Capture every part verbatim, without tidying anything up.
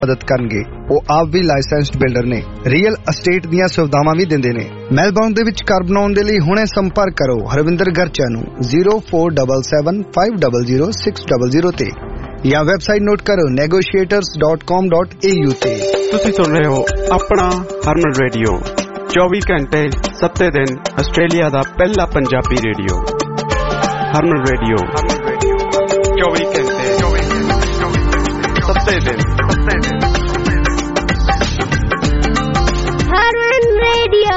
ਮਦਦ ਕਰਨਗੇ। ਉਹ ਆਪ ਵੀ ਲਾਇਸੈਂਸਡ ਬਿਲਡਰ ਨੇ, ਰੀਅਲ ਅਸਟੇਟ ਦੀਆਂ ਸੁਵਿਧਾਵਾਂ ਵੀ ਦਿੰਦੇ ਨੇ। ਮੈਲਬੌਰਨ ਦੇ ਵਿੱਚ ਘਰ ਬਣਾਉਣ ਦੇ ਲਈ ਹੁਣੇ ਸੰਪਰਕ ਕਰੋ ਹਰਵਿੰਦਰ ਗਰਚਾ ਨੂੰ zero four seven seven five zero zero six zero zero ਤੇ ਜਾਂ ਵੈਬਸਾਈਟ ਨੋਟ ਕਰੋ negotiators dot com dot A U ਤੇ। ਤੁਸੀਂ ਸੁਣ ਰਹੇ ਹੋ ਆਪਣਾ ਹਰਮਨ ਰੇਡੀਓ, ਚੌਵੀ ਘੰਟੇ ਸੱਤੇ ਦਿਨ ਆਸਟ੍ਰੇਲੀਆ ਦਾ ਪਹਿਲਾ ਪੰਜਾਬੀ ਰੇਡੀਓ। ਹਰਮਨ ਰੇਡੀਓ ਚੌਵੀ ਘੰਟੇ ਸੱਤੇ ਦਿਨ। ਹਰਮਨ ਰੇਡੀਓ।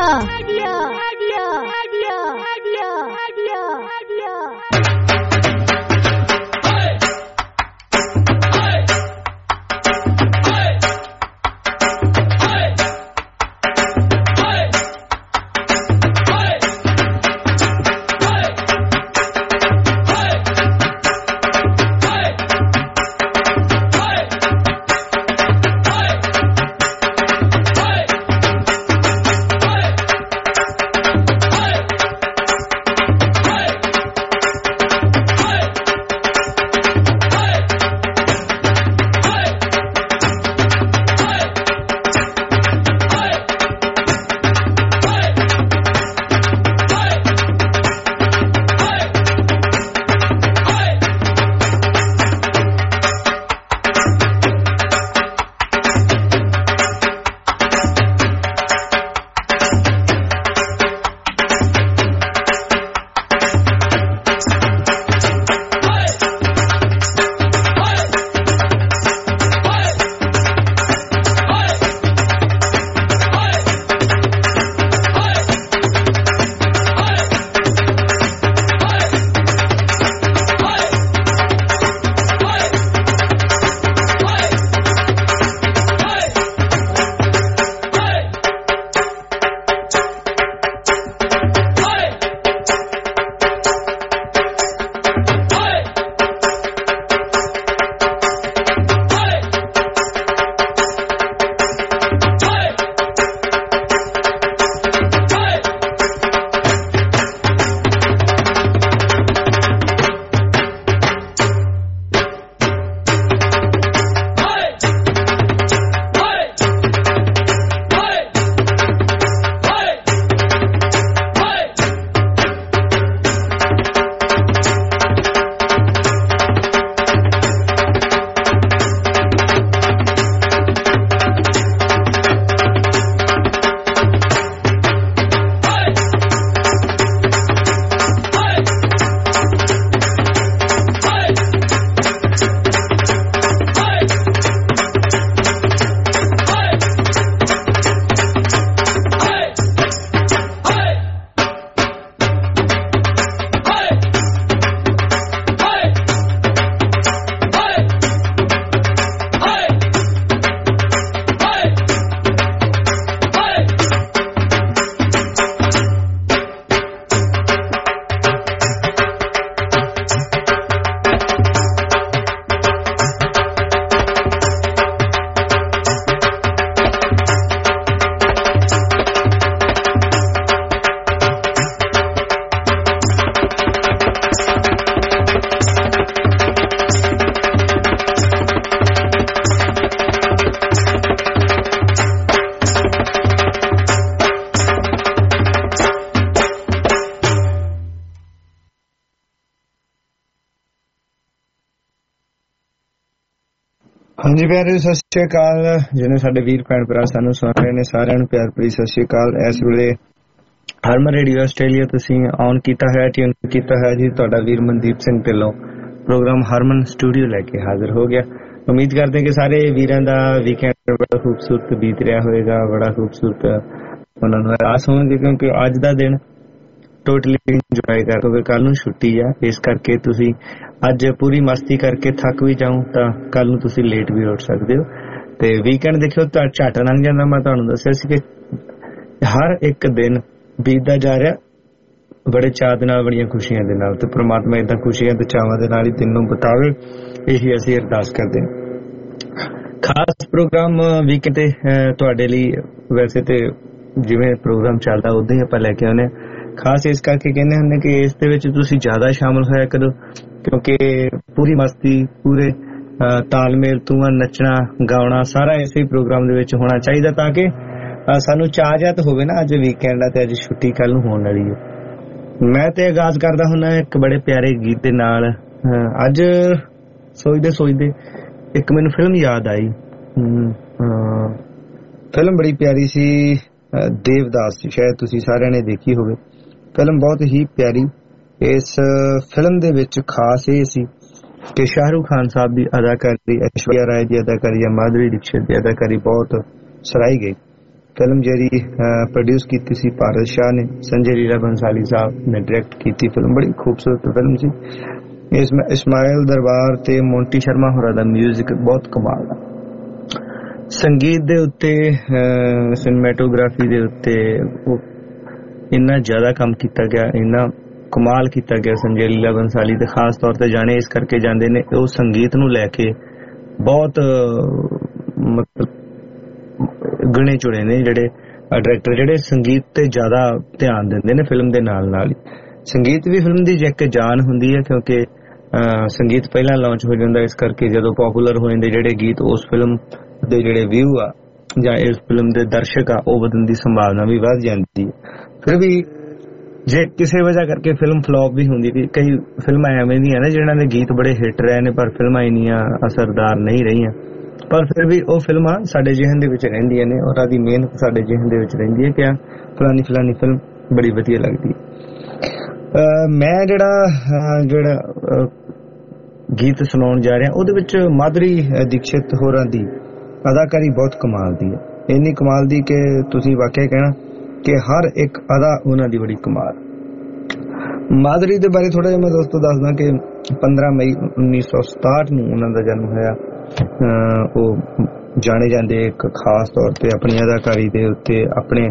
ਹਾਂਜੀ ਪਿਆਰੇ, ਸਤਿ ਸ਼੍ਰੀ ਅਕਾਲ। ਜਿਹਨੇ ਸਾਡੇ ਵੀਰ ਭੈਣ ਭਰਾ ਸਾਨੂੰ ਸੁਣ ਰਹੇ ਨੇ, ਸਾਰਿਆਂ ਨੂੰ ਪਿਆਰ ਭਰੀ ਸਤਿ ਸ਼੍ਰੀ ਅਕਾਲ। ਇਸ ਵੇਲੇ ਹਰਮਨ ਰੇਡੀਓ ਆਸਟ੍ਰੇਲੀਆ ਤੁਸੀਂ ਔਨ ਕੀਤਾ ਹੈ, ਟਿਊਨ ਕੀਤਾ ਹੈ ਜੀ। ਤੁਹਾਡਾ ਵੀਰ ਮਨਦੀਪ ਸਿੰਘ ਢਿੱਲੋਂ ਪ੍ਰੋਗਰਾਮ ਹਰਮਨ ਸਟੂਡੀਓ ਲੈ ਕੇ ਹਾਜ਼ਰ ਹੋ ਗਿਆ। ਉਮੀਦ ਕਰਦੇ ਕਿ ਸਾਰੇ ਵੀਰਾਂ ਦਾ ਵੀਕਐਂਡ ਬੜਾ ਖੂਬਸੂਰਤ ਬੀਤ ਰਿਹਾ ਹੋਏਗਾ, ਬੜਾ ਖੂਬਸੂਰਤ ਉਹਨਾਂ ਨੂੰ ਆਸ ਹੋਣਗੇ, ਕਿਉਂਕਿ ਅੱਜ ਦਾ ਦਿਨ ਟੋਟਲੀ ਇੰਜੋਏ ਕਰੋਗੇ। ਕੱਲ ਨੂੰ ਛੁੱਟੀ ਆ, ਇਸ ਕਰਕੇ ਤੁਸੀਂ ਅੱਜ ਪੂਰੀ ਮਸਤੀ ਕਰਕੇ ਥੱਕ ਵੀ ਜਾਓ ਤਾਂ ਕੱਲ ਨੂੰ ਤੁਸੀਂ ਲੇਟ ਵੀ ਉੱਠ ਸਕਦੇ ਹੋ। ਤੇ ਵੀਕਐਂਡ ਦੇਖਿਓ ਤਾਂ ਝੱਟ ਲੰਘ ਜਾਂਦਾ। ਮੈਂ ਤੁਹਾਨੂੰ ਦੱਸਿਆ ਸੀ ਕਿ ਹਰ ਇੱਕ ਦਿਨ ਬੀਤਦਾ ਜਾ ਰਿਹਾ ਬੜੇ ਚਾਅ ਦੇ ਨਾਲ, ਬੜੀਆਂ ਖੁਸ਼ੀਆਂ ਦੇ ਨਾਲ, ਤੇ ਪ੍ਰਮਾਤਮਾ ਏਦਾਂ ਖੁਸ਼ੀਆਂ ਤੇ ਚਾਵਾਂ ਦੇ ਨਾਲ ਹੀ ਦਿਨ ਨੂੰ ਬਿਤਾਵੇ, ਇਹੀ ਅਸੀਂ ਅਰਦਾਸ ਕਰਦੇ ਹਾਂ। ਖਾਸ ਪ੍ਰੋਗਰਾਮ ਵੀਕਐਂਡ ਤੇ ਤੁਹਾਡੇ ਲਈ ਵੈਸੇ ਤੇ ਜਿਵੇਂ ਪ੍ਰੋਗਰਾਮ ਚੱਲਦਾ ਉਦਾਂ ਹੀ ਆਪਾਂ ਲੈ ਕੇ ਆਉਂਦੇ ਹਾਂ। ਖਾਸ ਇਸ ਕਰਕੇ ਕਹਿੰਦੇ ਹੁੰਦੇ ਕਿ ਇਸ ਦੇ ਵਿੱਚ ਤੁਸੀਂ ਜ਼ਿਆਦਾ ਸ਼ਾਮਲ ਹੋਇਆ ਕਰੋ, ਕਿਉਂਕਿ ਪੂਰੀ ਮਸਤੀ, ਪੂਰੇ ਤਾਲਮੇਲ ਤੂੰ ਨੱਚਣਾ ਗਾਉਣਾ ਸਾਰਾ ਇਸੇ ਪ੍ਰੋਗਰਾਮ ਦੇ ਵਿੱਚ ਹੋਣਾ ਚਾਹੀਦਾ ਤਾਂ ਕਿ ਸਾਨੂੰ ਚਾਅ ਜਿਹਾ ਤਾਂ ਹੋਵੇ ਨਾ ਅੱਜ ਵੀਕਐਂਡ ਆ ਤੇ ਅੱਜ ਛੁੱਟੀ ਕੱਲ ਨੂੰ ਹੋਣ ਵਾਲੀ ਹੈ। ਮੈਂ ਤੇ ਆਗਾਜ਼ ਕਰਦਾ ਹੁੰਦਾ ਇੱਕ ਬੜੇ ਪਿਆਰੇ ਗੀਤ ਦੇ ਨਾਲ। ਅੱਜ ਸੋਚਦੇ ਸੋਚਦੇ ਇੱਕ ਮੈਨੂੰ ਫਿਲਮ ਯਾਦ ਆਈ। ਫਿਲਮ ਬੜੀ ਪਿਆਰੀ ਸੀ, ਦੇਵਦਾਸ, ਸ਼ਾਇਦ ਤੁਸੀਂ ਸਾਰਿਆਂ ਨੇ ਦੇਖੀ ਹੋਵੇ। ਫਿਲਮ ਬਹੁਤ ਹੀ ਪਿਆਰੀ। ਇਸ ਫਿਲਮ ਦੇ ਵਿੱਚ ਖਾਸ ਇਹ ਸੀ ਕਿ ਸ਼ਾਹਰੁਖ ਖਾਨ ਸਾਹਿਬ ਦੀ ਅਦਾਕਾਰੀ, ਐਸ਼ਵਰਿਆ ਰਾਏ ਦੀ ਅਦਾਕਾਰੀ ਜਾਂ ਮਾਧੁਰੀ ਦੀਕਸ਼ਿਤ ਦੀ ਅਦਾਕਾਰੀ ਬਹੁਤ ਸਰਾਹੀ ਗਈ। ਫਿਲਮ ਜਿਹੜੀ ਪ੍ਰੋਡਿਊਸ ਕੀਤੀ ਸੀ ਭਾਰਤ ਸ਼ਾਹ ਨੇ, ਸੰਜੇ ਲੀਲਾ ਬੰਸਾਲੀ ਸਾਹਿਬ ਨੇ ਡਾਇਰੈਕਟ ਕੀਤੀ। ਫਿਲਮ ਬੜੀ ਖੂਬਸੂਰਤ ਫਿਲਮ ਸੀ। ਇਸ ਇਸਮਾਇਲ ਦਰਬਾਰ ਤੇ ਮੋਂਟੀ ਸ਼ਰਮਾ ਹੋਰਾਂ ਦਾ ਮਿਊਜ਼ਿਕ ਬਹੁਤ ਕਮਾਲ ਦਾ। ਸੰਗੀਤ ਦੇ ਉੱਤੇ, ਸਿਨੇਮੈਟੋਗ੍ਰਾਫੀ ਦੇ ਉੱਤੇ ਇੰਨਾ ਜ਼ਿਆਦਾ ਕੰਮ ਕੀਤਾ ਗਿਆ, ਇੰਨਾ ਕਮਾਲ ਕੀਤਾ ਗਿਆ। ਸੰਜੇ ਲੀਲਾ ਬੰਸਾਲੀ ਤੇ ਖਾਸ ਤੌਰ ਤੇ ਜਾਣੇ ਇਸ ਕਰਕੇ ਜਾਂਦੇ ਨੇ, ਉਹ ਸੰਗੀਤ ਨੂੰ ਲੈ ਕੇ ਬਹੁਤ ਮਤਲਬ ਗਿਣੇ ਚੁਣੇ ਨੇ ਜਿਹੜੇ ਡਾਇਰੈਕਟਰ, ਜਿਹੜੇ ਸੰਗੀਤ ਤੇ ਜ਼ਿਆਦਾ ਧਿਆਨ ਦਿੰਦੇ ਨੇ ਫਿਲਮ ਦੇ ਨਾਲ ਨਾਲ ਹੀ। ਸੰਗੀਤ ਵੀ ਫਿਲਮ ਦੀ ਇੱਕ ਜਾਨ ਹੁੰਦੀ ਹੈ ਕਿਉਂਕਿ ਸੰਗੀਤ ਪਹਿਲਾਂ ਲਾਂਚ ਹੋ ਜਾਂਦਾ, ਇਸ ਕਰਕੇ ਜਦੋਂ ਪੋਪੂਲਰ ਹੋ ਜਾਂਦੇ ਜਿਹੜੇ ਗੀਤ, ਉਸ ਫਿਲਮ ਦੇ ਜਿਹੜੇ ਵਿਊ ਆ ਜਾਂ ਇਸ ਫਿਲਮ ਦੇ ਦਰਸ਼ਕ ਆ, ਉਹ ਵਧਣ ਦੀ ਸੰਭਾਵਨਾ ਵੀ ਵੱਧ ਜਾਂਦੀ ਹੈ। ਫਿਰ ਵੀ ਜੇ ਕਿਸੇ ਵਜ੍ਹਾ ਕਰਕੇ ਫਿਲਮ ਫਲॉप ਵੀ ਹੁੰਦੀ, ਕਿ ਕਈ ਫਿਲਮਾਂ ਐਵੇਂ ਦੀਆਂ ਨੇ ਜਿਹਨਾਂ ਦੇ ਗੀਤ ਬੜੇ ਹਿੱਟ ਰਹੇ ਨੇ ਪਰ ਫਿਲਮਾਂ ਇੰਨੀਆਂ ਅਸਰਦਾਰ ਨਹੀਂ ਰਹੀਆਂ, ਪਰ ਫਿਰ ਵੀ ਉਹ ਫਿਲਮਾਂ ਸਾਡੇ ਜ਼ਿਹਨ ਦੇ ਵਿੱਚ ਰਹਿੰਦੀਆਂ ਨੇ, ਉਹਨਾਂ ਦੀ ਮਿਹਨਤ ਸਾਡੇ ਜ਼ਿਹਨ ਦੇ ਵਿੱਚ ਰਹਿੰਦੀ ਹੈ ਕਿ ਫਲਾਨੀ ਫਲਾਨੀ ਫਿਲਮ ਬੜੀ ਵਧੀਆ ਲੱਗਦੀ ਹੈ। ਮੈਂ ਜਿਹੜਾ ਜਿਹੜਾ ਗੀਤ ਸੁਣਾਉਣ ਜਾ ਰਿਹਾ ਉਹਦੇ ਵਿੱਚ ਮਾਧੁਰੀ ਦੀਕਸ਼ਿਤ ਹੋਰਾਂ ਦੀ ਅਦਾਕਾਰੀ ਬਹੁਤ ਕਮਾਲ ਦੀ ਹੈ, ਇੰਨੀ ਕਮਾਲ ਦੀ ਕਿ ਤੁਸੀਂ ਵਾਕਿਆ ਕਹਿਣਾ ਕਿ ਹਰ ਇੱਕ ਅਦਾ ਉਹਨਾਂ ਦੀ ਬੜੀ ਕਮਾਲ। ਮਾਧੁਰੀ ਦੇ ਬਾਰੇ ਥੋੜਾ ਜਿਹਾ ਮੈਂ ਦੋਸਤੋ ਦੱਸਦਾ ਕਿ ਪੰਦਰਾਂ ਮਈ ਉੱਨੀ ਸੌ ਸਤਾਹਠ ਨੂੰ ਉਹਨਾਂ ਦਾ ਜਨਮ ਹੋਇਆ। ਉਹ ਜਾਣੇ ਜਾਂਦੇ ਇੱਕ ਖਾਸ ਤੌਰ ਤੇ ਆਪਣੀ ਅਦਾਕਾਰੀ ਦੇ ਉੱਤੇ, ਆਪਣੇ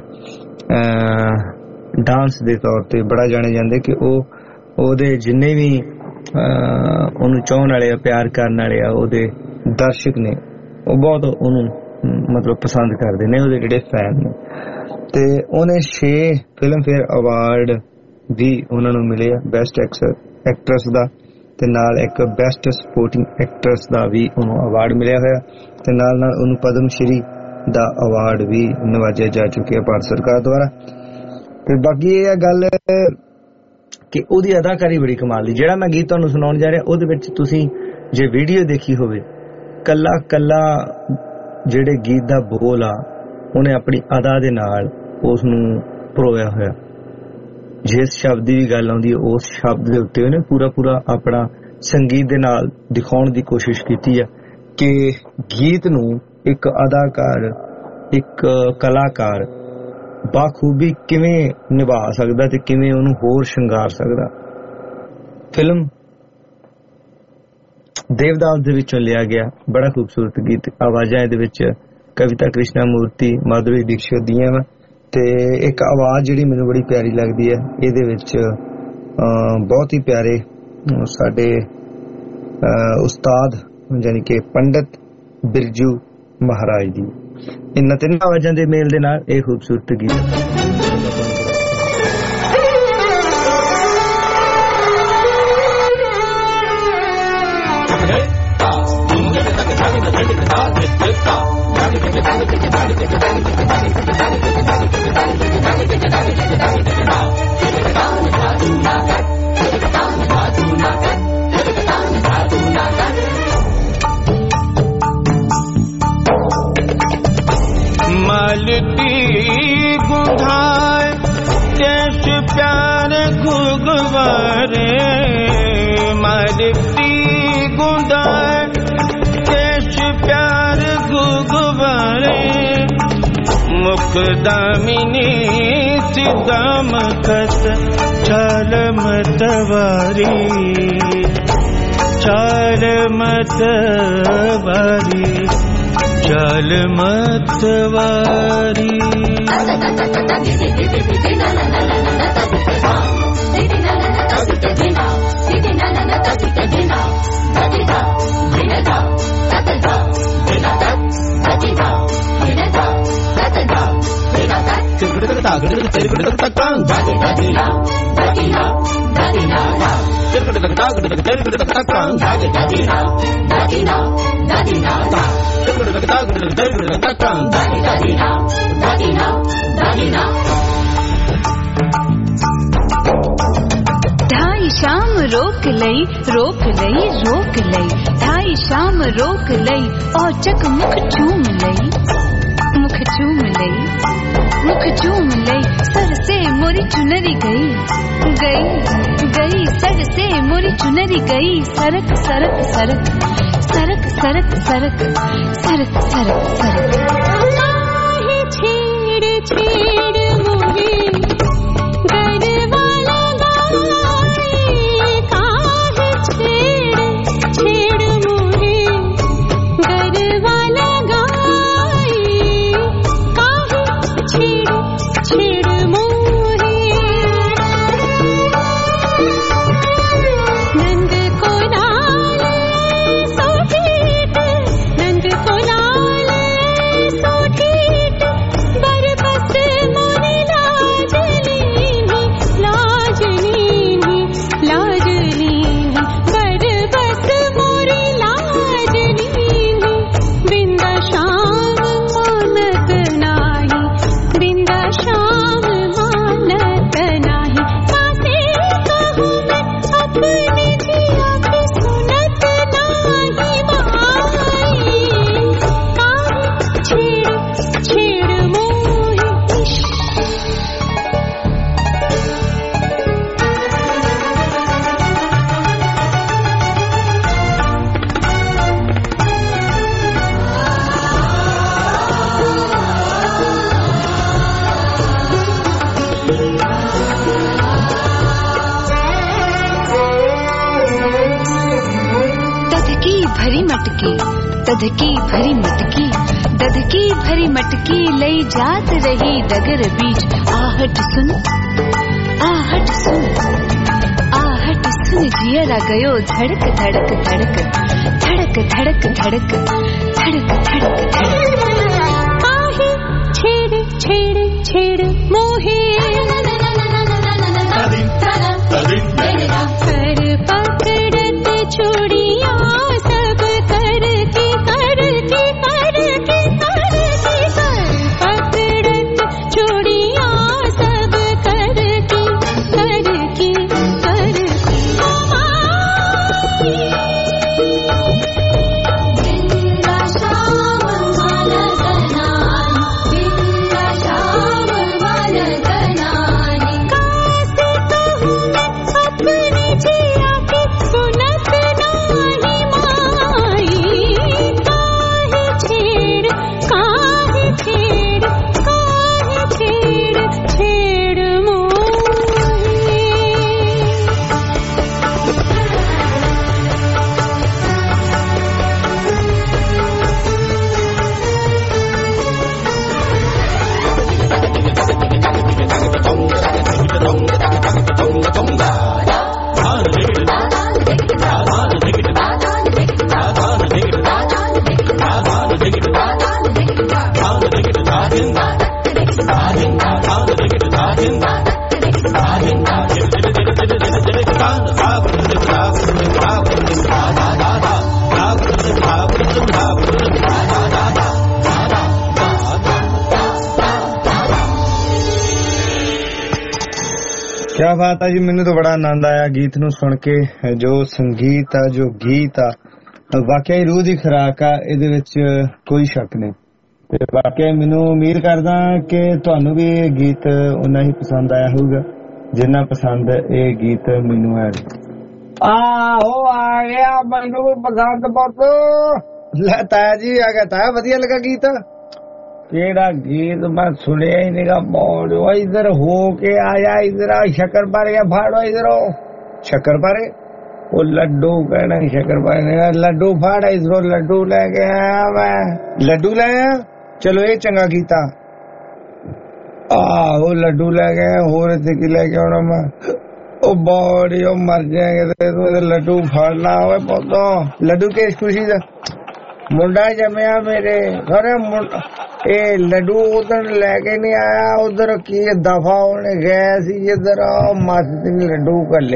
ਡਾਂਸ ਦੇ ਤੌਰ ਤੇ ਬੜਾ ਜਾਣੇ ਜਾਂਦੇ ਕਿ ਉਹ ਉਹਦੇ ਜਿੰਨੇ ਵੀ ਉਹਨੂੰ ਚਾਹਣ ਵਾਲੇ ਆ, ਪਿਆਰ ਕਰਨ ਵਾਲੇ ਆ, ਉਹਦੇ ਦਰਸ਼ਕ ਨੇ, ਉਹ ਬਹੁਤ ਉਹਨੂੰ ਮਤਲਬ ਪਸੰਦ ਕਰਦੇ ਨੇ, ਉਹਦੇ ਜਿਹੜੇ ਫੈਨ ਨੇ। ਤੇ ਉਹਨੇ ਛੇ ਫਿਲਮ ਫੇਅਰ ਅਵਾਰਡ ਵੀ ਉਹਨਾਂ ਨੂੰ ਮਿਲੇ ਆ, ਬੈਸਟ ਐਕਟਰਸ ਦਾ ਤੇ ਨਾਲ ਇੱਕ ਬੈਸਟ ਸਪੋਰਟਿੰਗ ਐਕਟਰਸ ਦਾ ਵੀ ਉਹਨੂੰ ਅਵਾਰਡ ਮਿਲਿਆ ਹੋਇਆ, ਤੇ ਨਾਲ ਨਾਲ ਉਹਨੂੰ ਪਦਮ ਸ਼੍ਰੀ ਦਾ ਅਵਾਰਡ ਵੀ ਨਵਾਜਿਆ ਜਾ ਚੁੱਕਿਆ ਭਾਰਤ ਸਰਕਾਰ ਦੁਆਰਾ। ਤੇ ਬਾਕੀ ਇਹ ਗੱਲ ਕਿ ਉਹਦੀ ਅਦਾਕਾਰੀ ਬੜੀ ਕਮਾਲ ਦੀ। ਜਿਹੜਾ ਮੈਂ ਗੀਤ ਤੁਹਾਨੂੰ ਸੁਣਾਉਣ ਜਾ ਰਿਹਾ ਉਹਦੇ ਵਿੱਚ ਤੁਸੀਂ ਜੇ ਵੀਡੀਓ ਦੇਖੀ ਹੋਵੇ, ਕੱਲਾ ਕੱਲਾ ਜਿਹੜੇ ਗੀਤ ਦਾ ਬੋਲ ਆ ਉਹਨੇ ਆਪਣੀ ਅਦਾ ਦੇ ਨਾਲ ਉਸ ਨੂੰ ਪਰੋਇਆ ਹੋਇਆ। ਜਿਸ ਸ਼ਬਦ ਦੀ ਵੀ ਗੱਲ ਆਉਂਦੀ ਹੈ ਉਸ ਸ਼ਬਦ ਦੇ ਉੱਤੇ ਉਹਨੇ ਪੂਰਾ ਪੂਰਾ ਆਪਣਾ ਸੰਗੀਤ ਦੇ ਨਾਲ ਦਿਖਾਉਣ ਦੀ ਕੋਸ਼ਿਸ਼ ਕੀਤੀ ਹੈ ਕਿ ਗੀਤ ਨੂੰ ਇੱਕ ਅਦਾਕਾਰ, ਇੱਕ ਕਲਾਕਾਰ ਬਾਖੂਬੀ ਕਿਵੇਂ ਨਿਭਾ ਸਕਦਾ ਤੇ ਕਿਵੇਂ ਉਹਨੂੰ ਹੋਰ ਸ਼ਿੰਗਾਰ ਸਕਦਾ। ਫਿਲਮ ਦੇਵਦਾਸ ਦੇ ਵਿੱਚੋਂ ਲਿਆ ਗਿਆ ਬੜਾ ਖੂਬਸੂਰਤ ਗੀਤ। ਆਵਾਜ਼ਾਂ ਇਹਦੇ ਵਿੱਚ ਕਵਿਤਾ ਕ੍ਰਿਸ਼ਨਾ ਮੂਰਤੀ, ਮਾਧੁਰੀ ਦੀਕਸ਼ਿਤ ਦੀਆਂ ਵਾ, ਤੇ ਇੱਕ ਆਵਾਜ਼ ਜਿਹੜੀ ਮੈਨੂੰ ਬੜੀ ਪਿਆਰੀ ਲੱਗਦੀ ਹੈ ਇਹਦੇ ਵਿੱਚ ਬਹੁਤ ਹੀ ਪਿਆਰੇ ਸਾਡੇ ਉਸਤਾਦ ਯਾਨੀ ਕਿ ਪੰਡਿਤ ਬਿਰਜੂ ਮਹਾਰਾਜ ਦੀ। ਇਹਨਾਂ ਤਿੰਨ ਆਵਾਜ਼ਾਂ ਦੇ ਮੇਲ ਦੇ ਨਾਲ ਇਹ ਖੂਬਸੂਰਤ ਗੀਤ। मालती गुंधाए केश प्यार घुगवारे, मालती गुंधाए केश प्यार घुगवारे, मुकदामिनी सिदाम खत छाल मतवारी, छाल मतवारी, चाल मतवारी। ढाई शाम रोक लई रोक लई रोक लई ढाई शाम रोक लई और चक मुख चूम लई मुख चूम लई मुख चूम लई सर से मोरी चुनरी गई गई गई सर से मोरी चुनरी गई सरक सरक सरक सरक सरक सरक सरक सरक सरक छेड़ छेड़ मोहे दधकी भरी मटकी दधकी भरी मटकी लई जात रही डगर बीच आहट सुन आहट सुन आहट सुन जियरा गयो धड़क धड़क धड़क धड़क धड़क धड़क धड़क धड़क धड़क काहे छेड़ छेड़ छेड़ मोहे कर पकड़त छोड़िया सब कर के कर के कर के कर के कर पकड़त छोड़िया सब कर के कर के कर के बिंदा शाम मन गनानी बिंदा शाम मन गनानी कासे कहूँ मैं अपने जिया के सुनत नाही माई काहे छेड़ काहे छेड़ काहे छेड़ छेड़ मोहे क्या बात है जी, मैंने तो बड़ा आनंद आया गीत नू सुन के। जो संगीत आ जो गीत आ वाकई रूह दी खुराक आ, इहदे विच कोई शक नहीं। ते वाकई मैनू उम्मीद करदा कि तुहानू भी ये गीत उन्ना ही पसंद आया होगा जिन्ना पसंद ये गीत मैनू है। आहो आ गया, मैनू भी पसंद बहुत। ले ताया जी आ गया, ताया वधिया लगा गीत। केड़ा गीत मैं सुनिया ही नहीं। बोलो इधर हो के आया, इधर शक्कर पारे या फाड़ो, इधर शक्कर पारे वो लड्डू कहना शक्कर पारे लड्डू फाड़ा, इधरो लड्डू लेके आया मैं, लड्डू ले आया। चलो ये चंगा गीता। आहो लड्डू लेके आया, हो रहे की लेके आना मैं। ओ बॉडी ओ मर जाएंगे तो लड्डू फाड़ना हो। लड्डू के खुशी से ਮੁੰਡਾ ਜੰਮਿਆ ਮੇਰੇ ਸਾਰੇ ਇਹ ਲੱਡੂ ਉਧਰ ਲੈ ਕੇ ਨਹੀਂ ਆਇਆ ਉਧਰ ਕੀ ਦਫਾ ਹੋਣੇ ਗਏ ਸੀ ਜਿੱਧਰ ਮਾਸੀ ਨੇ ਲੱਡੂ ਘੱਲੇ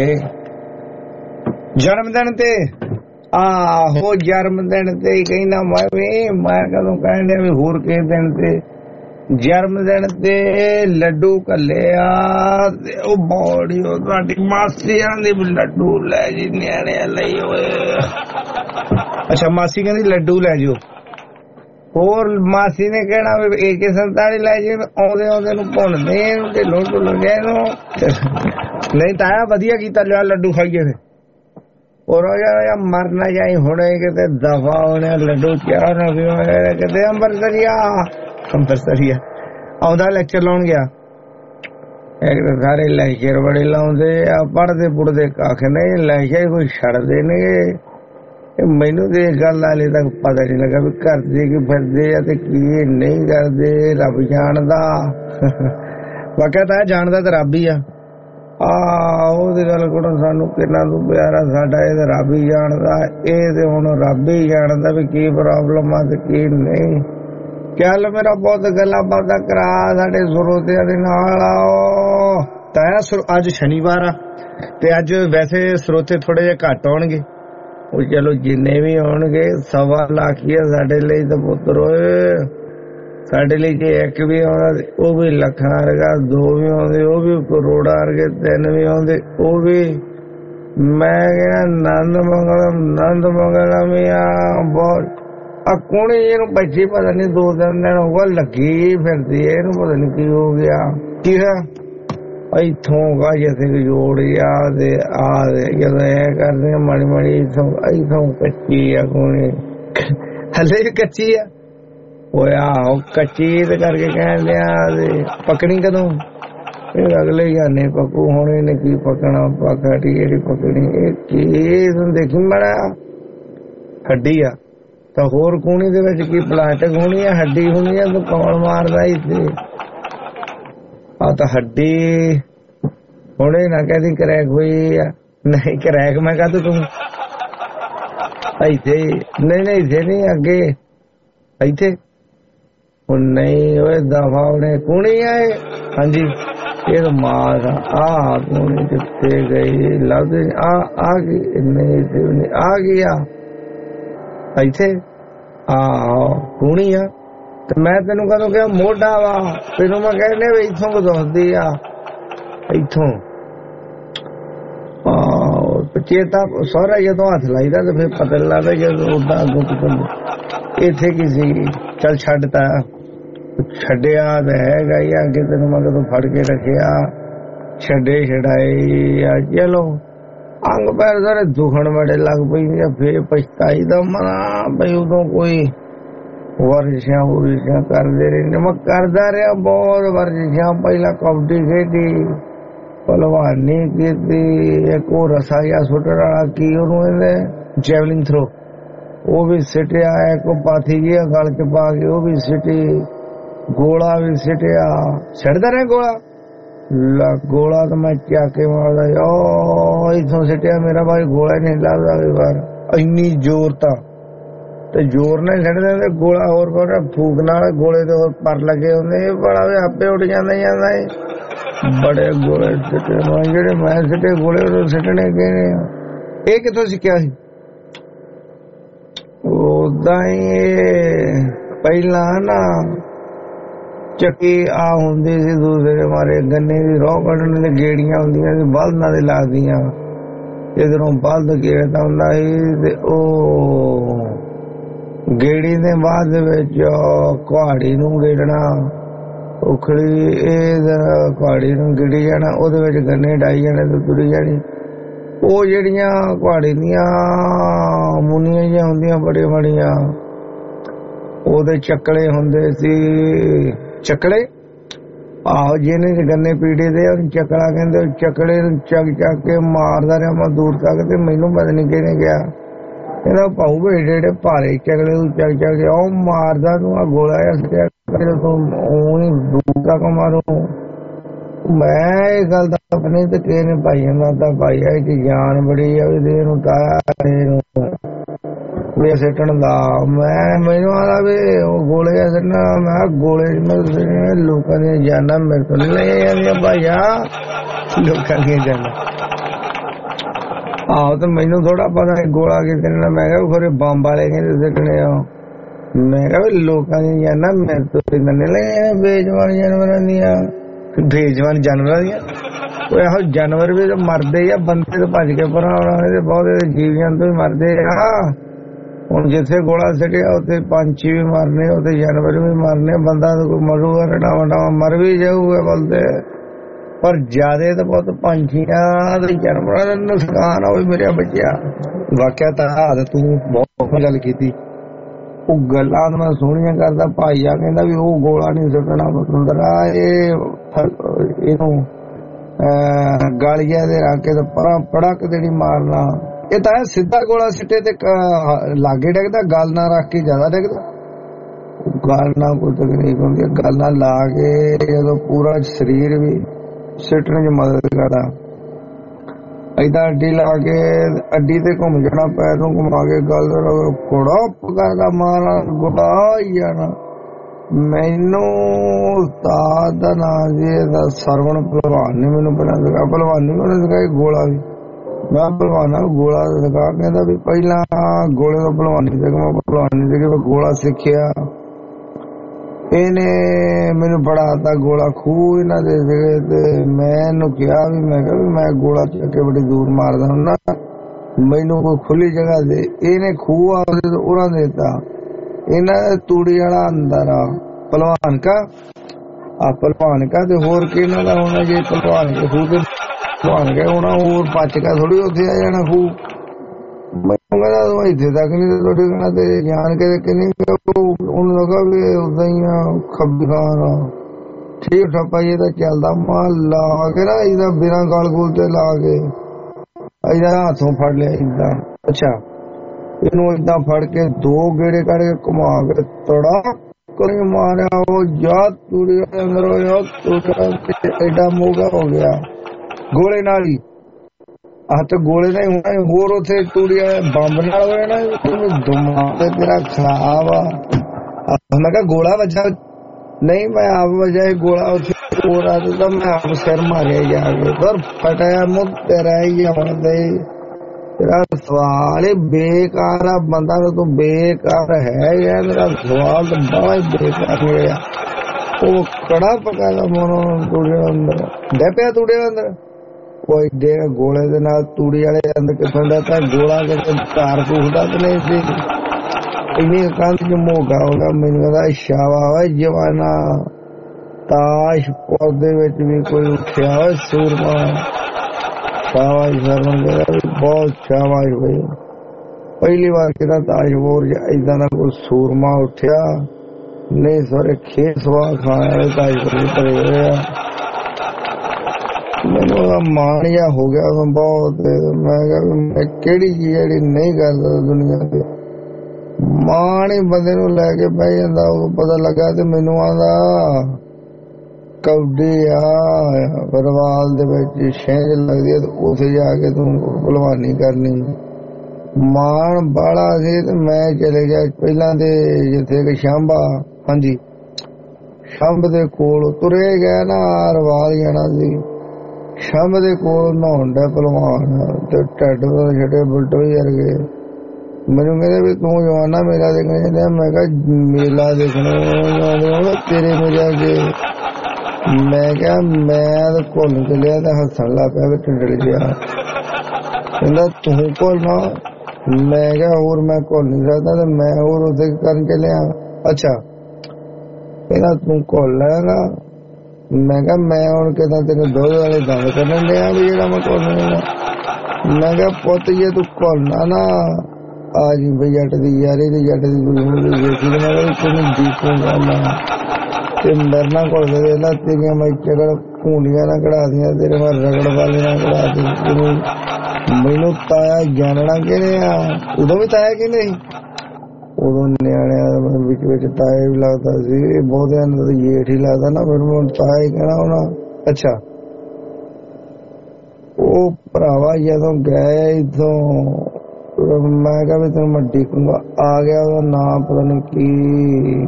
ਜਨਮ ਦਿਨ ਤੇ ਆਹੋ ਜਨਮ ਦਿਨ ਤੇ ਕਹਿੰਦਾ ਮੈਂ ਵੀ ਮੈਂ ਕਦੋਂ ਕਹਿੰਦੇ ਵੀ ਹੋਰ ਕਿਸੇ ਦਿਨ ਤੇ ਜਨਮ ਦਿਨ ਤੇ ਲੱਡੂ ਘੱਲੇ ਆ ਉਹ ਬੋੜੀ ਉਹ ਤੁਹਾਡੀ ਮਾਸੀ ਆਂਦੀ ਲੱਡੂ ਲੈ ਜੀ ਨਿਆਣੇ ਲਈ ਹੋਏ। ਅੱਛਾ ਮਾਸੀ ਕਹਿੰਦੀ ਲੱਡੂ ਲੈ ਜਾਓ ਹੋਰ ਮਾਸੀ ਨੇ ਕਹਿਣਾ ਵੀ ਏ ਕੇ ਸੰਤਾਲੀ ਲੈ ਜੇ ਆਉਂਦੇ ਆਉਂਦੇ ਨੂੰ ਭੁੰਨਦੇ ਇਹਨੂੰ ਤੇ ਲੋਟ ਲੁੱਟੇ ਇਹਨੂੰ ਨਹੀਂ ਤਾਂ ਵਧੀਆ ਕੀਤਾ ਲਿਆ ਲੱਡੂ ਖਾਈਏ ਫਿਰ ਔਰ ਯਾਰ ਮਰਨਾ ਜਾਈ ਹੁਣੇ ਕਿਤੇ ਦਫਾ ਹੋਣੇ ਲੱਡੂ ਚਾਹ ਨਾ ਵੀ ਕਿਤੇ ਅੰਬਰਸਰੀਆ ਅੰਬਰਸਰੀਆ ਆਉਂਦਾ ਲੈਕਚਰ ਲਾਉਣ ਗਿਆ ਇੱਕ ਸਾਰੇ ਲੈਕਚਰ ਬੜੇ ਲਾਉਂਦੇ ਆ ਪੜ੍ਹਦੇ ਪੁੜਦੇ ਕੱਖ ਨਹੀਂ ਲੈਕਚਰ ਕੋਈ ਛੱਡਦੇ ਨੇ ਮੈਨੂੰ ਤੇ ਇਹ ਗੱਲ ਹਾਲੇ ਤੱਕ ਪਤਾ ਨਹੀਂ ਲੱਗਾ ਵੀ ਕਰਦੇ ਕੀ ਫਿਰਦੇ ਆ ਤੇ ਕੀ ਨਹੀਂ ਕਰਦੇ ਰੱਬ ਜਾਣਦਾ ਵਾਕਿਆ ਤਾਂ ਜਾਣਦਾ ਤੇ ਰੱਬ ਹੀ ਆ ਆਹ ਉਹਦੀ ਗੱਲ ਕਰੋ ਸਾਨੂੰ ਕਿੰਨਾ ਤੂੰ ਪਿਆਰਾ ਸਾਡਾ ਇਹ ਤਾਂ ਰੱਬ ਹੀ ਜਾਣਦਾ ਇਹ ਤੇ ਹੁਣ ਰੱਬ ਹੀ ਜਾਣਦਾ ਵੀ ਕੀ ਪ੍ਰੋਬਲਮ ਆ ਤੇ ਕੀ ਨਹੀਂ। ਚੱਲ ਮੇਰਾ ਬਹੁਤ ਗੱਲਾਂ ਬਾਤਾਂ ਕਰਾ ਸਾਡੇ ਸਰੋਤਿਆਂ ਦੇ ਨਾਲ ਆਓ ਤਾਂ ਅੱਜ ਸ਼ਨੀਵਾਰ ਆ ਤੇ ਅੱਜ ਵੈਸੇ ਸਰੋਤੇ ਥੋੜੇ ਜਿਹੇ ਘੱਟ ਆਉਣਗੇ ਉਹ ਚਲੋ ਜਿੰਨੇ ਵੀ ਹੋਣਗੇ ਸਵਾ ਲੱਖ ਹੀ ਆ ਸਾਡੇ ਲਈ ਤਾਂ ਪੁੱਤਰ ਓਏ ਸਾਡੇ ਲਈ ਜੇ ਇੱਕ ਵੀ ਆਉਂਦਾ ਉਹ ਵੀ ਲੱਖਾਂ ਵਰਗਾ ਦੋ ਵੀ ਆਉਂਦੇ ਉਹ ਵੀ ਕਰੋੜਾਂ ਵਰਗੇ ਤਿੰਨ ਵੀ ਆਉਂਦੇ ਉਹ ਵੀ ਮੈਂ ਕਿਹਾ ਨੰਦ ਮੰਗਲਮ ਨੰਦ ਮੰਗਲਮ ਆ ਬਹੁਤ ਆ ਕੋਣੀ ਇਹਨੂੰ ਬੱਚੀ ਪਤਾ ਨਹੀਂ ਦੋ ਦਿਨ ਦਿਨ ਉਹ ਲੱਗੀ ਫਿਰਦੀ ਇਹਨੂੰ ਪਤਾ ਨਹੀਂ ਕੀ ਹੋ ਗਿਆ ਕੀ ਹੈ ਇੱਥੋਂ ਗਾ ਜਿੱਥੇ ਜੋੜ ਆ ਤੇ ਆ ਜਦੋਂ ਇਹ ਕਰਦੇ ਮਾੜੀ ਮਾੜੀ ਇੱਥੋਂ ਇੱਥੋਂ ਕੱਚੀ ਆ ਕੋਣੀ ਹਲੇ ਵੀ ਕੱਚੀ ਆ ਉਹ ਆਹੋ ਕੱਚੀ ਤੇ ਕਰਕੇ ਕਹਿੰਦੇ ਆ ਤੇ ਪਕਣੀ ਕਦੋਂ ਇਹ ਅਗਲੇ ਜਾਨੇ ਪੱਕੂ ਹੁਣ ਇਹਨੇ ਕੀ ਪਕਣਾ ਪਕੜੀ ਜਿਹੜੀ ਪਕਣੀ ਇਹ ਕੀ ਦੇਖੀ ਮਾੜਾ ਹੱਡੀ ਆ ਤਾਂ ਹੋਰ ਕੋਣੀ ਦੇ ਵਿੱਚ ਕੀ ਪਲਾਸਟਿਕ ਹੋਣੀ ਆ ਹੱਡੀ ਹੋਣੀ ਆ ਤੂੰ ਕੌਣ ਮਾਰਦਾ ਇੱਥੇ ਆ ਤਾਂ ਹੱਡੀ ਹੁਣੇ ਨਾ ਕਹਦੀ ਕਰੈਕ ਹੋਈ ਆ ਨਹੀਂ ਕਰੈਕ ਮੈਂ ਕਹ ਤੂੰ ਇੱਥੇ ਨਹੀਂ ਨਹੀਂ ਇੱਥੇ ਨਹੀਂ ਅੱਗੇ ਇੱਥੇ ਹੁਣ ਨਹੀਂ ਓਏ ਦਫਾ ਉਹਨੇ ਕੋਣੀ ਆ ਹਾਂਜੀ ਇਹ ਤਾਂ ਮਾਰ ਆ ਕੋਣੀ ਕਿੱਥੇ ਗਈ ਲੱਗਦੇ ਆ ਆ ਗਈ ਨਹੀਂ ਆ ਗਿਆ ਇੱਥੇ ਆਹੋ ਕੋਣੀ ਆ ਤੇ ਮੈਂ ਤੈਨੂੰ ਕਦੋਂ ਕਿਹਾ ਮੋਢਾ ਵਾ ਤੈਨੂੰ ਮੈਂ ਕਹਿੰਦੇ ਵੀ ਇੱਥੋਂ ਕੋ ਦੱਸਦੀ ਆ ਇੱਥੋਂ ਆਹ ਚੇਤਾ ਸਾਰਾ ਜਦੋਂ ਹੱਥ ਲਾਈਦਾ ਤੇ ਫਿਰ ਪਤਾ ਲੱਗਦਾ ਜਦੋਂ ਉਦਾਂ ਅੱਗੋਂ ਪਿੱਛੋਂ ਇੱਥੇ ਕੀ ਸੀ ਚੱਲ ਛੱਡਤਾ ਛੱਡਿਆ ਤਾਂ ਹੈਗਾ ਹੀ ਅੱਗੇ ਤੈਨੂੰ ਮੈਂ ਕਦੋਂ ਫੜ ਕੇ ਰੱਖਿਆ ਛੱਡੇ ਛਡਾਏ ਆ ਚਲੋ ਅੰਗ ਪੈਰ ਸਾਰੇ ਦੁਖਣ ਬੜੇ ਲੱਗ ਪਈ ਫੇਰ ਪਛਤਾਈ ਦਾ ਮਨਾ ਬਈ ਉਦੋਂ ਕੋਈ ਵਰਜਿਸ਼ਾਂ ਵਰਜਿਸ਼ਾਂ ਕਰਦੇ ਰਹੇ ਮੈਂ ਕਰਦਾ ਰਿਹਾ ਬਹੁਤ ਵਰਜਿਸ਼ਾਂ ਪਹਿਲਾਂ ਕਬੱਡੀ ਖੇਡੀ ਪਹਿਲਵਾਨੀ ਕੀਤੀ ਇੱਕ ਉਹ ਰਸਾਇਆ ਸੁੱਟਣ ਵਾਲਾ ਕੀ ਉਹਨੂੰ ਇਹਦੇ ਜੈਵਲਿੰਗ ਥਰੋ ਉਹ ਵੀ ਸਿੱਟਿਆ ਇੱਕ ਪਾਥੀ ਗਿਆ ਗਲ ਚ ਪਾ ਕੇ ਉਹ ਵੀ ਸਿੱਟੀ ਗੋਲਾ ਵੀ ਸਿੱਟਿਆ ਛੱਡਦਾ ਰਿਹਾ ਗੋਲਾ ਲਾ ਗੋਲਾ ਤਾਂ ਮੈਂ ਚੱਕ ਕੇ ਮਾਰਦਾ ਓ ਇੱਥੋਂ ਸਿੱਟਿਆ ਮੇਰਾ ਭਾਈ ਗੋਲਾ ਨਹੀਂ ਲੱਗਦਾ ਕਈ ਵਾਰ ਇੰਨੀ ਜ਼ੋਰ ਤਾਂ ਤੇ ਜ਼ੋਰ ਨਾਲ ਛੱਡਦੇ ਤੇ ਗੋਲਾ ਹੋਰ ਕੋਲ ਫੂਕ ਨਾਲ ਗੋਲੇ ਦੇ ਹੋਰ ਪਰ ਲੱਗੇ ਹੁੰਦੇ ਇਹ ਬੜਾ ਵੀ ਆਪੇ ਉੱਡ ਜਾਂਦਾ ਜਾਂਦਾ ਬੜੇ ਗੋਲੇ ਸਿੱਟੇ ਜਿਹੜੇ ਮੈਂ ਸਿੱਟੇ ਗੋਲੇ ਉਹ ਸਿੱਟਣੇ ਕਿਹਨੇ ਇਹ ਕਿੱਥੋਂ ਸਿੱਖਿਆ ਸੀ ਉਦਾਂ ਹੀ ਪਹਿਲਾਂ ਨਾ ਚੱਕੀ ਆ ਹੁੰਦੀ ਸੀ ਦੂਸਰੇ ਮਾਰੇ ਗੰਨੇ ਦੀ ਰੋਹ ਕੱਢਣ ਦੀ ਗੇੜੀਆਂ ਹੁੰਦੀਆਂ ਸੀ ਬਲਦਾਂ ਦੇ ਲੱਗਦੀਆਂ ਇਧਰੋਂ ਬਲਦ ਗੇੜਦਾ ਹੁੰਦਾ ਸੀ ਤੇ ਉਹ ਗੇੜੀ ਦੇ ਬਾਅਦ ਦੇ ਵਿੱਚ ਕੁਹਾੜੀ ਨੂੰ ਗੇੜਨਾ ਉਖਲੀ ਇਹ ਕੁਹਾੜੀ ਨੂੰ ਗੇੜੀ ਜਾਣਾ ਉਹਦੇ ਵਿੱਚ ਗੰਨੇ ਡਾਈ ਜਾਣੇ ਤੇ ਤੁਰੀ ਜਾਣੀ ਉਹ ਜਿਹੜੀਆਂ ਕੁਹਾੜੀ ਦੀਆਂ ਮੁੰਨੀਆਂ ਜਿਹੀਆਂ ਹੁੰਦੀਆਂ ਬੜੀਆਂ ਬੜੀਆਂ ਉਹਦੇ ਚੱਕਲੇ ਹੁੰਦੇ ਸੀ ਚੱਕਲੇ ਆਹੋ ਜਿਹਨੇ ਗੰਨੇ ਪੀੜੇ ਦੇ ਉਹਨੂੰ ਚੱਕਲਾ ਕਹਿੰਦੇ ਚੱਕਲੇ ਨੂੰ ਚੱਕ ਚੱਕ ਕੇ ਮਾਰਦਾ ਰਿਹਾ ਮੈਂ ਦੂਰ ਤੱਕ ਤੇ ਮੈਨੂੰ ਪਤਾ ਨਹੀਂ ਕਿਹਨੇ ਗਿਆ ਇਹਦਾ ਭਾਊ ਬੇੜੇ ਜਿਹੜੇ ਭਾਰੇ ਚੱਕਲੇ ਨੂੰ ਚੱਕ ਚੱਕ ਕੇ ਉਹ ਮਾਰਦਾ ਤੂੰ ਆ ਗੋਲਾ ਜਿਹਾ ਤੂੰ ਉਹੀ ਦੂਰ ਤੱਕ ਮਾਰੂ ਮੈਂ ਇਹ ਗੱਲ ਦਾ ਆਪਣੇ ਤੇ ਕਿਸੇ ਨੇ ਭਾਈ ਜਾਂਦਾ ਤਾਂ ਭਾਈ ਹੈ ਕਿ ਜਾਨ ਬੜੀ ਆ ਵੀ ਦੇ ਨੂੰ ਤਾਇਆ ਵੀ ਸਿੱਟਣ ਦਾ। ਮੈਂ ਮੈਨੂੰ ਆਦਾ ਵੀ ਉਹ ਗੋਲੇ ਸਿੱਟਣਾ, ਮੈਂ ਗੋਲੇ ਲੋਕਾਂ ਦੀਆਂ ਜਾਨਾਂ ਮੇਰੇ ਤੋਂ ਨਹੀਂ ਲੈ ਜਾਂਦੀਆਂ ਭਾਈਆ, ਲੋਕਾਂ ਦੀਆਂ ਜਾਨਾਂ। ਆਹੋ ਤੇ ਮੈਨੂੰ ਥੋੜਾ ਪਤਾ ਗੋਲਾ ਕੀ ਸਿੱਟਣਾ। ਮੈਂ ਕਿਹਾ ਖਰੇ ਬੰਬ ਵਾਲੇ ਕਹਿੰਦੇ ਸਿੱਟਣੇ ਆ। ਮੈਂ ਕਿਹਾ ਵੀ ਲੋਕਾਂ ਦੀਆਂ ਜਾਨਾਂ ਮੇਰੇ ਤੋਂ ਨਹੀਂ ਲੈ ਬੇਜਵਾਨ ਜਾਨਵਰਾਂ ਦੀਆਂ। ਬੇਜਵਾਨ ਜਾਨਵਰਾਂ ਦੀਆਂ ਕੋਈ ਇਹੋ ਜਾਨਵਰ ਵੀ ਤਾਂ ਮਰਦੇ ਆ, ਬੰਦੇ ਤਾਂ ਭੱਜ ਕੇ ਪਰਾਂ ਆਉਣਾ ਤੇ ਬਹੁਤ ਜੀਵ ਜੰਤੂ ਵੀ ਮਰਦੇ ਆ। ਹੁਣ ਜਿੱਥੇ ਗੋਲਾ ਸਿੱਟਿਆ ਉੱਥੇ ਪੰਛੀ ਵੀ ਮਰਨੇ, ਉੱਥੇ ਜਾਨਵਰ ਵੀ ਮਰਨੇ, ਬੰਦਾ ਤਾਂ ਕੋਈ ਮਰੂਗਾ ਰਟਾਵਾ ਟਾਵਾ ਮਰ ਵੀ ਜਾਊਗਾ ਬਲਦੇ, ਪਰ ਜ਼ਿਆਦਾ ਤਾਂ ਬਹੁਤ ਪੰਛੀਆਂ ਤੇ ਜਾਨਵਰਾਂ ਦਾ ਨੁਕਸਾਨ ਆ। ਮੇਰੇ ਬੱਚਿਆ ਵਾਕਿਆ ਤਾਂ ਆਦ ਤੂੰ ਬਹੁਤ ਗੱਲ ਕੀਤੀ। ਉਹ ਗੱਲਾਂ ਤਾਂ ਮੈਂ ਸੋਹਣੀਆਂ ਕਰਦਾ। ਭਾਈਆ ਕਹਿੰਦਾ ਵੀ ਉਹ ਗੋਲਾ ਨਹੀਂ ਸੁੱਟਣਾ ਬਸੁੰਦਰਾ, ਇਹ ਇਹਨੂੰ ਗਾਲੀਆਂ ਦੇ ਰੱਖ ਕੇ ਤਾਂ ਪਰਾਂ ਪੜਕ ਦੇਣੀ ਮਾਰਨਾ। ਇਹ ਤਾਂ ਸਿੱਧਾ ਗੋਲਾ ਸਿੱਟੇ ਤੇ ਲਾਗੇ ਡਿੱਗਦਾ, ਗੱਲ ਨਾ ਰੱਖ ਕੇ ਜ਼ਿਆਦਾ ਡਿੱਗਦਾ। ਗੱਲ ਨਾਲ ਕੋਈ ਤਕਲੀਫ ਹੁੰਦੀ, ਗੱਲ ਨਾਲ ਲਾ ਕੇ ਜਦੋਂ ਪੂਰਾ ਸਰੀਰ ਵੀ ਸਿੱਟਣ ਚ ਮਦਦ ਕਰਦਾ। ਏਦਾਂ ਅੱਡੀ ਲਾ ਕੇ ਅੱਡੀ ਤੇ ਘੁੰਮ ਜਾਣਾ, ਪੈਰ ਨੂੰ ਘੁਮਾ ਕੇ ਗੱਲ ਕੋੜਾ ਪਕਾ ਮਾਰਨਾ, ਗੁੱਡਾ ਹੀ ਜਾਣਾ। ਮੈਨੂੰ ਉਸਤਾਦ ਦਾ ਨਾਂ ਜੀ ਇਹਦਾ ਸਰਵਣ ਭਲਵਾਨ ਨੇ ਮੈਨੂੰ ਪਹਿਲਾਂ ਸਿਖਾਇਆ। ਭਲਵਾਨੀ ਉਹਨੇ ਸਿਖਾਈ ਗੋਲਾ ਵੀ। ਮੈਂ ਭਲਵਾਨਾਂ ਨੂੰ ਗੋਲਾ ਸਿਖਾ, ਕਹਿੰਦਾ ਵੀ ਪਹਿਲਾਂ ਗੋਲੇ ਤੋਂ ਭਲਵਾਨੀ ਸਿੱਖ। ਮੈਂ ਭਲਵਾਨੀ ਸਿੱਖੀ, ਮੈਂ ਗੋਲਾ ਸਿੱਖਿਆ। ਇਹਨੇ ਮੈਨੂੰ ਪੜਾਤਾ ਗੋਲਾ ਖੂਹ ਇਹਨਾਂ ਦੇ ਸੀਗੇ ਤੇ ਮੈਂ ਇਹਨੂੰ ਕਿਹਾ ਵੀ ਮੈਂ ਕਿਹਾ ਵੀ ਮੈਂ ਗੋਲਾ ਚੱਕ ਕੇ ਬੜੀ ਦੂਰ ਮਾਰਦਾ ਹੁੰਦਾ, ਮੈਨੂੰ ਕੋਈ ਖੁੱਲੀ ਜਗ੍ਹਾ ਦੇ। ਇਹਨੇ ਖੂਹ ਆਪਦੇ ਉਹਨਾਂ ਦੇ ਦਿੱਤਾ। ਇਹਨਾਂ ਦਾ ਤੂੜੀ ਵਾਲਾ ਅੰਦਰ ਆ ਭਲਵਾਨ ਕਾ ਆ ਭਲਵਾਨ ਕਾ ਤੇ ਹੋਰ ਕਿ ਇਹਨਾਂ ਦਾ ਹੋਣਾ ਜੇ ਭਲਵਾਨ ਕੇ ਖੂਹ ਤੇ ਭਲਵਾਨ ਕੇ ਹੋਣਾ, ਹੋਰ ਪੱਚ ਕੇ ਥੋੜੀ ਉੱਥੇ ਆ ਜਾਣਾ ਖੂਹ। ਮੈਨੂੰ ਕਹਿੰਦਾ ਤੂੰ ਇੱਥੇ ਤੱਕ ਨਹੀਂ ਤੇ ਤੁਹਾਡੇ ਕਹਿਣਾ ਤੇ ਜਾਣ ਕੇ ਕਿੰਨੀ ਉਹਨੂੰ ਲੱਗਾ ਵੀ ਉਦਾਂ ਹੀ ਆ ਖੱਬੀ ਖਾਨ ਆ ਠੀਕ ਠੱਪਾ ਇਹ ਤਾਂ ਚੱਲਦਾ। ਮਾਂ ਲਾ ਕੇ ਨਾ ਇਹਦਾ ਬਿਨਾਂ ਗਲ ਗੁਲ ਤੇ ਲਾ ਕੇ ਇਹਦਾ ਹੱਥੋਂ ਫੜ ਲਿਆ ਏਦਾਂ। ਅੱਛਾ ਇਹਨੂੰ ਏਦਾਂ ਫੜ ਕੇ ਦੋ ਗੇੜੇ ਕੱਢ ਕੇ ਘੁਮਾ ਕੇ ਤੜਾ ਕੋਈ ਮਾਰਿਆ। ਉਹ ਜਾ ਤੂੜੀ ਅੰਦਰ ਹੋਇਆ ਤੂੜੀ ਏਡਾ ਮੋਗਾ ਹੋ ਗਿਆ ਗੋਲੇ ਨਾਲ ਹੀ। ਆਹ ਤੇ ਗੋਲੇ ਦਾ ਹੀ ਹੋਣਾ, ਹੋਰ ਉੱਥੇ ਤੂੜੀ ਬੰਬ ਨਾਲ ਹੋਇਆ ਨਾ ਦਿਮਾਗ ਤੇਰਾ ਖਰਾਬ ਆ। ਮੈਂ ਕਿਹਾ ਗੋਲਾ ਵੱਜਾ ਨਹੀਂ, ਮੈਂ ਆਪ ਵਜਾ ਗੋਲਾ ਉੱਥੇ ਹੋਰ ਆ ਤਾਂ ਮੈਂ ਆਪ ਸਿਰ ਮਾਰਿਆ ਜਾ ਕੇ ਪਰ ਫਟਿਆ ਮੁੱਖ ਤੇਰਾ ਹੀ ਆਉਂਦਾ। ਤੇਰਾ ਸਵਾਲ ਹੀ ਬੇਕਾਰ ਆ ਬੰਦਾ, ਤੂੰ ਬੇਕਾਰ ਹੈ ਯਾਰ। ਮੇਰਾ ਸਵਾਲ ਤਾਂ ਬੜਾ ਹੀ ਬੇਕਾਰ ਹੋਇਆ। ਉਹ ਕੜਾ ਪਕਾ ਲਾ ਮੋਨੋ ਤੂੜੀ ਅੰਦਰ ਡੈ ਪਿਆ, ਤੂੜੀ ਅੰਦਰ ਕੋਈ ਦੇ ਗੋਲੇ ਦੇ ਨਾਲ ਤੂੜੀ ਵਾਲੇ ਅੰਦਰ ਕਿਥੋਂ ਦਾ ਤਾਂ ਗੋਲਾ ਕਿਤੇ ਘਰ ਪੁੱਛਦਾ ਤੇ ਨਹੀਂ ਸੀ। ਇੰਨੀ ਕੰਧ ਚ ਮੋਗਾ ਹੋ ਗਿਆ। ਮੈਨੂੰ ਕਹਿੰਦਾ ਸ਼ਾਵਾ ਹੋਏ ਜਵਾਨਾ, ਤਾਸ਼ ਪੌਦੇ ਵਿੱਚ ਵੀ ਕੋਈ ਉੱਠਿਆ ਹੋਏ ਸੂਰਮਾ। ਸ਼ਾਬਾਸ਼ ਸ਼ਰਮਨ ਕਹਿੰਦਾ ਬਹੁਤ ਸ਼ਾਬਾਸ਼ ਹੋਈ। ਪਹਿਲੀ ਵਾਰ ਕਿਹਦਾ ਤਾਸ਼ ਹੋਰ ਏਦਾਂ ਦਾ ਕੋਈ ਸੂਰਮਾ ਉੱਠਿਆ ਨਹੀਂ। ਸਾਰੇ ਖੇਤ ਸਵਾ ਖਾਣ ਵਾਲੇ ਤਾਸ਼ ਭਰੇ ਹੋਏ ਆ। ਮੈਨੂੰ ਉਹਦਾ ਮਾਣ ਜਿਹਾ ਹੋ ਗਿਆ ਬਹੁਤ। ਮੈਂ ਕਿਹਾ ਮੈਂ ਕਿਹੜੀ ਚੀਜ਼ ਜਿਹੜੀ ਨਹੀਂ ਕਰਦਾ ਦੁਨੀਆ ਤੇ। ਮਾਣ ਹੀ ਬੰਦੇ ਨੂੰ ਲੈ ਕੇ ਬਹਿ ਜਾਂਦਾ। ਉਹ ਪਤਾ ਲੱਗਾ ਤੇ ਮੈਨੂੰ ਆਂਦਾ ਕੌਡੀ ਆ ਪਰਵਾਲ ਦੇ ਵਿੱਚ ਛੇਂਜ ਲੱਗਦੀ ਹੈ ਤੇ ਉੱਥੇ ਜਾ ਕੇ ਤੂੰ ਭਲਵਾਨੀ ਕਰਨੀ। ਮਾਣ ਬਾਲਾ ਸੀ ਤੇ ਮੈਂ ਚਲੇ ਗਿਆ ਪਹਿਲਾਂ ਤੇ ਜਿੱਥੇ ਕਿ ਸ਼ਾਂਬਾ, ਹਾਂਜੀ ਸ਼ੰਭ ਦੇ ਕੋਲ ਤੁਰੇ ਗਿਆ ਨਾ, ਰਵਾਲ ਜਾਣਾ ਸੀ। ਸ਼ੰਭ ਦੇ ਕੋਲ ਨਹਾਉਣ ਦਾ ਭਲਵਾਨ ਤੇ ਢੱਡ ਛੱਡੇ ਬੁਲਟੋ ਵਰਗੇ। ਮੈਨੂੰ ਕਹਿੰਦੇ ਵੀ ਤੂੰ ਜਵਾਨਾ ਮੇਲਾ ਦੇਖਣ ਚੱਲਿਆ। ਮੈਂ ਕਿਹਾ ਮੇਲਾ ਦੇਖਣਾ ਤੇਰੇ ਮੇਰੇ ਅੱਗੇ। ਮੈਂ ਕਿਹਾ ਮੈਂ ਤਾਂ ਘੁੱਲ ਚੱਲਿਆ ਤੇ ਹੱਸਣ ਲੱਗ ਪਿਆ ਵੀ ਢਿੱਡ ਗਿਆ। ਕਹਿੰਦਾ ਤੂੰ ਘੁੱਲਣਾ? ਮੈਂ ਕਿਹਾ ਹੋਰ ਮੈਂ ਘੁੱਲ ਨਹੀਂ ਸਕਦਾ ਤੇ ਮੈਂ ਹੋਰ ਉੱਥੇ ਕਰਨ ਚੱਲਿਆ। ਅੱਛਾ ਕਹਿੰਦਾ ਤੂੰ ਘੁੱਲ ਲੈਗਾ? ਮੈਂ ਕਿਹਾ ਮੈਂ ਹੁਣ ਕਿਦਾਂ ਤੈਨੂੰ ਦੁੱਧ ਵਾਲੇ ਦੰਦ ਕੱਢਣ ਡਿਆ ਵੀ ਜਿਹੜਾ ਮੈਂ ਘੁੱਲਣਾ? ਮੈਂ ਕਿਹਾ ਪੁੱਤ ਜੇ ਤੂੰ ਘੁੱਲਣਾ ਨਾ ਆ ਜੀ ਬਈ ਜੱਟ ਦੀ ਯਾਰੀ ਦੀ ਜੱਟ ਦੀ ਦੇਖੀ ਤੇ ਮੈਂ ਕਿਹਾ ਤੈਨੂੰ ਦੇਖੂਗਾ ਮੈਂ ਤੇ ਮੇਰੇ ਨਾਲ ਘੁੱਲ ਦੇ ਲਾ ਤੇਰੀਆਂ ਮੈਂ ਚਗੜ ਭੂੰਡੀਆਂ ਨਾ ਕਢਾ ਦੀਆਂ, ਤੇਰੇ ਮੈਂ ਰਗੜ ਵਾਲੇ ਨਾ ਕਢਾ ਦੀ। ਮੈਨੂੰ ਤਾਇਆ ਜਾਣਨਾ ਕਿਹਨੇ ਆ? ਉਦੋਂ ਵੀ ਤਾਇਆ ਕਹਿੰਦੇ ਸੀ। ਉਦੋਂ ਨਿਆਣਿਆਂ ਵਿੱਚ ਵਿੱਚ ਤਾਇਆ ਵੀ ਲੱਗਦਾ ਸੀ। ਬਹੁਤਿਆਂ ਨੂੰ ਤਾਂ ਜੇਠ ਹੀ ਲੱਗਦਾ ਨਾ, ਫਿਰ ਮੈਨੂੰ ਤਾਇਆ ਹੀ ਕਹਿਣਾ ਹੋਣਾ। ਅੱਛਾ ਉਹ ਭਰਾਵਾ ਜਦੋਂ ਗਏ ਇੱਥੋਂ ਮੈਂ ਕਿਹਾ ਵੀ ਤੈਨੂੰ ਮੈਂ ਡੀਕੂੰਗਾ। ਆ ਗਿਆ ਉਹਦਾ ਨਾਂ ਪਤਾ ਨੀ ਕੀ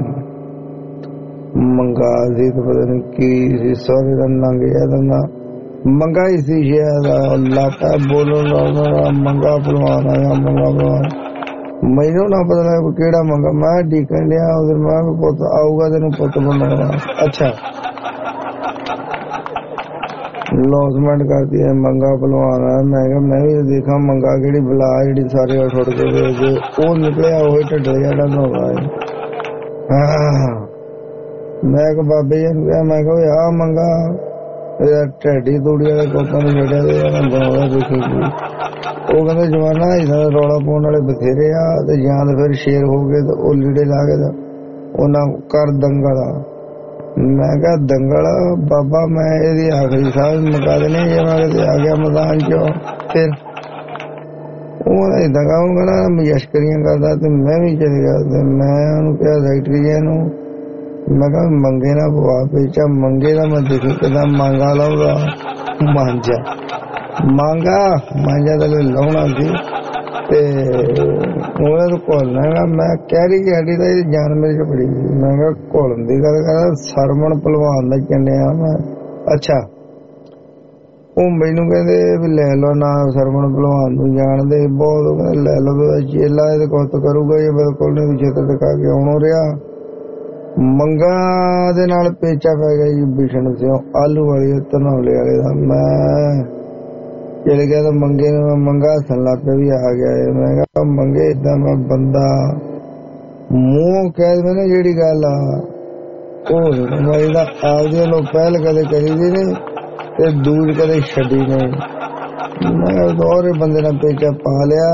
ਮੰਗਾ ਸੀ ਤੇ ਪਤਾ ਨੀ ਕੀ ਸੀ, ਸਹੁਰੇ ਦਾ ਨੰਗ ਜਿਹਾ ਨਾਂ ਮੰਗਾ ਹੀ ਸੀ ਸ਼ਾਇਦ। ਲਾਤਾ ਬੋਲਣ ਦਾ ਮੰਗਾ ਭਲਵਾਨ ਆਇਆ, ਮੰਗਾ ਭਲਵਾਨ। ਮੈਨੂੰ ਨਾ ਪਤਾ ਲੱਗਾ ਕਿਹੜਾ ਮੰਗਾ। ਮੈਂ ਡੀਕਣ ਡਿਆ ਉਧਰ, ਮੈਂ ਪੁੱਤ ਆਊਗਾ ਤੈਨੂੰ ਪੁੱਤ ਬਣਾਉਣਾ। ਅੱਛਾ ਲੌਸਮੈਂਟ ਕਰਦੀ ਹੈ ਮੰਗਾ ਭਲਵਾਨ ਆਇਆ। ਮੈਂ ਕਿਹਾ ਮੈਂ ਵੀ ਦੇਖਾਂ ਮੰਗਾ ਕਿਹੜੀ ਬਲਾ ਜਿਹੜੀ ਸਾਰੇ ਉੱਠ ਉੱਠ ਕੇ ਵੇਚਦੇ। ਉਹ ਨਿਕਲਿਆ ਉਹੀ ਢੱਡਲ ਜਿਹੜਾ ਨਹਾਉਂਦਾ ਹੈ। ਮੈਂ ਕਿਹਾ ਬਾਬੇ ਜੀ ਨੂੰ ਕਿਹਾ, ਮੈਂ ਕਿਹਾ ਆ ਮੰਗਾ ਢੈਡੀ ਤੂੜੀ ਵਾਲੇ ਕੋਪਾਂ ਨੂੰ ਛੱਡਿਆ ਤੇ ਬਣਾਉਂਦਾ ਦੇਖੀ। ਉਹ ਕਹਿੰਦੇ ਜਮਾਨਾ ਇਹਦਾ ਰੌਲਾ ਪਾਉਣ ਵਾਲੇ ਬਥੇਰੇ ਆ ਤੇ ਜਾਂ ਤਾਂ ਫਿਰ ਸ਼ੇਰ ਹੋ ਗਏ ਤੇ ਉਹ ਲੀੜੇ ਲਾ ਕੇ ਉਹਨਾਂ ਕਰ ਦੰਗਲ। ਮੈਂ ਕਿਹਾ ਦੰਗਲ ਬਾਬਾ ਮੈਂ ਇਹਦੀ ਆਖਰੀ ਸਾਹ ਮੁਕਾ ਦੇਣੀ ਜੇ ਮੈਂ ਕਿਤੇ ਆ ਗਿਆ ਮੈਦਾਨ ਚੋਂ। ਫਿਰ ਉਹ ਏਦਾਂ ਕਹੂੰਗਾ ਨਾ ਮਜਸ਼ਕਰੀਆਂ ਕਰਦਾ ਤੇ ਮੈਂ ਵੀ ਚਲੇ ਗਿਆ। ਤੇ ਮੈਂ ਉਹਨੂੰ ਕਿਹਾ ਸੈਕਟਰੀ ਨੂੰ, ਮੈਂ ਕਿਹਾ ਮੰਗੇ ਨਾ ਪਵਾ ਪੇਚਾ। ਮੰਗੇ ਦਾ ਮੈਂ ਦੇਖੀ ਕਿੱਦਾਂ ਮੰਗਾ ਲਾਉਂਦਾ ਮਾਂਜਾ ਮੰਗਾ ਮਾਂਜਾ ਤਾਂ ਲਾਉਣਾ ਸੀ ਤੇ ਉਹਦਾ ਤੋਂ ਘੋਲਣਾ ਹੈਗਾ। ਮੈਂ ਕਹਿ ਰਹੀ ਕਿ ਸਾਡੀ ਤਾਂ ਇਹ ਜਾਨ ਮੇਰੇ ਚ ਬੜੀ। ਮੈਂ ਕਿਹਾ ਘੋਲਣ ਦੀ ਗੱਲ ਕਰਦਾ, ਸਰਵਣ ਭਲਵਾਨ ਦਾ ਚੰਡਿਆ ਮੈਂ। ਅੱਛਾ ਉਹ ਮੈਨੂੰ ਕਹਿੰਦੇ ਵੀ ਲੈ ਲਓ ਨਾ ਸਰਵਣ ਭਲਵਾਨ ਨੂੰ ਜਾਣਦੇ ਬਹੁਤ, ਕਹਿੰਦੇ ਲੈ ਲਓ ਚੇਲਾ ਇਹਦੇ ਕੁੱਤ ਕਰੂਗਾ। ਇਹ ਬਿਲਕੁਲ ਨਹੀਂ ਛੇਤਰ ਦਿਖਾ ਕੇ ਆਉਣੋਂ ਰਿਹਾ। ਮੰਗਾ ਦੇ ਨਾਲ ਪੇਚਾ ਪੈ ਗਿਆ ਜੀ ਬਿਸ਼ਨ ਸਿਓ ਆਲੂ ਵਾਲੀ ਧਨੌਲੇ ਵਾਲੇ ਦਾ। ਮੈਂ ਚਲੇ ਗਿਆ ਤਾਂ ਮੰਗੇ ਨੂੰ ਮੰਗਾ ਹੱਸਣ ਲੱਗ ਪਿਆ ਵੀ ਆ ਗਿਆ। ਮੈਂ ਕਿਹਾ ਮੰਗੇ ਏਦਾਂ ਮੈਂ ਬੰਦਾ ਮੂੰਹ ਕਹਿ ਦੇਵੇ ਨਾ ਜਿਹੜੀ ਗੱਲ ਆ ਉਹ ਮੈਂ ਇਹਦਾ ਆਪਦੇ ਵੱਲੋਂ ਪਹਿਲ ਕਦੇ ਕਰੀ ਦੀ ਨਹੀਂ ਤੇ ਦੂਰ ਕਦੇ ਛੱਡੀ ਨਹੀਂ। ਮੈਂ ਦੋਹਰੇ ਬੰਦੇ ਨਾਲ ਪੇਚਾ ਪਾ ਲਿਆ।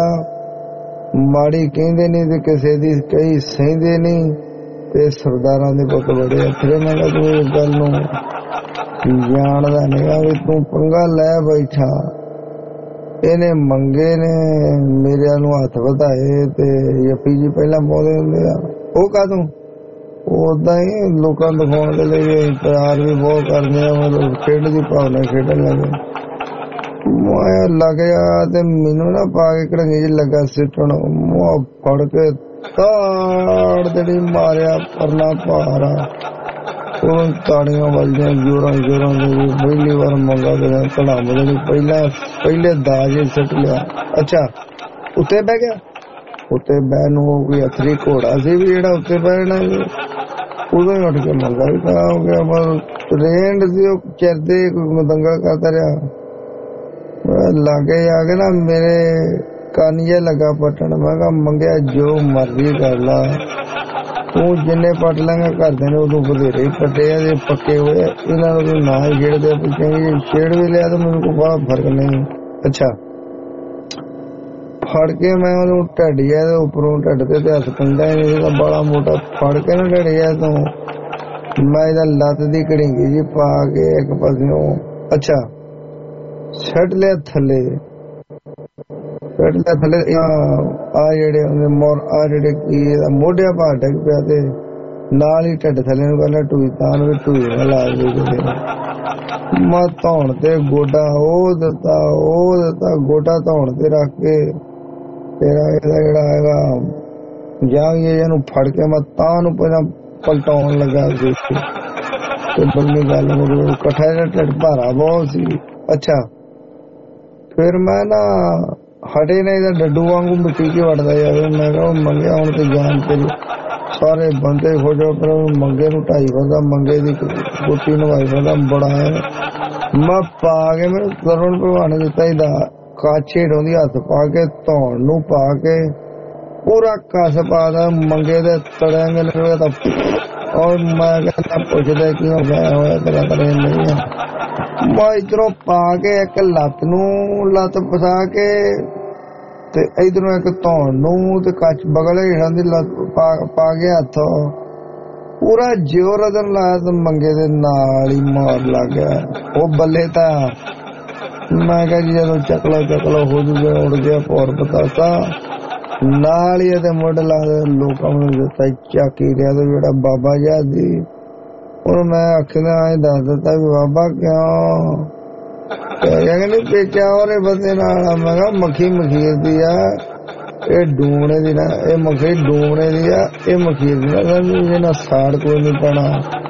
ਮਾੜੀ ਕਹਿੰਦੇ ਨਹੀਂ ਤੇ ਕਿਸੇ ਦੀ ਕਈ ਸਹਿੰਦੇ ਨਹੀਂ ਤੇ ਸਰਦਾਰਾਂ ਦੇ ਪੁੱਤ ਬੜੇ ਅਥਰੇ। ਮੈਂ ਕਿਹਾ ਤੂੰ ਇਸ ਗੱਲ ਨੂੰ ਜਾਣਦਾ ਨਹੀਂ ਵੀ ਤੂੰ ਪੰਗਾ ਲੈ ਬੈਠਾ। ਇਹਨੇ ਮੰਗੇ ਨੇ ਮੇਰੇ ਨੂੰ ਹੱਥ ਵਧਾਏ ਤੇ ਯਪੀ ਜੀ ਪਹਿਲਾਂ ਪਾਉਂਦੇ ਹੁੰਦੇ ਆ। ਉਹ ਕਾਹਤੋਂ ਓਦਾਂ ਹੀ ਲੋਕਾਂ ਨੂੰ ਦਿਖਾਉਣ ਦੇ ਲਈ ਪਿਆਰ ਵੀ ਬਹੁਤ ਕਰਦੇ ਆ। ਮਤਲਬ ਖੇਡ ਦੀ ਭਾਵਨਾ ਖੇਡਣ ਲੱਗੇ। ਮੈਂ ਲੱਗ ਗਿਆ ਤੇ ਮੈਨੂੰ ਨਾ ਪਾ ਕੇ ਘੜੰਗੀ ਚ ਲੱਗਾ ਸਿੱਟਣ। ਮੂੰਹ ਫੜ ਕੇ ਤਾੜ ਜਿਹੜੀ ਮਾਰਿਆ ਪਰਨਾ ਭਾਰਾ ਉਹ ਤਾੜੀਆਂ ਵੱਜਦੀਆਂ ਜ਼ੋਰਾਂ ਜ਼ੋਰਾਂ ਦੇ। ਪਹਿਲੀ ਵਾਰ ਮੰਗਾ ਕੇ ਧੜਾਮ ਦੇਣੀ ਪਹਿਲਾਂ ਪਹਿਲੇ ਦਾਜ ਹੀ ਸੁੱਟ ਲਿਆ। ਅੱਛਾ ਉੱਤੇ ਬਹਿ ਗਿਆ। ਉੱਤੇ ਬਹਿ ਨੂੰ ਉਹ ਕੋਈ ਅਥਰੀ ਘੋੜਾ ਸੀ ਵੀ ਜਿਹੜਾ ਉੱਤੇ ਬਹਿਣਾ ਸੀ। ਉਦੋਂ ਹੀ ਉੱਠ ਕੇ ਮੰਗਾ ਵੀ ਖੜਾ ਹੋ ਗਿਆ। ਪਰ ਰੇਂਡ ਸੀ ਉਹ ਚਿਰਦੇ ਦੰਗਲ ਕਰਦਾ ਰਿਹਾ। ਲਾਗੇ ਆ ਕੇ ਨਾ ਮੇਰੇ ਕੰਨ ਜਿਹਾ ਲੱਗਾ ਪੱਟਣ। ਮੈਂ ਕਿਹਾ ਮੰਗਿਆ ਜੋ ਮਰਜ਼ੀ ਕਰ ਲਾ ਤੂੰ ਜਿੰਨੇ ਪੱਟ ਲਾਂਗਾ ਘਰਦਿਆਂ ਨੇ ਉਦੋਂ ਵਧੇਰੇ ਹੀ ਪੱਟੇ ਆ। ਜੇ ਪੱਕੇ ਹੋਏ ਇਹਨਾਂ ਨੂੰ ਨਾ ਹੀ ਛੇੜਦੇ ਪੁੱਛਾਂਗੇ ਛੇੜ ਵੀ ਲਿਆ ਤਾਂ ਮੈਨੂੰ ਕੋਈ ਬੜਾ ਫਰਕ ਨਹੀਂ। ਅੱਛਾ ਫੜ ਕੇ ਮੈਂ ਉਹਨੂੰ ਢੱਡਿਆ ਤੇ ਉੱਪਰੋਂ ਢੱਡ ਤੇ ਹੱਥ ਪੈਂਦਾ ਹੀ ਨਹੀਂ। ਬੜਾ ਮੋਟਾ ਫੜ ਕੇ ਨਾ ਢੜਿਆ ਤੋਂ ਮੈਂ ਇਹਦਾ ਲੱਤ ਦੀ ਘੜੀਂਗੀ ਜੀ ਪਾ ਕੇ ਇੱਕ ਪਾਸਿਓਂ ਅੱਛਾ ਛੱਡ ਲਿਆ ਥੱਲੇ ਛੱਡ ਲਿਆ ਥੱਲੇ। ਆ ਜਿਹੜੇ ਉਹਦੇ ਮੋਰ ਆ ਜਿਹੜੇ ਕੀ ਮੋਢਿਆਂ ਭਾਰ ਡਿੱਗ ਪਿਆ ਤੇ ਨਾਲ ਹੀ ਢੱਡ ਥੱਲੇ ਨੂੰ ਕਹਿੰਦਾ ਟੂਈ ਤਾਂ ਵੀ ਟੂਈ ਨਾਲ ਲਾ ਦੇ। ਮੈਂ ਧੌਣ ਤੇ ਗੋਡਾ ਉਹ ਦਿੱਤਾ ਉਹ ਦਿੱਤਾ ਗੋਡਾ ਧੌਣ ਤੇ ਰੱਖ ਕੇ ਤੇਰਾ ਇਹਦਾ ਜਿਹੜਾ ਹੈਗਾ ਜਾਂ ਇਹਨੂੰ ਫੜ ਕੇ ਮੈਂ ਤਾਂ ਨੂੰ ਪਹਿਲਾਂ ਪਲਟਾਉਣ ਲੱਗਾ ਸੀ ਤੇ ਬੰਨੀ ਗੱਲ ਹੋ ਇਕੱਠਾ ਜਿਹੜਾ ਢਿੱਡ ਭਾਰਾ ਬਹੁਤ ਸੀ। ਅੱਛਾ ਫਿਰ ਮੈਂ ਨਾ ਹਟੇ ਨੇ ਇਹਦਾ ਡੱਡੂ ਵਾਂਗੂ ਮਿੱਟੀ ਚ ਵੜਦਾ ਜਾਵੇ। ਮੈਂ ਕਿਹਾ ਮੰਗਿਆ ਹੁਣ ਤੇ ਜਾਨ ਤੇਰੀ ਸਾਰੇ ਬੰਦੇ ਹੋ ਜਾਓ ਪਰ ਮੰਗੇ ਨੂੰ ਢਾਈ ਵਰਦਾ ਮੰਗੇ ਦੀ ਗੁੱਟੀ ਨਵਾਈ ਵਰਦਾ ਬੜਾ ਹੈ। ਮੈਂ ਪਾ ਕੇ ਮੈਨੂੰ ਸਰਵਣ ਭਲਵਾਨ ਦਿੱਤਾ ਇਹਦਾ ਕਾਛੇ ਢੋਂਦੀ ਹੱਥ ਪਾ ਕੇ ਧੌਣ ਨੂੰ ਪਾ ਕੇ ਪੂਰਾ ਕਸ ਪਾ ਦਾ ਮੰਗੇ ਦੇ ਤੜਿਆਂਗੇ ਨਿਕਲਿਆ ਤਾਂ ਔਰ ਮੈਂ ਕਹਿੰਦਾ ਪੁੱਛਦਾ ਕਿਉਂ ਗਿਆ ਹੋਇਆ ਤੇਰਾ ਤੜੇ ਨਹੀਂ ਆ। ਮੈਂ ਇੱਧਰੋਂ ਪਾ ਕੇ ਇੱਕ ਲੱਤ ਨੂੰ ਲੱਤ ਫਸਾ ਕੇ ਤੇ ਇਧਰੋਂ ਇੱਕ ਧੌਣ ਨੂੰ ਤੇ ਕੱਚ ਬਗਲ ਹੇਠਾਂ ਦੀ ਲੱਤ ਪਾ ਕੇ ਹੱਥ ਪੂਰਾ ਜ਼ੋਰ ਉਹਦੇ ਲਾਇਆ ਤੇ ਮੰਗੇ ਦੇ ਨਾਲ ਹੀ ਮਾਰ ਲੱਗ ਗਿਆ। ਉਹ ਬੱਲੇ ਤਾਂ ਮੈਂ ਕਿਹਾ ਜੀ ਜਦੋਂ ਚੱਕਲੋ ਚੱਕਲੋ ਹੋ ਜੂਗਾ ਉੜ ਗਿਆ ਭੌਰ ਬਤਾਸਾ ਨਾਲ ਹੀ ਇਹਦੇ ਮੁੱਢ ਲਾ ਦੇ ਲੋਕਾਂ ਨੂੰ ਦਿੱਤਾ ਚਾਕੀ ਰਿਹਾ ਤੇ ਜਿਹੜਾ ਬਾਬਾ ਜਿਹਾ ਸੀ ਉਹਨੂੰ ਮੈਂ ਆਖਦਾ ਐਂ ਦੱਸ ਦਿੱਤਾ ਵੀ ਬਾਬਾ ਕਿਉਂ ਕਹਿੰਦੇ ਪੇਚਾ ਉਹਦੇ ਬੰਦੇ ਨਾਲ। ਮੈਂ ਕਿਹਾ ਮੱਖੀ ਮਖੀਰ ਦੀ ਆ ਇਹ ਡੂਮਣੇ ਦੀ ਨਾ ਇਹ ਮਖੀਰ ਡੂਮਣੇ ਦੀ ਆ ਇਹ ਮਖੀਰ ਦੀ ਨਾ ਇਹਦੇ ਨਾਲ ਸਾੜ ਕੋਈ ਨਹੀਂ ਪੈਣਾ।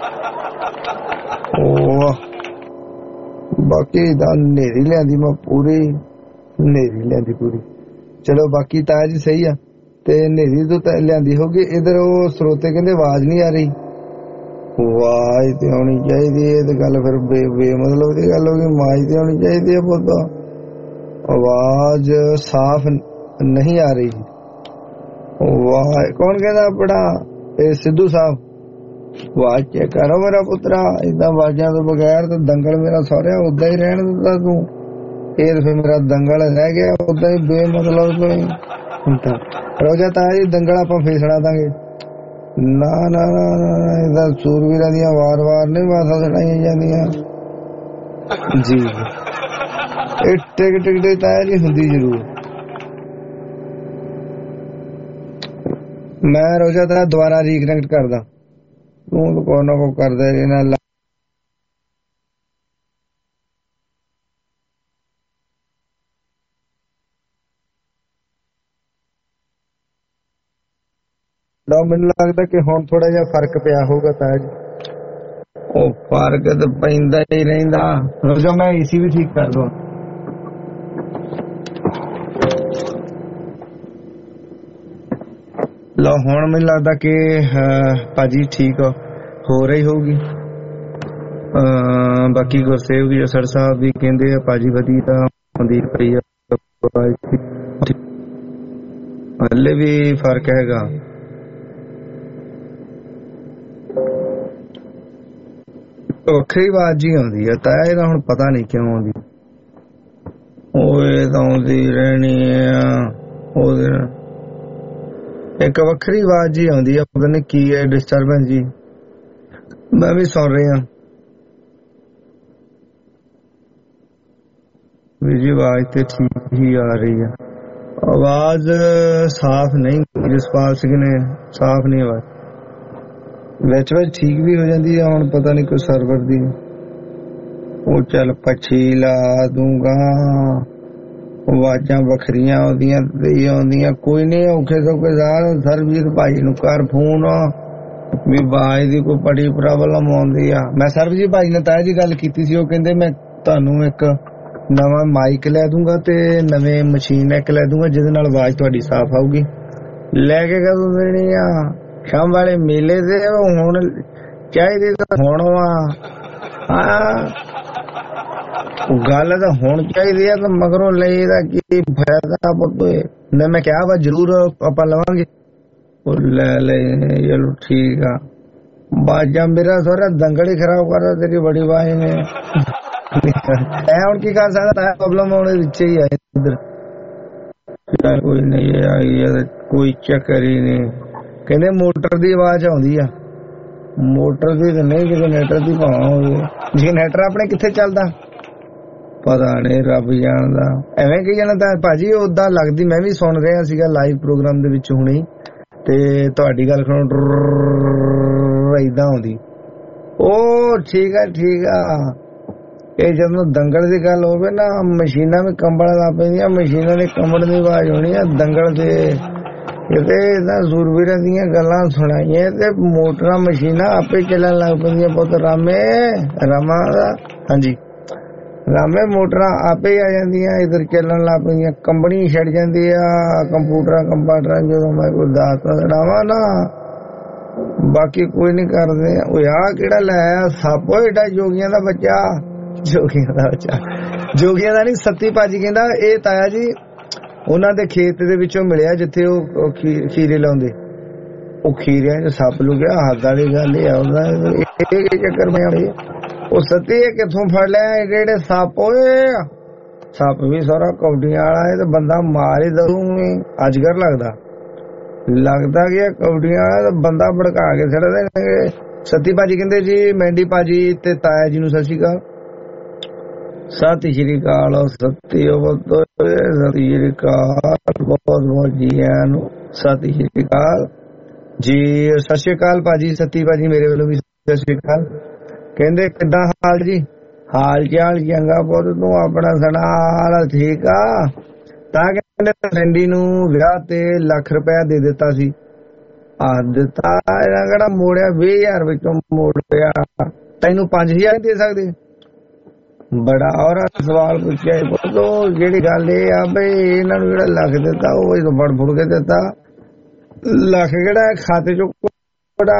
ਉਹ ਬਾਕੀ ਤਾਂ ਨੇਰੀ ਲਿਆਂਦੀ ਮੈਂ ਪੂਰੀ ਨੇਰੀ ਲਿਆਂਦੀ ਪੂਰੀ। ਚਲੋ ਬਾਕੀ ਤਾਇਆ ਜੀ ਸਹੀ ਆ ਤੇ ਨੇਰੀ ਤੋਂ ਤਾਂ ਲਿਆਂਦੀ ਹੋਗੀ। ਇਧਰ ਉਹ ਸਰੋਤੇ ਕਹਿੰਦੇ ਆਵਾਜ਼ ਨਹੀਂ ਆ ਰਹੀ। ਆਵਾਜ਼ ਤੇ ਆਉਣੀ ਚਾਹੀਦੀ ਹੈ ਤੇ ਗੱਲ ਫਿਰ ਬੇ ਮਤਲਬ ਦੀ ਗੱਲ ਹੋ ਗਈ। ਆਵਾਜ਼ ਤੇ ਆਉਣੀ ਚਾਹੀਦੀ ਹੈ ਪੁੱਤ, ਆਵਾਜ਼ ਸਾਫ਼ ਨਹੀਂ ਆ ਰਹੀ। ਵਾਹ ਕੌਣ ਕਹਿੰਦਾ ਆਪਣਾ ਇਹ ਸਿੱਧੂ ਸਾਹਿਬ ਆਵਾਜ਼ ਚੈੱਕ ਕਰੋ ਮੇਰਾ ਪੁੱਤਰਾ। ਏਦਾਂ ਆਵਾਜ਼ਾਂ ਤੋਂ ਬਗੈਰ ਤਾਂ ਦੰਗਲ ਮੇਰਾ ਸਹੁਰਿਆ ਓਦਾਂ ਹੀ ਰਹਿਣ ਦਿੰਦਾ ਤੂੰ। ਇਹ ਫਿਰ ਮੇਰਾ ਦੰਗਲ ਰਹਿ ਗਿਆ ਓਦਾਂ ਹੀ ਬੇਮਤਲਬ ਤੋਂ। ਰੋਜਾ ਤਾਂ ਇਹ ਦੰਗਲ ਆਪਾਂ ਫੇਸਣਾ ਦਾਂਗੇ ਨਾ ਨਾ ਨਾ ਇਹਦਾ ਸੂਰਵੀਰਾਂ ਦੀਆਂ ਵਾਰ ਵਾਰ ਨਹੀਂ ਮਾਸਾਂ ਸੁਣਾਈਆਂ ਜਾਂਦੀਆਂ ਜੀ। ਇਹ ਟਿਕ ਟਿਕ ਟਿਕ ਤਾਂ ਨਹੀਂ ਹੁੰਦੀ ਜ਼ਰੂਰ। ਮੈਂ ਰੋਜਾ ਤਾਂ ਦੁਬਾਰਾ ਰੀਕਨੈਕਟ ਕਰਦਾ ਤੂੰ ਕੋਈ ਨਾ ਕੋਈ ਕਰਦਾ ਇਹਨਾਂ ਨਾ। ਮੈਨੂੰ ਲੱਗਦਾ ਕਿ ਹੁਣ ਥੋੜਾ ਜਿਹਾ ਫਰਕ ਪਿਆ ਹੋਊਗਾ ਤਾਂ ਜੀ। ਉਹ ਫਰਕ ਤਾਂ ਪੈਂਦਾ ਹੀ ਰਹਿੰਦਾ। ਰੋਜਾ ਮੈਂ ਏਸੀ ਵੀ ਠੀਕ ਕਰ ਦਵਾਂ। ਲੋ ਹੁਣ ਮੈਨੂੰ ਲੱਗਦਾ ਕਿ ਭਾਜੀ ਠੀਕ ਹੋ ਰਹੀ ਹੋਊਗੀ। ਬਾਕੀ ਗੁਰਸੇਵ ਜੀ ਸਰ ਸਾਹਿਬ ਵੀ ਕਹਿੰਦੇ ਆ ਭਾਜੀ ਵਧੀਆ ਆਉਂਦੀ ਪਈ ਆ। ਹਲੇ ਵੀ ਫਰਕ ਹੈਗਾ। ਵੱਖਰੀ ਆਵਾਜ਼ ਜੀ ਆਉਂਦੀ ਆ ਤਾਂ ਇਹਦਾ ਹੁਣ ਪਤਾ ਨਹੀਂ ਕਿਉਂ ਆਉਂਦੀ। ਉਹ ਇਹ ਤਾਂ ਆਉਂਦੀ ਰਹਿਣੀ ਆ। ਉਹਦੇ ਇੱਕ ਵੱਖਰੀ ਆਵਾਜ਼ ਜੀ ਆਉਂਦੀ ਆ ਪਤਾ ਨਹੀਂ ਕੀ ਹੈ ਡਿਸਟਰਬੈਂਸ ਜੀ। ਮੈਂ ਵੀ ਸੁਣ ਰਿਹਾ ਵੀ ਜੀ ਆਵਾਜ਼ ਤੇ ਠੀਕ ਹੀ ਆ ਰਹੀ ਆ। ਆਵਾਜ਼ ਸਾਫ਼ ਨਹੀਂ ਜਸਪਾਲ ਸਿੰਘ ਨੇ ਸਾਫ਼ ਨਹੀਂ ਆਵਾਜ਼ ਵਿੱਚ ਵਿੱਚ ਠੀਕ ਵੀ ਹੋ ਜਾਂਦੀ ਆ। ਹੁਣ ਪਤਾ ਨਹੀਂ ਕੋਈ ਸਰਵਰ ਦੀ ਉਹ ਚੱਲ ਪੱਛੀ ਲਾ ਦੂੰਗਾ। ਆਵਾਜ਼ਾਂ ਵੱਖਰੀਆਂ ਆਉਂਦੀਆਂ ਤੇ ਆਉਂਦੀਆਂ ਕੋਈ ਨਹੀਂ। ਔਖੇ ਸੌਖੇ ਸਾਰ ਸਰਬਜੀਤ ਭਾਈ ਨੂੰ ਕਰ ਫੋਨ ਵੀ ਆਵਾਜ਼ ਦੀ ਕੋਈ ਬੜੀ ਪ੍ਰੋਬਲਮ ਆਉਂਦੀ ਆ। ਮੈਂ ਸਰਬਜੀਤ ਭਾਈ ਨੇ ਤਾਂ ਜੀ ਗੱਲ ਕੀਤੀ ਸੀ। ਉਹ ਕਹਿੰਦੇ ਮੈਂ ਤੁਹਾਨੂੰ ਇੱਕ ਨਵਾਂ ਮਾਈਕ ਲੈ ਦੂੰਗਾ ਤੇ ਨਵੇਂ ਮਸ਼ੀਨ ਇੱਕ ਲੈ ਦੂੰਗਾ ਜਿਹਦੇ ਨਾਲ ਆਵਾਜ਼ ਤੁਹਾਡੀ ਸਾਫ਼ ਆਊਗੀ। ਲੈ ਕੇ ਕਦੋਂ ਦੇਣੀ ਆ? ਸ਼ਾਮ ਵਾਲੇ ਮੇਲੇ ਦੇ ਹੁਣ ਚਾਹੀਦੀ ਤਾਂ ਹੁਣ ਵਾ। ਹਾਂ ਗੱਲ ਤਾਂ ਹੁਣ ਚਾਹੀਦੀ ਆ ਤਾਂ ਮਗਰੋਂ ਲਈ ਦਾ ਕੀ ਫਾਇਦਾ ਪੁੱਤ। ਮੈਂ ਕਿਹਾ ਵਾ ਜ਼ਰੂਰ ਆਪਾਂ ਲਵਾਂਗੇ। ਉਹ ਲੈ ਲੈ ਚਲੋ ਠੀਕ ਆ। ਬਾਜਾਂ ਮੇਰਾ ਸਾਰਾ ਦੰਗਲ ਹੀ ਖਰਾਬ ਕਰ ਤੇਰੀ ਬੜੀ ਆਵਾਜ਼ ਨੇ। ਐ ਹੁਣ ਕੀ ਕਰ ਸਕਦਾ ਪ੍ਰੋਬਲਮ ਆਉਣੇ ਵਿੱਚ ਹੀ ਆ ਇੱਧਰ। ਕੋਈ ਨਹੀਂ ਆਈ ਕੋਈ ਚੱਕਰ ਹੀ ਨਹੀਂ। ਕਹਿੰਦੇ ਮੋਟਰ ਦੀ ਆਵਾਜ਼ ਆਉਂਦੀ ਆ। ਮੋਟਰ ਦੀ ਤਾਂ ਨਹੀਂ ਜਨਰੇਟਰ ਦੀ ਭਾਵਾਂ ਹੋਵੇ। ਜਨਰੇਟਰ ਆਪਣੇ ਕਿੱਥੇ ਚੱਲਦਾ ਪਤਾ ਨਹੀਂ ਰੱਬ ਜਾਣਦਾ। ਐਵੇਂ ਕਹੀ ਜਾਣਾ ਭਾਜੀ ਓਦਾਂ ਲੱਗਦੀ। ਮੈਂ ਵੀ ਸੁਣ ਰਿਹਾ ਸੀਗਾ ਲਾਈਵ ਪ੍ਰੋਗਰਾਮ ਦੇ ਵਿੱਚ ਹੁਣੇ ਤੇ ਤੁਹਾਡੀ ਗੱਲ ਸੁਣ ਏਦਾਂ ਆਉਂਦੀ। ਉਹ ਠੀਕ ਆ ਠੀਕ ਆ। ਇਹ ਜਦੋਂ ਦੰਗਲ ਦੀ ਗੱਲ ਹੋਵੇ ਨਾ ਮਸ਼ੀਨਾਂ ਵੀ ਕੰਬਣ ਲੱਗ ਪੈਂਦੀਆਂ। ਮਸ਼ੀਨਾਂ ਦੇ ਕੰਬਣ ਦੀ ਆਵਾਜ਼ ਹੋਣੀ ਆ ਦੰਗਲ ਤੇ। ਕਿਤੇ ਤਾਂ ਸੂਰਵੀਰਾਂ ਦੀਆਂ ਗੱਲਾਂ ਸੁਣਾਈਏ ਤੇ ਮੋਟਰਾਂ ਮਸ਼ੀਨਾਂ ਆਪੇ ਚੱਲਣ ਲੱਗ ਪੈਂਦੀਆਂ। ਪੁੱਤ ਰਾਮੇ ਰਾਮਾ ਦਾ ਹਾਂਜੀ ਰਾਮੇ ਮੋਟਰਾਂ ਆਪੇ ਆ ਜਾਂਦੀਆਂ ਇੱਧਰ ਚੱਲਣ ਲੱਗ ਪੈਂਦੀਆਂ। ਕੰਬਣੀ ਛੱਡ ਜਾਂਦੀ ਆ ਕੰਪਿਊਟਰਾਂ ਕੰਪਾਟਰਾਂ ਜਦੋਂ ਮੈਂ ਕੋਈ ਦੱਸ ਦੇਣਾ ਨਾ। ਬਾਕੀ ਕੋਈ ਨਹੀਂ ਕਰਦੇ। ਉਹ ਆ ਕਿਹੜਾ ਲੈ ਆਇਆ ਸੱਪ ਏਡਾ ਜੋਗੀਆਂ ਦਾ ਬੱਚਾ। ਜੋਗੀਆਂ ਦਾ ਬੱਚਾ ਜੋਗੀਆਂ ਦਾ ਨਹੀਂ ਸੱਤੀ ਭਾਜੀ ਕਹਿੰਦਾ ਇਹ ਤਾਇਆ ਜੀ ਉਹਨਾਂ ਦੇ ਖੇਤ ਦੇ ਵਿੱਚੋਂ ਮਿਲਿਆ ਜਿੱਥੇ ਉਹ ਖੀਰੇ ਲਾਉਂਦੇ। ਉਹ ਖੀਰਿਆਂ ਚ ਸੱਪ ਲੁਕਿਆ। ਹੱਦ ਵਾਲੀ ਗੱਲ ਇਹ ਆਉਂਦਾ ਇਹ ਚੱਕਰ ਮੈਂ ਉਹ ਸੱਤੀ ਕਿੱਥੋਂ ਫੜ ਲਿਆ ਏਡੇ ਏਡੇ ਸੱਪ। ਓਏ ਸੱਪ ਵੀ ਸਾਰਾ ਕੌਡੀਆਂ ਵਾਲਾ ਹੈ ਤੇ ਬੰਦਾ ਮਾਰ ਹੀ ਦਊ। ਅਜਗਰ ਲੱਗਦਾ ਲੱਗਦਾ ਕਿ ਕੌਡੀਆਂ ਵਾਲਾ ਤਾਂ ਬੰਦਾ ਭੜਕਾ ਕੇ ਛੱਡ ਦੇਣਗੇ। ਸੱਤੀ ਭਾਜੀ ਕਹਿੰਦੇ ਜੀ ਮੈਂਡੀ ਭਾਜੀ ਤੇ ਤਾਇਆ ਜੀ ਨੂੰ ਸਤਿ ਸ਼੍ਰੀ ਅਕਾਲ। ਸਤਿ ਸ਼੍ਰੀ ਅਕਾਲ। ਸੱਤੀ ਸਤਿ ਸ਼੍ਰੀ ਅਕਾਲ ਬਹੁਤ ਬਹੁਤ ਜੀ ਆਇਆਂ ਨੂੰ ਸਤਿ ਸ਼੍ਰੀ ਅਕਾਲ ਜੀ। ਸਤਿ ਸ਼੍ਰੀ ਅਕਾਲ ਭਾਜੀ ਸੱਤੀ ਭਾਜੀ ਮੇਰੇ ਵੱਲੋਂ ਵੀ ਸਤਿ ਸ਼੍ਰੀ ਅਕਾਲ। ਕਹਿੰਦੇ ਕਿੱਦਾਂ ਹਾਲ ਜੀ? ਹਾਲ ਚਾਲ ਚੰਗਾ ਪੁੱਤ ਤੂੰ ਆਪਣਾ ਸੁਣਾ। ਹਾਲ ਠੀਕ ਆ ਤਾਂ ਰੈਂਡੀ ਨੂੰ ਵਿਆਹ ਤੇ ਲੱਖ ਰੁਪਇਆ ਦੇ ਦਿੱਤਾ ਸੀ। ਆ ਦਿੱਤਾ ਇਹਨਾਂ ਕਿਹੜਾ ਮੋੜਿਆ, ਵੀਹ ਹਜ਼ਾਰ ਵਿੱਚੋਂ ਮੋੜਿਆ, ਤੈਨੂੰ ਪੰਜ ਹਜ਼ਾਰ ਦੇ ਸਕਦੇ? ਬੜਾ ਔਰਾ ਸਵਾਲ ਪੁੱਛਿਆ। ਬੋਲੋ ਜਿਹੜੀ ਗੱਲ ਇਹ ਆ ਬਈ ਇਹਨਾਂ ਨੂੰ ਜਿਹੜਾ ਲੱਖ ਦਿੱਤਾ ਉਹ ਜਦੋਂ ਫੜ ਫੁੜ ਕੇ ਦਿੱਤਾ, ਲੱਖ ਕਿਹੜਾ ਖਾਤੇ ਚੋਂ ਕਢਾ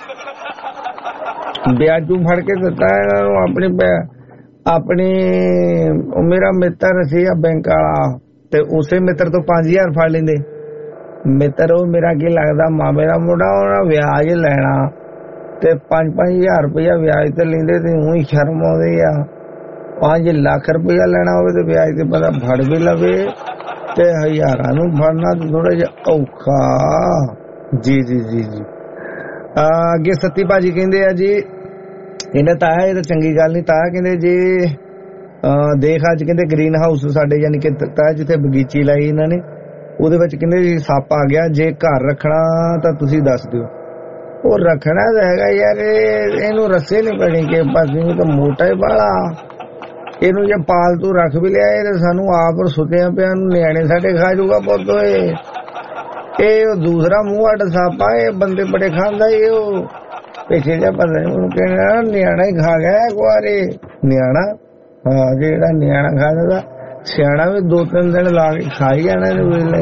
ਵਿਆਜੂ ਫੜ ਕੇ ਦਿੱਤਾ ਇਹਨਾਂ ਨੂੰ। ਆਪਣੀ ਆਪਣੀ ਮੇਰਾ ਮਿੱਤਰ ਸੀ ਆ ਬੈਂਕ ਵਾਲਾ, ਤੇ ਉਸੇ ਮਿੱਤਰ ਤੋਂ ਪੰਜ ਹਜ਼ਾਰ ਫੜ ਲੈਂਦੇ। ਮਿੱਤਰ ਉਹ ਮੇਰਾ ਕੀ ਲੱਗਦਾ ਮਾਮੇ ਦਾ ਮੁੰਡਾ, ਉਹਨਾਂ ਵਿਆਜ ਲੈਣਾ ਤੇ ਪੰਜ ਪੰਜ ਹਜ਼ਾਰ ਰੁਪਇਆ ਵਿਆਜ ਤੇ ਲੈਂਦੇ ਤੇ ਊਂ ਹੀ ਸ਼ਰਮ ਆਉਂਦੀ ਆ। ਪੰਜ ਲੱਖ ਰੁਪਇਆ ਲੈਣਾ ਹੋਵੇ ਤੇ ਵਿਆਜ ਤੇ ਪਤਾ ਫੜ ਵੀ ਲਵੇ, ਤੇ ਹਜ਼ਾਰਾਂ ਨੂੰ ਫੜਨਾ ਤੇ ਥੋੜਾ ਜਿਹਾ ਔਖਾ। ਜੀ ਜੀ ਜੀ ਜੀ ਅੱਗੇ ਸੱਤੀ ਭਾਜੀ ਕਹਿੰਦੇ ਆ ਜੀ, ਇਹਨਾਂ ਤਾਇਆ ਇਹ ਤਾਂ ਚੰਗੀ ਗੱਲ ਨਹੀਂ। ਤਾਇਆ ਕਹਿੰਦੇ ਜੀ ਦੇਖ ਅੱਜ ਕਹਿੰਦੇ ਗ੍ਰੀਨ ਹਾਊਸ ਸਾਡੇ ਯਾਨੀ ਕਿ ਤਾਇਆ ਜਿੱਥੇ ਬਗੀਚੀ ਲਾਈ ਇਹਨਾਂ ਨੇ ਉਹਦੇ ਵਿੱਚ ਕਹਿੰਦੇ ਜੀ ਸੱਪ ਆ ਗਿਆ, ਜੇ ਘਰ ਰੱਖਣਾ ਤਾਂ ਤੁਸੀਂ ਦੱਸ ਦਿਓ। ਉਹ ਰੱਖਣਾ ਤਾਂ ਹੈਗਾ ਯਾਰ, ਇਹਨੂੰ ਰੱਸੇ ਨਹੀਂ ਪੈਣੀ ਕਿ ਪਾਸੇ ਤਾਂ ਮੋਟਾ ਹੀ ਬਾਲਾ, ਇਹਨੂੰ ਜੇ ਪਾਲਤੂ ਰੱਖ ਵੀ ਲਿਆ ਇਹ ਤਾਂ ਸਾਨੂੰ ਆਪ ਸੁੱਤਿਆਂ ਪਿਆ ਨੂੰ ਨਿਆਣੇ ਸਾਡੇ ਖਾ ਜੂਗਾ ਪੁੱਤ। ਇਹ ਦੂਸਰਾ ਮੂੰਹ ਅੱਡ ਸੱਪ ਆ, ਇਹ ਬੰਦੇ ਬੜੇ ਖਾਂਦਾ ਈ। ਉਹ ਪਿੱਛੇ ਜਿਹਾ ਪਤਾ ਨਹੀਂ ਉਹਨੂੰ ਕਹਿਣਾ ਨਿਆਣਾ ਹੀ ਖਾ ਗਿਆ ਕੁਆਰੇ ਨਿਆਣਾ। ਹਾਂ ਜਿਹੜਾ ਨਿਆਣਾ ਖਾ ਸਕਦਾ ਸਿਆਣਾ ਵੀ ਦੋ ਤਿੰਨ ਦਿਨ ਲਾ ਕੇ ਖਾ ਹੀ ਜਾਣਾ ਵੇਲੇ।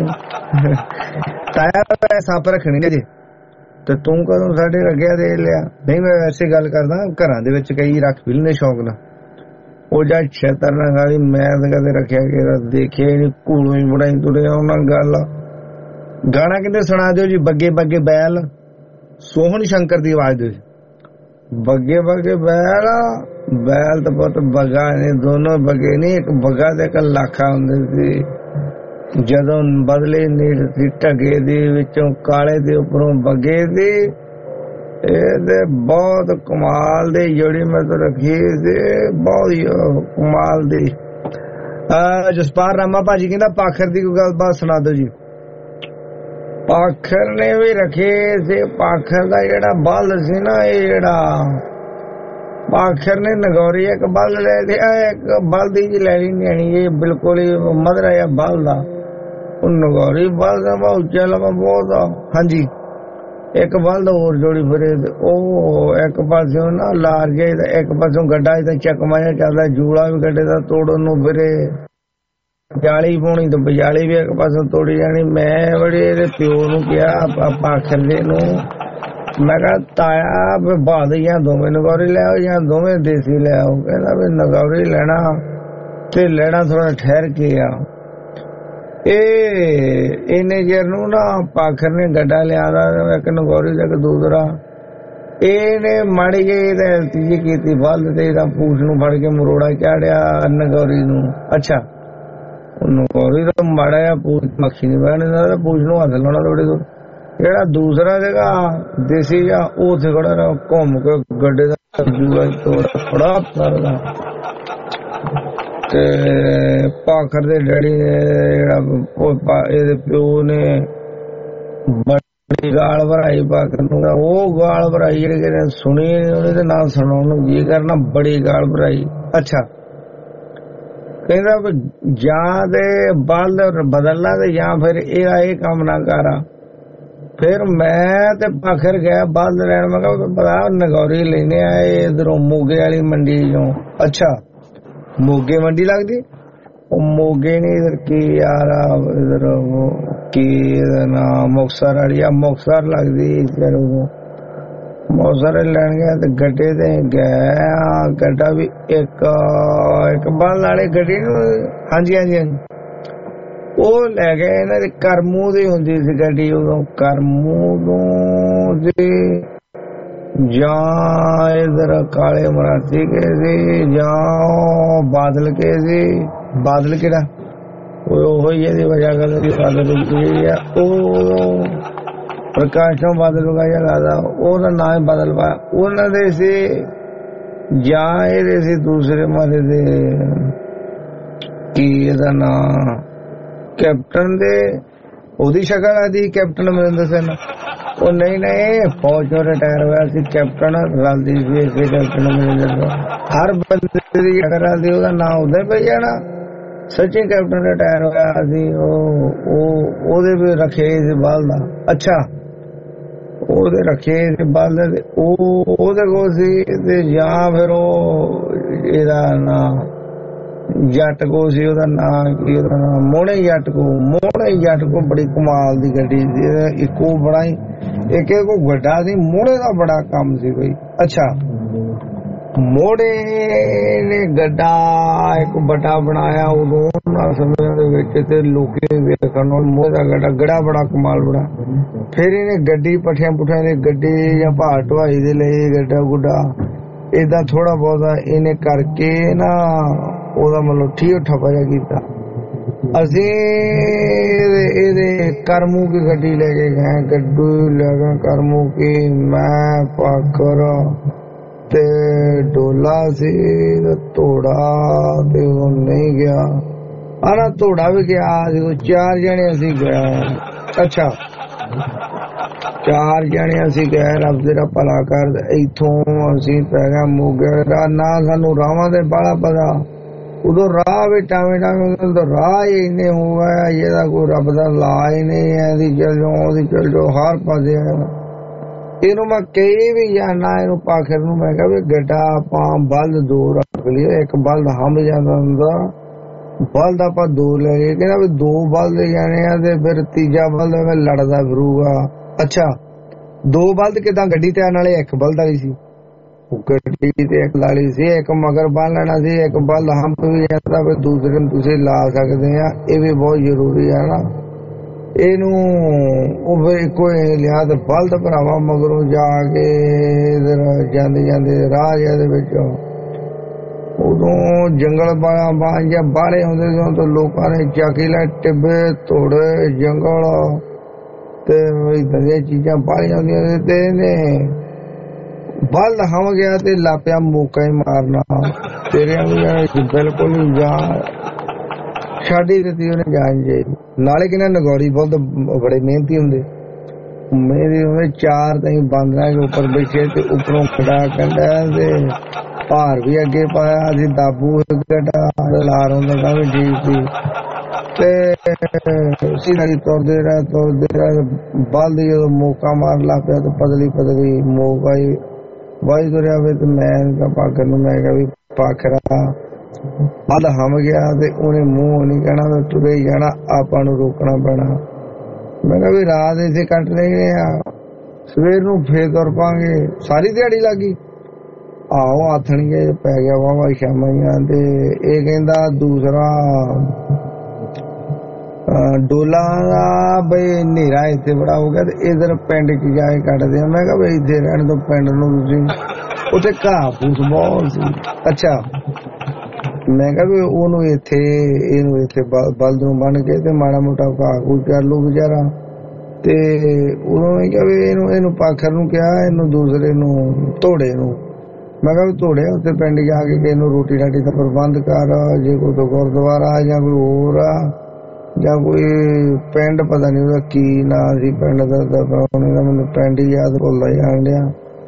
ਤਾਇਆ ਸੱਪ ਰੱਖਣੀ ਜੇ ਤੇ ਤੂੰ ਕਦੋਂ ਸਾਡੇ ਰੱਖਿਆ ਦੇ ਲਿਆ? ਨਹੀਂ ਮੈਂ ਵੈਸੇ ਗੱਲ ਕਰਦਾ, ਘਰਾਂ ਦੇ ਵਿੱਚ ਕਈ ਰੱਖ ਵੀ ਲੈਂਦੇ ਸ਼ੌਕ ਨਾਲ। ਉਹ ਜਾ ਛੇਤਰ ਨਾ ਖਾਲੀ, ਮੈਂ ਤਾਂ ਕਦੇ ਰੱਖਿਆ ਕਿ ਦੇਖਿਆ ਨੀ, ਘੂਲੋਂ ਹੀ ਬੜਾਈ ਤੁਰਿਆ ਉਹਨਾਂ ਗੱਲ। ਗਾਣਾ ਕਹਿੰਦੇ ਸੁਣਾ ਦਿਓ ਜੀ, ਬੱਗੇ ਬੱਗੇ ਬੈਲ, ਸੋਹਣ ਸ਼ੰਕਰ ਦੀ ਆਵਾਜ਼ ਦਿਓ। ਬੱਗੇ ਬੱਗੇ ਬੈਲ, ਬੈਲ ਤਾਂ ਬਹੁਤ ਬੱਗਾ ਨੇ, ਦੋਨੋਂ ਬੱਗੇ ਨਹੀਂ, ਇੱਕ ਬੱਗਾ ਤੇ ਇੱਕ ਲਾਖਾ ਹੁੰਦੇ ਸੀ। ਜਦੋਂ ਬਦਲੇ ਨੀੜ ਸੀ ਢਗੇ ਦੇ ਵਿੱਚੋਂ ਕਾਲੇ ਦੇ ਉੱਪਰੋਂ ਬੱਗੇ ਦੀ, ਇਹਦੇ ਬਹੁਤ ਕਮਾਲ ਦੀ ਜਿਹੜੀ ਮੈਂ ਤਾਂ ਰੱਖੀ ਸੀ, ਬਹੁਤ ਕਮਾਲ ਦੀ। ਜਸਪਾਲ ਰਾਮਾ ਭਾਜੀ ਕਹਿੰਦਾ ਪਾਖਰ ਦੀ ਕੋਈ ਗੱਲਬਾਤ ਸੁਣਾ ਦਿਓ ਜੀ। ਪਾਖਰ ਨੇ ਵੀ ਰੱਖੇ ਸੀ, ਪਾਖਰ ਦਾ ਜਿਹੜਾ ਬਲਦ ਸੀ ਨਾ, ਇਹ ਜਿਹੜਾ ਪਾਖਰ ਨੇ ਨਗੌਰੀ ਇੱਕ ਬਲਦ ਲੈ ਲਿਆ, ਇੱਕ ਬਲਦੀ ਜੀ ਲੈ ਲਈ ਨਿਆਣੀ, ਇਹ ਬਿਲਕੁਲ ਹੀ ਮਧਰਾ ਜਿਹਾ ਬਲਦ ਆ। ਉਹ ਨਗੌਰੀ ਬਲਦ ਆ ਉੱਚਾ ਲੰਮਾ ਬਹੁਤ ਆ। ਹਾਂਜੀ ਇੱਕ ਬਲਦ ਹੋਰ ਜੋੜੀ ਫਿਰੇ, ਉਹ ਇੱਕ ਪਾਸਿਓਂ ਨਾ ਲਾਰ ਜੇ, ਇੱਕ ਪਾਸਿਓਂ ਗੱਡਾ ਚੱਕਮਾ ਜਿਹਾ ਚੱਲਦਾ, ਜੂੜਾ ਵੀ ਗੱਡੇ ਦਾ ਤੋੜਨ ਨੂੰ ਫਿਰੇ, ਜਾਲੀ ਪਾਉਣੀ ਤੇ ਬਜਾਲੀ ਵੀ ਇੱਕ ਪਾਸੋਂ ਤੋੜੀ ਜਾਣੀ। ਮੈਂ ਬੜੀ ਇਹਦੇ ਪਿਓ ਨੂੰ ਕਿਹਾ ਪਾਖਰ ਦੇ ਨੂੰ, ਮੈਂ ਕਿਹਾ ਤਾਇਆ ਬਾਦ ਜਾਂ ਦੋਵੇਂ ਨਗੌਰੀ ਲੈ ਆਓ ਜਾਂ ਦੋਵੇਂ ਦੇਸੀ ਲੈ ਆਓ। ਕਹਿੰਦਾ ਵੀ ਨਗੌਰੀ ਲੈਣਾ ਤੇ ਲੈਣਾ ਥੋੜਾ ਠਹਿਰ ਕੇ ਆ। ਇਹ ਇੰਨੇ ਚਿਰ ਨੂੰ ਨਾ ਪਾਖਰ ਨੇ ਗੱਡਾ ਲਿਆਦਾ, ਇੱਕ ਨਗੌਰੀ ਤੇ ਇੱਕ ਦੂਸਰਾ। ਇਹਨੇ ਮਾੜੀ ਜਿਹੀ ਹੈਲਤੀ ਜੀ ਕੀਤੀ ਬਲਦ ਤੇ ਇਹਦਾ ਪੂਛ ਨੂੰ ਫੜ ਕੇ ਮਰੋੜਾ ਚਾੜਿਆ ਨਗੌਰੀ ਨੂੰ। ਅੱਛਾ ਨਗੌਰੀ ਦਾ ਮਾੜਾ ਜਿਹਾ ਪੂਛ ਮੱਖੀ ਨੀ ਬਹਿਣ, ਪੂਛ ਨੂੰ ਹੱਥ ਲਾਉਣਾ ਥੋੜੀ ਦੂਰ। ਜਿਹੜਾ ਦੂਸਰਾ ਸੀਗਾ ਦੇਸੀ ਜਿਹਾ, ਉਹ ਉੱਥੇ ਖੜਾ ਘੁੰਮ ਕੇ ਗੱਡੇ ਦਾ ਥੋੜਾ ਕਰਦਾ। ਤੇ ਪਾਖਰ ਦੇ ਡੈਡੀ ਨੇ ਜਿਹੜਾ ਇਹਦੇ ਪਿਓ ਨੇ ਬੜੀ ਗਾਲ ਭਰਾਈ ਪਾਖਰ ਨੂੰ, ਉਹ ਗਾਲ ਭਰਾਈ ਜਿਹੜੇ ਕਹਿੰਦੇ ਸੁਣੀ ਉਹਦੇ ਤੇ ਨਾਲ ਸੁਣਾਉਣ ਨੂੰ ਜੀ ਕਰਨਾ, ਬੜੀ ਗਾਲ ਭਰਾਈ। ਅੱਛਾ ਕਹਿੰਦਾ ਜਾਂ ਤੇ ਬਲਦ ਬਦਲਣਾ ਤੇ ਜਾਂ ਫਿਰ ਇਹਦਾ ਇਹ ਕੰਮ ਨਾ ਕਰਾ। ਫਿਰ ਮੈਂ ਤੇ ਪਾਖਰ ਗਿਆ ਬਲਦ ਲੈਣ, ਮੈਂ ਕਿਹਾ ਪਤਾ ਨਗੌਰੀ ਲੈਨੇ ਆ ਇਧਰੋਂ ਮੋਗੇ ਵਾਲੀ ਮੰਡੀ ਚੋਂ। ਅੱਛਾ ਮੋਗੇ ਮੰਡੀ ਲੱਗਦੀ? ਉਹ ਮੋਗੇ ਨੀ ਇਧਰ ਕੀ ਯਾਰ ਇਧਰ ਕੀ ਨਾਮ ਮੁਕਤਸਰ ਵਾਲੀ ਆ, ਮੁਕਤਸਰ ਲੱਗਦੀ। ਫਿਰ ਉਹ ਮੁਕਤਸਰ ਲੈਣ ਗਿਆ ਤੇ ਗੱਡੇ ਤੇ ਗਿਆ, ਗੱਡਾ ਵੀ ਇੱਕ ਇੱਕ ਬਲ ਵਾਲੇ ਗੱਡੀ ਨੂੰ। ਹਾਂਜੀ ਹਾਂਜੀ ਹਾਂਜੀ ਉਹ ਲੈ ਗਏ ਇਹਨਾਂ ਦੇ ਕਰਮੂ ਦੀ ਹੁੰਦੀ ਸੀ ਗੱਡੀ ਉਦੋਂ, ਕਰਮੂ ਤੋਂ ਦੀ ਜਾਂ ਇਧਰ ਕਾਲੇ ਮਰਾਠੀ ਕੇ ਸੀ ਜਾਂ ਬਾਦਲ ਕੇ ਸੀ। ਬਾਦਲ ਕਿਹੜਾ? ਉਹ ਹੀ ਇਹਦੀ ਵਜ੍ਹਾ ਗੱਲ ਦੀ ਬਾਦਲ ਕੀ ਆ, ਉਹ ਪ੍ਰਕਾਸ਼ ਤੋਂ ਬਾਦਲ ਉਗਾਇਆ ਲੱਗਦਾ, ਉਹਦਾ ਨਾਂ ਹੀ ਬਦਲ ਪਾਇਆ ਉਹਨਾਂ ਦੇ ਸੀ। ਜਾਂ ਇਹਦੇ ਸੀ ਦੂਸਰੇ ਮਾਰੇ ਦੇ, ਕੀ ਇਹਦਾ ਨਾਂ ਕੈਪਟਨ ਦੇ, ਉਹਦੀ ਸ਼ਕਲ ਆਦੀ ਕੈਪਟਨ ਅਮਰਿੰਦਰ ਸਿੰਘ। ਉਹ ਨਹੀਂ ਨਹੀਂ ਫੌਜ ਚੋਂ ਰਿਟਾਇਰ ਹੋਇਆ ਸੀ ਕੈਪਟਨ, ਰਲਦੀ ਸੀ ਕੈਪਟਨ ਅਮਰਿੰਦਰ ਸਿੰਘ। ਹਰ ਬੰਦੇ ਦੀ ਸ਼ਕਲ ਆਦੀ, ਉਹਦਾ ਨਾਂ ਉਹਦਾ ਹੀ ਪਈ ਜਾਣਾ। ਸਚਿਨ ਕੈਪਟਨ ਰਿਟਾਇਰ ਹੋਇਆ ਸੀ, ਉਹ ਉਹਦੇ ਵੀ ਰੱਖੇ ਸੀ ਬਲ ਦਾ। ਅੱਛਾ, ਉਹਦੇ ਰੱਖੇ ਸੀ ਬਲ ਦੇ, ਉਹ ਉਹਦੇ ਕੋਲ ਸੀ ਤੇ ਜਾਂ ਫਿਰ ਉਹ ਇਹਦਾ ਨਾਂ ਜੱਟ ਕੋ ਸੀ, ਉਹਦਾ ਨਾਂ ਕੀ, ਉਹਦਾ ਨਾਂ ਮੋਹਣੇ ਜੱਟ ਕੋ। ਮੋਹਣੇ ਜੱਟ ਕੋ ਬੜੀ ਕਮਾਲ ਦੀ ਗੱਡੀ ਸੀ, ਇੱਕੋ ਬੜਾ ਹੀ ਇੱਕ ਕੋ ਵੱਡਾ ਸੀ, ਮੋਹਣੇ ਦਾ ਬੜਾ ਕੰਮ ਸੀ ਕੋਈ। ਅੱਛਾ, ਮੋਹਣੇ ਨੇ ਗੱਡਾ ਇੱਕ ਵੱਡਾ ਬਣਾਇਆ ਉਦੋਂ ਉਹਨਾਂ ਸਮਿਆਂ ਦੇ ਵਿੱਚ, ਤੇ ਲੋਕੀ ਵੇਖਣ ਨੂੰ ਮੋਹਣੇ ਦਾ ਗੱਡਾ ਗੜਾ ਬੜਾ ਕਮਾਲ ਬੜਾ। ਫਿਰ ਇਹਨੇ ਗੱਡੀ ਪੱਠਿਆਂ ਪੁੱਠਿਆਂ ਦੀ ਗੱਡੀ ਜਾਂ ਭਾਰ ਢਵਾਈ ਦੇ ਲਈ ਗੱਡਾ ਗੁੱਡਾ ਏਦਾਂ ਥੋੜਾ ਬਹੁਤਾ ਇਹਨੇ ਕਰਕੇ ਨਾ ਉਹਦਾ ਮਤਲਬ ਠੀਕ ਠੱਪਾ ਜਿਹਾ ਕੀਤਾ। ਅਸੀਂ ਇਹਦੇ ਕਰਮੂ ਕੀ ਗੱਡੀ ਲੈ ਕੇ ਗਏ, ਗੱਡੂ ਲੈ ਗਏ ਕਰਮੂ ਕੀ, ਮੈਂ ਪਾਕਰ ਤੇ ਡੋਲਾ ਸੀ ਤੇ ਧੋੜਾ ਤੇ ਉਹ ਨਹੀਂ ਗਿਆ, ਆਣਾ ਧੋੜਾ ਵੀ ਗਿਆ, ਚਾਰ ਜਣੇ ਅਸੀਂ ਗਏ। ਅੱਛਾ, ਚਾਰ ਜਣੇ ਅਸੀਂ ਗਏ, ਰੱਬ ਤੇਰਾ ਭਲਾ ਕਰ। ਇੱਥੋਂ ਅਸੀਂ ਪੈ ਗਏ ਮੋਗੇ ਦਾ, ਨਾ ਸਾਨੂੰ ਰਾਵਾਂ ਦੇ ਬਾਲਾ ਪਤਾ, ਉਦੋਂ ਰਾਹ ਵੀ ਟਾਵੇਂ ਟਾਵੇਂ ਉਦੋਂ ਰਾਹ ਹੀ ਇੰਨੇ ਹੋ ਗਏ, ਇਹਦਾ ਕੋਈ ਰੱਬ ਦਾ ਲਾ ਹੀ ਨਹੀਂ, ਇਹਦੀ ਚੱਲ ਜਾਓ ਉਹਦੀ ਚੱਲ ਜਾਓ ਹਰ ਪਾਸੇ। ਇਹਨੂੰ ਮੈਂ ਕਹੀ ਵੀ ਜਾਣਾ, ਇਹਨੂੰ ਪਾਖਰ ਨੂੰ ਮੈਂ ਕਿਹਾ ਵੀ ਗੱਡਾ ਆਪਾਂ ਬਲਦ ਦੋ ਰੱਖ ਲਈਏ, ਇੱਕ ਬਲਦ ਹੰਭ ਜਾਂਦਾ ਹੁੰਦਾ, ਬਲਦ ਆਪਾਂ ਦੋ ਲੈ ਲਈਏ। ਕਹਿੰਦਾ ਵੀ ਦੋ ਬਲਦ ਜਾਣੇ ਆ ਤੇ ਫਿਰ ਤੀਜਾ ਬਲਦ ਲੜਦਾ ਫਿਰੂਗਾ। ਅੱਛਾ, ਦੋ ਬਲਦ ਕਿਦਾਂ? ਗੱਡੀ ਤੇ ਆਣ ਵਾਲੇ ਇੱਕ ਬਲਦ ਵਾਲੀ ਸੀ, ਗੱਡੀ ਤੇ ਇੱਕ ਲਾਲੀ ਸੀ, ਇੱਕ ਮਗਰ ਬੰਨ ਲੈਣਾ ਸੀ, ਇੱਕ ਬਲਦ ਹੰਪ ਵੀ ਜਾਂਦਾ ਫਿਰ ਦੂਸਰੇ ਨੂੰ ਤੁਸੀਂ ਲਾ ਸਕਦੇ ਆ, ਇਹ ਵੀ ਬਹੁਤ ਜ਼ਰੂਰੀ ਹੈ ਨਾ। ਇਹਨੂੰ ਉਹ ਫਿਰ ਇੱਕੋ ਲਿਆ ਤੇ ਬਲਦ ਭਰਾਵਾ ਮਗਰੋਂ ਜਾ ਕੇ ਇਧਰ ਜਾਂਦੇ ਜਾਂਦੇ ਰਾਹ ਦੇ ਵਿੱਚ ਉਦੋਂ ਜੰਗਲ ਬਾਲਾ ਬਾਂਝਾ ਬਾਲੇ ਹੁੰਦੇ ਸੀ, ਤਾਂ ਲੋਕਾਂ ਨੇ ਚਾਕੀ ਲੈ ਟਿੱਬੇ ਤੋੜੇ ਜੰਗਲ ਤੇ ਇਦਾਂ ਦੀਆਂ ਚੀਜ਼ਾਂ ਬਾਲੀਆਂ ਹੁੰਦੀਆਂ ਸੀ, ਤੇ ਇਹਨੇ ਬਲਦ ਹਮ ਗਿਆ ਤੇ ਲਾਪਿਆ ਮੌਕਾ ਹੀ ਮਾਰਨਾ ਤੇਰੇ ਨੂੰ ਬਿਲਕੁਲ ਜਾ ਛਾੜੀ ਦਿੱਤੀ ਉਹਨੇ ਜਾਣ ਜੇ। ਨਾਲੇ ਕਿਹਨਾਂ ਨਗੌਰੀ ਬਲਦ ਬੜੇ ਮਿਹਨਤੀ ਹੁੰਦੇ, ਮੇਰੇ ਉਹਨੇ ਚਾਰ ਤਾਈਂ ਬਾਂਦਰਾਂ ਦੇ ਉੱਪਰ ਬੈਠੇ ਤੇ ਉੱਪਰੋਂ ਖੜਾ ਕਹਿੰਦਾ ਤੇ ਭਾਰ ਵੀ ਅੱਗੇ ਪਾਇਆ ਸੀ, ਦਾਬੂ ਗੱਡਾ ਲਾਰ ਹੁੰਦਾ ਤਾਂ ਵੀ ਠੀਕ ਸੀ। ਤੇ ਸਿੱਧਾ ਤੁਰਦੇ ਰਹੇ ਤੁਰਦੇ ਰਹੇ, ਬਲਦ ਜਦੋਂ ਮੌਕਾ ਮਾਰ ਲਾ ਪਿਆ ਤੇ ਪਤਲੀ ਪਤਲੀ ਮੌਕਾ ਹੀ ਵਾਈ ਤੁਰਿਆ ਵੇ। ਤੇ ਮੈਂ ਪਾਖਰ ਨੂੰ ਮੈਂ ਕਿਹਾ ਵੀ ਪਾਖਰਾ ਬਲਦ ਹਮ ਗਿਆ ਤੇ ਉਹਨੇ ਮੂੰਹ ਨਹੀਂ ਕਹਿਣਾ, ਵੀ ਤੁਰੇ ਹੀ ਜਾਣਾ, ਆਪਾਂ ਨੂੰ ਰੋਕਣਾ ਪੈਣਾ। ਮੈਂ ਕਿਹਾ ਵੀ ਰਾਤ ਇਸੇ ਕੱਟ ਰਹੇ ਆ, ਸਵੇਰ ਨੂੰ ਫੇਰ ਤੁਰ ਪਾਂਗੇ। ਸਾਰੀ ਦਿਹਾੜੀ ਲੱਗੀ, ਆਹੋ ਆਥਣਗੇ ਪੈ ਗਿਆ ਵਾਵਾ ਸ਼ਾਮਾਂ ਤੇ ਇਹ ਕਹਿੰਦਾ ਦੂਸਰਾ ਡੋਲਾ ਦਾ ਬਈ ਹਨੇਰਾ ਇੱਥੇ ਬੜਾ ਹੋ ਗਿਆ ਤੇ ਇਧਰ ਪਿੰਡ ਚ ਜਾ ਕੇ ਕੱਟਦੇ ਆ। ਮੈਂ ਕਿਹਾ ਬਈ ਇੱਥੇ ਰਹਿਣ ਤੋਂ ਪਿੰਡ ਨੂੰ, ਤੁਸੀਂ ਉੱਥੇ ਘਾਹ ਫੂਸ ਬਹੁਤ ਸੀ। ਅੱਛਾ, ਮੈਂ ਕਿਹਾ ਵੀ ਉਹਨੂੰ ਇੱਥੇ ਇਹਨੂੰ ਇੱਥੇ ਬਲਦ ਨੂੰ ਬੰਨ ਕੇ ਤੇ ਮਾੜਾ ਮੋਟਾ ਘਾਹ ਫੂਸ ਕਰ ਲੂ ਵਿਚਾਰਾ। ਤੇ ਉਦੋਂ ਮੈਂ ਕਿਹਾ ਵੀ ਇਹਨੂੰ ਇਹਨੂੰ ਪਾਖਰ ਨੂੰ ਕਿਹਾ, ਇਹਨੂੰ ਦੂਸਰੇ ਨੂੰ ਧੋੜੇ ਨੂੰ ਮੈਂ ਕਿਹਾ ਵੀ ਧੋੜੇ ਉੱਥੇ ਪਿੰਡ ਜਾ ਕੇ ਇਹਨੂੰ ਰੋਟੀ ਰਾਟੀ ਦਾ ਪ੍ਰਬੰਧ ਕਰ, ਜੇ ਕੋਈ ਗੁਰਦੁਆਰਾ ਜਾਂ ਕੋਈ ਹੋਰ ਆ ਜਾਂ ਕੋਈ ਪਿੰਡ ਪਤਾ ਨਹੀਂ ਉਹਦਾ ਕੀ ਨਾਂ ਸੀ ਪਿੰਡ ਦਾ, ਮੈਨੂੰ ਪਿੰਡ ਹੀ ਯਾਦ ਭੁੱਲਦਾ ਜਾਣ ਡਿਆ।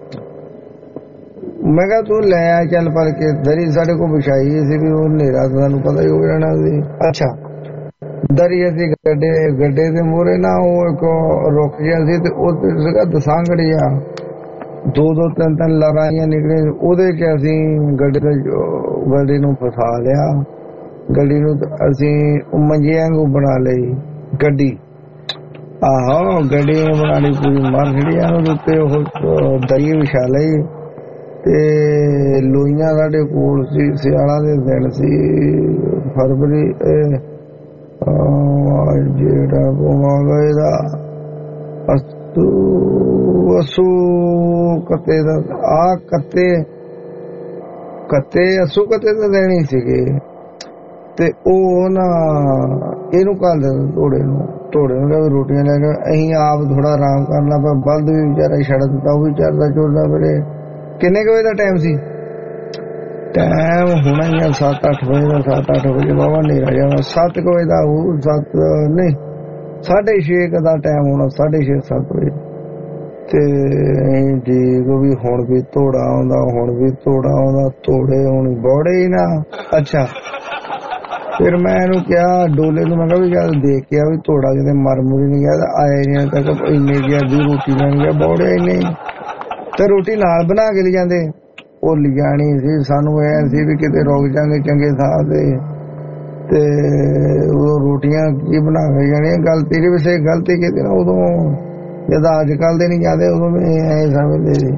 ਮੈਂ ਕਿਹਾ ਤੂੰ ਲੈ ਆ ਚੱਲ ਪਰ ਕੇ ਦਰੀ ਸਾਡੇ ਕੋਲ ਵਿਛਾਈ ਸੀ ਵੀ ਉਹ ਹਨੇਰਾ ਸਾਨੂੰ ਪਤਾ ਹੀ ਹੋ ਜਾਣਾ ਸੀ। ਅੱਛਾ, ਦਰੀ ਅਸੀਂ ਗੱਡੇ ਗੱਡੇ ਦੇ ਮੂਹਰੇ ਨਾ ਉਹ ਇੱਕ ਰੁੱਖ ਜਿਹਾ ਸੀ ਤੇ ਉਹਦੇ ਸੀਗਾ ਦਸਾਂਗੜ ਜਿਹਾ, ਦੋ ਦੋ ਤਿੰਨ ਤਿੰਨ ਲੜਾਈਆਂ ਨਿਕਲੇ, ਉਹਦੇ ਚ ਅਸੀਂ ਗੱਡੇ ਗੱਡੀ ਨੂੰ ਫਸਾ ਲਿਆ। ਗੱਡੀ ਨੂੰ ਅਸੀਂ ਮੰਜੇ ਵਾਂਗੂ ਬਣਾ ਲਈ ਗੱਡੀ, ਆਹੋ ਗੱਡੀ ਬਣਾ ਲਈ ਪੂਰੀ ਮਰ ਛੜੀਆਂ ਉਹਦੇ ਉੱਤੇ ਉਹ ਦਰੀ ਵਿਛਾ ਲਈ। ਤੇ ਲੋਈਆਂ ਸਾਡੇ ਕੋਲ ਸੀ, ਸਿਆਲਾਂ ਦੇ ਦਿਨ ਸੀ, ਫਰਵਰੀ ਜਿਹੜਾ ਪਵਾਂਗਾ ਇਹਦਾ ਅਸੂ ਅਸੂ ਕੱਤੇ ਦਾ ਆ ਕੱਤੇ ਕੱਤੇ ਅਸੂ ਕੱਤੇ ਤਾਂ ਦੇਣੀ ਸੀਗੇ। ਤੇ ਉਹ ਨਾ ਇਹਨੂੰ ਘੱਲ ਦਿੰਦੇ ਧੋੜੇ ਨੂੰ, ਧੋੜੇ ਨੂੰ ਵੀ ਰੋਟੀਆਂ ਲੈ ਕੇ ਅਸੀਂ ਆਪ ਥੋੜਾ ਆਰਾਮ ਕਰਨਾ ਪਿਆ। ਬਲਦ ਵੀ ਵਿਚਾਰਾ ਛੱਡ ਦਿੱਤਾ, ਉਹ ਵੀ ਚਰਦਾ ਚੁਰਦਾ ਫਿਰੇ। ਕਿੰਨੇ ਕੁ ਵਜੇ ਦਾ ਟਾਈਮ ਸੀ? ਟਾਈਮ ਹੋਣਾ ਹੀ ਆ ਸੱਤ ਅੱਠ ਵਜੇ ਦਾ, ਸੱਤ ਅੱਠ ਵਜੇ ਬਾਬਾ ਹਨੇਰਾ ਜਾਣਾ, ਸੱਤ ਕੁ ਵਜੇ ਦਾ ਉਹ ਸੱਤ ਨਹੀਂ ਸਾਢੇ ਛੇ ਕੁ ਦਾ ਟਾਈਮ ਹੋਣਾ, ਸਾਢੇ ਛੇ ਸੱਤ ਵਜੇ। ਤੇ ਠੀਕ ਵੀ ਹੁਣ ਵੀ ਧੋੜਾ ਆਉਂਦਾ, ਹੁਣ ਵੀ ਧੋੜਾ ਆਉਂਦਾ, ਧੋੜੇ ਹੁਣ ਬੌੜੇ ਹੀ ਨਾ। ਅੱਛਾ, ਫਿਰ ਮੈਂ ਇਹਨੂੰ ਕਿਹਾ ਡੋਲੇ ਨੂੰ, ਮੈਂ ਕਿਹਾ ਵੀ ਚੱਲ ਦੇਖ ਕੇ ਆ ਵੀ ਤੋੜਾ ਕਿਤੇ ਮਰ ਮੁਰ ਨਹੀਂ ਗਿਆ ਤਾਂ ਆਏ ਨਹੀਂ ਤੱਕ ਇੰਨੇ ਦੀ ਅੱਧੀ ਰੋਟੀ ਲੈਣ ਗਿਆ ਬੌੜੇ ਇੰਨੇ ਤੇ ਰੋਟੀ ਨਾਲ ਬਣਾ ਕੇ ਲੈ ਜਾਂਦੇ। ਉਹ ਲਿਜਾਣੀ ਸੀ, ਸਾਨੂੰ ਐ ਸੀ ਵੀ ਕਿਤੇ ਰੁਕ ਜਾਂਗੇ ਚੰਗੇ ਥਾਂ ਤੇ ਤੇ ਉਹ ਰੋਟੀਆਂ ਕੀ ਬਣਾ ਕੇ ਜਾਣੀਆਂ। ਗੱਲ ਤੇਰੀ ਵੈਸੇ ਗਲਤੀ ਕੀਤੀ ਨਾ ਉਦੋਂ, ਜਦ ਅੱਜ ਕੱਲ ਦੇ ਨਹੀਂ ਜਾਂਦੇ ਉਦੋਂ ਵੀ ਐ ਸਮਝਦੇ ਸੀ।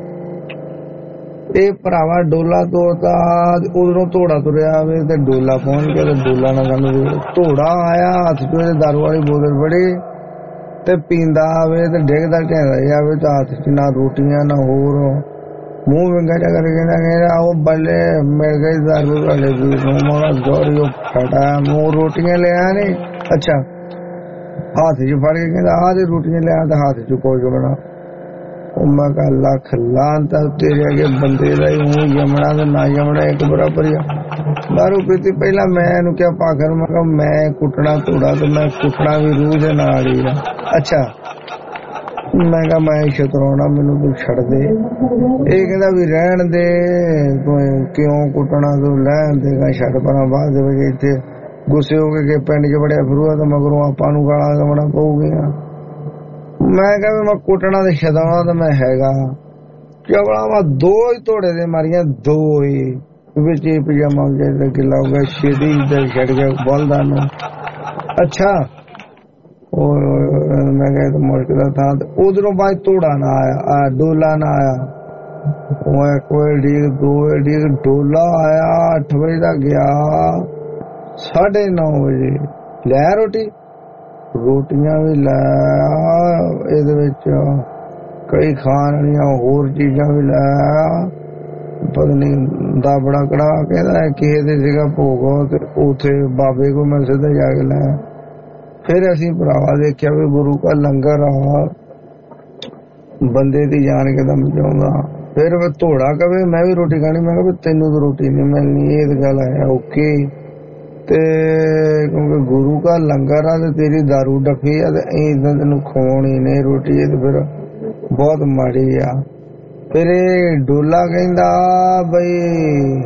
ਇਹ ਭਰਾਵਾ ਡੋਲਾ ਤੋੜਤਾ, ਉਧਰੋਂ ਧੋੜਾ ਤੁਰਿਆ ਆਵੇ ਤੇ ਡੋਲਾ ਪਹੁੰਚ ਗਿਆ ਤੇ ਡੋਲਾ ਨਾ ਸਾਨੂੰ ਧੋੜਾ ਆਇਆ ਹੱਥ ਚ ਉਹਦੇ ਦਾਰੂ ਵਾਲੀ ਬੋਤਲ ਫੜੀ ਤੇ ਪੀਂਦਾ ਆਵੇ ਤੇ ਡਿੱਗਦਾ ਢਹਿੰਦਾ ਜਾਵੇ ਤਾਂ ਹੱਥ ਚ ਨਾ ਰੋਟੀਆਂ ਨਾ ਹੋਰ, ਮੂੰਹ ਵਿੰਗਾ ਜਾ ਕਰਕੇ ਕਹਿੰਦਾ ਕਹਿੰਦਾ ਉਹ ਬੱਲੇ ਮਿਲ ਗਈ ਦਾਰੂ ਵਾਲੇ ਵੀ ਮੋੜਾ ਜੋਰੀ ਉਹ ਫਟਾ ਮੂੰਹ ਰੋਟੀਆਂ ਲਿਆ ਨੀ। ਅੱਛਾ ਹੱਥ ਚ ਫੜ ਕੇ ਕਹਿੰਦਾ ਆਹ ਦੇ ਰੋਟੀਆਂ ਲਿਆ ਤੇ ਹੱਥ ਚ ਕੁਝ ਬਣਾ। ਉਹ ਮੈਂ ਕਿਹਾ ਲੱਖ ਲਾਂਤਾ ਤੇਰੇ ਅੱਗੇ ਬੰਦੇ ਦਾ ਹੀ ਹੂੰ, ਜਮਣਾ ਤੇ ਨਾ ਜਮਣਾ ਇੱਕ ਬਰਾਬਰ ਆ। ਦਾਰੂ ਪੀਤੀ ਪਹਿਲਾਂ ਮੈਂ ਇਹਨੂੰ ਕਿਹਾ ਪਾਖਰ, ਮੈਂ ਕਿਹਾ ਮੈਂ ਕੁੱਟਣਾ ਧੋੜਾ ਤੇ ਮੈਂ ਕੁੱਟਣਾ ਵੀ ਰੂਹ ਦੇ ਨਾਲ ਹੀ ਆ। ਅੱਛਾ ਮੈਂ ਕਿਹਾ ਮੈਂ ਸ਼ਤਰਾਉਣਾ, ਮੈਨੂੰ ਤੂੰ ਛੱਡ ਦੇ। ਇਹ ਕਹਿੰਦਾ ਵੀ ਰਹਿਣ ਦੇ, ਤੂੰ ਕਿਉਂ ਕੁੱਟਣਾ, ਤੂੰ ਲੈਣ ਦੇਗਾ ਛੱਡ ਪਰਾਂ। ਬਾਅਦ ਦੇ ਵਿੱਚ ਇੱਥੇ ਗੁੱਸੇ ਹੋ ਕੇ ਪਿੰਡ ਚ ਬੜਿਆ ਫਿਰੂਆ ਤੇ ਮਗਰੋਂ ਆਪਾਂ ਨੂੰ ਗਾਲਾਂ ਕੱਢਣਾ ਪਊਗੀਆਂ। ਮੈਂ ਕਿਹਾ ਵੀ ਮੈਂ ਕੁੱਟਣਾ ਤੇ ਛਡਾਉਣਾ ਤਾਂ ਮੈਂ ਹੈਗਾ। ਚਵਲਾ ਵਾ ਦੋ ਹੀ ਧੋੜੇ ਦੇ ਮਾਰੀਆਂ, ਦੋ ਹੀ ਵਿੱਚ ਹੀ ਪਜਾਮਾ ਜਿਹੜਾ ਗਿੱਲਾ ਹੋ ਗਿਆ ਛੇਦੀ ਤੇ ਛੱਡ ਗਿਆ ਬਲਦਾ ਨੂੰ। ਅੱਛਾ ਉਹ ਮੈਂ ਕਿਹਾ ਤਾਂ ਮੁਸ਼ਕਿਲ ਥਾਂ ਤੇ ਉਧਰੋਂ ਬਾਅਦ ਧੋੜਾ ਨਾ ਆਇਆ, ਡੋਲਾ ਨਾ ਆਇਆ। ਉਹ ਕੋਈ ਡੀਕ ਦੋ ਡੀਕ ਡੋਲਾ ਆਇਆ ਅੱਠ ਵਜੇ ਦਾ ਗਿਆ, ਸਾਢੇ ਨੌ ਵਜੇ ਲੈ ਰੋਟੀ ਰੋਟੀਆਂ ਵੀ ਲੈ, ਇਹਦੇ ਵਿੱਚ ਕਈ ਖਾਣ ਵਾਲੀਆਂ ਹੋਰ ਚੀਜ਼ਾਂ ਵੀ ਲੈ, ਪਤਾ ਨਹੀਂ ਦਾਬੜਾ ਕੜਾ ਕਹਿੰਦਾ ਕਿਸੇ ਦੇ ਸੀਗਾ ਭੋਗ ਤੇ ਉੱਥੇ ਬਾਬੇ ਕੋਲ ਮੈਂ ਸਿੱਧਾ ਜਾ ਕੇ ਲੈ। ਫਿਰ ਅਸੀਂ ਭਰਾਵਾ ਦੇਖਿਆ ਵੀ ਗੁਰੂ ਕਾ ਲੰਗਰ ਆ, ਬੰਦੇ ਦੀ ਜਾਨ ਕਿਦਾਂ ਬਚਾਉਂਦਾ। ਫਿਰ ਮੈਂ ਧੋੜਾ ਕਵੇ ਮੈਂ ਵੀ ਰੋਟੀ ਖਾਣੀ, ਮੈਂ ਕਿਹਾ ਤੈਨੂੰ ਤਾਂ ਰੋਟੀ ਨਹੀਂ ਮਿਲਣੀ, ਇਹ ਤਾਂ ਗੱਲ ਹੈ ਓਕੇ ਤੇ ਕਿਉਂਕਿ ਗੁਰੂ ਕਾ ਲੰਗਰ ਆ ਤੇ ਤੇਰੀ ਦਾਰੂ ਡੱਫੀ ਆ ਤੇ ਏਦਾਂ ਤੈਨੂੰ ਖਵਾਉਣੀ ਨਹੀਂ ਰੋਟੀ, ਇਹ ਤੇ ਫਿਰ ਬਹੁਤ ਮਾੜੀ ਆ। ਫਿਰ ਇਹ ਡੋਲਾ ਕਹਿੰਦਾ ਬਈ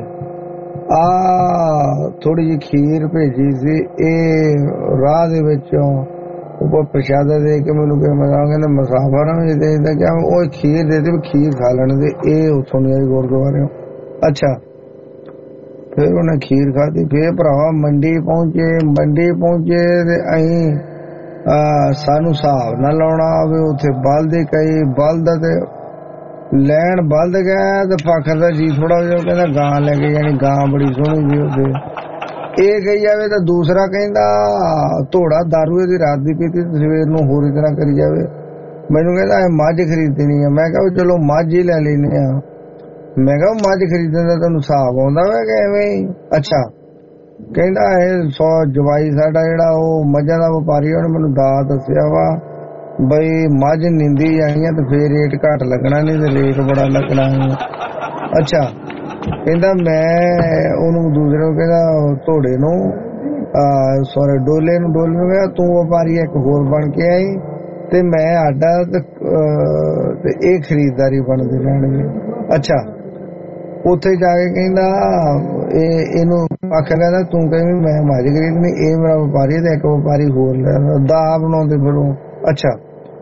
ਆ ਥੋੜੀ ਜਿਹੀ ਖੀਰ ਭੇਜੀ ਸੀ, ਇਹ ਰਾਹ ਦੇ ਵਿੱਚੋਂ ਉਹ ਪ੍ਰਸ਼ਾਦਾ ਦੇ ਕੇ ਮੈਨੂੰ ਕਿ ਮੈਂ ਕਹਿੰਦਾ ਮੁਸਾਫਰਾਂ ਨੂੰ ਦੇ ਦਿੰਦਾ ਕਿ ਉਹ ਖੀਰ ਦੇ ਦੇ, ਖੀਰ ਖਾ ਲੈਣ ਦੇ। ਇਹ ਉੱਥੋਂ ਦੀ ਗੁਰਦੁਆਰੇ। ਅੱਛਾ ਫਿਰ ਉਹਨੇ ਖੀਰ ਖਾਧੀ। ਫਿਰ ਭਰਾਵਾ ਮੰਡੀ ਪਹੁੰਚੇ, ਮੰਡੀ ਪਹੁੰਚੇ ਤੇ ਅਸੀਂ ਸਾਨੂੰ ਹਿਸਾਬ ਨਾ ਲਾਉਣਾ ਆਵੇ ਉੱਥੇ ਬਲਦ ਕਈ ਬਲਦ ਤੇ ਲੈਣ ਬਲਦ ਗਿਆ ਤੇ ਫਾਖਰ ਦਾ ਜੀ ਥੋੜਾ ਜਿਹਾ ਕਹਿੰਦਾ ਗਾਂ ਲੈ ਕੇ ਜਾਣੀ, ਗਾਂ ਬੜੀ ਸੋਹਣੀ ਜੀ ਉੱਥੇ। ਇਹ ਕਹੀ ਜਾਵੇ ਤਾਂ ਦੂਸਰਾ ਕਹਿੰਦਾ ਧੋੜਾ ਦਾਰੂ ਦੀ ਰਾਤ ਦੀ ਪੀਤੀ ਸਵੇਰ ਨੂੰ ਹੋਰ ਹੀ ਤਰ੍ਹਾਂ ਕਰੀ ਜਾਵੇ। ਮੈਨੂੰ ਕਹਿੰਦਾ ਇਹ ਮੱਝ ਖਰੀਦਣੀ ਆ। ਮੈਂ ਕਿਹਾ ਚਲੋ ਮੱਝ ਹੀ ਲੈ ਲੈਨੇ ਆ। ਮੈਂ ਕਿਹਾ ਮੱਝ ਖਰੀਦਣ ਦਾ ਤੁਹਾਨੂੰ ਹਿਸਾਬ ਆਉਂਦਾ ਵਾ ਕਿ ਐਵੇਂ ਹੀ? ਅੱਛਾ ਕਹਿੰਦਾ ਇਹ ਸੌ ਜਵਾਈ ਸਾਡਾ ਜਿਹੜਾ ਉਹ ਮੱਝਾਂ ਦਾ ਵਪਾਰੀ, ਉਹਨੇ ਮੈਨੂੰ ਦਾ ਦੱਸਿਆ ਵਾ ਬਈ ਮੱਝ ਨਿੰਦੀ ਆਈਆਂ ਤੇ ਫੇਰ ਰੇਟ ਘੱਟ ਲੱਗਣਾ, ਨਹੀਂ ਤੇ ਰੇਟ ਬੜਾ ਲੱਗਣਾ। ਅੱਛਾ ਕਹਿੰਦਾ ਮੈਂ ਉਹਨੂੰ ਦੂਸਰੇ ਨੂੰ ਕਹਿੰਦਾ ਧੋੜੇ ਨੂੰ ਸੋਰੇ ਡੋਲੇ ਨੂੰ ਡੋਲੇ ਨੂੰ ਕਹਿੰਦਾ ਤੂੰ ਵਪਾਰੀ ਇੱਕ ਹੋਰ ਬਣ ਕੇ ਆਈ ਤੇ ਮੈਂ ਆਡਾ ਤੇ ਇਹ ਖਰੀਦਦਾਰੀ ਬਣਦੀ ਰਹਿਣਗੇ। ਅੱਛਾ ਉੱਥੇ ਜਾ ਕੇ ਕਹਿੰਦਾ ਇਹ ਇਹਨੂੰ ਆਖਿਆ ਕਹਿੰਦਾ ਤੂੰ ਕਹਿੰਦੀ ਮੈਂ ਮੱਝ ਖਰੀਦਣੀ, ਇਹ ਮੇਰਾ ਵਪਾਰੀ ਤੇ ਇੱਕ ਵਪਾਰੀ ਹੋਰ ਲੈਣਾ, ਦਾ ਬਣਾਉਂਦੇ ਫਿਰੋ। ਅੱਛਾ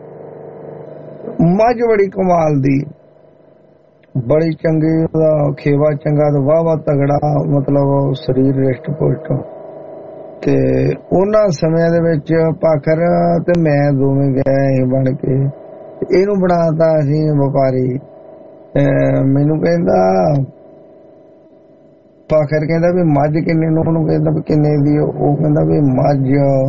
ਮੱਝ ਬੜੀ ਕਮਾਲ ਦੀ, ਬੜੀ ਚੰਗੀ, ਉਹਦਾ ਖੇਵਾ ਚੰਗਾ ਤੇ ਵਾਹ ਵਾਹ ਤਗੜਾ, ਮਤਲਬ ਸਰੀਰ ਰਿਸ਼ਟ ਪੁਸ਼ਟ। ਤੇ ਉਹਨਾਂ ਸਮਿਆਂ ਦੇ ਵਿੱਚ ਪਾਖਰ ਤੇ ਮੈਂ ਦੋਵੇਂ ਗਏ ਬਣ ਕੇ, ਇਹਨੂੰ ਬਣਾਤਾ ਅਸੀਂ ਵਪਾਰੀ। ਮੈਨੂੰ ਕਹਿੰਦਾ ਪਾਖਰ ਕਹਿੰਦਾ ਵੀ ਮੱਝ ਕਿੰਨੇ ਨੂੰ, ਉਹਨੂੰ ਕਹਿੰਦਾ ਵੀ ਕਿੰਨੇ ਦੀ, ਉਹ ਕਹਿੰਦਾ ਵੀ ਮੱਝ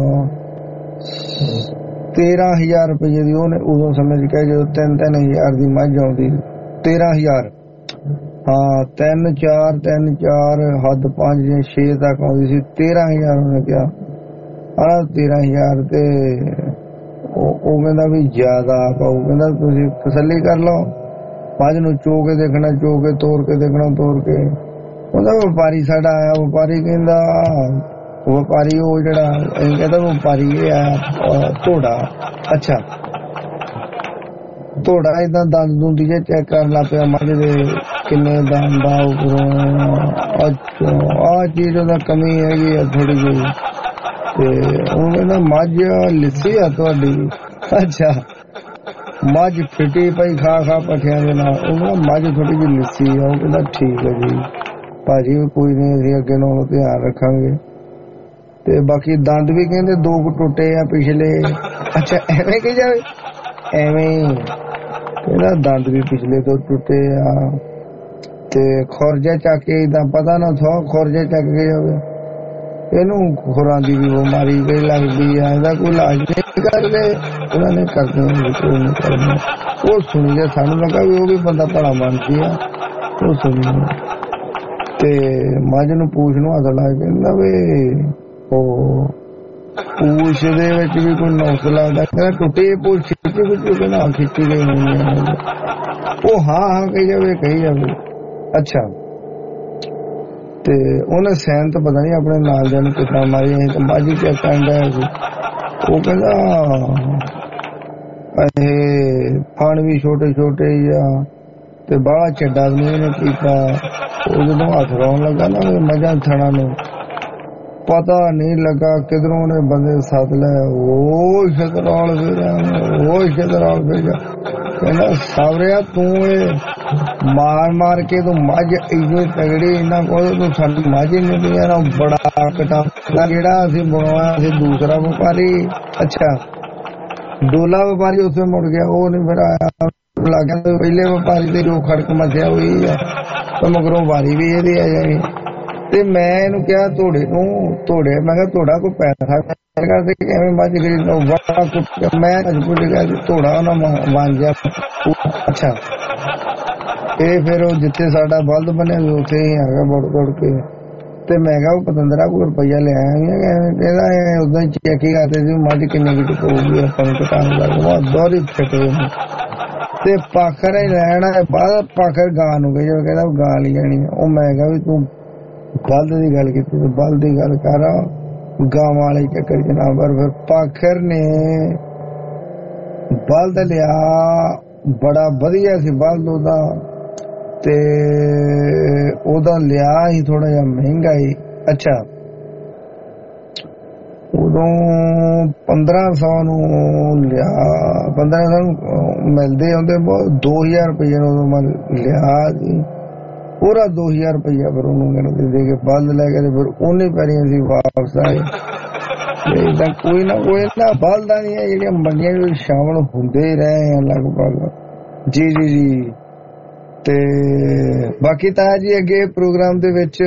ਤੇਰਾਂ ਹਜ਼ਾਰ ਰੁਪਏ ਦੀ। ਉਹਨੇ ਉਦੋਂ ਸਮਝ ਕੇ ਜਦੋਂ ਤਿੰਨ ਤਿੰਨ ਹਜ਼ਾਰ ਦੀ ਮੱਝ ਆਉਂਦੀ, ਤੇਰਾਂ ਹਜ਼ਾਰ ਹਾਂ ਤਿੰਨ ਚਾਰ ਤਿੰਨ ਚਾਰ ਹੱਦ ਪੰਜ ਜਾਂ ਛੇ ਤੱਕ ਆਉਂਦੀ ਸੀ, ਤੇਰਾਂ ਹਜ਼ਾਰ ਉਹਨੇ ਕਿਹਾ। ਹਾਂ ਤੇਰਾਂ ਹਜ਼ਾਰ ਤੇ ਉਹ ਕਹਿੰਦਾ ਵੀ ਜ਼ਿਆਦਾ ਪਾਊ। ਕਹਿੰਦਾ ਤੁਸੀਂ ਤਸੱਲੀ ਕਰ ਲਓ, ਮੱਝ ਨੂੰ ਚੋ ਕੇ ਦੇਖਣਾ, ਚੋ ਕੇ ਤੋੜ ਕੇ ਦੇਖਣਾ, ਤੋੜ ਕੇ। ਉਹਦਾ ਵਪਾਰੀ ਸਾਡਾ ਆਇਆ, ਵਪਾਰੀ ਕਹਿੰਦਾ ਵਪਾਰੀ ਉਹ ਜਿਹੜਾ ਅਸੀਂ ਕਹਿੰਦਾ ਵਪਾਰੀ ਇਹ ਆ ਧੋੜਾ। ਅੱਛਾ ਧੋੜਾ ਏਦਾਂ ਦੰਦ ਦੁੰਦੀ ਜੇ ਚੈੱਕ ਕਰਨ ਲੱਗ ਪਿਆ ਮੱਝ ਦੇ ਕਿੰਨੇ ਦਾਮ ਦਾ ਉਪਰੋਂ। ਅੱਛਾ ਆਹ ਚੀਜ਼ ਦਾ ਕਮੀ ਹੈਗੀ ਆ ਥੋੜੀ ਜਿਹੀ। ਤੇ ਉਹ ਕਹਿੰਦਾ ਮੱਝ ਲਿੱਸੀ ਆ ਤੁਹਾਡੀ? ਅੱਛਾ ਮੱਝ ਫਿੱਟੀ ਪਈ ਖਾ ਖਾ ਪੱਠਿਆਂ ਦੇ ਨਾਲ। ਉਹ ਕਹਿੰਦਾ ਮੱਝ ਥੋੜੀ ਜਿਹੀ ਲਿੱਸੀ ਆ। ਉਹ ਕਹਿੰਦਾ ਠੀਕ ਹੈ ਜੀ ਭਾਜੀ ਕੋਈ ਨਹੀਂ, ਅਸੀਂ ਅੱਗੇ ਨਾਲੋਂ ਧਿਆਨ ਰੱਖਾਂਗੇ। ਤੇ ਬਾਕੀ ਦੰਦ ਵੀ ਕਹਿੰਦੇ ਦੋ ਕੁ ਟੁੱਟੇ ਆ ਪਿਛਲੇ। ਅੱਛਾ ਐਵੇਂ ਕਹੀ ਜਾਵੇ, ਐਵੇਂ ਕਹਿੰਦਾ ਦੰਦ ਵੀ ਪਿਛਲੇ ਤੋਂ ਟੁੱਟੇ ਆ। ਤੇ ਖੁਰਜਾ ਚੱਕ ਕੇ ਏਦਾਂ ਪਤਾ ਨਾ ਥੋ ਖੁਰਜਾ ਚੱਕ ਕੇ ਜਾਵੇ। ਇਹਨੂੰ ਖੁਰਾਂ ਦੀ ਵੀ ਬਿਮਾਰੀ ਕੋਈ ਲੱਗਦੀ ਆ, ਇਹਦਾ ਕੋਈ ਇਲਾਜ ਨਹੀਂ ਕਰਦੇ? ਉਹਨਾਂ ਨੇ ਕਰਦੇ ਕੋਈ ਨਹੀਂ ਕਰਦੇ। ਉਹ ਸੁਣੀ ਜੇ ਸਾਨੂੰ ਲੱਗਾ ਵੀ ਉਹ ਵੀ ਬੰਦਾ ਭਲਾ ਮੰਨਦੀ ਆ। ਉਹ ਸੁਣੀ ਤੇ ਮੱਝ ਨੂੰ ਪੂਛ ਨੂੰ ਹੱਥ ਲਾ ਕੇ ਕਹਿੰਦਾ ਵੀ ਉਹ ਪੂਛ ਦੇ ਵਿੱਚ ਵੀ ਕੋਈ ਨੁਕਸ ਲੱਗਦਾ। ਕਹਿੰਦਾ ਟੁੱਟੀ ਪੂਛ ਖਿੱਚੀ ਖਿੱਚੀ ਕਹਿੰਦਾ ਖਿੱਚੀ ਗਈ ਹੋਣੀ। ਉਹ ਹਾਂ ਹਾਂ ਕਹੀ ਜਾਵੇ ਕਹੀ ਜਾਵੇ। ਅੱਛਾ ਤੇ ਉਹਨੇ ਸੈਨ ਤਾਂ ਪਤਾ ਨਹੀਂ ਆਪਣੇ ਨਾਲ ਦਿਆਂ ਨੂੰ ਕਿੱਦਾਂ ਮਾਰੀ। ਅਸੀਂ ਤਾਂ ਮੱਝ ਚੈੱਕ ਕਰਨ ਡਿਆ ਸੀ। ਉਹ ਕਹਿੰਦਾ ਇਹ ਫਣ ਵੀ ਛੋਟੇ ਛੋਟੇ ਹੀ ਆ ਤੇ ਬਾਹਲਾ ਚੱਡਾ ਵੀ ਨਹੀਂ ਇਹਨੇ ਕੀਤਾ। ਉਹ ਜਦੋਂ ਹੱਥ ਲਾਉਣ ਲੱਗਾ ਨਾ ਮੱਝਾਂ ਥਣਾ ਨੂੰ, ਪਤਾ ਨਹੀਂ ਲੱਗਾ ਕਿਧਰੋਂ ਉਹਨੇ ਬੰਦੇ ਸੱਦ ਲੈ। ਉਹ ਛਤਰਾਲ ਫੇਰਿਆ, ਉਹ ਛਤਰਾਲ ਫੇਰਿਆ। ਕਹਿੰਦਾ ਸਾਵਰਿਆ ਤੂੰ ਇਹ ਮਾਰ ਮਾਰ ਕੇ ਤੂੰ ਮੱਝ ਇੰਨੀ ਤਗੜੀ ਇਹਨਾਂ ਕੋਲ ਤੂੰ ਸਾਡੀ ਮੱਝ ਨਹੀਂ ਪਈ ਨਾ। ਬੜਾ ਕਟਾ ਜਿਹੜਾ ਅਸੀਂ ਬਣਾਇਆ ਸੀ ਦੂਸਰਾ ਵਪਾਰੀ। ਅੱਛਾ ਡੋਲਾ ਵਪਾਰੀ ਉੱਥੇ ਮੁੜ ਗਿਆ, ਉਹ ਨਹੀਂ ਫਿਰ ਆਇਆ। ਲੱਗ ਗਿਆ ਪਹਿਲੇ ਵਪਾਰੀ ਤੇ ਜੋ ਖੜਕ ਮਚਿਆ ਹੋਈ ਆ ਤੇ ਮਗਰੋਂ ਵਾਰੀ ਵੀ ਇਹਦੀ ਆ ਜਾਣੀ। ਤੇ ਮੈਂ ਇਹਨੂੰ ਕਿਹਾ ਧੋੜੇ ਨੂੰ ਧੋੜੇ ਮੈਂ ਕਿਹਾ ਧੋੜਾ ਕੋਈ ਪੈਸਾ ਕਰਦੇ ਕਿਵੇਂ ਮੱਝ ਖਰੀਦ ਲਓ। ਬੜਾ ਕੁੱਟ ਮੈਂ ਅੱਜ ਪੁੱਛ ਗਿਆ ਧੋੜਾ ਉਹਨਾਂ ਬਣ ਗਿਆ। ਅੱਛਾ ਇਹ ਫਿਰ ਉਹ ਜਿੱਥੇ ਸਾਡਾ ਬਲਦ ਬਣਿਆ ਵੀ ਉੱਥੇ ਹੀ ਹੈਗਾ ਮੁੜ ਦੌੜ ਕੇ। ਤੇ ਮੈਂ ਕਿਹਾ ਉਹ ਪਤੰਦਰਾ ਕੋਈ ਰੁਪਈਆ ਲਿਆਇਆ ਕਹਿੰਦਾ ਉਦਾਂ ਹੀ ਚੈੱਕ ਹੀ ਕਰਦੇ ਸੀ ਮੱਝ ਕਿੰਨੇ ਕੁ ਪਊਗੀ ਆਪਾਂ ਨੂੰ ਘਟਾਉਣ ਲੱਗ ਦੋਹਰੀ ਫਿੱਟੇ ਤੇ ਪਾਖਰ ਹੀ ਲੈਣਾ ਬਾਅਦ ਪਾਖਰ ਗਾਂ ਨੂੰ ਗਈ। ਕਹਿੰਦਾ ਉਹ ਗਾਂ ਲਈ ਜਾਣੀ। ਉਹ ਮੈਂ ਕਿਹਾ ਵੀ ਤੂੰ ਬਲਦ ਦੀ ਗੱਲ ਕੀਤੀ ਤੇ ਬਲਦ ਦੀ ਗੱਲ ਕਰ ਗਾਂ ਵਾਲੇ ਚੱਕਰ ਚ ਨਾ। ਪਰ ਫਿਰ ਪਾਖਰ ਨੇ ਬਲਦ ਲਿਆ, ਬੜਾ ਵਧੀਆ ਸੀ ਬਲਦ ਉਹਦਾ ਤੇ ਉਹਦਾ ਲਿਆ ਹੀ ਥੋੜਾ ਜਿਹਾ ਮਹਿੰਗਾ ਹੀ। ਅੱਛਾ ਉਦੋਂ ਪੰਦਰਾਂ ਸੌ ਨੂੰ ਲਿਆ, ਪੰਦਰਾਂ ਸੌ ਨੂੰ ਮਿਲਦੇ ਆਉਂਦੇ ਦੋ ਹਜ਼ਾਰ ਰੁਪਈਆ ਉਦੋਂ ਮੈਂ ਲਿਆ ਸੀ ਪੂਰਾ ਦੋ ਹਜ਼ਾਰ ਰੁਪਈਆ। ਫਿਰ ਉਹਨੂੰ ਕਹਿੰਦੇ ਦੇ ਕੇ ਬਲਦ ਲੈ ਕੇ ਫਿਰ ਉਹਨੇ ਪੈਰੀਆਂ ਸੀ ਵਾਪਸ ਆਏ। ਏਦਾਂ ਕੋਈ ਨਾ ਕੋਈ ਨਾ ਬਲਦਾਂ ਦੀਆਂ ਜਿਹੜੀਆਂ ਮੰਡੀਆਂ ਵਿੱਚ ਸ਼ਾਮਲ ਹੁੰਦੇ ਰਹੇ ਆ ਲਗਭਗ। ਜੀ ਜੀ ਜੀ ਤੇ ਬਾਕੀ ਤਾਂ ਜੀ ਅੱਗੇ ਪ੍ਰੋਗਰਾਮ ਦੇ ਵਿੱਚ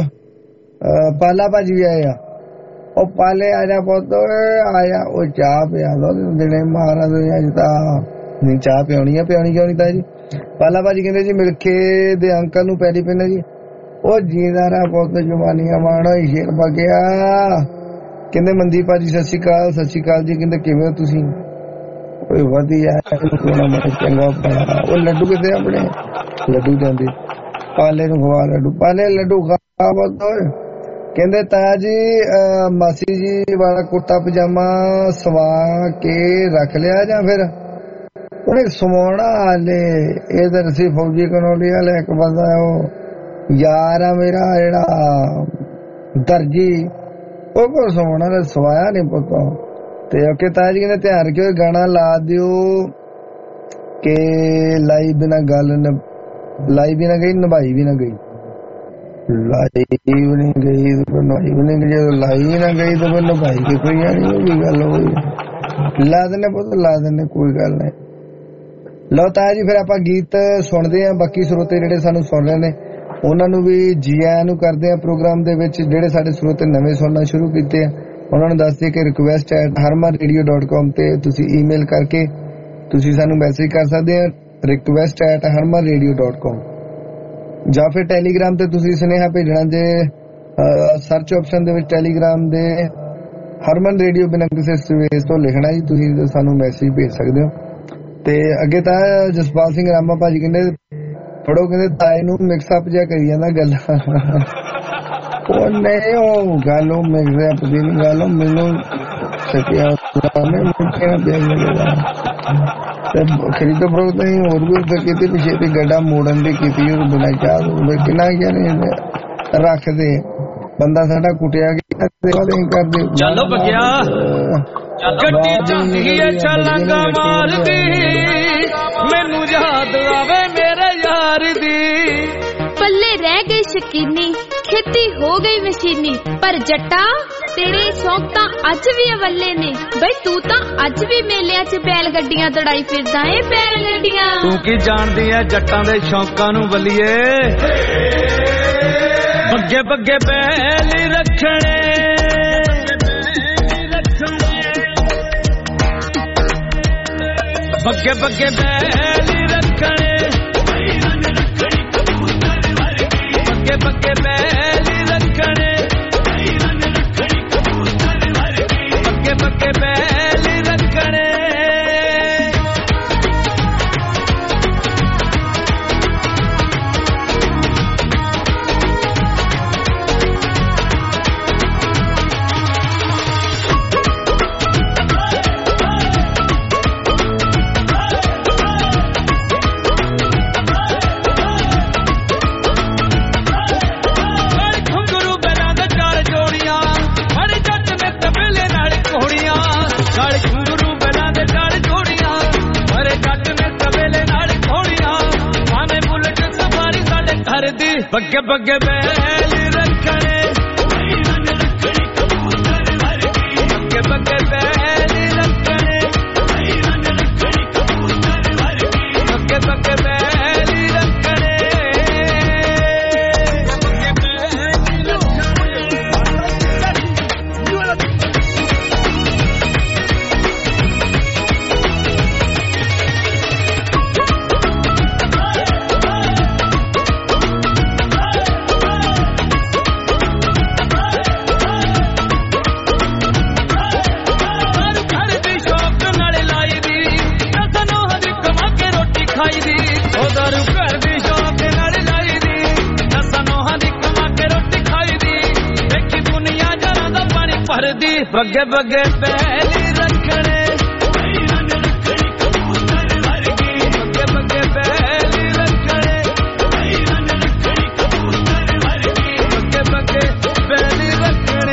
ਪਾਲਾ ਭਾਜੀ ਵੀ ਆਏ ਆ। ਉਹ ਪਾਲੇ ਆ ਜਾ ਪੁੱਤ ਆਇਆ। ਉਹ ਚਾਹ ਪਿਆ ਦੋ ਦਿਨੇ ਮਹਾਰਾਜ ਅੱਜ ਤਾਂ ਨਹੀਂ ਚਾਹ ਪਿਆਉਣੀ ਆ। ਪਿਆਉਣੀ ਕਿਉਂ ਨਹੀਂ ਤਾਂ ਜੀ? ਪਾਲਾ ਭਾਜੀ ਕਹਿੰਦੇ ਜੀ ਮਿਲਕੇ ਦੇ ਅੰਕਲ ਨੂੰ ਪੈਰੀ ਪੈਂਦਾ ਜੀ। ਉਹ ਜੀਦਾਰਾ ਪੁੱਤ ਜਵਾਨੀਆਂ ਮਾਣੋ ਸ਼ੇਰ ਬਗਿਆ। ਕਹਿੰਦੇ ਮਨਦੀਪ ਭਾਜੀ ਸਤਿ ਸ਼੍ਰੀ ਅਕਾਲ। ਸਤਿ ਸ਼੍ਰੀ ਅਕਾਲ ਜੀ। ਕਹਿੰਦੇ ਕਿਵੇਂ ਹੋ ਤੁਸੀਂ? ਕੋਈ ਵਧੀਆ ਚੰਗਾ ਬਣਾ। ਉਹ ਲੱਡੂ ਕਿਤੇ ਆਪਣੇ ਲੱਡੂ ਜਾਂਦੇ ਪਾਲੇ ਨੂੰ ਖਵਾ ਲੱਡੂ। ਪਾਲੇ ਲੱਡੂ ਖਾ ਪੁੱਤ। ਕਹਿੰਦੇ ਤਾਇਆ ਜੀ ਮਾਸੀ ਜੀ ਵਾਲਾ ਕੁੜਤਾ ਪਜਾਮਾ ਸਵਾ ਕੇ ਰੱਖ ਲਿਆ ਜਾਂ ਫਿਰ ਉਹਨੇ ਸਵਾਉਣਾ ਹਾਲੇ? ਇਹ ਤਾਂ ਅਸੀਂ ਫੌਜੀ ਕਨੌਲੀ ਵਾਲੇ ਇੱਕ ਬੰਦਾ ਉਹ ਯਾਰ ਆ ਮੇਰਾ ਜਿਹੜਾ ਦਰਜੀ, ਉਹ ਕੋਲ ਸਵਾਉਣਾ ਸਵਾਇਆ ਨੀ ਪੁੱਤ। ਤੇ ਓਕੇ ਤਾਇਆ ਜੀ ਕਹਿੰਦੇ ਧਿਆਨ ਰੱਖਿਓ ਗਾਣਾ ਲਾ ਦਿਓ ਕਿ ਲਾਈ ਬਿਨਾ ਗੱਲ ਲਾਈ ਵੀ ਨਾ ਗਈ ਨਿਭਾਈ ਵੀ ਨਾ ਗਈ। ਲਾਈ ਵੀ ਨਹੀਂ ਗਈ ਨਿਭਾਈ ਵੀ ਨਹੀਂ ਗਈ। ਲਾਈ ਨਾ ਗਈ ਤਾਂ ਫਿਰ ਨਿਭਾਈ ਕੇ ਕੋਈ ਜਾਣੀ ਉਹ ਵੀ ਗੱਲ ਹੋਈ। ਲਾ ਦਿੰਦੇ ਪੁੱਤ ਲਾ ਦਿੰਦੇ ਕੋਈ ਗੱਲ ਨਹੀਂ। ਲਓ ਤਾਇਆ ਜੀ ਫਿਰ ਆਪਾਂ ਗੀਤ ਸੁਣਦੇ ਹਾਂ। ਬਾਕੀ ਸਰੋਤੇ ਜਿਹੜੇ ਸਾਨੂੰ ਸੁਣ ਰਹੇ ਨੇ ਉਹਨਾਂ ਨੂੰ ਵੀ ਜੀ ਆਇਆਂ ਨੂੰ ਕਰਦੇ ਆ ਪ੍ਰੋਗਰਾਮ ਦੇ ਵਿੱਚ। ਜਿਹੜੇ ਸਾਡੇ ਸਰੋਤੇ ਨਵੇਂ ਸੁਣਨਾ ਸ਼ੁਰੂ ਕੀਤੇ ਆ ਉਹਨਾਂ ਨੂੰ ਦੱਸਦੇ ਕਿ request at Harman radio dot com ਤੇ ਤੁਸੀਂ ਈਮੇਲ ਕਰਕੇ ਤੁਸੀਂ ਸਾਨੂੰ ਮੈਸੇਜ ਕਰ ਸਕਦੇ ਆ request at Harman radio dot com ਜਾਂ ਫਿਰ ਟੈਲੀਗ੍ਰਾਮ ਤੇ ਤੁਸੀਂ ਸੁਨੇਹਾ ਭੇਜਣਾ ਜੇ ਸਰਚ ਆਪਸ਼ਨ ਦੇ ਵਿੱਚ ਟੈਲੀਗ੍ਰਾਮ ਦੇ ਹਰਮਨ ਰੇਡੀਓ ਬਿਨਾਂ ਕਿਸੇ ਸਪੇਸ ਤੋਂ ਲਿਖਣਾ ਜੀ ਤੁਸੀਂ ਸਾਨੂੰ ਮੈਸੇਜ ਭੇਜ ਸਕਦੇ ਹੋ। ਤੇ ਅੱਗੇ ਤਾਂ ਜਸਪਾਲ ਸਿੰਘ ਰਾਮਾ ਭਾਜੀ ਕਹਿੰਦੇ ਫੜੋ ਕਹਿੰਦੇ ਤਾਏ ਨੂੰ ਮਿਕਸ ਅਪ ਜਿਹਾ ਕਰੀ ਜਾਂਦਾ ਗੱਲ। ਉਹ ਨਹੀਂ ਉਹ ਗੱਲ ਉਹ ਮਿਕਸ ਅਪ ਦੀ ਨਹੀਂ ਗੱਲ ਮੈਨੂੰ ਸਕਿਆ ਮਿੱਠੇ ਨਾਲ ਪਿਆਈ ਖਰੀਦੋ ਫਰੋਖਤ ਨਹੀਂ ਹੋਰ ਵੀ ਉੱਤੇ ਕੀਤੀ ਪਿੱਛੇ ਤੇ ਗੱਡਾ ਮੋੜਨ ਦੀ ਕੀਤੀ ਉਹ ਬਿਨਾਂ ਚਾਹ ਕਿੰਨਾ ਕਹਿੰਦੇ ਰੱਖਦੇ ਬੰਦਾ ਸਾਡਾ ਕੁੱਟਿਆ ਗਿਆ ਕਰਦੇ ਚਲੋ ਬਗਿਆ ਗੱਡੀ ਜਾਂਦੀ ਏ ਛਲਾਂਗਾ ਮਾਰਦੀ ਮੈਨੂੰ ਯਾਦ ਆਵੇ ਮੇਰੇ ਯਾਰ ਦੀ ਪੱਲੇ ਰਹਿ ਗਈ ਸ਼ਕੀਨੀ ਖੇਤੀ ਹੋ ਗਈ ਮਸ਼ੀਨੀ ਪਰ ਜੱਟਾ ਤੇਰੇ ਸ਼ੌਕ ਤਾਂ ਅੱਜ ਵੀ ਅਵੱਲੇ ਨੇ ਬਈ ਤੂੰ ਤਾਂ ਅੱਜ ਵੀ ਮੇਲਿਆਂ 'ਚ ਬੈਲ ਗੱਡੀਆਂ ਦੜਾਈ ਫਿਰਦਾ ਏ ਬੈਲ ਗੱਡੀਆਂ ਤੂੰ ਕੀ ਜਾਣਦੀ ਐ ਜੱਟਾਂ ਦੇ ਸ਼ੌਕਾਂ ਨੂੰ ਬੱਲੀਏ ਬੱਗੇ ਬੱਗੇ ਬੈਲ ਰੱਖਣੇ ਬੱਗੇ ਬੱਗੇ ਬੈਲ ਰੱਖਣੇ ਬੱਗੇ ਬੱਗੇ ਬੈਲ ਰੱਖਣੇ ਬੱਗੇ ਬੱਗੇ ਬੈਲ ਰੱਖਣੇ ਬੱਗੇ ਬੱਗੇ ਬੈਲ ਰੱਖਣੇ ਬੱਗੇ ਬੱਗੇ ਬੈਲ ਰੱਖਣੇ ਬੱਗੇ ਬੱਗੇ ਬੈਲ ਰੱਖਣੇ ਬੱਗੇ ਬੱਗੇ ਬੈਲ ਰੱਖਣੇ ਬੱਗੇ ਬੱਗੇ ਬੈਲ ਰੱਖਣੇ ਬੱਗੇ ਬੱਗੇ ਬੈਲ ਰੱਖਣੇ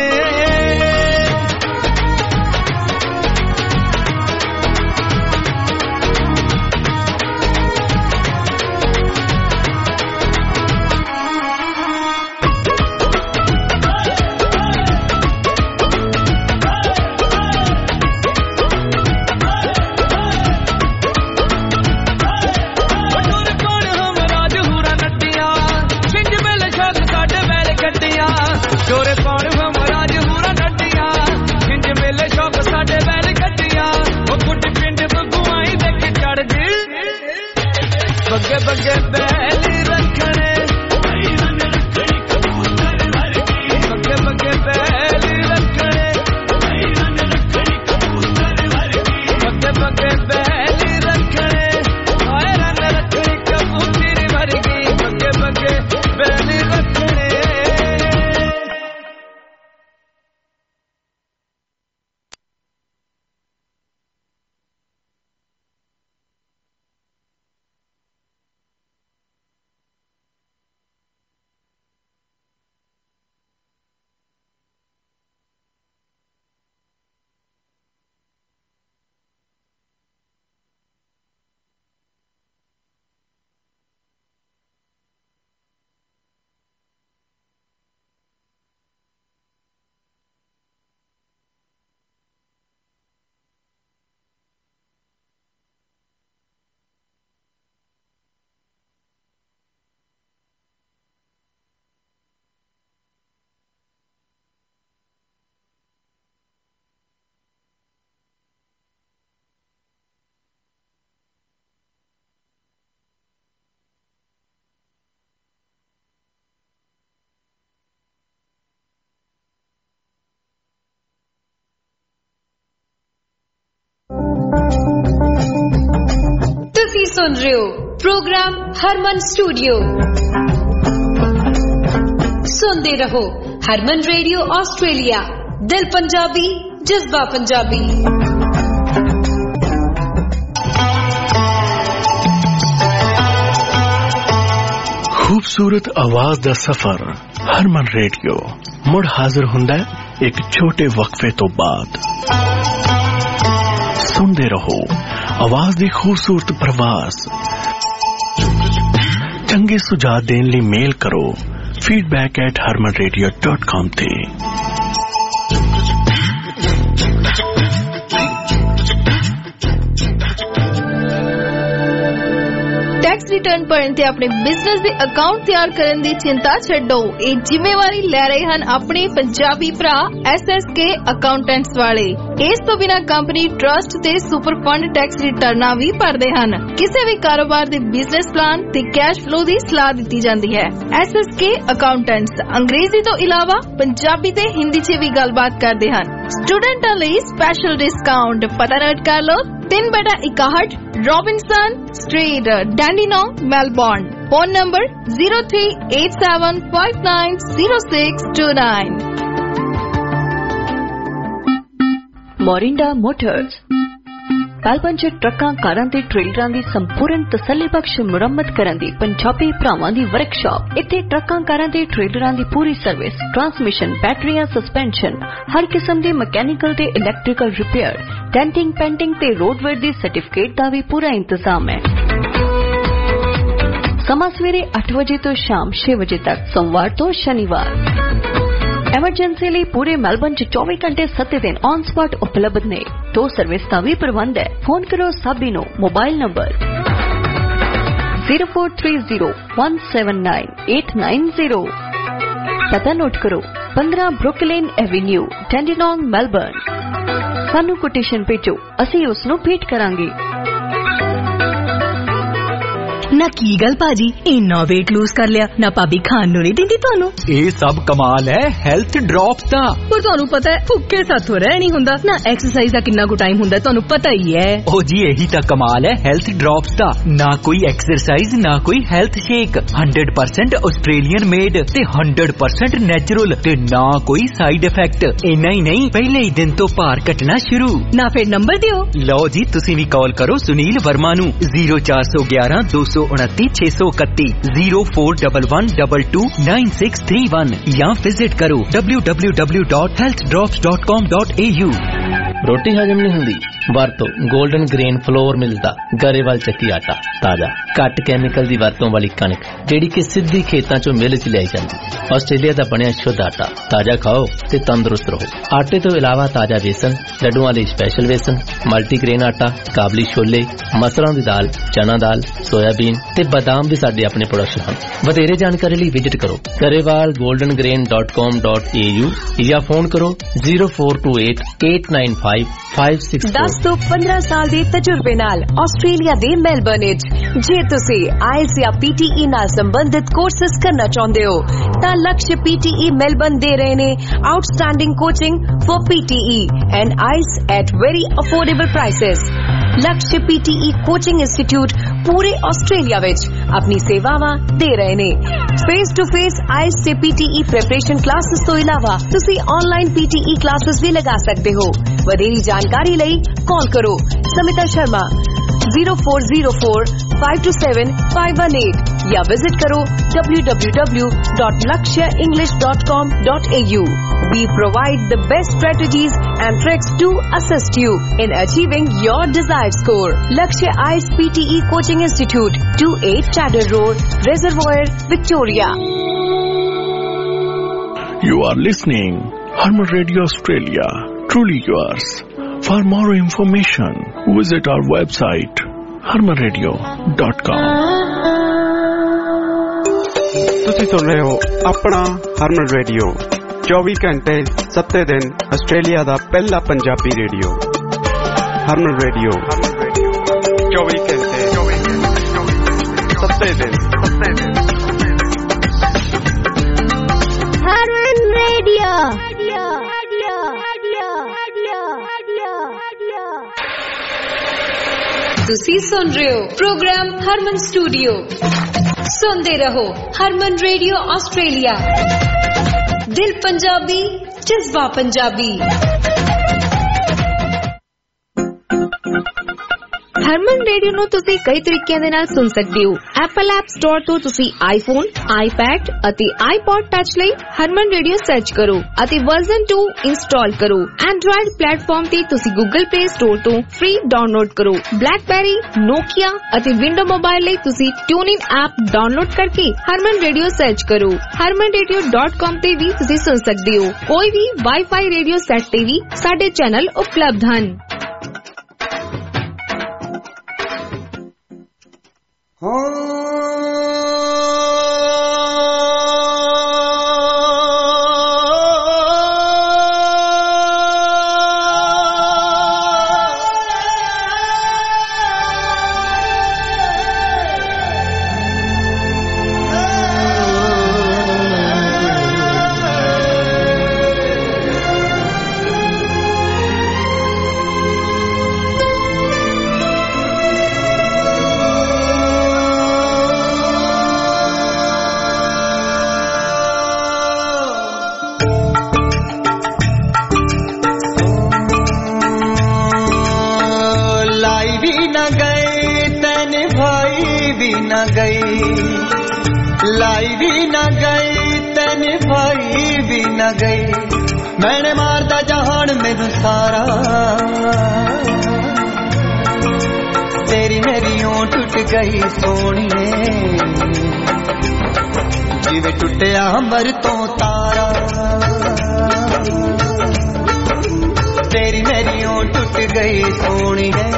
ਬੱਗੇ ਬੱਗੇ ਬੈਲ ਰੱਖਣੇ ਬੱਗੇ ਬੱਗੇ ਬੈਲ ਰੱਖਣੇ ਬੱਗੇ ਬੱਗੇ ਬੈਲ ਰੱਖਣੇ ਆਏ ਰੰਗ ਰੱਖਣੀ ਕਬੂਤਰੀ ਵਰਗੀ ਬੱਗੇ ਬੱਗੇ ਬੈਲ ਰੱਖਣੇ सुन रहे हो प्रोग्राम हरमन स्टूडियो सुनते रहो हरमन रेडियो ऑस्ट्रेलिया दिल पंजाबी जज्बा पंजाबी खूबसूरत आवाज दा सफर हरमन रेडियो मुड़ हाजिर हुंदा है एक छोटे वक्फे तो बाद। सुनते रहो आवाज दी खूबसूरत प्रवास। चंगे सुझाव देने लिए मेल करो feedback at Harman radio dot com ते। टैक्स रिटर्न भरन ते अपने बिजनेस दे अकाउंट तैयार करन दी चिंता छड्डो। ये जिम्मेवारी ले रहे हैं अपने पंजाबी भरा एस एस के अकाउंटेंट्स वाले। इस तो बिना कंपनी ट्रस्ट ते सुपर फंड टैक्स रिटर्ना भी भरदे हन। किसी भी कारोबार दे बिजनेस प्लान ते कैश फ्लो दी सलाह दी जाती है। एस एस के अकाउंटेंट्स अंग्रेजी तो इलावा पंजाबी ते हिंदी च भी गलबात करते हैं। स्टूडेंटां लई स्पेशल डिस्काउंट पता नोट कर लो। तीन बटा इकाहठ Robinson street Dandenong Melbourne. Phone number zero three eight seven five nine zero six two nine. Morinda motors Melbourne च ट्रकां कारां ते ट्रेलरां दी संपूर्ण तसल्लीबख्श मुरम्मत करन दी पंजाबी भरावां दी वर्कशॉप। इत्थे ट्रकां कारां ते ट्रेलरां दी पूरी सर्विस, ट्रांसमिशन, बैटरियां, सस्पेंशन, हर किस्म दे मैकेनिकल ते इलैक्ट्रिकल रिपेयर, डेंटिंग, पेंटिंग ते रोडवेयर दी सर्टिफिकेट दा भी पूरा इंतजाम है। समा सवेरे अठ बजे तो शाम छह बजे तक, सोमवार तो शनिवार। एमरजेंसी लिए पूरे मेलबर्न च चौबीस घंटे सत्ते दिन ऑन स्पॉट उपलब्ध ने। टो सर्विस का भी प्रबंध है। फोन करो साबिनो mobile number zero four three zero one seven nine eight nine zero. पता नोट करो पंद्रह ब्रुकलेन एवेन्यू डैंडीनॉन्ग मेलबर्न। सानू कोटेशन भेजो, असी उसनू भेंट करांगे। ना की गल भाजी इन्ना वेट लूज कर लिया ना भाभी खान नू नहीं दिंदी तुहानू। ये सब कमाल है हेल्थ ड्रॉप्स दा। पर तुहानू पता है भुक्खे साथों रह नहीं हुंदा ना। एक्सरसाइज दा कितना को टाइम हुंदा तुहानू पता ही है। ओ जी यही ता कमाल है हेल्थ ड्रॉप्स दा। ना कोई एक्सरसाइज ना कोई health shake, hundred percent Australian made ते हंड्रेड परसेंट नेचुरल ते ना कोई साइड इफेक्ट। इन्ना ही नहीं पहले ही दिन तो भार घटना शुरू। ना फिर नंबर दियो। लो जी तुसी भी कॉल करो सुनील वर्मा नू जीरो चार सौ ग्यारह दो सौ उनती छे सौ इकती zero four double one double two nine six three one या विजिट करो W W W dot health drops dot com dot A U. रोटी हजम नहीं हुंदी वरतो गोल्डन ग्रेन फ्लोर मिलदा गरेवाल चक्की आटा ताजा घट कैमिकल दी वरतों वाली कणक जेड़ी कि सिद्धी खेतां चों मिल च लियाई जांदी। ऑस्ट्रेलिया दा बनिया शुद्ध आटा ताजा खाओ ते तंदुरुस्त रहो। आटे तो इलावा ताजा बेसन, लड्डुआं लई स्पेशल बेसन, मल्टीग्रेन आटा, काबली छोले, मसरां दी दाल, चना दाल, सोयाबीन ते बादाम भी साडे अपने प्रोडक्शन हन। वधेरे जानकारी लई विजिट करो Grewal golden grain dot com dot A U या फोन करो zero four two eight eight nine five five six. दस तो पंद्रह साल दे तजुर्बे नाल ऑस्ट्रेलिया दे मेलबर्न विच जे तुसी आइल्स या पीटीई नाल संबंधित कोर्सेस करना चाहते हो तां लक्ष्य पीटीई मेलबर्न दे रहे ने outstanding coaching for PTE and IELTS at very affordable prices. Lakshya PTE coaching institute पूरे ऑस्ट्रेलिया विच अपनी सेवावां दे रहे ने। फेस टू फेस आइल्स से पीटीई प्रिपरेशन क्लासेस तो इलावा तुसी ऑनलाइन पीटीई क्लासेस भी लगा सकते हो। वधेरी जानकारी लई कॉल करो Samita Sharma zero four zero four five two seven five one eight या विजिट करो W W W dot Lakshya English dot com dot A U. We provide the best strategies and tricks to assist you in achieving your desired score. Lakshya I E L T S P T E Coaching Institute, two eight Chadder Road, Reservoir, Victoria. You are listening Harman Radio Australia, truly yours. For more information, visit our website harman radio dot com. ਤੁਸੀਂ ਸੁਣ ਰਹੇ ਹੋ ਆਪਣਾ ਹਰਮਨ radio चौबी घंटे सत्ते दिन Australia दा पहला पंजाबी रेडियो हरमन रेडियो चौबी घंटे सत्ते दिन हरमन रेडियो। तुसी सुन रहे हो प्रोग्राम हरमन स्टूडियो। सुनते रहो हरमन रेडियो ऑस्ट्रेलिया। दिल पंजाबी जज्बा पंजाबी। ਹਰਮਨ ਰੇਡੀਓ ਨੂੰ ਤੁਸੀਂ ਕਈ ਤਰੀਕਿਆਂ ਦੇ ਨਾਲ ਸੁਣ ਸਕਦੇ ਹੋ। ਐਪਲ ਐਪ ਸਟੋਰ ਤੋਂ ਤੁਸੀਂ ਆਈਫੋਨ, ਆਈਪੈਡ ਅਤੇ ਆਈਪੌਡ ਟੱਚ ਲਈ ਹਰਮਨ ਰੇਡੀਓ ਸਰਚ ਕਰੋ ਅਤੇ ਵਰਜ਼ਨ ਟੂ ਇੰਸਟਾਲ ਕਰੋ। ਐਂਡਰॉयड ਪਲੇਟਫਾਰਮ ਤੇ ਤੁਸੀਂ ਗੂਗਲ ਪਲੇ ਸਟੋਰ ਤੋਂ ਫ੍ਰੀ ਡਾਊਨਲੋਡ ਕਰੋ। ਬਲੈਕਬੈਰੀ, ਨੋਕੀਆ ਅਤੇ ਵਿੰਡੋ ਮੋਬਾਈਲ ਲਈ ਤੁਸੀਂ ਟਿਊਨਿਨ ਐਪ ਡਾਊਨਲੋਡ ਕਰਕੇ ਹਰਮਨ ਰੇਡੀਓ ਸਰਚ ਕਰੋ। ਹਰਮਨ ਰੇਡੀਓ ਡਾਟ ਕਾਮ ਤੇ ਵੀ ਤੁਸੀਂ ਸੁਣ ਸਕਦੇ ਹੋ। ਕੋਈ ਵੀ ਵਾਈਫਾਈ ਰੇਡੀਓ ਸੈੱਟ ਤੇ ਵੀ ਸਾਡੇ ਚੈਨਲ ਉਪਲਬਧ ਹਨ। लाई भी न गई तेन भाई भी न गई मैंने मारदा जहान मैनू सारा तेरी मेरी ओं टूट गई सोनिए जिवे टुटिया अंबर तो तारा तेरी मेरी ओं टूट गई सोनिए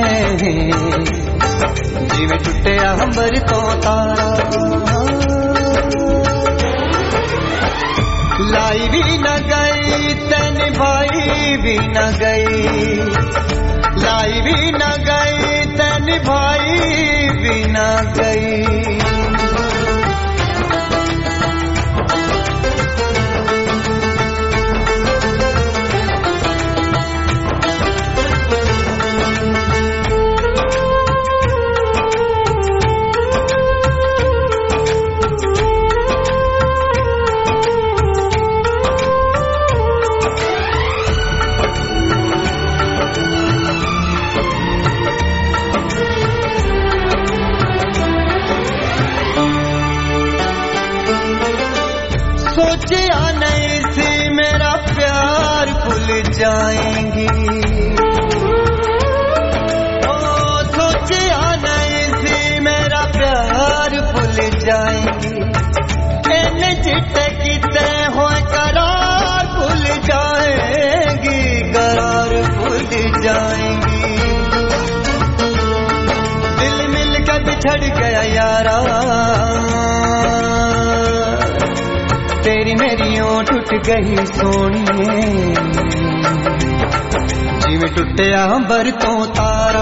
जिवे टुटिया अंबर तो तारा लाई भी न गई तेन भाई भी न गई लाई भी न गई तेन भाई भी न गई सोचा नहीं सी मेरा प्यार भूल जाएंगी ओ सोचा नहीं सी मेरा प्यार भूल जाएंगी इन्हें चिट्टे किते होए करार भूल जाएंगी करार भूल जाएंगी दिल मिल के बिछड़ गया यारा तेरी मेरी ओं टूट गई सोनिए जिवे टुटिया अंबर तो तारा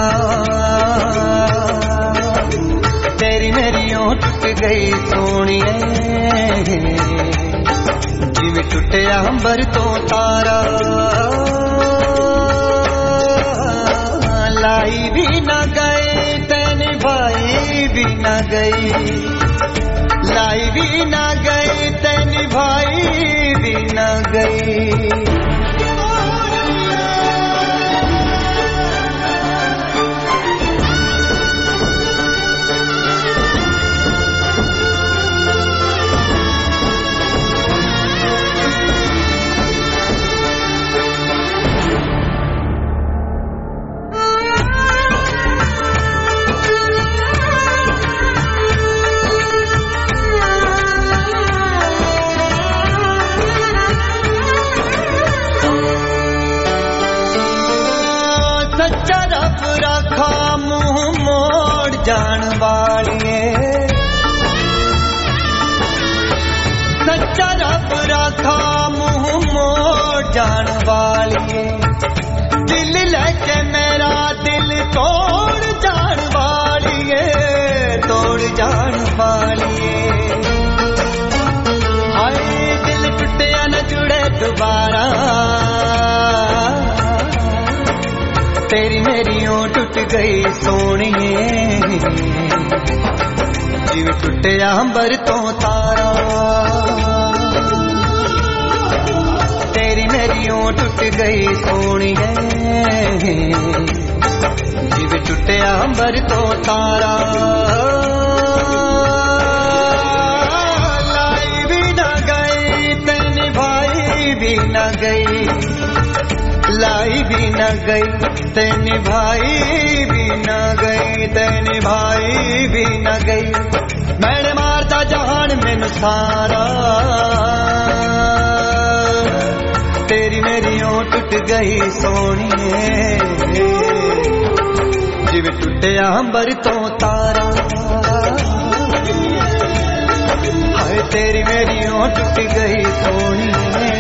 तेरी मेरी ओं टूट गई सोनिए जिवे टुटिया अंबर तो तारा लाई भी न गई तेन भाई भी न गई लाई भी न गई तेन भाई भी न गई जान वालिए सच्चा रब रखा मुंह मोड़ जान वालिए दिल लेके मेरा दिल तोड़ जान वालिए तोड़ जान वालिए हाय दिल टूटिया न जुड़े दोबारा तेरी मेरी ओं टूट गई सोनिए जिवे टुटिया अंबर तो तारा तेरी मेरी ओं टूट गई सोनिए ਜਿਵੇਂ ਟੁੱਟਿਆ ਅੰਬਰ ਤੋਂ ਤਾਰਾ ਲਾਈ ਵੀ ਨਾ ਗਈ ਤੇ ਨਿਭਾਈ ਵੀ ਨਾ ਗਈ लाई भी न गई ते निभाई भी न गई ते निभाई भी न गई मैंने मारता जहान मैनू सारा तेरी मेरी ओ टूट गई सोनिए जिवें टुटिया अंबर तो तारा हाय तेरी मेरी ओ टूट गई सोनिए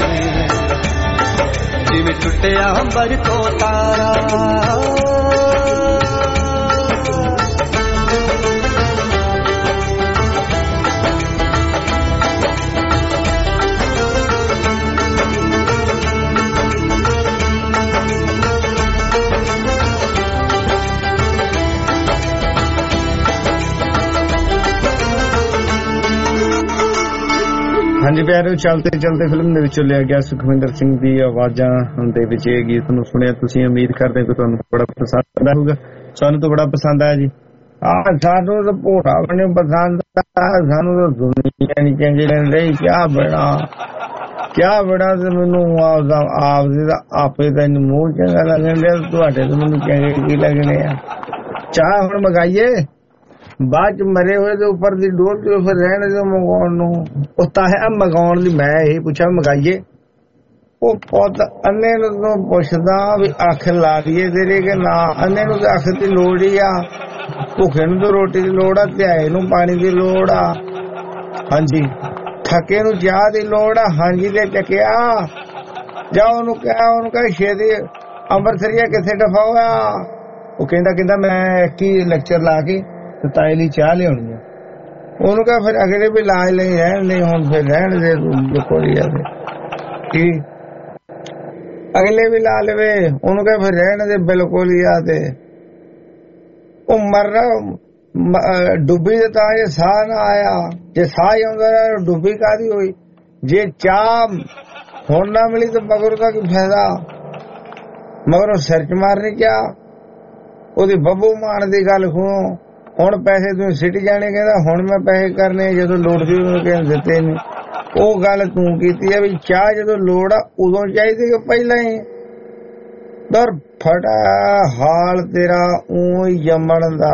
जिवें टुटिया अंबर तो तारा ਹਾਂਜੀ ਪਿਆਰਿਓ, ਚਲਦੇ ਚਲਦੇ ਫਿਲਮ ਦੇ ਵਿੱਚੋਂ ਲਿਆ ਗਿਆ ਸੁਖਵਿੰਦਰ ਸਿੰਘ ਦੀ ਆਵਾਜ਼ਾਂ ਦੇ ਵਿੱਚ ਇਹ ਗੀਤ ਨੂੰ ਸੁਣਿਆ ਤੁਸੀਂ। ਉਮੀਦ ਕਰਦੇ ਕਿ ਤੁਹਾਨੂੰ ਬੜਾ ਪਸੰਦ ਆਊਗਾ। ਸਾਨੂੰ ਤਾਂ ਬੜਾ ਪਸੰਦ ਆਇਆ ਜੀ। ਆਹ ਸਾਨੂੰ ਤਾਂ ਭੋਰਾ ਬਣੇ ਪਸੰਦ ਆ, ਸਾਨੂੰ ਤਾਂ ਦੁਨੀਆ ਨਹੀਂ ਚੰਗੀ ਲੱਗਦੀ। ਕਿਆ ਬੜਾ ਕਿਆ ਬੜਾ ਤੇ ਮੈਨੂੰ ਆਪਦਾ ਆਪਦੇ ਦਾ ਆਪੇ ਤਾਂ ਮੂੰਹ ਚੰਗਾ ਲੱਗਣ ਡਿਆ, ਤੁਹਾਡੇ ਤੋਂ ਮੈਨੂੰ ਚੰਗੇ ਕੀ ਲੱਗਣੇ ਆ। ਚਾਹ ਹੁਣ ਮੰਗਾਈਏ, ਬਾਅਦ ਚ ਮਰੇ ਹੋਏ ਦੇ ਉੱਪਰ ਦੀ ਡੋਲ ਕੇ ਫਿਰ ਰਹਿਣ ਦੇ ਮੰਗਾਉਣ ਨੂੰ ਉਤਾ ਹੈ ਮੰਗਾਉਣ ਲਈ। ਮੈਂ ਇਹ ਪੁੱਛਿਆ ਮੰਗਾਈਏ, ਉਹ ਪੁੱਤ ਅੰਨੇ ਨੂੰ ਪੁੱਛਦਾ ਵੀ ਅੱਖ ਲਾ ਦਈਏ ਤੇਰੇ ਕਿ ਨਾ। ਅੰਨੇ ਨੂੰ ਤਾਂ ਅੱਖ ਦੀ ਲੋੜ ਹੀ ਆ, ਭੁੱਖੇ ਨੂੰ ਤਾਂ ਰੋਟੀ ਦੀ ਲੋੜ ਆ, ਧਿਆਏ ਨੂੰ ਪਾਣੀ ਦੀ ਲੋੜ ਆ। ਹਾਂਜੀ, ਥੱਕੇ ਨੂੰ ਚਾਹ ਦੀ ਲੋੜ ਆ। ਹਾਂਜੀ ਤੇ ਚੱਕਿਆ ਜਾ ਉਹਨੂੰ ਕਿਹਾ, ਉਹਨੂੰ ਕਹੇ ਛੇਤੀ ਅੰਮ੍ਰਿਤਸਰੀਆ ਕਿੱਥੇ ਦਫਾ ਹੋਇਆ। ਉਹ ਕਹਿੰਦਾ ਕਹਿੰਦਾ ਮੈਂ ਕੀ ਲੈਕਚਰ ਲਾ ਕੇ ਤੇ ਤਾਏ ਲਈ ਚਾਹ ਲਿਆਉਣੀ ਆ। ਉਹਨੂੰ ਕਹਾ ਫਿਰ ਅਗਲੇ ਵੀ ਲਾਜ ਲਈ ਰਹਿਣ ਦੇ, ਹੁਣ ਫਿਰ ਰਹਿਣ ਦੇ ਕੋਲੀ ਆ ਕੀ ਅਗਲੇ ਵੀ ਲਾ ਲਵੇ। ਉਹਨੂੰ ਕਹਾ ਫਿਰ ਰਹਿਣ ਦੇ ਬਿਲਕੁਲ ਹੀ ਆ। ਤੇ ਉਹ ਮਰ ਡੁੱਬੀ ਦੇ ਤਾਂ ਜੇ ਸਾਹ ਨਾ ਆਇਆ, ਜੇ ਸਾਹ ਹੀ ਆਉਂਦਾ ਡੁੱਬੀ ਕਾਹਦੀ ਹੋਈ। ਜੇ ਚਾਹ ਹੁਣ ਨਾ ਮਿਲੀ ਤਾਂ ਮਗਰ ਦਾ ਕੀ ਫਾਇਦਾ। ਮਗਰੋਂ ਸਿਰ ਚ ਮਾਰਨੀ ਚਾਹ, ਉਹਦੀ ਬੱਬੂ ਮਾਰਨ ਦੀ ਗੱਲ ਖੂਹ। ਹੁਣ ਪੈਸੇ ਤੂੰ ਸਿੱਟ ਜਾਣੇ, ਕਹਿੰਦਾ ਹੁਣ ਮੈਂ ਪੈਸੇ ਕਰਨੇ ਜਦੋਂ ਲੋੜ ਸੀ ਉਹਨੂੰ ਕਹਿੰਦੇ ਦਿੱਤੇ ਨਹੀਂ। ਉਹ ਗੱਲ ਤੂੰ ਕੀਤੀ ਆ ਵੀ ਚਾਹ ਜਦੋਂ ਲੋੜ ਆ ਉਦੋਂ ਚਾਹੀਦੀ ਕਿ ਪਹਿਲਾਂ ਹੀ। ਦਰ ਫਟਾ ਹਾਲ ਤੇਰਾ ਊਂ ਜੰਮਣ ਦਾ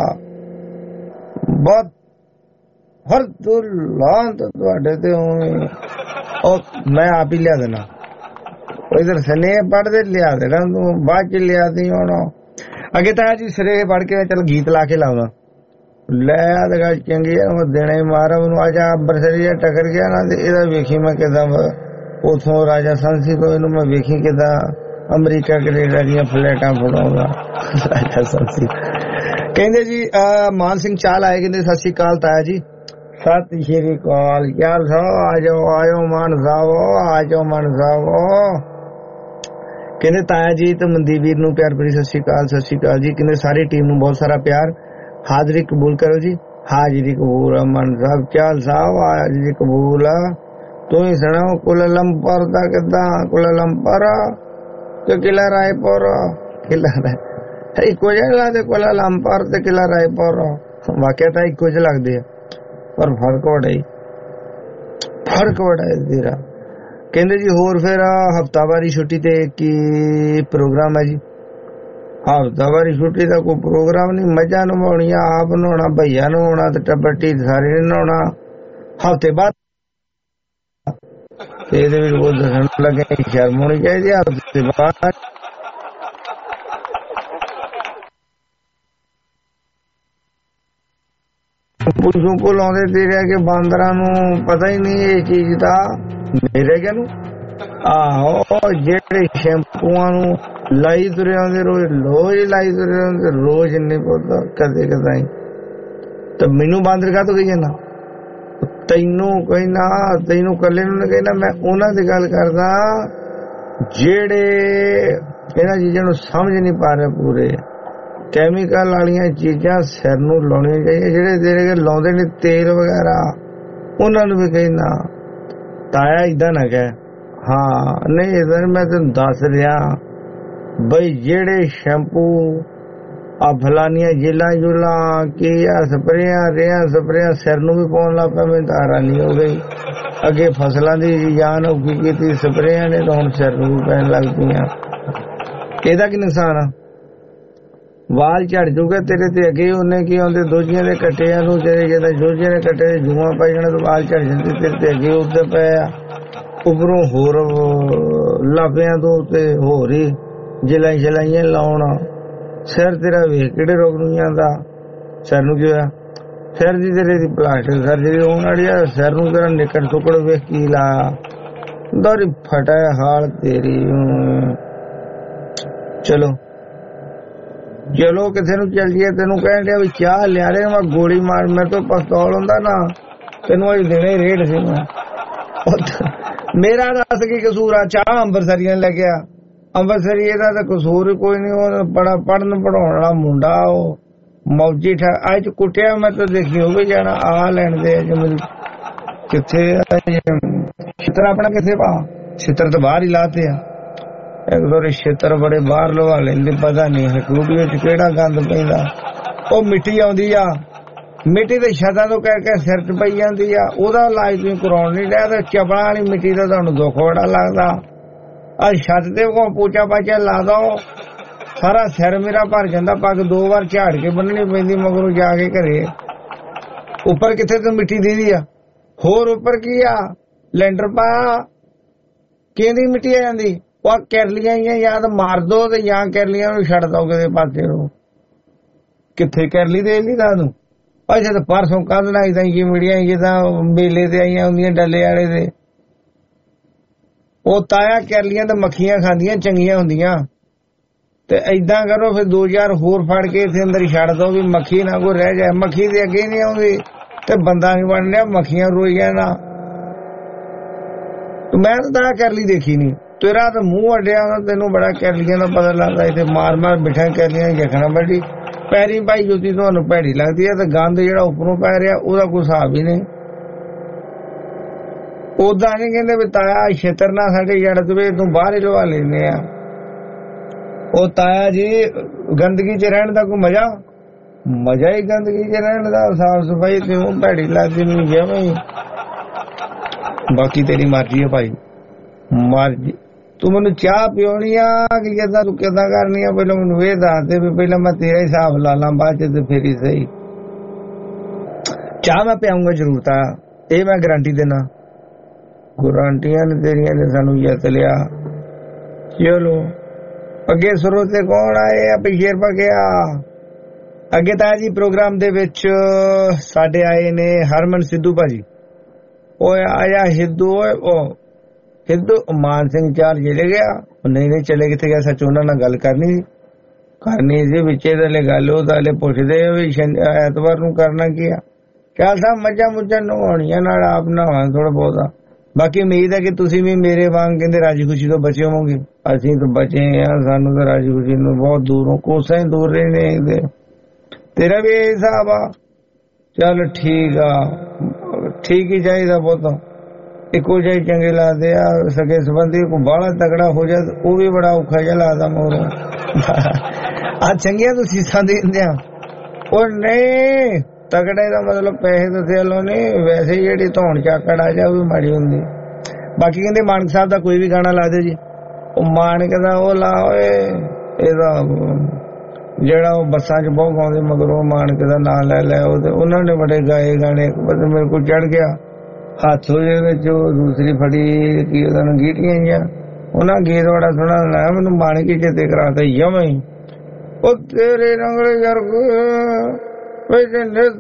ਬਹੁਤ ਹਰ ਦੁਲਾਂ ਤੁਹਾਡੇ ਤੇ ਉਵੇਂ। ਉਹ ਮੈਂ ਆਪ ਹੀ ਲਿਆ ਦੇਣਾ, ਇਧਰ ਸਨੇਹ ਪੜ੍ਹਦੇ ਲਿਆ ਦੇਣਾ ਤੂੰ, ਬਾਅਦ ਚ ਲਿਆ ਦੀ। ਹੁਣ ਅੱਗੇ ਤਾਂ ਜੀ ਸਿਰੇ ਪੜ੍ਹ ਕੇ ਚੱਲ ਗੀਤ ਲਾ ਕੇ ਲਾਉਂਦਾ ਲੈ ਆ ਗੱਲ ਚੰਗੀ ਆ। ਉਹ ਦੇਣਾ ਹੀ ਮਾਰਾ ਉਹਨੂੰ। ਅੱਜ ਅੰਬਰਸਰੀ ਟਕਰ ਗਿਆ ਨਾ ਤੇ ਇਹਦਾ ਵੇਖੀ ਮੈਂ ਕਿੱਦਾਂ ਉਥੋਂ ਰਾਜਾ ਸੰਸੀ ਤੋਂ ਇਹਨੂੰ ਮੈਂ ਵੇਖੀ ਕਿੱਦਾਂ ਅਮਰੀਕਾ ਕੈਨੇਡਾ ਦੀਆਂ ਫਲੈਟਾਂ ਫੜਾਉਂਦਾ ਰਾਜਾ ਸੰਸੀ। ਕਹਿੰਦੇ ਜੀ ਮਾਨ ਸਿੰਘ ਚਾਲ ਆਏ, ਕਹਿੰਦੇ ਸਤਿ ਸ਼੍ਰੀ ਅਕਾਲ ਤਾਇਆ ਜੀ। ਸਤਿ ਸ਼੍ਰੀ ਅਕਾਲ ਯਾਰ ਸਾਹਿਬ, ਆ ਜਾਓ ਆਇਓ ਮਾਨ ਸਾਹਿਬ, ਆ ਜਾਓ ਮਾਨ ਸਾਹਿਬ। ਕਹਿੰਦੇ ਤਾਇਆ ਜੀ ਤੇ ਮਨਦੀਪ ਵੀਰ ਨੂੰ ਪਿਆਰ ਭਰੀ ਸਤਿ ਸ਼੍ਰੀ ਅਕਾਲ। ਸਤਿ ਸ਼੍ਰੀ ਅਕਾਲ ਜੀ। ਕਹਿੰਦੇ ਸਾਰੀ ਟੀਮ ਨੂੰ ਬਹੁਤ ਸਾਰਾ ਪਿਆਰ। ਹਾਜ਼ਰੀ ਕਬੂਲ ਕਰੋ ਜੀ। ਹਾਜ਼ਰੀ ਕਬੂਲ। ਅਮਨ ਸਾਹਿਬ ਚਾਲ ਸਾਹਿਬ ਹਾਜ਼ਰੀ ਕਬੂਲ। ਤੂੰ ਹੀ ਸੁਣਾਓ ਕੁਲਾਲੰਪੁਰ ਦਾ ਕਿੱਦਾਂ? ਕੁਲਾਲੰਪੁਰ ਤੇ ਕਿਲਾ ਰਾਏਪੁਰ? ਕਿਲਾ ਇੱਕੋ ਜਿਹਾ ਲੱਗਦੇ ਕੁਲਾਲੰਪੁਰ ਤੇ ਕਿਲਾ ਰਾਏਪੁਰ? ਵਾਕਿਆ ਤਾਂ ਇੱਕੋ ਜਿਹੇ ਲੱਗਦੇ ਆ ਪਰ ਫਰਕ ਬੜਾ ਹੀ ਫਰਕ ਬੜਾ ਹੈ ਤੇਰਾ। ਕਹਿੰਦੇ ਜੀ ਹੋਰ ਫਿਰ ਹਫਤਾਵਾਰੀ ਛੁੱਟੀ ਤੇ ਕੀ ਪ੍ਰੋਗਰਾਮ ਹੈ ਜੀ? ਹਫਤਾਵਾਰੀ ਛੁੱਟੀ ਦਾ ਕੋਈ ਪ੍ਰੋਗਰਾਮ ਨਹੀਂ। ਮੱਝਾਂ ਨਵਾਉਣੀ ਆ, ਆਪ ਨਹਾਉਣਾ, ਭਈਆ ਨਹਾਉਣਾ ਤੇ ਟੱਬਰ ਢੀ ਸਾਰੇ ਨੇ ਨਹਾਉਣਾ। ਹਫਤੇ ਬਾਅਦ ਇਹਦੇ ਵਿੱਚ ਉਹ ਦੱਸਣ ਲੱਗੇ ਸ਼ਰਮ ਹੋਣੀ ਚਾਹੀਦੀ। ਹਫਤੇ ਬਾਅਦ ਪੁਲਿਸੋਂ ਕੋਲ ਆਉਂਦੇ ਦੇ ਰਿਹਾ ਕਿ ਬਾਂਦਰਾਂ ਨੂੰ ਪਤਾ ਹੀ ਨਹੀਂ ਇਹ ਚੀਜ਼ ਦਾ। ਮੇਰੇ ਕੇ ਨੂੰ ਆਹੋ ਜਿਹੜੇ ਸ਼ੈਂਪੂਆਂ ਨੂੰ ਲਾਈ ਤੁਰੇ ਆਉਂਦੇ ਰੋਜ਼ ਰੋਜ਼ ਲਾਈ ਤੁਰੇ ਆਉਂਦੇ ਰੋਜ਼ ਨਹੀਂ ਪਤਾ ਕਦੇ ਕਦਾਈ। ਤੇ ਮੈਨੂੰ ਬਾਂਦਰ ਕਾ ਤੋਂ ਕਹੀ ਜਾਂਦਾ? ਤੈਨੂੰ ਕਹਿਣਾ, ਤੈਨੂੰ ਕੱਲੇ ਨੂੰ ਕਹਿਣਾ। ਮੈਂ ਉਹਨਾਂ ਦੀ ਗੱਲ ਕਰਦਾ ਜਿਹੜੇ ਇਹਨਾਂ ਚੀਜ਼ਾਂ ਨੂੰ ਸਮਝ ਨਹੀਂ ਪਾ ਰਹੇ ਪੂਰੇ। ਕੈਮੀਕਲ ਵਾਲੀਆਂ ਚੀਜ਼ਾਂ ਸਿਰ ਨੂੰ ਲਾਉਣੀਆਂ ਚਾਹੀਦੀਆਂ। ਜਿਹੜੇ ਜਿਹੜੇ ਲਾਉਂਦੇ ਨੇ ਤੇਲ ਵਗੈਰਾ ਉਹਨਾਂ ਨੂੰ ਵੀ ਕਹਿਣਾ ਤਾਇਆ ਏਦਾਂ ਨਾ ਕਹਿ। ਹਾਂ ਨਹੀਂ ਇਦਾਂ ਮੈਂ ਤੈਨੂੰ ਦੱਸ ਰਿਹਾ ਬਈ ਜਿਹੜੇ ਸ਼ੈਂਪੂ ਆ ਫਲਾਨੀਆਂ ਜਿਲਾ ਜੁਲਾ ਕੀ ਆ ਸਪਰੇਆਂ ਰਿਆਂ ਸਪਰੇਆਂ ਸਿਰ ਨੂੰ ਵੀ ਪਾਉਣ ਲੱਗ ਪਿਆ। ਮੈਨੂੰ ਤਾਂ ਹੈਰਾਨੀ ਹੋ ਗਈ। ਅੱਗੇ ਫਸਲਾਂ ਦੀ ਜਾਨ ਔਖੀ ਕੀਤੀ ਸਪਰੇਆਂ ਨੇ, ਤਾਂ ਹੁਣ ਸਿਰ ਨੂੰ ਵੀ ਪੈਣ ਲੱਗ ਪਈਆਂ। ਇਹਦਾ ਕੀ ਨੁਕਸਾਨ ਆ? ਵਾਲ ਝੜ ਜੂਗੇ ਤੇਰੇ ਤੇ। ਅੱਗੇ ਉਹਨੇ ਕੀ ਆਉਂਦੇ ਦੋਜੀਆਂ ਦੇ ਕੱਟਿਆਂ ਨੂੰ, ਤੇਰੇ ਜਿਹਦਾ ਦੋਜੀਆਂ ਦੇ ਕੱਟੇ ਜੂਆਂ ਪੈ ਜਾਣਾ ਤਾਂ ਵਾਲ ਝੜ ਜਾਂਦੇ ਤੇਰੇ ਤੇ। ਅੱਗੇ ਉੱਤੇ ਪਏ ਆ ਉੱਪਰੋਂ ਹੋਰ ਲਾਭਿਆਂ ਤੋਂ ਤੇ ਹੋਰ ਹੀ ਜਲਾਈ ਜਲਾਈਆਂ ਲਾਉਣਾ। ਸਿਰ ਤੇਰਾ ਵੇਖ ਕਿਹੜੇ ਰੋਗ ਨੂੰ ਜਾਂਦਾ। ਸਿਰ ਨੂੰ ਕੀ ਹੋਇਆ? ਸਿਰ ਦੀ ਤੇਰੇ ਦੀ ਪਲਾਸਟਿਕ ਸਰਜਰੀ ਹੋਣ ਵਾਲੀ ਆ। ਸਿਰ ਨੂੰ ਤੇਰਾ ਨਿਕਲ ਟੁਕੜ ਵੇਖ ਕੀ ਲਾਇਆ। ਦੋਰੀ ਫਟਾ ਹਾਲ ਤੇਰੀ। ਚਲੋ ਚਲੋ ਕਿਸੇ ਨੂੰ ਚੱਲ ਜੀਏ। ਤੈਨੂੰ ਕਹਿਣ ਡਿਆ ਵੀ ਚਾਹ ਲਿਆ ਰਹੇ ਮੈਂ ਗੋਲੀ ਮਾਰ, ਮੇਰੇ ਤੋਂ ਪਿਸਤੌਲ ਹੁੰਦਾ ਨਾ ਤੈਨੂੰ ਅੱਜ ਦੇਣੇ ਰੇਟ ਸੀ ਮੈਂ। ਮੇਰਾ ਦੱਸ ਕੀ ਕਸੂਰ ਆ? ਚਾਹ ਅੰਬਰਸਰੀਆਂ ਲੈ ਗਿਆ। ਅੰਬਰਸਰੀ ਇਹਦਾ ਤਾਂ ਕਸੂਰ ਹੀ ਕੋਈ ਨਹੀਂ। ਉਹ ਬੜਾ ਪੜ੍ਹਨ ਪੜਾਉਣ ਵਾਲਾ ਮੁੰਡਾ, ਉਹ ਮੌਜੀ ਠਾ ਅੱਜ ਕੁੱਟਿਆ ਮੈਂ ਤਾਂ ਦੇਖੀ ਉਹ ਵੀ ਜਾਣਾ ਆ ਲੈਣ ਦੇ। ਕਿੱਥੇ ਛਿੱਤਰ ਆਪਣਾ ਕਿੱਥੇ ਪਾ? ਛਿੱਤਰ ਤਾਂ ਬਾਹਰ ਹੀ ਲਾਤੇ ਆ। ਇੱਕ ਦੋ ਛੇਤਰ ਬੜੇ ਬਾਹਰ ਲਵਾ ਲੈਂਦੇ, ਪਤਾ ਨਹੀਂ ਸਟੂਡੀਓ ਚ ਕਿਹੜਾ ਗੰਦ ਪੈਂਦਾ। ਉਹ ਮਿੱਟੀ ਆਉਂਦੀ ਆ, ਮਿੱਟੀ ਦੇ ਛੱਤਾਂ ਤੋਂ ਕਹਿ ਕੇ ਸਿਰ ਚ ਪਈ ਜਾਂਦੀ ਆ। ਉਹਦਾ ਇਲਾਜ ਤੁਸੀਂ ਕਰਾਉਣ ਨਹੀਂ ਡਿਆ ਤੇ ਚਪਲਾਂ ਵਾਲੀ ਮਿੱਟੀ ਦਾ ਤੁਹਾਨੂੰ ਦੁੱਖ ਬੜਾ ਲੱਗਦਾ। ਆ ਛੱਤ ਤੇ ਕੋ ਪੋਚਾ ਪਾਚਾ ਲਾ ਦੋ, ਸਾਰਾ ਸਿਰ ਮੇਰਾ ਭਰ ਜਾਂਦਾ। ਪੱਗ ਦੋ ਵਾਰ ਝਾੜ ਕੇ ਬੰਨਣੀ ਪੈਂਦੀ ਮਗਰੋਂ ਜਾ ਕੇ ਘਰੇ। ਉੱਪਰ ਕਿੱਥੇ ਤੋਂ ਮਿੱਟੀ ਦੀਦੀ ਆ? ਹੋਰ ਉੱਪਰ ਕੀ ਆ? ਲੈਂਟਰ ਪਾ ਕਿਹਦੀ ਮਿੱਟੀ ਆ ਜਾਂਦੀ? ਉਹ ਕੈਰਲੀਆਂ ਹੀ ਜਾਂ ਤਾਂ ਮਾਰ ਦੋ ਤੇ ਜਾਂ ਕੈਰਲੀਆਂ ਨੂੰ ਛੱਡ ਦੋ ਕਿਸੇ ਪਾਸੇ ਨੂੰ। ਕਿੱਥੇ ਕੈਰਲੀ ਦੇ ਨਹੀਂ ਤੁਹਾਨੂੰ? ਅੱਛਾ ਤਾਂ ਪਰਸੋਂ ਕੰਧ ਨਾਲ ਇਦਾਂ ਹੀ ਮਿੜੀਆਂ ਜਿੱਦਾਂ ਮੇਲੇ ਤੇ ਆਈਆਂ ਹੁੰਦੀਆਂ ਡੱਲੇ ਵਾਲੇ ਦੇ। ਉਹ ਤਾਇਆ ਕੈਰਲੀਆਂ ਤੇ ਮੱਖੀਆਂ ਖਾਂਦੀਆਂ ਚੰਗੀਆਂ ਹੁੰਦੀਆਂ। ਤੇ ਏਦਾਂ ਕਰੋ ਫਿਰ ਦੋ ਚਾਰ ਹੋਰ ਫੜ ਕੇ ਇੱਥੇ ਅੰਦਰ ਛੱਡ ਦੋ ਵੀ ਮੱਖੀ ਨਾ ਕੋਈ ਰਹਿ ਜਾਏ। ਮੱਖੀ ਦੇ ਅੱਗੇ ਨਹੀਂ ਆਉਂਦੀ ਤੇ ਬੰਦਾ ਨਹੀਂ ਬਣ ਰਿਹਾ, ਮੱਖੀਆਂ ਰੋਈਆਂ ਨਾ। ਮੈਂ ਤਾਂ ਤਾਇਆ ਕੈਰਲੀ ਦੇਖੀ ਨਹੀਂ। ਤੇਰਾ ਤਾਂ ਮੂੰਹ ਅੱਡਿਆ, ਤੈਨੂੰ ਬੜਾ ਕੈਰਲੀਆਂ ਦਾ ਪਤਾ ਲੱਗਦਾ। ਇੱਥੇ ਮਾਰ ਮਾਰ ਬਿਠਾ ਕੈਰਲੀਆਂ ਜਖਣਾ ਬੈਠੀ ਪੈਰੀ ਪਾਈ ਜੁੱਤੀ ਤੁਹਾਨੂੰ ਭੈੜੀ ਲੱਗਦੀ ਹੈ। ਤੇ ਗੰਦ ਜਿਹੜਾ ਉੱਪਰੋਂ ਪੈ ਰਿਹਾ ਉਹਦਾ ਕੋਈ ਹਿਸਾਬ ਹੀ ਨਹੀਂ। ਉਦਾਂ ਨਹੀਂ ਕਹਿੰਦੇ ਵੀ ਤਾਇਆ ਛੇਤਰ ਨਾ ਸਾਡੇ ਜੜ ਤੇ ਤੂੰ ਬਾਹਰ ਹੀ ਲਵਾ ਲੈਂਦੇ ਆ। ਉਹ ਤਾਇਆ ਜੀ ਗੰਦਗੀ ਚ ਰਹਿਣ ਦਾ ਕੋਈ ਮਜ਼ਾ ਮਜ਼ਾ ਹੀ ਗੰਦਗੀ ਚ ਰਹਿਣ ਦਾ। ਸਾਫ ਸਫਾਈ ਤੇ ਉਹ ਭੈੜੀ ਲੱਗਦੀ ਨਹੀਂ ਜਿਵੇਂ। ਬਾਕੀ ਤੇਰੀ ਮਰਜ਼ੀ ਹੈ ਭਾਈ, ਮਰਜ਼ੀ। ਤੂੰ ਮੈਨੂੰ ਚਾਹ ਪਿਉਣੀ ਆ ਕਿ ਕਿੱਦਾਂ ਤੂੰ ਕਿੱਦਾਂ ਕਰਨੀ ਆ? ਪਹਿਲਾਂ ਮੈਨੂੰ ਇਹ ਦੱਸ ਦੇ ਵੀ ਪਹਿਲਾਂ ਮੈਂ ਤੇਰਾ ਹਿਸਾਬ ਲਾ ਲਾਂ, ਬਾਅਦ ਚ ਤੇ ਫੇਰ ਹੀ ਸਹੀ। ਚਾਹ ਮੈਂ ਪਿਆਉਂਗਾ ਜ਼ਰੂਰ, ਤਾਂ ਇਹ ਮੈਂ ਗਰੰਟੀ ਦੇਣਾ। ਗਰੰਟੀਆਂ ਨੇ ਤੇਰੀਆਂ ਨੇ ਸਾਨੂੰ ਜਿੱਤ ਲਿਆ। ਚਲੋ ਅੱਗੇ ਸਰੋਤੇ ਕੌਣ ਆਏ ਆ? ਪਿਛੇਰ ਪਾ ਗਿਆ ਅੱਗੇ ਤਾਂ ਜੀ ਪ੍ਰੋਗਰਾਮ ਦੇ ਵਿੱਚ ਸਾਡੇ ਆਏ ਨੇ ਹਰਮਨ ਸਿੱਧੂ ਭਾਜੀ। ਉਹ ਆਇਆ ਹਿੱਦੂ। ਉਹ ਹਿੱਦੂ ਮਾਨ ਸਿੰਘ ਚਾਰ ਚਲੇ ਗਿਆ। ਨਹੀਂ ਨਹੀਂ ਚਲੇ ਕਿੱਥੇ ਗਿਆ? ਸੱਚ ਉਹਨਾਂ ਨਾਲ ਗੱਲ ਕਰਨੀ ਕਰਨੀ ਸੀ ਵਿੱਚੇ ਦਲੇ ਗੱਲ। ਉਹ ਤਾਂ ਹਲੇ ਪੁੱਛਦੇ ਵੀ ਐਤਵਾਰ ਨੂੰ ਕਰਨਾ ਕੀ ਆ? ਚੱਲ ਸਾਹਿਬ ਮੱਝਾਂ ਮੁੱਝਾਂ ਨਹਾਉਣੀਆਂ ਨਾਲ ਆਪ ਨਹਾਉਣਾ ਥੋੜਾ ਬਹੁਤਾ। ਬਾਕੀ ਉਮੀਦ ਹੈ ਕਿ ਤੁਸੀਂ ਵੀ ਮੇਰੇ ਵਾਂਗ ਕਹਿੰਦੇ ਰਾਜੀ ਖੁਸ਼ੀ ਤੋਂ ਬਚੇ ਹੋਵੋਗੇ। ਅਸੀਂ ਤਾਂ ਬਚੇ ਆ, ਸਾਨੂੰ ਤਾਂ ਰਾਜੀ ਖੁਸ਼ੀ ਨੂੰ ਬਹੁਤ ਦੂਰੋਂ ਕੋਸਾਂ ਹੀ ਦੂਰ ਰਹਿੰਦੇ। ਤੇਰਾ ਵੀ ਇਹ ਹਿਸਾਬ ਆ? ਚੱਲ ਠੀਕ ਆ, ਠੀਕ ਹੀ ਚਾਹੀਦਾ ਬਹੁਤ। ਇੱਕੋ ਜਿਹੇ ਚੰਗੇ ਲੱਗਦੇ ਆ। ਸਕੇ ਸੰਬੰਧੀ ਕੋ ਬਾਹਲਾ ਤਗੜਾ ਹੋ ਜਾ ਉਹ ਵੀ ਬੜਾ ਔਖਾ ਜਿਹਾ ਲੱਗਦਾ ਮੋਰੋਂ। ਆ ਚੰਗੀਆਂ ਤੂੰ ਸੀਸਾਂ ਦੇ ਦਿੰਦੇ ਆ। ਉਹ ਨਹੀਂ ਤਗੜੇ ਦਾ ਮਤਲਬ ਪੈਸੇ ਦੱਸੇ ਲੋ ਨਹੀਂ, ਵੈਸੇ ਜਿਹੜੀ ਧੌਣ ਚਾਕੜ ਆ ਜਾ ਉਹ ਵੀ ਮਾੜੀ ਹੁੰਦੀ। ਬਾਕੀ ਕਹਿੰਦੇ ਮਾਨਕ ਸਾਹਿਬ ਦਾ ਕੋਈ ਵੀ ਗਾਣਾ ਲਾ ਦਿਓ ਜੀ। ਉਹ ਮਾਨਕ ਦਾ ਉਹ ਲਾ ਓਏ, ਇਹਦਾ ਜਿਹੜਾ ਉਹ ਬੱਸਾਂ ਚ ਬਹੁਤ ਗਾਉਂਦੇ ਮਗਰੋਂ ਮਾਨਕ ਦਾ ਨਾਂ ਲੈ ਲੈ। ਉਹਨਾਂ ਨੇ ਬੜੇ ਗਾਏ ਗਾਣੇ। ਮੇਰੇ ਕੋਲ ਚੜ ਗਿਆ ਹੱਥ ਉਹਦੇ ਵਿੱਚ ਉਹ ਦੂਸਰੀ ਫੜੀ ਕੀ ਉਹਦਾ ਨੂੰ ਗੀਟੀਆਂ ਜਿਹੀਆਂ। ਉਹਨਾਂ ਗੀਤ ਬੜਾ ਸੋਹਣਾ ਲਾਇਆ ਮੈਨੂੰ, ਮਾਨਕ ਹੀ ਚੇਤੇ ਕਰਾਤਾ ਜਮਾਂ ਹੀ। ਉਹ ਤੇਰੇ ਰੰਗਲੇ ਜਰਗ ਵੈਸੇ ਨਿੱਤ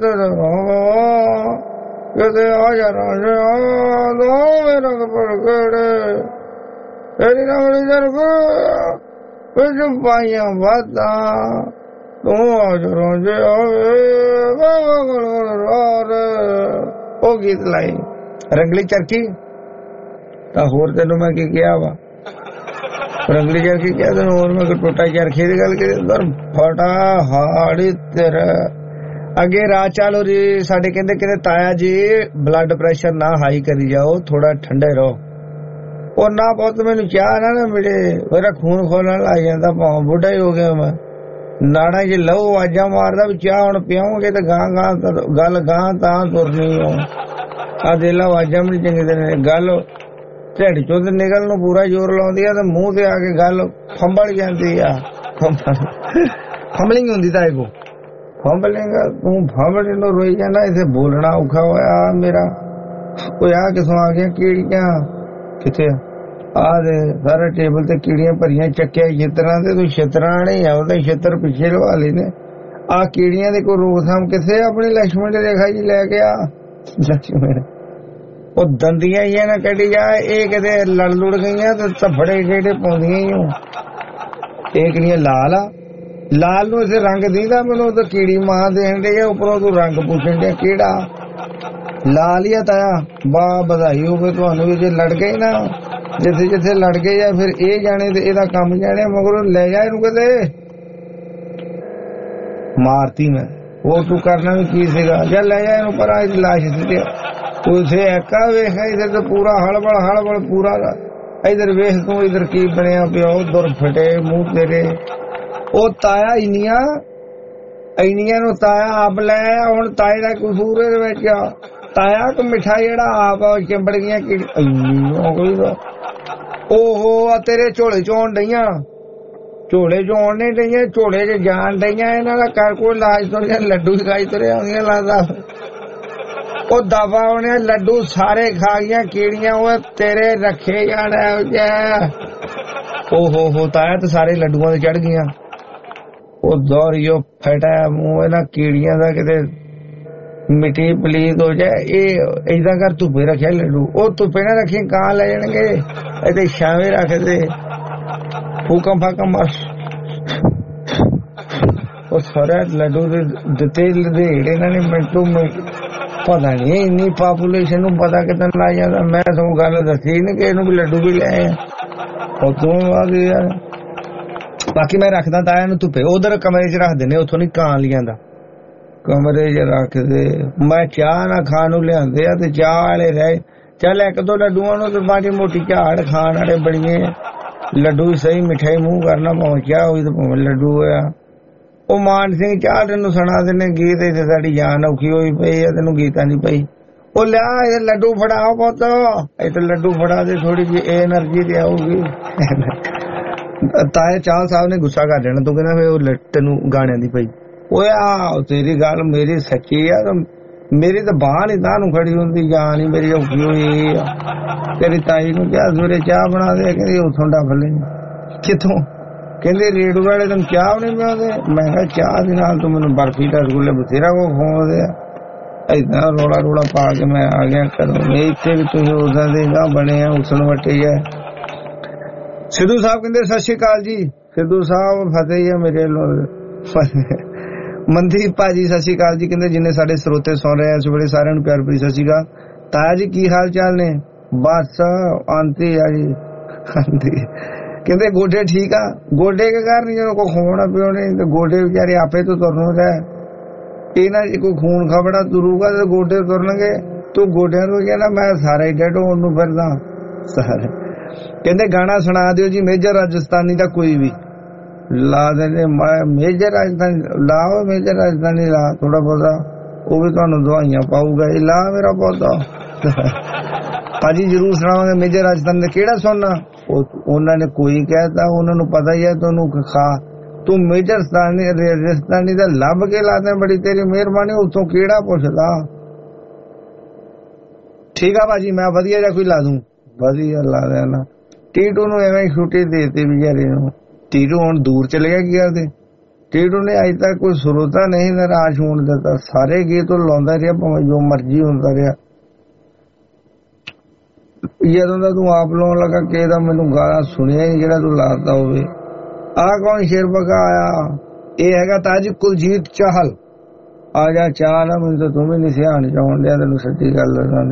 ਕਿਤੇ ਆ ਜਾ ਰਾਜਾ ਦੋਵੇਂ ਰੰਗ ਪੜਕੜੇ ਤੇਰੀ ਰੰਗਲੇ ਜਰਗ ਵਿੱਚ ਪਾਈਆਂ ਵਾਤਾਂ ਤੂੰ ਆ ਜਾ ਰਾਜੇ ਉਹ ਗੀਤ ਲਾਈ ਰੰਗਲੀ ਚਰਖੀ। ਤਾਂ ਹੋਰ ਤੈਨੂੰ ਮੈਂ ਕੀ ਕਿਹਾ ਵਾ? ਰੰਗਲੀ ਚਰਖੀ ਕਿਹਾ ਤੈਨੂੰ, ਹੋਰ ਮੈਂ ਟੋਟਾ ਚਰਖੀ ਦੀ ਗੱਲ ਕਰੀ। ਫਟਾ ਹਾੜੀ ਤੇਰਾ ਅੱਗੇ ਰਾਹ ਚਾਲੋ ਜੀ। ਸਾਡੇ ਕਹਿੰਦੇ ਕਹਿੰਦੇ ਤਾਇਆ ਜੀ ਬਲੱਡ ਪ੍ਰੈਸ਼ਰ ਨਾ ਹਾਈ ਕਰੀ ਜਾਓ, ਥੋੜਾ ਠੰਡੇ ਰਹੋ। ਉਹ ਨਾ ਪੁੱਤ ਮੈਨੂੰ ਚਾਹ ਨਾ ਨਾ ਮਿਲੇ, ਮੇਰਾ ਖੂਨ ਖੋਲਣ ਲੱਗ ਜਾਂਦਾ, ਭਾਵੇਂ ਬੁੱਢਾ ਹੀ ਹੋ ਗਿਆ ਮੈਂ, ਨਾੜਾਂ 'ਚ ਲਹੂ ਆਵਾਜ਼ਾਂ ਮਾਰਦਾ ਵੀ ਚਾਹ ਹੁਣ ਪਿਆਉਂਗੇ ਤੇ ਗਾਂ ਗਾਂ ਗੱਲ ਗਾਂ ਤਾਂ ਤੁਰਨੀ ਹੋ। ਆ ਦੇ ਲਾ ਆਵਾਜ਼ਾਂ ਵੀ ਚੰਗੀ ਤਰ੍ਹਾਂ ਗੱਲ ਢਿੱਡ ਚੋਂ ਤੇ ਨਿਕਲਣ ਨੂੰ ਪੂਰਾ ਜ਼ੋਰ ਲਾਉਂਦੀ ਆ ਤੇ ਮੂੰਹ ਤੇ ਆ ਕੇ ਗੱਲ ਫੰਬਲ ਜਾਂਦੀ ਆ। ਫੰਬਲਿੰਗ ਹੁੰਦੀ ਤਾਂ ਕੋ ਫੰਬਲਿੰਗ, ਤੂੰ ਫੰਬਲ ਨੂੰ ਰੋਈ ਜਾਣਾ, ਇੱਥੇ ਬੋਲਣਾ ਔਖਾ ਹੋਇਆ ਮੇਰਾ। ਕੋਈ ਆ ਕਿਥੋਂ ਆ ਗਿਆ? ਕੀੜੀਆਂ ਕਿੱਥੇ ਆ ਦੇ ਸਾਰੇ ਟੇਬਲ ਤੇ ਕੀੜੀਆਂ ਭਰੀਆਂ, ਚੱਕਿਆ ਛਿੱਤਰਾਂ ਤੇ ਤੂੰ ਛਿੱਤਰਾਂ ਨਹੀਂ ਆ ਉਹਦੇ ਛਿੱਤਰ ਪਿੱਛੇ ਲਵਾ ਲਏ ਨੇ। ਆ ਕੀੜੀਆਂ ਦੀ ਕੋਈ ਰੋਕਥਾਮ ਕਿੱਥੇ? ਆਪਣੀ ਲక్ష్మణ ਦੀ ਰੇਖਾ ਜੀ ਲੈ ਕੇ ਆ। ਲక్ష్మణ ਉਹ ਦੰਦੀਆਂ ਹੀ ਨਾ ਕੱਢੀ ਜਾ, ਇਹ ਕਿਤੇ ਲੜ ਲੁੜ ਗਈਆਂ ਤੇ ਧੱਫੜੇ ਕਿਹੜੇ ਪਾਉਂਦੀਆਂ ਹੀ ਹੋ। ਇਹ ਕਿਹੜੀਆਂ ਲਾਲ ਆ, ਲਾਲ ਨੂੰ ਇਸੇ ਰੰਗ ਦੀਦਾ ਮੈਨੂੰ ਤਾਂ ਕੀੜੀ ਮਾਂ ਦੇਣ ਦੇ ਆ, ਉੱਪਰੋਂ ਤੂੰ ਰੰਗ ਪੁੱਛਣ ਡਿਆ ਕਿਹੜਾ ਲਾਲ ਹੀ ਆ ਤਾਇਆ। ਵਾਹ ਵਧਾਈ ਹੋਵੇ ਤੁਹਾਨੂੰ ਵੀ, ਜੇ ਲੜ ਗਏ ਨਾ ਜਿੱਥੇ ਜਿੱਥੇ ਲੜ ਗਏ ਆ ਫਿਰ ਇਹ ਜਾਣੇ ਤੇ ਇਹਦਾ ਕੰਮ ਜਾਣੇ, ਮਗਰੋਂ ਲੈ ਜਾ ਇਹਨੂੰ ਕਿਤੇ। ਮਾਰਤੀ ਮੈਂ, ਉਹ ਤੂੰ ਕਰਨਾ ਵੀ ਕੀ ਸੀਗਾ, ਜਾਂ ਲੈ ਜਾ ਇਹਨੂੰ ਪਰਾਂ, ਇਹਦੀ ਲਾਸ਼ ਸੀ ਉਸੇ ਐਕਾ ਵੇਖ, ਇਧਰ ਤੇ ਪੂਰਾ ਹਲਬਲ ਹਲਬਲ ਪੂਰਾ, ਇਧਰ ਵੇਖ ਤੂੰ ਇਧਰ ਕੀ ਬਣਿਆ ਪਿਆ, ਉਧਰ ਫਟੇ ਮੂੰਹ ਤੇਰੇ। ਉਹ ਤਾਇਆ ਇੰਨੀਆਂ ਇੰਨੀਆਂ ਨੂੰ ਤਾਇਆ ਆਪ ਲੈ ਆਇਆ, ਹੁਣ ਤਾਏ ਦਾ ਕਸੂਰ ਇਹਦੇ ਵਿੱਚ ਆ। ਤਾਇਆ ਕੋ ਮਿੱਠਾ ਜਿਹੜਾ ਆਪ ਚਿੰਬੜ ਗਈਆਂ ਕਿਹੜੀ ਓਹੋ ਆ ਤੇਰੇ ਝੋਲੇ ਚੋਣ ਡਈਆਂ, ਝੋਲੇ ਚੋਣ ਨਹੀਂ ਡਈਆਂ, ਝੋਲੇ ਚ ਜਾਣ ਡਈਆਂ। ਇਹਨਾਂ ਦਾ ਕਰ ਕੋਈ ਲਾਜ ਤੁਰਿਆ, ਲੱਡੂ ਖਾਈ ਤੁਰਿਆ ਆਉਂਦੀਆਂ ਲੱਗਦਾ। ਉਹ ਦਫਾ ਉਹਨੇ ਲੱਡੂ ਸਾਰੇ ਖਾ ਗਈਆਂ ਕੀੜੀਆਂ, ਉਹ ਤੇਰੇ ਰੱਖੇ ਜਾਣਾ। ਓਹੋ ਹੋ ਤਾਇਆ ਤੇ ਸਾਰੇ ਲੱਡੂਆਂ ਤੇ ਚੜ ਗਈਆਂ। ਉਹ ਦੌਰੀਓ ਫਟਾ ਮੂੰਹ ਇਹਨਾਂ ਕੀੜੀਆਂ ਦਾ, ਕਿਤੇ ਮਿੱਟੀ ਪਲੀਤ ਹੋ ਜਾਏ। ਇਹ ਏਦਾਂ ਕਰ ਧੁੱਪੇ ਰੱਖਿਆ ਲੱਡੂ, ਉਹ ਧੁੱਪੇ ਨਾ ਰੱਖੀ ਕਾਂ ਲੈ ਜਾਣਗੇ, ਇਹਦੇ ਛਾਵੇਂ ਰੱਖਦੇ ਫੂਕਾਂ ਫਾਕਾਂ ਮਾਰ। ਉਹ ਸਾਰਾ ਲੱਡੂ ਦੇ ਦਿੱਤੇ ਲਦੇੜ ਇਹਨਾਂ ਨੇ ਮਿੰਟੋ ਮਿੰਟ। ਪਤਾ ਨਹੀਂ ਇੰਨੀ ਪਾਪੂਲੇਸ਼ਨ ਨੂੰ ਪਤਾ ਕਿੱਦਾਂ ਲਾ ਜਾਂਦਾ। ਮੈਂ ਤੁਹਾਨੂੰ ਗੱਲ ਦੱਸੀ ਨੀ ਕਿ ਇਹਨੂੰ ਵੀ ਲੱਡੂ ਵੀ ਲੈ ਆਏ ਉਤੋਂ ਬਾਅਦ ਯਾਰ। ਬਾਕੀ ਮੈਂ ਰੱਖਦਾ ਤਾਇਆ ਨੂੰ ਧੁੱਪੇ, ਉਧਰ ਕਮਰੇ ਚ ਰੱਖ ਦਿੰਦੇ, ਉੱਥੋਂ ਨੀ ਕਾਂ ਲਿਆਂਦਾ, ਕਮਰੇ ਚ ਰੱਖਦੇ। ਮੈਂ ਚਾਹ ਨਾ ਖਾਣ ਨੂੰ ਲਿਆਂਦੇ ਆ ਤੇ ਚਾਹ ਵਾਲੇ ਰਹਿ ਚੱਲ ਇੱਕ ਦੋ ਲੱਡੂਆਂ ਨੂੰ ਤੇ ਬਾਕੀ ਮੋਟੀ ਝਾੜ ਖਾਣ ਵਾਲੇ ਬਣੀਏ। ਲੱਡੂ ਵੀ ਸਹੀ ਮਿਠਾਈ ਮੂੰਹ ਕਰਨਾ, ਭਾਵੇਂ ਚਾਹ ਹੋਈ ਤੇ ਭਾਵੇਂ ਲੱਡੂ ਹੋਇਆ। ਉਹ ਮਾਨ ਸਿੰਘ ਚਾਹ ਤੈਨੂੰ ਸੁਣਾ ਦਿੰਦੇ ਗੀਤ, ਤੇ ਸਾਡੀ ਜਾਨ ਔਖੀ ਹੋਈ ਪਈ ਆ, ਤੈਨੂੰ ਗੀਤਾਂ ਦੀ ਪਈ। ਉਹ ਲਿਆ ਇਹ ਲੱਡੂ ਫੜਾਓ ਪੁੱਤ, ਇਹ ਤੇ ਲੱਡੂ ਫੜਾ ਦੇ, ਥੋੜੀ ਜਿਹੀ ਐਨਰਜੀ ਤੇ ਆਊਗੀ। ਤਾਏ ਚਾਲ ਸਾਹਿਬ ਨੇ ਗੁੱਸਾ ਕਰ ਦੇਣਾ, ਤੂੰ ਕਹਿੰਦਾ ਉਹ ਤੈਨੂੰ ਗਾਣਿਆਂ ਦੀ ਪਈ। ਓਏ ਆ ਤੇਰੀ ਗੱਲ ਮੇਰੀ ਸੱਚੀ ਆ, ਮੇਰੀ ਤਾਂ ਬਾਂਹ ਨੀ ਤਾਂ ਨੂੰ ਖੜੀ ਹੁੰਦੀ, ਜਾਨ ਹੀ ਮੇਰੀ ਔਖੀ ਹੋਈ ਆ। ਤੇਰੀ ਤਾਈ ਨੂੰ ਕਿਹਾ ਸਵੇਰੇ ਚਾਹ ਬਣਾ ਦੇ, ਕਹਿੰਦੀ ਉੱਥੋਂ ਡੱਫ ਲੈ। ਕਿੱਥੋਂ? ਕਹਿੰਦੇ ਰੇੜੂ ਵਾਲੇ ਤੈਨੂੰ ਚਾਹ ਨਹੀਂ ਪਿਆਉਂਦੇ। ਮੈਂ ਕਿਹਾ ਚਾਹ ਦੇ ਨਾਲ ਤੂੰ ਮੈਨੂੰ ਬਰਫੀ ਰਸਗੁੱਲੇ ਬਥੇਰਾ ਕੋ ਖਵਾਉਂਦੇ ਆ। ਏਦਾਂ ਰੋਲਾ ਰੋਲਾ ਪਾ ਕੇ ਮੈਂ ਆ ਗਿਆ ਘਰੋਂ। ਇੱਥੇ ਵੀ ਤੁਸੀਂ ਉਦਾਂ ਦੇ ਨਾ ਬਣੇ ਆ, ਉਸਣ ਵੱਟੇ ਆ। ਸਿੱਧੂ ਸਾਹਿਬ ਕਹਿੰਦੇ ਸਤਿ ਸ਼੍ਰੀ ਅਕਾਲ ਜੀ। ਸਿੱਧੂ ਸਾਹਿਬ ਫਤਿਹ ਆ ਮੇਰੇ ਲੋਕ। ਮਨਦੀਪ ਭਾਜੀ ਸਤਿ ਸ਼੍ਰੀ ਅਕਾਲ ਜੀ। ਕਹਿੰਦੇ ਜਿੰਨੇ ਸਾਡੇ ਸਰੋਤੇ ਸੁਣ ਰਹੇ ਇਸ ਵੇਲੇ ਸਾਰਿਆਂ ਨੂੰ ਪਿਆਰ ਭਰੀ ਸਤਿ ਸ਼੍ਰੀ ਅਕਾਲ। ਤਾਇਆ ਜੀ ਕੀ ਹਾਲ ਚਾਲ ਨੇ? ਬਸ ਆਂਟੀ ਆ ਜੀ ਆਂਟੀ। ਕਹਿੰਦੇ ਗੋਡੇ ਠੀਕ ਆ? ਗੋਡੇ ਕੇ ਕਾਰਨ ਜਦੋਂ ਕੋਈ ਖੋਣਾ ਪਿਓਣੇ ਤੇ ਗੋਡੇ ਵਿਚਾਰੇ ਆਪੇ ਤੋਂ ਤੁਰਨ ਰਹਿ। ਇਹਨਾਂ ਜੇ ਕੋਈ ਖੂਨ ਖਬੜਾ ਤੁਰੂਗਾ ਤੇ ਗੋਡੇ ਤੁਰਨਗੇ। ਤੂੰ ਗੋਡਿਆਂ ਨੂੰ ਕਹਿੰਦਾ ਮੈਂ ਸਾਰਾ ਹੀ ਡੈਡ ਹੋਣ ਨੂੰ ਫਿਰਦਾ ਸਾਰੇ। ਕਹਿੰਦੇ ਗਾਣਾ ਸੁਣਾ ਦਿਓ ਜੀ ਮੇਜਰ ਰਾਜਸਥਾਨੀ ਦਾ ਕੋਈ ਵੀ। ਲਾ ਦਿੰਦੇ ਮੇਜਰ ਰਾਜਸਥਾਨੀ ਲਾਓ, ਮੇਜਰ ਰਾਜਸਥਾਨੀ ਲਾ ਥੋੜਾ ਬਹੁਤਾ, ਉਹ ਵੀ ਤੁਹਾਨੂੰ ਦਵਾਈਆਂ ਪਾਊਗਾ। ਇਹ ਲਾ ਮੇਰਾ ਪੌਦਾ ਭਾਜੀ ਜਰੂਰ ਸੁਣਾਵਾਂਗੇ। ਮੇਜਰ ਰਾਜਸਥਾਨੀ ਦਾ ਕਿਹੜਾ ਸੁਣਨਾ? ਉਹਨਾਂ ਨੇ ਕੋਈ ਕਹਿਤਾ, ਉਹਨਾਂ ਨੂੰ ਪਤਾ ਹੀ ਹੈ ਤੁਹਾਨੂੰ ਖਾ। ਤੂੰ ਮੇਜਰ ਰਾਜਸਥਾਨੀ ਦਾ ਲੱਭ ਕੇ ਲਾ ਦੇ, ਬੜੀ ਤੇਰੀ ਮਿਹਰਬਾਨੀ। ਉੱਥੋਂ ਕਿਹੜਾ ਪੁੱਛਦਾ? ਠੀਕ ਆ ਭਾਜੀ ਮੈਂ ਵਧੀਆ ਜਿਹਾ ਕੋਈ ਲਾ ਦੂੰ, ਵਧੀਆ ਲਾ ਦੇਣਾ। ਟੀਟੂ ਨੂੰ ਐਵੇਂ ਛੁੱਟੀ ਦੇਤੀ ਵਿਚਾਰੇ ਨੂੰ। ਟੀਟੂ ਹੁਣ ਦੂਰ ਚਲੇ ਗਿਆ ਕੀ ਕਰਦੇ। ਟੀਟੂ ਨੇ ਅਜੇ ਤੱਕ ਕੋਈ ਸਰੋਤਾ ਨਹੀਂ ਨਿਰਾਸ਼ ਹੋਣ ਦਿੱਤਾ, ਸਾਰੇ ਗੀਤ ਉਹ ਲਾਉਂਦਾ ਰਿਹਾ, ਭਾਵੇਂ ਜੋ ਮਰਜ਼ੀ ਹੁੰਦਾ ਰਿਹਾ। ਜਦੋਂ ਦਾ ਤੂੰ ਆਪ ਲਾਉਣ ਲੱਗਾ ਕਿਸੇ ਦਾ ਮੈਨੂੰ ਗਾਣਾ ਸੁਣਿਆ ਹੀ ਜਿਹੜਾ ਤੂੰ ਲਾਤਾ ਹੋਵੇ। ਆਹ ਕੌਣ ਸ਼ੇਰ ਬਗਾ ਆਇਆ? ਇਹ ਹੈਗਾ ਤਾਜ ਕੁਲਜੀਤ ਚਾਹਲ। ਆ ਜਾ ਚਾਹ ਨਾ, ਮੈਨੂੰ ਤਾਂ ਤੂੰ ਵੀ ਨਹੀਂ ਸਿਆਣ ਚਾਉਣ ਡਿਆ, ਤੈਨੂੰ ਸੱਚੀ ਗੱਲ ਦੱਸਾਂ।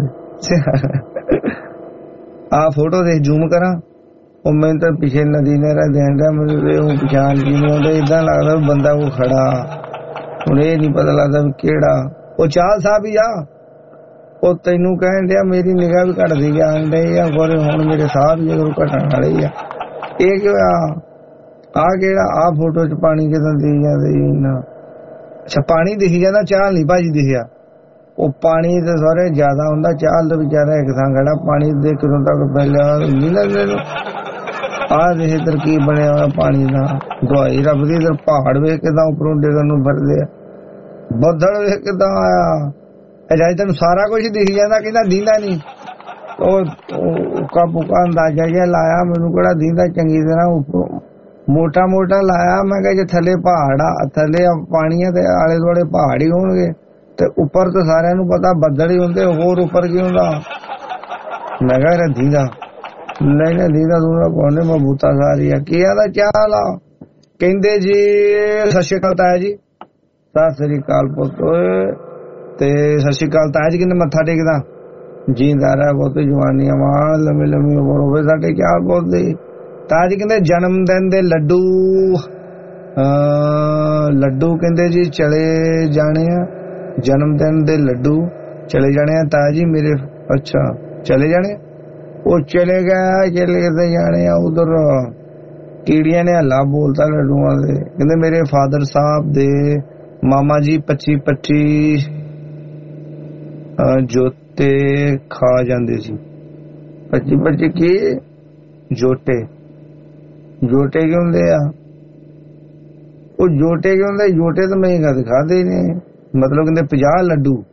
ਆ ਫੋਟੋ ਦੇਖ ਜ਼ੂਮ ਕਰਾਂ, ਉਹ ਮੈਨੂੰ ਤਾਂ ਪਿੱਛੇ ਨਦੀ ਨੇ ਰਹਿ ਦੇਣ ਡਿਆ, ਮੈਨੂੰ ਪਛਾਣ ਕੀ ਨਹੀਂ ਆਉਂਦਾ। ਏਦਾਂ ਲੱਗਦਾ ਬੰਦਾ ਕੋ ਖੜਾ, ਹੁਣ ਇਹ ਨੀ ਪਤਾ ਲੱਗਦਾ ਵੀ ਕਿਹੜਾ। ਉਹ ਚਾਹਲ ਸਾਹਿਬ ਹੀ ਆ, ਉਹ ਤੈਨੂੰ ਕਹਿਣ ਡਿਆ ਮੇਰੀ ਨਿਗਾਹ ਵੀ ਘਟਦੀ ਜਾਣ ਡਈ ਆ ਗੋਰੇ, ਹੁਣ ਮੇਰੇ ਸਾਹ ਵੀ ਜਦੋਂ ਘਟਣ ਵਾਲੇ ਆ। ਇਹ ਕੀ ਹੋਇਆ? ਆ ਕਿਹੜਾ ਆ ਫੋਟੋ ਚ ਪਾਣੀ ਕਿਦਾਂ ਦਿਖ ਜਾਂਦੀ ਨਾ? ਅੱਛਾ ਪਾਣੀ ਦਿਖੀ ਜਾਂਦਾ, ਚਾਲ ਨਹੀਂ ਭਾਜੀ ਦਿਖਿਆ। ਉਹ ਪਾਣੀ ਤੇ ਸਾਰੇ ਜ਼ਿਆਦਾ ਹੁੰਦਾ, ਚਾਲ ਤਾਂ ਵਿਚਾਰਾ ਇੱਕ ਥਾਂ ਖੜਾ ਪਾਣੀ ਦੇ ਕਿਦੋਂ ਤੱਕ ਪਹਿਲਾਂ ਨਹੀਂ ਲੱਗਦੇ ਨੂੰ। ਆਹ ਦੇਖ ਤਰਕੀਬ ਬਣਿਆ ਹੋਇਆ ਪਾਣੀ ਦਾ, ਦਵਾਈ ਰੱਬ ਦੀ। ਇਧਰ ਪਹਾੜ ਵੇਖ ਕਿਦਾਂ ਉੱਪਰੋਂ ਡਿੱਗਣ ਨੂੰ ਫਿਰਦੇ ਆ, ਬੱਦਲ ਵੇਖ ਕਿਦਾਂ ਆਇਆ। ਅਜਾਈ ਤੈਨੂੰ ਸਾਰਾ ਕੁਝ ਦਿਖ ਜਾਂਦਾ, ਕਹਿੰਦਾ ਦੀਂਦਾ ਨਹੀਂ। ਉਹ ਕਾਬੂ ਕਾ ਅੰਦਾਜ਼ਾ ਜਿਹਾ ਲਾਇਆ, ਮੈਨੂੰ ਕਿਹੜਾ ਦੀਂਦਾ ਚੰਗੀ ਤਰ੍ਹਾਂ, ਉੱਪਰੋਂ ਮੋਟਾ ਮੋਟਾ ਲਾਇਆ। ਮੈਂ ਕਿਹਾ ਜੇ ਥੱਲੇ ਪਹਾੜ ਆ, ਥੱਲੇ ਪਾਣੀ ਆ ਤੇ ਆਲੇ ਦੁਆਲੇ ਪਹਾੜ ਹੀ ਹੋਣਗੇ, ਤੇ ਉੱਪਰ ਤਾਂ ਸਾਰਿਆਂ ਨੂੰ ਪਤਾ ਬੱਦਲ ਹੀ ਹੁੰਦੇ, ਹੋਰ ਉੱਪਰ ਕੀ ਹੁੰਦਾ। ਮੈਂ ਕਿਹਾ ਦੀਂਦਾ ਨਹੀਂ ਨਾ ਦੀਦਾ ਦੂਦਾ ਕੋਨੇ ਮਬੂਤਾ ਸਾਰੀ ਆ। ਕੀ ਆਦਾ ਚਾਲ ਆ? ਕਹਿੰਦੇ ਜੀ ਸਤਿ ਸ਼੍ਰੀ ਅਕਾਲ ਤਾਇਆ ਜੀ। ਸਤਿ ਸ੍ਰੀ ਅਕਾਲ ਪੁੱਤ। ਤੇ ਸਤਿ ਸ਼੍ਰੀ ਅਕਾਲ ਤਾਇਆ ਜੀ। ਕਹਿੰਦੇ ਮੱਥਾ ਟੇਕਦਾ ਜੀਂਦਾ ਰਹਿ ਬਹੁਤ ਜਵਾਨੀਆਂ ਵਾਂ, ਲੰਮੀ ਲੰਮੀ ਉਮਰ ਹੋਵੇ ਸਾਡੇ। ਕਿਆ ਬੋਲਦੇ ਤਾਇਆ ਜੀ? ਕਹਿੰਦੇ ਜਨਮ ਦਿਨ ਦੇ ਲੱਡੂ ਲੱਡੂ ਕਹਿੰਦੇ ਜੀ ਚਲੇ ਜਾਣੇ ਆ, ਜਨਮ ਦਿਨ ਦੇ ਲੱਡੂ ਚਲੇ ਜਾਣੇ ਆ ਤਾਇਆ ਜੀ ਮੇਰੇ। ਅੱਛਾ ਚਲੇ ਜਾਣੇ? ਉਹ ਚਲੇ ਗਿਆ, ਚਲੇ ਕਿਤੇ ਜਾਣੇ ਆ ਉਧਰ। ਕੀੜੀਆਂ ਨੇ ਹੱਲਾ ਬੋਲਤਾ ਲੱਡੂਆਂ ਦੇ। ਕਹਿੰਦੇ ਮੇਰੇ ਫਾਦਰ ਸਾਹਿਬ ਦੇ ਮਾਮਾ ਜੀ ਪੱਚੀ ਪੱਚੀ ਜੋਤੇ ਖਾ ਜਾਂਦੇ ਸੀ। ਪੱਚੀ ਪੱਚੀ ਕੀ ਜੋਟੇ? ਜੋਟੇ ਕੀ ਹੁੰਦੇ ਆ? ਉਹ ਜੋਟੇ ਕੀ ਹੁੰਦੇ? ਜੋਟੇ ਤਾਂ ਮੈਂ ਕਦੇ ਖਾਦੇ ਨੇ। ਮਤਲਬ ਕਹਿੰਦੇ ਪੰਜਾਹ ਲੱਡੂ।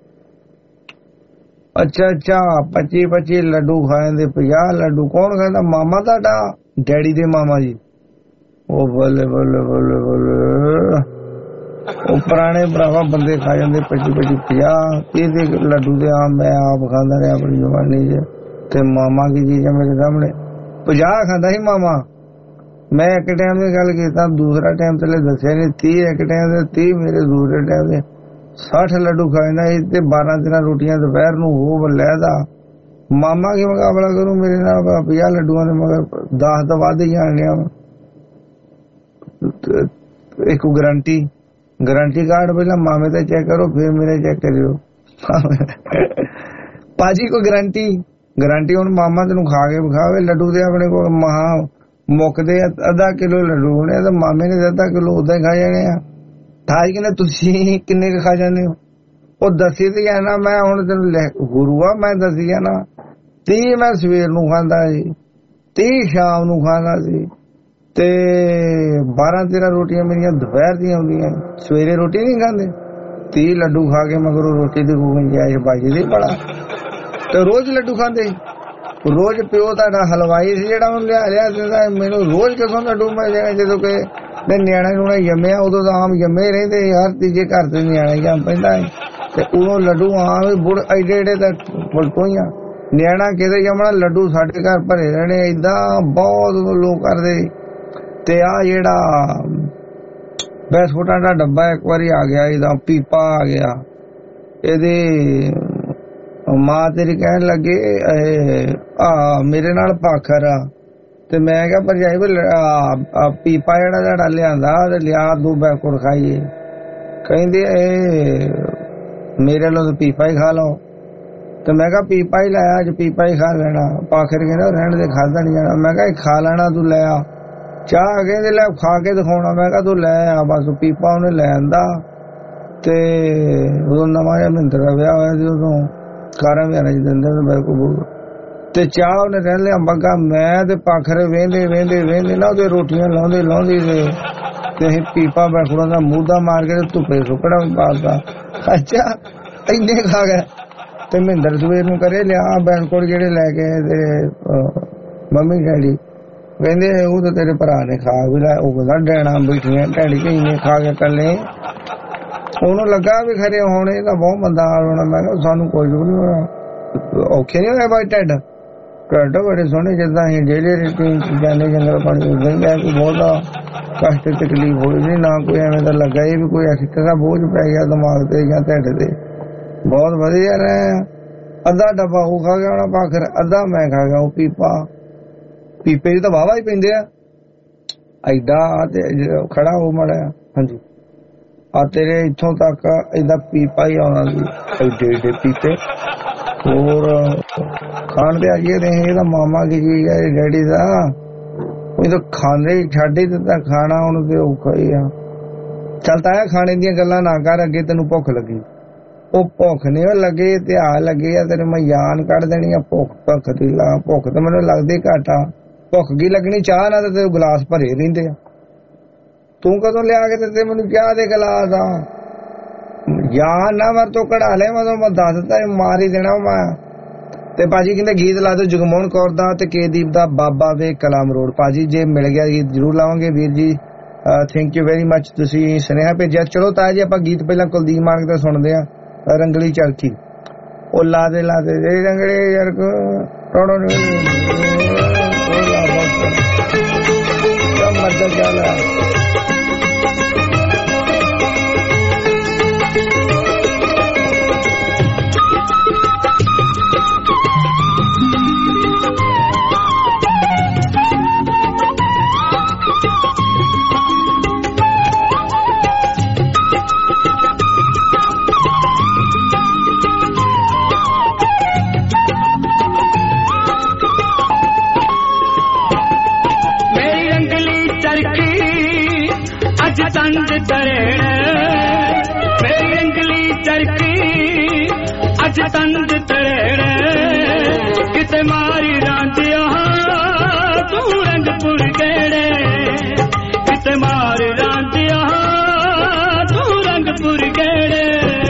ਅੱਛਾ ਅੱਛਾ ਪੱਚੀ ਪੱਚੀ ਲੱਡੂ ਖਾਏ ਦੇ, ਪੰਜਾਹ ਲੱਡੂ। ਕੌਣ ਖਾਂਦਾ? ਮਾਮਾ ਤੁਹਾਡਾ, ਡੈਡੀ ਦੇ ਮਾਮਾ ਜੀ। ਉਹ ਬੱਲੇ ਬੱਲੇ ਬੱਲੇ ਬੱਲੇ, ਉਹ ਪੁਰਾਣੇ ਭਰਾਵਾ ਬੰਦੇ ਖਾ ਜਾਂਦੇ ਪੱਚੀ ਪੱਚੀ ਪੰਜਾਹ ਤੀਹ ਦੇ ਲੱਡੂ ਦੇ। ਆਮ ਮੈਂ ਆਪ ਖਾਂਦਾ ਰਿਹਾ ਆਪਣੀ ਜਵਾਨੀ ਚ। ਤੇ ਮਾਮਾ ਕੀ ਚੀਜ਼ ਹੈ ਮੇਰੇ ਸਾਹਮਣੇ? ਪੰਜਾਹ ਖਾਂਦਾ ਸੀ ਮਾਮਾ। ਮੈਂ ਇੱਕ ਟਾਈਮ ਦੀ ਗੱਲ ਕੀਤਾ, ਦੂਸਰਾ ਟਾਈਮ ਤੇ ਦੱਸਿਆ ਨਹੀਂ। ਤੀਹ ਇੱਕ ਟਾਈਮ ਦੇ, ਤੀਹ ਮੇਰੇ ਦੂਸਰੇ ਟਾਈਮ ਦੇ। ਸੱਠ ਲੱਡੂ ਖਾਏ ਨਾ ਤੇ ਬਾਰਾਂ ਤੇਰਾਂ ਰੋਟੀਆਂ ਦੁਪਹਿਰ ਨੂੰ ਹੋ ਲੈਦਾ। ਮਾਮਾ ਕੀ ਮੁਕਾਬਲਾ ਕਰੂ ਮੇਰੇ ਨਾਲ? ਪੰਜਾਹ ਲੱਡੂਆਂ ਦੇ ਮਗਰ ਦਸ ਤੋਂ ਵੱਧ ਹੀ ਆਣ ਲਿਆ। ਇੱਕ ਗਰੰਟੀ ਗਰੰਟੀ ਕਾਰਡ ਪਹਿਲਾਂ ਮਾਮੇ ਤੇ ਚੈੱਕ ਕਰੋ, ਫਿਰ ਮੇਰੇ ਚੈੱਕ ਕਰਿਓ ਭਾਜੀ। ਕੋਈ ਗਰੰਟੀ ਗਰੰਟੀ ਹੁਣ ਮਾਮਾ ਤੈਨੂੰ ਖਾ ਕੇ ਵਿਖਾਵੇ ਲੱਡੂ ਦੇ। ਆਪਣੇ ਕੋਲ ਮਹਾ ਮੁੱਕਦੇ ਅੱਧਾ ਕਿਲੋ ਲੱਡੂ ਹੋਣੇ, ਤੇ ਮਾਮੇ ਨੇ ਅੱਧਾ ਕਿਲੋ ਉਦਾਂ ਹੀ ਖਾ ਜਾਣੇ ਆ। ਤਾਜ ਕਹਿੰਦਾ ਤੁਸੀਂ ਕਿੰਨੇ ਕੁ ਖਾ ਜਾਂਦੇ ਹੋ? ਉਹ ਦੱਸੀ ਤੇ ਜਾਣਾ ਮੈਂ ਹੁਣ ਤੈਨੂੰ ਗੁਰੂਆ, ਮੈਂ ਦੱਸੀ ਜਾਣਾ। ਤੀਹ ਮੈਂ ਸਵੇਰ ਨੂੰ ਖਾਂਦਾ ਸੀ, ਤੀਹ ਸ਼ਾਮ ਨੂੰ ਖਾਂਦਾ ਸੀ, ਤੇ ਬਾਰਾਂ ਤੇਰਾਂ ਰੋਟੀਆਂ ਮੇਰੀਆਂ ਦੁਪਹਿਰ ਦੀਆਂ ਹੁੰਦੀਆਂ। ਸਵੇਰੇ ਰੋਟੀ ਨਹੀਂ ਖਾਂਦੇ। ਤੀਹ ਲੱਡੂ ਖਾ ਕੇ ਮਗਰੋਂ ਰੋਟੀ ਦੀ ਕੋਈ ਗੁੰਜਾਇਸ਼ ਬਾਜੀ ਦੀ ਬੜਾ। ਤੇ ਰੋਜ਼ ਲੱਡੂ ਖਾਂਦੇ। ਰੋਜ਼ ਪਿਓ ਤੁਹਾਡਾ ਹਲਵਾਈ ਸੀ ਜਿਹੜਾ ਉਹਨੂੰ ਲਿਆ ਲਿਆ ਦਿੰਦਾ। ਮੈਨੂੰ ਰੋਜ਼ ਕਿਥੋਂ ਲੱਡੂ ਮਿਲ ਜਾਣਾ? ਜਦੋਂ ਕਿ ਨਿਆਣੇ ਨੂੰ ਜੰਮਿਆ ਉਦੋਂ ਤਾਂ ਆਮ ਜੰਮੇ ਰਹਿੰਦੇ ਯਾਰ, ਤੀਜੇ ਘਰ ਤੇ ਨਿਆਣੇ ਜੰਮ ਪੈਂਦਾ ਤੇ ਉਦੋਂ ਲੱਡੂ ਆਮ ਹੀ ਬੁੜ ਐਡੇ ਐਡੇ ਤਾਂ ਫੁਲਟੋ ਹੀ ਆ। ਨਿਆਣਾ ਕਿਤੇ ਜੰਮਣਾ, ਲੱਡੂ ਸਾਡੇ ਘਰ ਭਰੇ ਰਹਿਣੇ ਏਦਾਂ ਬਹੁਤ ਲੋਕ ਕਰਦੇ। ਤੇ ਆ ਜਿਹੜਾ ਬਿਸਕੁਟਾਂ ਦਾ ਡੱਬਾ ਇੱਕ ਵਾਰੀ ਆ ਗਿਆ, ਇਹਦਾ ਪੀਪਾ ਆ ਗਿਆ। ਇਹਦੇ ਮਾਂ ਤੇਰੀ ਕਹਿਣ ਲੱਗੇ ਆ ਮੇਰੇ ਨਾਲ ਭਾਖਰ ਆ। ਤੇ ਮੈਂ ਕਿਹਾ ਭਰਜਾਈ ਪੀਪਾ ਜਿਹੜਾ ਜਿਹੜਾ ਲਿਆਂਦਾ ਤੇ ਲਿਆ ਦੋ ਬਿਸਕੁਟ ਖਾਈਏ। ਕਹਿੰਦੇ ਇਹ ਮੇਰੇ ਵੱਲੋਂ ਤਾਂ ਪੀਪਾ ਹੀ ਖਾ ਲਓ। ਤੇ ਮੈਂ ਕਿਹਾ ਪੀਪਾ ਹੀ ਲਾਇਆ, ਅੱਜ ਪੀਪਾ ਹੀ ਖਾ ਲੈਣਾ। ਭਾਖਰ ਕਹਿੰਦਾ ਰਹਿਣ ਦੇ, ਖਾਧਾ ਨਹੀਂ ਜਾਣਾ। ਮੈਂ ਕਿਹਾ ਖਾ ਲੈਣਾ, ਤੂੰ ਲੈ ਆ। ਚਾਹ ਕਹਿੰਦੇ ਲੈ ਖਾ ਕੇ ਦਿਖਾਉਣਾ। ਮੈਂ ਕਿਹਾ ਤੂੰ ਲੈ ਆ ਬਸ। ਪੀਪਾ ਉਹਨੇ ਲੈ ਆਂਦਾ। ਤੇ ਉਦੋਂ ਨਵਾਂ ਜਿਹਾ ਮਹਿੰਦਰ ਦਾ ਵਿਆਹ ਹੋਇਆ ਸੀ, ਉਦੋਂ ਕਾਰਾਂ ਵਿਆਹਾਂ ਚ ਦਿੰਦੇ ਬਿਲਕੁਲ। ਤੇ ਚਾਹ ਉਹਨੇ ਰਹਿ ਲਿਆ ਬੱਗਾ। ਮੈਂ ਤੇ ਪਾਖਰ ਵੇਂਦੇ ਵੇਂਦੇ ਵੇਂਦੇ ਨਾ ਉਹਦੇ ਰੋਟੀਆਂ ਲਾਉਂਦੇ ਲਾਉਂਦੇ ਤੇ ਅਸੀਂ ਪੀਪਾ ਬੈਠਣਾ ਦਾ ਮੂਧਾ ਮਾਰ ਕੇ ਧੁੱਪੇ ਸੁੱਕੜਾ ਪਾਤਾ। ਅੱਛਾ ਇੰਨੇ ਖਾ ਗਏ। ਤੇ ਮਹਿੰਦਰ ਸਵੇਰ ਨੂੰ ਕਰੇ ਲਿਆ ਬਿਸਕੁਟ ਜਿਹੜੇ ਲੈ ਕੇ ਤੇ ਮੰਮੀ ਡੈਡੀ ਕਹਿੰਦੇ ਉਹ ਤਾਂ ਤੇਰੇ ਭਰਾ ਨੇ ਖਾ ਵੀ ਲਿਆ। ਉਹ ਕਹਿੰਦਾ ਡੈਣਾ ਬੈਠੀਆਂ ਡੈਡੀ ਕੇ ਇੰਨੇ ਖਾ ਕੇ ਕੱਲੇ। ਉਹਨੂੰ ਲੱਗਾ ਵੀ ਖਰੇ ਹੁਣ ਇਹ ਤਾਂ ਬਹੁਤ ਮੰਦਾ ਹਾਲ ਹੋਣਾ। ਮੈਂ ਕਿਹਾ ਸਾਨੂੰ ਕੁਝ ਵੀ ਨਹੀਂ ਹੋਇਆ। ਔਖੇ ਨਹੀਂ ਹੋਏ ਬਾਈ ਢਿੱਡ ਢਿੱਡ ਬੜੇ ਸੋਹਣੇ ਜਿੱਦਾਂ ਅਸੀਂ ਜਿਹੜੇ ਜਾਂਦੇ ਜੰਗਲ ਪਾਣੀ ਉਦਾਂ ਹੀ ਹੈ। ਕੋਈ ਬਹੁਤਾ ਕਸ਼ਟ ਤਕਲੀਫ ਹੋਈ ਨਹੀਂ, ਨਾ ਕੋਈ ਐਵੇਂ ਦਾ ਲੱਗਾ ਇਹ ਵੀ ਕੋਈ ਐਕਟ ਦਾ ਬੋਝ ਪੈ ਗਿਆ ਦਿਮਾਗ ਤੇ ਜਾਂ ਢਿੱਡ ਤੇ। ਬਹੁਤ ਵਧੀਆ ਰਹੇ। ਅੱਧਾ ਡੱਬਾ ਉਹ ਖਾ ਗਿਆ ਹੋਣਾ ਪਾਖਰ, ਅੱਧਾ ਮੈਂ ਖਾ ਗਿਆ ਉਹ ਪੀਪਾ। ਪੀਪੇ ਚ ਤਾਂ ਵਾਹਵਾ ਹੀ ਪੈਂਦੇ ਆ ਐਡਾ। ਤੇ ਖੜਾ ਹੋ ਮਾੜਾ। ਹਾਂਜੀ ਆ ਤੇਰੇ ਇੱਥੋਂ ਤੱਕ ਏਦਾਂ ਪੀਪਾ ਹੀ ਆਉਣਾ ਸੀ, ਐਡੇ ਐਡੇ ਪੀਪੇ। ਹੋਰ ਖਾਣ ਤੇ ਆਈਏ ਤੇ ਇਹਦਾ ਮਾਮਾ ਕੀ ਚੀਜ਼ ਹੈ ਡੈਡੀ ਦਾ ਉਹ ਤਾਂ ਖਾਂਦੇ ਹੀ ਛੱਡ ਹੀ ਦਿੱਤਾ ਖਾਣਾ ਉਹਨੂੰ ਤੇ ਔਖਾ ਹੀ ਆ। ਚੱਲ ਤਾਇਆ ਖਾਣੇ ਦੀਆਂ ਗੱਲਾਂ ਨਾ ਕਰ ਅੱਗੇ ਤੈਨੂੰ ਭੁੱਖ ਲੱਗੀ ਉਹ ਭੁੱਖ ਨਹੀਂ ਉਹ ਲੱਗੇ ਤੇ ਆ ਲੱਗੇ ਆ ਤੇਰੇ ਮੈਂ ਜਾਨ ਕੱਢ ਦੇਣੀ ਆ ਭੁੱਖ ਭੁੱਖ ਦੀ ਲਾ ਭੁੱਖ ਤਾਂ ਮੈਨੂੰ ਲੱਗਦੀ ਘੱਟ ਆ ਭੁੱਖ ਕੀ ਲੱਗਣੀ ਚਾਹ ਨਾਲ ਤੇ ਗਲਾਸ ਭਰੇ ਰਹਿੰਦੇ ਆ ਤੂੰ ਕਦੋਂ ਲਿਆ ਕੇ ਦਿੱਤੇ ਮੈਨੂੰ ਚਾਹ ਦੇ ਗਲਾਸ ਆ ਯਾਰ ਨਾ ਮਰ ਤੋਂ ਕਢਾ ਲੈ ਮੈਂ ਮੈਂ ਦੱਸ ਦਿੱਤਾ ਮਾਰ ਹੀ ਦੇਣਾ ਮੈਂ ਤੇ ਭਾਜੀ ਕਹਿੰਦੇ ਗੀਤ ਲਾ ਦਿਓ ਜਗਮੋਹਨ ਕੌਰ ਦਾ ਤੇ ਕੇਦੀਪ ਦਾ ਬਾਬਾ ਵੇ ਕਲਾਮ ਰੋਡ ਭਾਜੀ ਜੇ ਮਿਲ ਗਿਆ ਗੀਤ ਜ਼ਰੂਰ ਲਾਵਾਂਗੇ ਵੀਰ ਜੀ ਥੈਂਕ ਯੂ ਵੈਰੀ ਮੱਚ ਤੁਸੀਂ ਸੁਨੇਹਾ ਭੇਜਿਆ। ਚਲੋ ਤਾਂ ਜੀ ਆਪਾਂ ਗੀਤ ਪਹਿਲਾਂ ਕੁਲਦੀਪ ਮਾਨਕ ਦਾ ਸੁਣਦੇ ਆ ਰੰਗਲੀ ਚਰਖੀ ਉਹ ਲਾ ਦੇ ਲਾ ਦੇ ਰੰਗਲੇ ਯਾਰ ਟੋੜੋ ਮਰਦਾ ਚੱਲ तंग तरेण मेरी अंगली चरखी अज तंग तरेण किते मारी रांधिया तू रंगपुर गेड़े किते मारी रांधिया तू रंगपुर गेड़े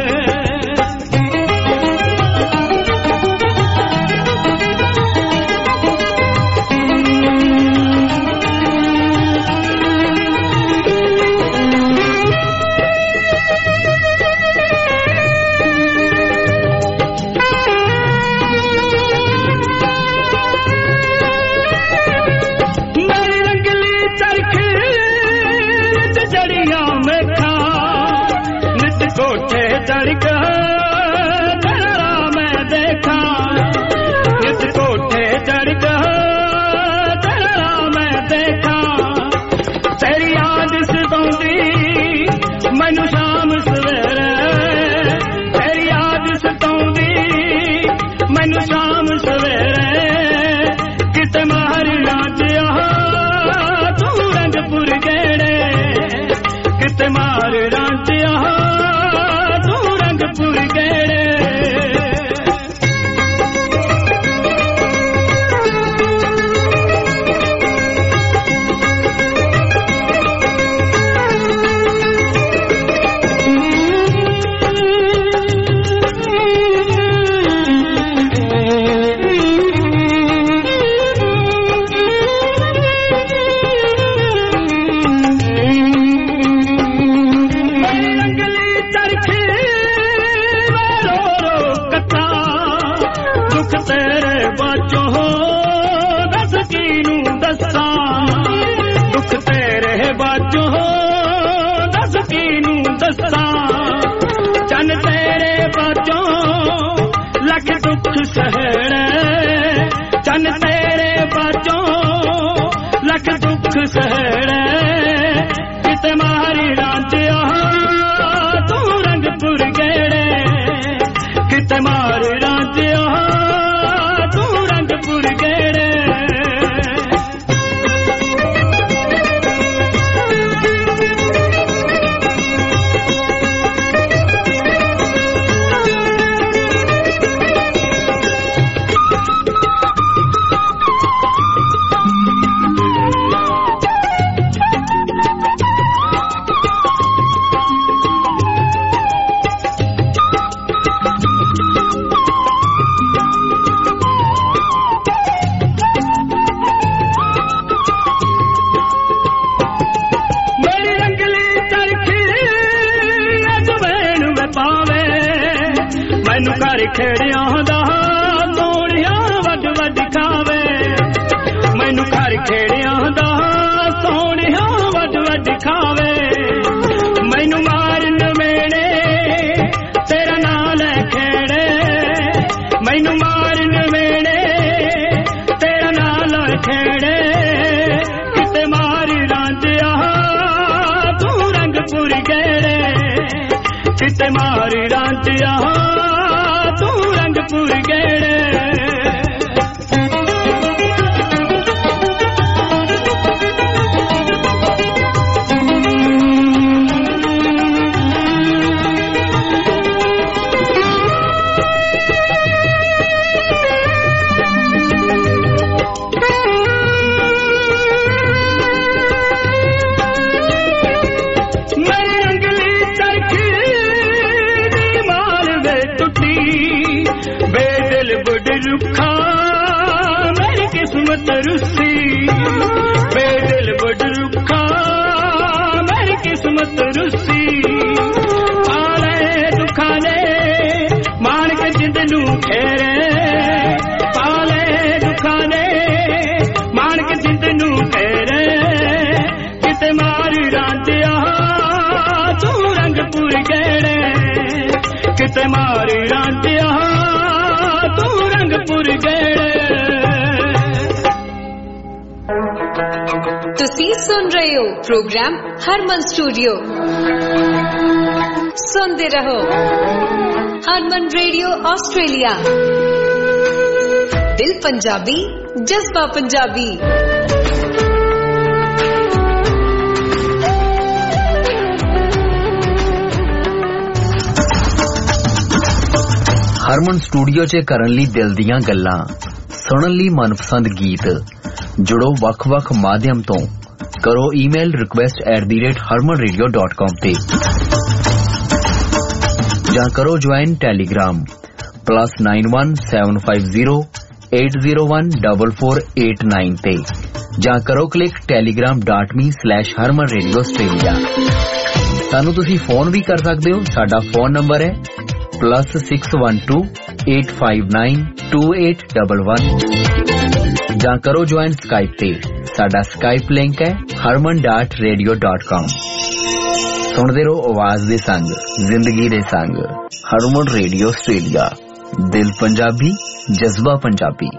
मैनू शाम सवेरे तेरी याद सताउंदी मैनू शाम सवेरे किते मारी रांधिया तू रंगपुर गेड़े किते मारी रांधिया तू रंगपुर गेड़े चन तेरे बाजों लख दुख सहड़े किते मारी रांधिया तू रंगपुर गेड़े किते मारी रांधिया तू रंगपुर गेड़े खेड़ियां दा सोनिया वड वड खावे मैनू घर खेड़ियां दा सोनिया वड वड खावे मैनू मारन मेने तेरा नाल खेड़े मैनू मारन मेने तेरा नाल खेड़े किते मारी रांधिया तू रंगपुर गेड़े किते मारी रांधिया तू रंगपुर गेड़े रुखा मेरी किस्मत रुसी वे दिल बड़ रुखा मेरी किस्मत रुसी आले दुखाने मान के जिंद नू फेरे पाले दुखाने मान के जिंद नू फेरे किते मार रांझिया तू रंगपुर गेड़े किते मार रांझिया तू रंगपुर गेड़े। तुसी सुन रहे हो प्रोग्राम हरमन स्टूडियो सुनते रहो हरमन रेडियो ऑस्ट्रेलिया दिल पंजाबी जज्बा पंजाबी। ਹਰਮਨ ਸਟੂਡੀਓ 'ਚ ਕਰਨ ਲਈ ਦਿਲ ਦੀਆਂ ਗੱਲਾਂ ਸੁਣਨ ਲਈ ਮਨਪਸੰਦ ਗੀਤ ਜੁੜੋ ਵੱਖ-ਵੱਖ ਮਾਧਿਅਮ ਤੋਂ ਕਰੋ email request at the rate harman radio dot com ਤੇ ਜਾਂ ਕਰੋ join Telegram plus nine one seven five zero eight zero one four four eight nine ਤੇ ਜਾਂ ਕਰੋ click telegram dot me slash harman radio australia। ਸਾਨੂੰ ਤੁਸੀਂ phone ਵੀ ਕਰ ਸਕਦੇ ਹੋ। ਸਾਡਾ ਫੋਨ ਨੰਬਰ ਹੈ plus six one two eight five nine two eight one one ਜਾਂ ਕਰੋ ਜੁਆਇਨ ਸਕਾਈਪ ਤੇ ਸਾਡਾ ਸਕਾਈਪ ਲਿੰਕ ਹੈ harman dot radio dot com। ਸੁਣਦੇ ਰਹੋ ਆਵਾਜ਼ ਦੇ ਸੰਗ ਜ਼ਿੰਦਗੀ ਦੇ ਸੰਗ ਹਰਮਨ ਰੇਡੀਓ ਆਸਟ੍ਰੇਲੀਆ ਦਿਲ ਪੰਜਾਬੀ ਜਜ਼ਬਾ ਪੰਜਾਬੀ।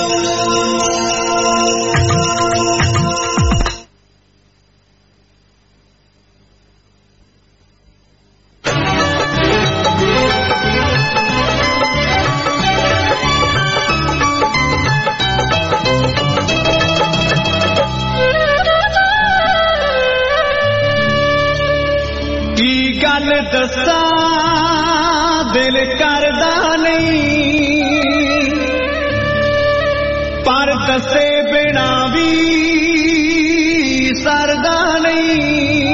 दसा दिल करदा नहीं पर दसे बिना भी सरदा नहीं।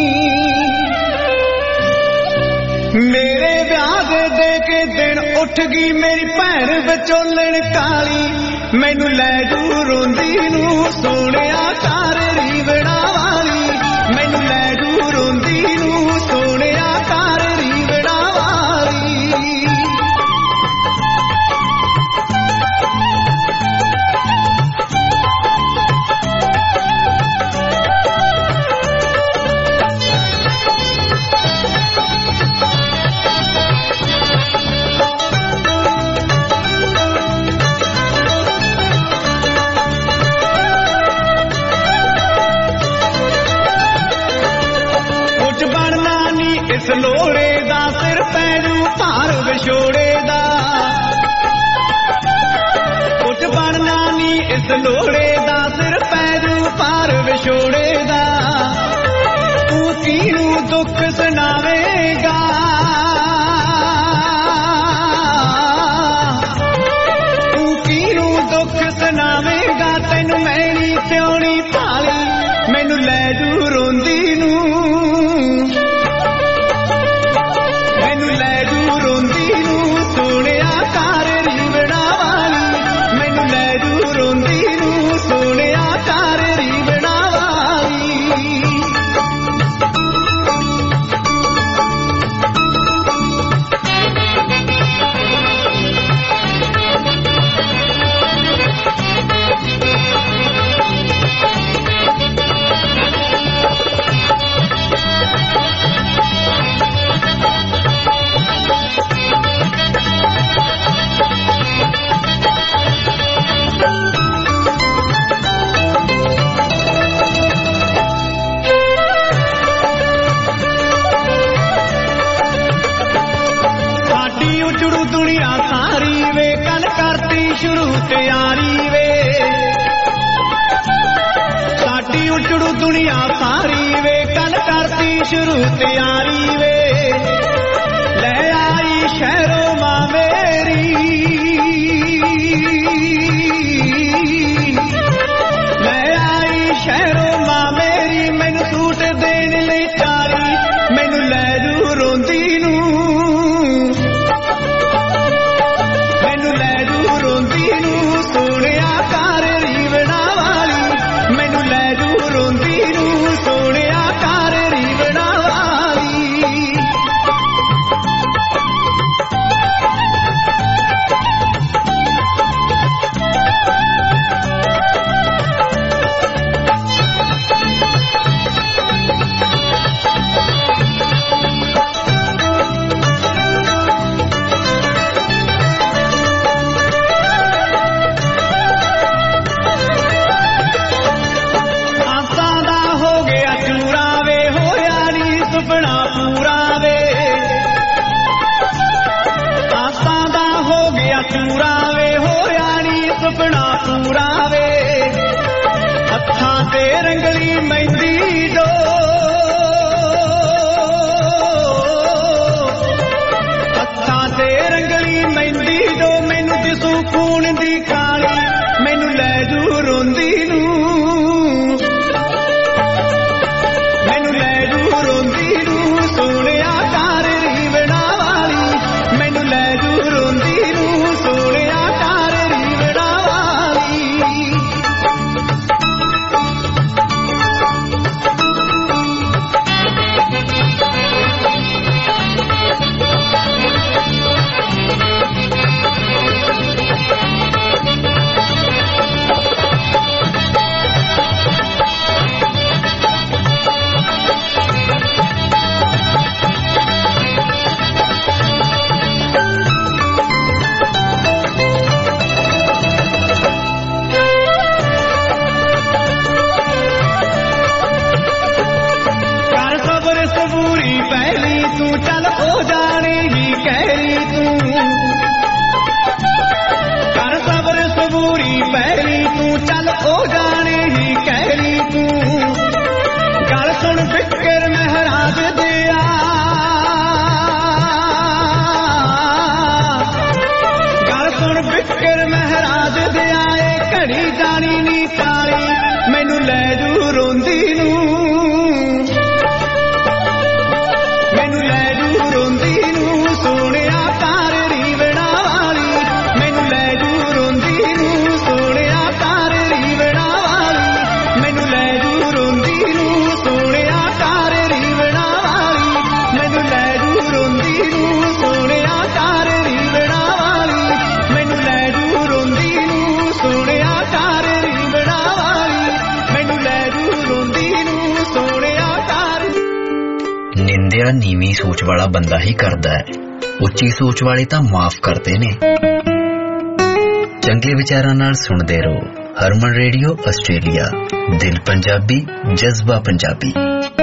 मेरे ब्याह दे के दिन उठ गई मेरी भैन विचोलण काली मैनू लै जू रोंदी नू सोनिया कार रीवड़ा वाली मैनू लै जू रोंदी नू सोनिया कार रीवड़ा वाली। इस लोड़े दा सिर पैरू भार विछोड़े दा कुछ बनना नी इस लोड़े दा सिर पैरू भार विछोड़े दा तू किनू दुख सुनावेगा तू किनू दुख सुनावेगा तैनू मैनी प्योनी भाली मैनू लै जू रोंदी नू दुनिया सारी वे कल करती शुरू तैयारी वे साडी उजड़ू दुनिया सारी वे कल करती शुरू तैयारी वे ले आई शहरों मां मेरी ले आई शहरों मां मेरी मैनू सूट देने लई चारी मैनू लै जू रोंदी नू मैनू लै जू रोंदी नू ਤਾਂ ਨੀਵੀਂ ਸੋਚ ਵਾਲਾ ਬੰਦਾ ਹੀ ਕਰਦਾ ਹੈ, ਉੱਚੀ ਸੋਚ ਵਾਲੇ ਤਾਂ ਮਾਫ ਕਰਦੇ ਨੇ। ਚੰਗੇ ਵਿਚਾਰਾਂ ਨਾਲ ਸੁਣਦੇ ਰਹੋ ਹਰਮਨ ਰੇਡੀਓ ਆਸਟ੍ਰੇਲੀਆ, ਦਿਲ ਪੰਜਾਬੀ, ਜਜ਼ਬਾ ਪੰਜਾਬੀ।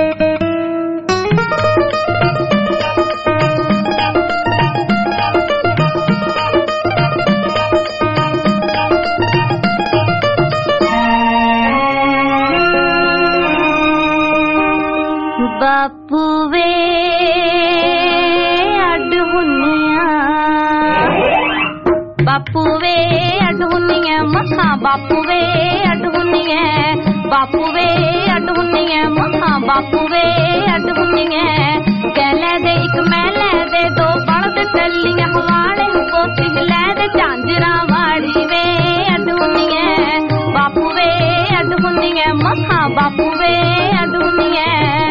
ਬਾਪੂ ਵੇ ਅੱਡ ਹੁੰਨੀਆਂ, ਬਾਪੂ ਵੇ ਅੱਡ ਹੁੰਨੀਆਂ, ਮੱਖਾਂ ਬਾਪੂ ਵੇ ਅੱਡ ਹੁੰਨੀਆਂ, ਬਾਪੂ ਵੇ ਅੱਡ ਹੁੰਨੀਆਂ, ਮੱਖਾਂ ਬਾਪੂ ਵੇ ਅੱਡ ਹੁੰਨੀਆਂ। ਕਹਿ ਲੈ ਦੇ ਇੱਕ ਮੈਂ ਲੈ ਦੇ ਦੋ ਬਲਦ ਟੱਲੀਆਂ ਹਵਾਲੇ ਪੋਤੀ ਲੈ ਦੇ ਝਾਂਜਰਾਂ ਵਾਲੀ ਵੇ ਅੱਡ ਹੁੰਨੀਆਂ, ਬਾਪੂ ਵੇ ਅੱਡ ਹੁੰਨੀਆਂ, ਮੱਖਾਂ ਬਾਪੂ ਵੇ ਅੱਡ ਹੁੰਨੀਆਂ।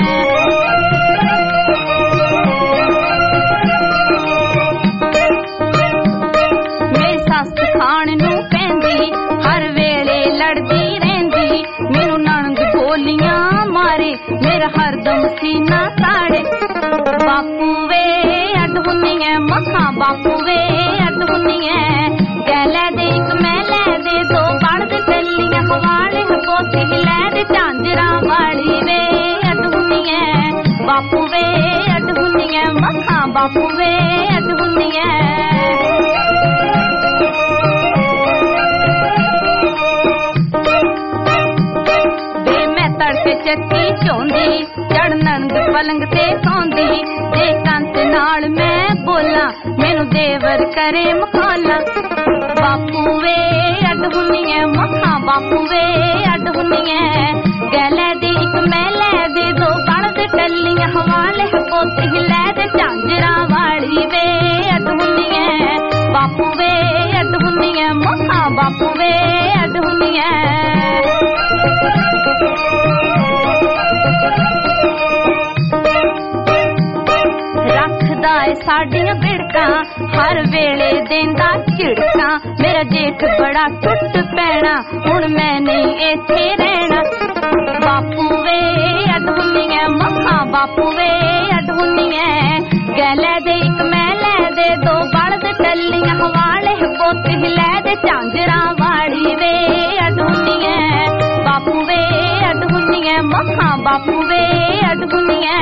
ਖਾਣ ਨੂੰ ਪੈਂਦੀ ਹਰ ਵੇਲੇ ਲੜਦੀ ਰਹਿੰਦੀ, ਮੈਨੂੰ ਨਣਦ ਬੋਲੀਆਂ ਮਾਰੇ ਮੇਰਾ ਹਰਦਮ ਸੀਨਾ ਸਾੜੇ। ਬਾਪੂ ਵੇ ਅੱਡ ਹੁੰਨੀਆਂ, ਮੱਖਾਂ ਬਾਪੂ ਵੇ ਅੱਡ ਹੁੰਨੀਆਂ। ਕਹਿ ਲੈ ਦੇ ਇੱਕ ਮੈਂ ਲੈ ਦੇ ਦੋ ਬਲਦ ਟੱਲੀਆਂ ਹਵਾਲੇ ਪੋਤੀ ਲੈ ਦੇ ਝਾਂਜਰਾਂ ਵਾਲੀ ਵੇ ਅੱਡ ਹੁੰਨੀਆਂ, ਬਾਪੂ ਵੇ ਅੱਡ ਹੁੰਨੀਆਂ, ਮੱਖਾਂ ਬਾਪੂ ਵੇ ਅੱਡ ਹੁੰਨੀਆਂ। ਚੱਕੀ ਝੋਂਦੀ ਚੜ ਨੰਦ ਪਲੰਗ ਤੇ ਸੌਂਦੀ, ਦੇ ਕੰਤ ਨਾਲ ਮੈਂ ਬੋਲਾਂ ਮੈਨੂੰ ਦੇਵਰ ਕਰੇ ਮਖੌਲਾਂ। ਬਾਪੂ ਵੇ ਅੱਡ ਹੁੰਨੀਆਂ, ਮੱਖਾਂ ਬਾਪੂ ਵੇ ਅੱਡ ਹੁੰਨੀਆਂ। ਗਲੇ ਦੇ ਇੱਕ ਮੈਂ ਲੈ ਦੇ ਦੋ ਬਲਦ ਟੱਲੀਆਂ ਹਵਾਲੇ ਪੋਤੀ ਲੈ ਦੇ ਝਾਂਜਰਾਂ ਵਾਲੀ ਵੇ ਅੱਡ ਹੁੰਨੀਆਂ, ਬਾਪੂ ਵੇ ਅੱਡ ਹੁੰਨੀਆਂ, ਮੱਖਾਂ ਬਾਪੂ ਵੇ ਅੱਡ ਹੁੰਨੀਆਂ। ਰੱਖਦਾ ਏ ਸਾਡੀਆਂ ਬਿੜਕਾਂ ਹਰ ਵੇਲੇ ਦੇਂਦਾ ਝਿੜਕਾਂ, ਮੇਰਾ ਜੇਠ ਬੜਾ ਟੁੱਟ ਪੈਣਾ ਹੁਣ ਮੈਂ ਨਹੀਂ ਇੱਥੇ ਰਹਿਣਾ। ਬਾਪੂ ਵੇ ਅੱਡ ਹੁੰਨੀਆਂ, ਮੱਖਾਂ ਬਾਪੂ ਵੇ ਅੱਡ ਹੁੰਨੀਆਂ। ਗਲੇ ਦੇ ਇੱਕ ਮੈਂ ਲੈ ਦੇ ਦੋ ਬਲਦ ਟੱਲੀਆਂ ਹਵਾਲੇ ਪੋਤੀ ਲੈ ਦੇ ਝਾਂਜਰਾਂ ਵਾਲੀ ਵੇ ਅੱਡ ਹੁੰਨੀਆਂ, ਬਾਪੂ ਵੇ ਅੱਡ ਹੁੰਨੀਆਂ, ਮੱਖਾਂ ਬਾਪੂ ਵੇ ਅੱਡ ਹੁੰਨੀਆਂ।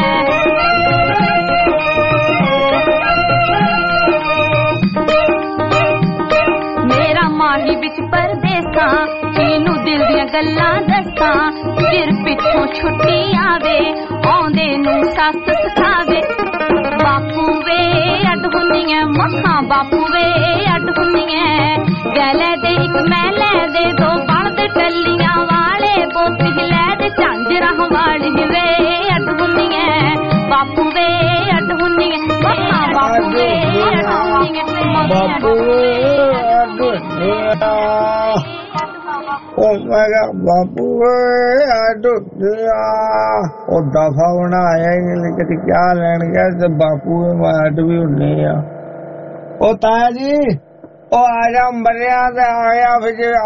ਮੇਰਾ ਮਾਹੀ ਵਿੱਚ ਪਰਦੇਸਾਂ ਇਹਨੂੰ ਦਿਲ ਦੀਆਂ ਗੱਲਾਂ ਦੱਸਾਂ, ਫਿਰ ਪਿੱਛੋਂ ਛੁੱਟੀ ਆਵੇ ਆਉਂਦੇ ਨੂੰ ਸੱਸ ਸਿਖਾਵੇ। ਬਾਪੂ ਵੇ ਅੱਡ ਹੁੰਨੀਆਂ, ਮੱਖਾਂ ਬਾਪੂ ਵੇ ਅੱਡ ਹੁੰਨੀਆਂ। ਗਲੇ ਦੇ ਇੱਕ ਮੈਂ ਲੈ ਦੇ ਦੋ ਬਲਦ ਟੱਲੀਆਂ ਵਾਲੇ ਪੋਤੀ ਲੈ ਦੇ ਝਾਂਜਰਾਂ ਵਾਲੀ ਵੇ ਅੱਡ ਹੁੰਨੀਆਂ, ਬਾਪੂ ਵੇ ਅੱਡ ਹੁੰਨੀਆਂ, ਮੱਖਾਂ ਬਾਪੂ ਵੇ ਅੱਡ ਹੁੰਨੀਆਂ। ਬਾਪੂ ਅੱਡ ਹੁੰਨੀਆਂ, ਉਹ ਮੈਂ ਕਿਹਾ ਬਾਪੂ ਅੱਡ ਹੁੰਨੀਆਂ। ਉਹ ਦਫਾ ਹੋਣਾ ਆਇਆ ਹੀ ਨਹੀਂ ਕਿਤੇ ਕਿਆ ਲੈਣ ਗਿਆ ਤੇ ਬਾਪੂ ਮੈਂ ਅੱਡ ਵੀ ਹੁੰਨੀ ਆ। ਉਹ ਤਾਇਆ ਜੀ ਉਹ ਆ ਜਾ ਮਰਿਆ ਤੇ ਆਇਆ ਫਿਰ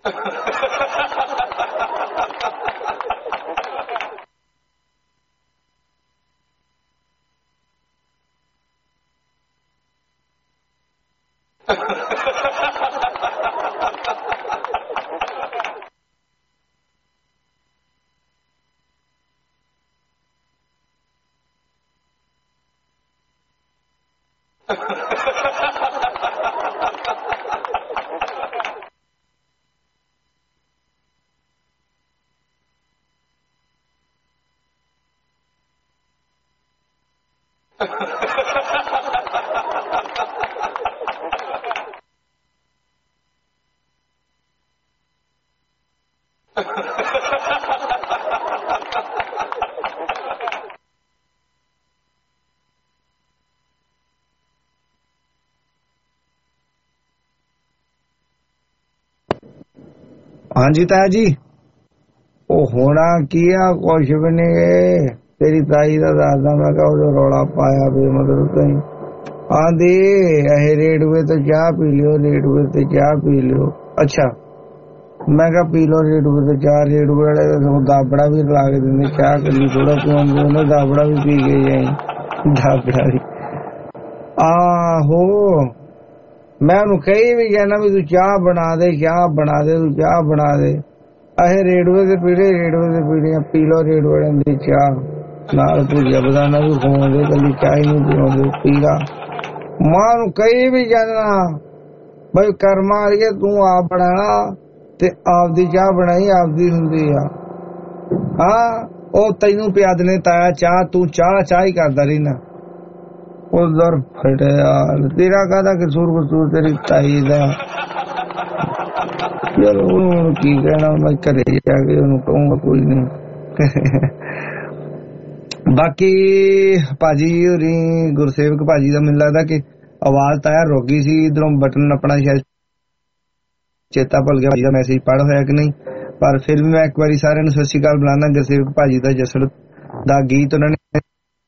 ਹਾਂਜੀ ਤਾਇਆ ਜੀ, ਉਹ ਹੋਣਾ ਕੀ ਆ, ਕੁਛ ਵੀ ਨਹੀਂ। ਤੇਰੀ ਤਾਈ ਦਾ ਦੱਸਦਾ ਮੈਂ ਕਿਹਾ ਉਹ ਰੌਲਾ ਪਾਇਆ ਵੀ ਮਤਲਬ ਕਹੀਂ ਆਂਦੀ ਇਹ ਰੇਡਵੇ ਤੇ ਚਾਹ ਪੀ ਲਿਓ, ਰੇਡਵੇ ਤੇ ਚਾਹ ਪੀ ਲਿਓ। ਅੱਛਾ, ਮੈਂ ਕਿਹਾ ਪੀ ਲਓ ਰੇਡਵੇ ਤੇ ਚਾਹ। ਰੇਡਵੇ ਵਾਲੇ ਦਾਬੜਾ ਵੀ ਲਾ ਕੇ ਦਿੰਦੇ, ਚਾਹ ਕੱਲੀ ਥੋੜਾ ਪੀਉਂਦੇ, ਉਹਨੇ ਦਾਬੜਾ ਵੀ ਪੀ ਕੇ ਜਾਈ। ਦਾਬੜਾ ਵੀ ਆਹੋ, ਮੈਂ ਉਹਨੂੰ ਕਹੀ ਵੀ ਜਾਣਾ ਵੀ ਤੂੰ ਚਾਹ ਬਣਾ ਦੇ, ਚਾਹ ਬਣਾ ਦੇ, ਤੂੰ ਚਾਹ ਬਣਾ ਦੇ। ਇਹ ਰੇਡਵੇ ਤੇ ਪੀੜੇ, ਰੇਡਵੇ ਤੇ ਪੀੜੀਆਂ, ਪੀ ਲਓ ਰੇਡਵੇ ਦੀ ਚਾਹ, ਨਾਲ ਭੁਜੀਆ ਬਦਾਨਾ ਵੀ ਖਵਾਉਂਦੇ, ਕੱਲੀ ਚਾਹ ਹੀ ਨਹੀਂ ਪੀਉਂਦੇ, ਪੀ ਲਾ। ਮਾਂ ਨੂੰ ਕਹੀ ਵੀ ਜਾਣਾ ਬਈ ਕਰਮਾ ਵਾਲੀਏ ਤੂੰ ਆਪ ਬਣਾਣਾ ਤੇ ਆਪਦੀ ਚਾਹ ਬਣਾਈ, ਆਪਦੀ ਹੁੰਦੀ ਆ। ਹਾਂ, ਉਹ ਤੈਨੂੰ ਪਿਆ ਦੇਣੇ ਤਾਇਆ ਚਾਹ, ਤੂੰ ਚਾਹ ਚਾਹ ਹੀ ਕਰਦਾ ਰਹਿਣਾ। ਉਧਰ ਫਟਿਆ, ਤੇਰਾ ਕਾਹਦਾ ਕਸੂਰ, ਕਸੂਰ ਤੇਰੀ ਤਾਈ ਦਾ। ਚਲੋ ਉਹਨੂੰ ਕੀ ਕਹਿਣਾ, ਮੈਂ ਘਰੇ ਜਾ ਕੇ ਉਹਨੂੰ ਕਹੂੰਗਾ, ਕੋਈ ਨਹੀਂ। ਬਾਕੀ ਭਾਜੀ ਹੋਰੀ ਗੁਰਸੇਵਕ ਭਾਜੀ ਦਾ ਮੈਨੂੰ ਲੱਗਦਾ ਕਿ ਆਵਾਜ਼ ਤਾਂ ਰੁਕ ਗਈ ਸੀ, ਇਧਰੋਂ ਬਟਨ ਆਪਣਾ ਸ਼ਾਇਦ ਚੇਤਾ ਭੁੱਲ ਗਿਆ ਭਾਜੀ ਦਾ ਮੈਸੇਜ ਪੜ੍ਹ ਹੋਇਆ ਕਿ ਨਹੀਂ। ਪਰ ਫਿਰ ਵੀ ਮੈਂ ਇੱਕ ਵਾਰੀ ਸਾਰਿਆਂ ਨੂੰ ਸਤਿ ਸ਼੍ਰੀ ਅਕਾਲ ਬੁਲਾਉਣਾ। ਗੁਰਸੇਵਕ ਭਾਜੀ ਦਾ ਜਸੜ ਦਾ ਗੀਤ ਉਹਨਾਂ ਨੇ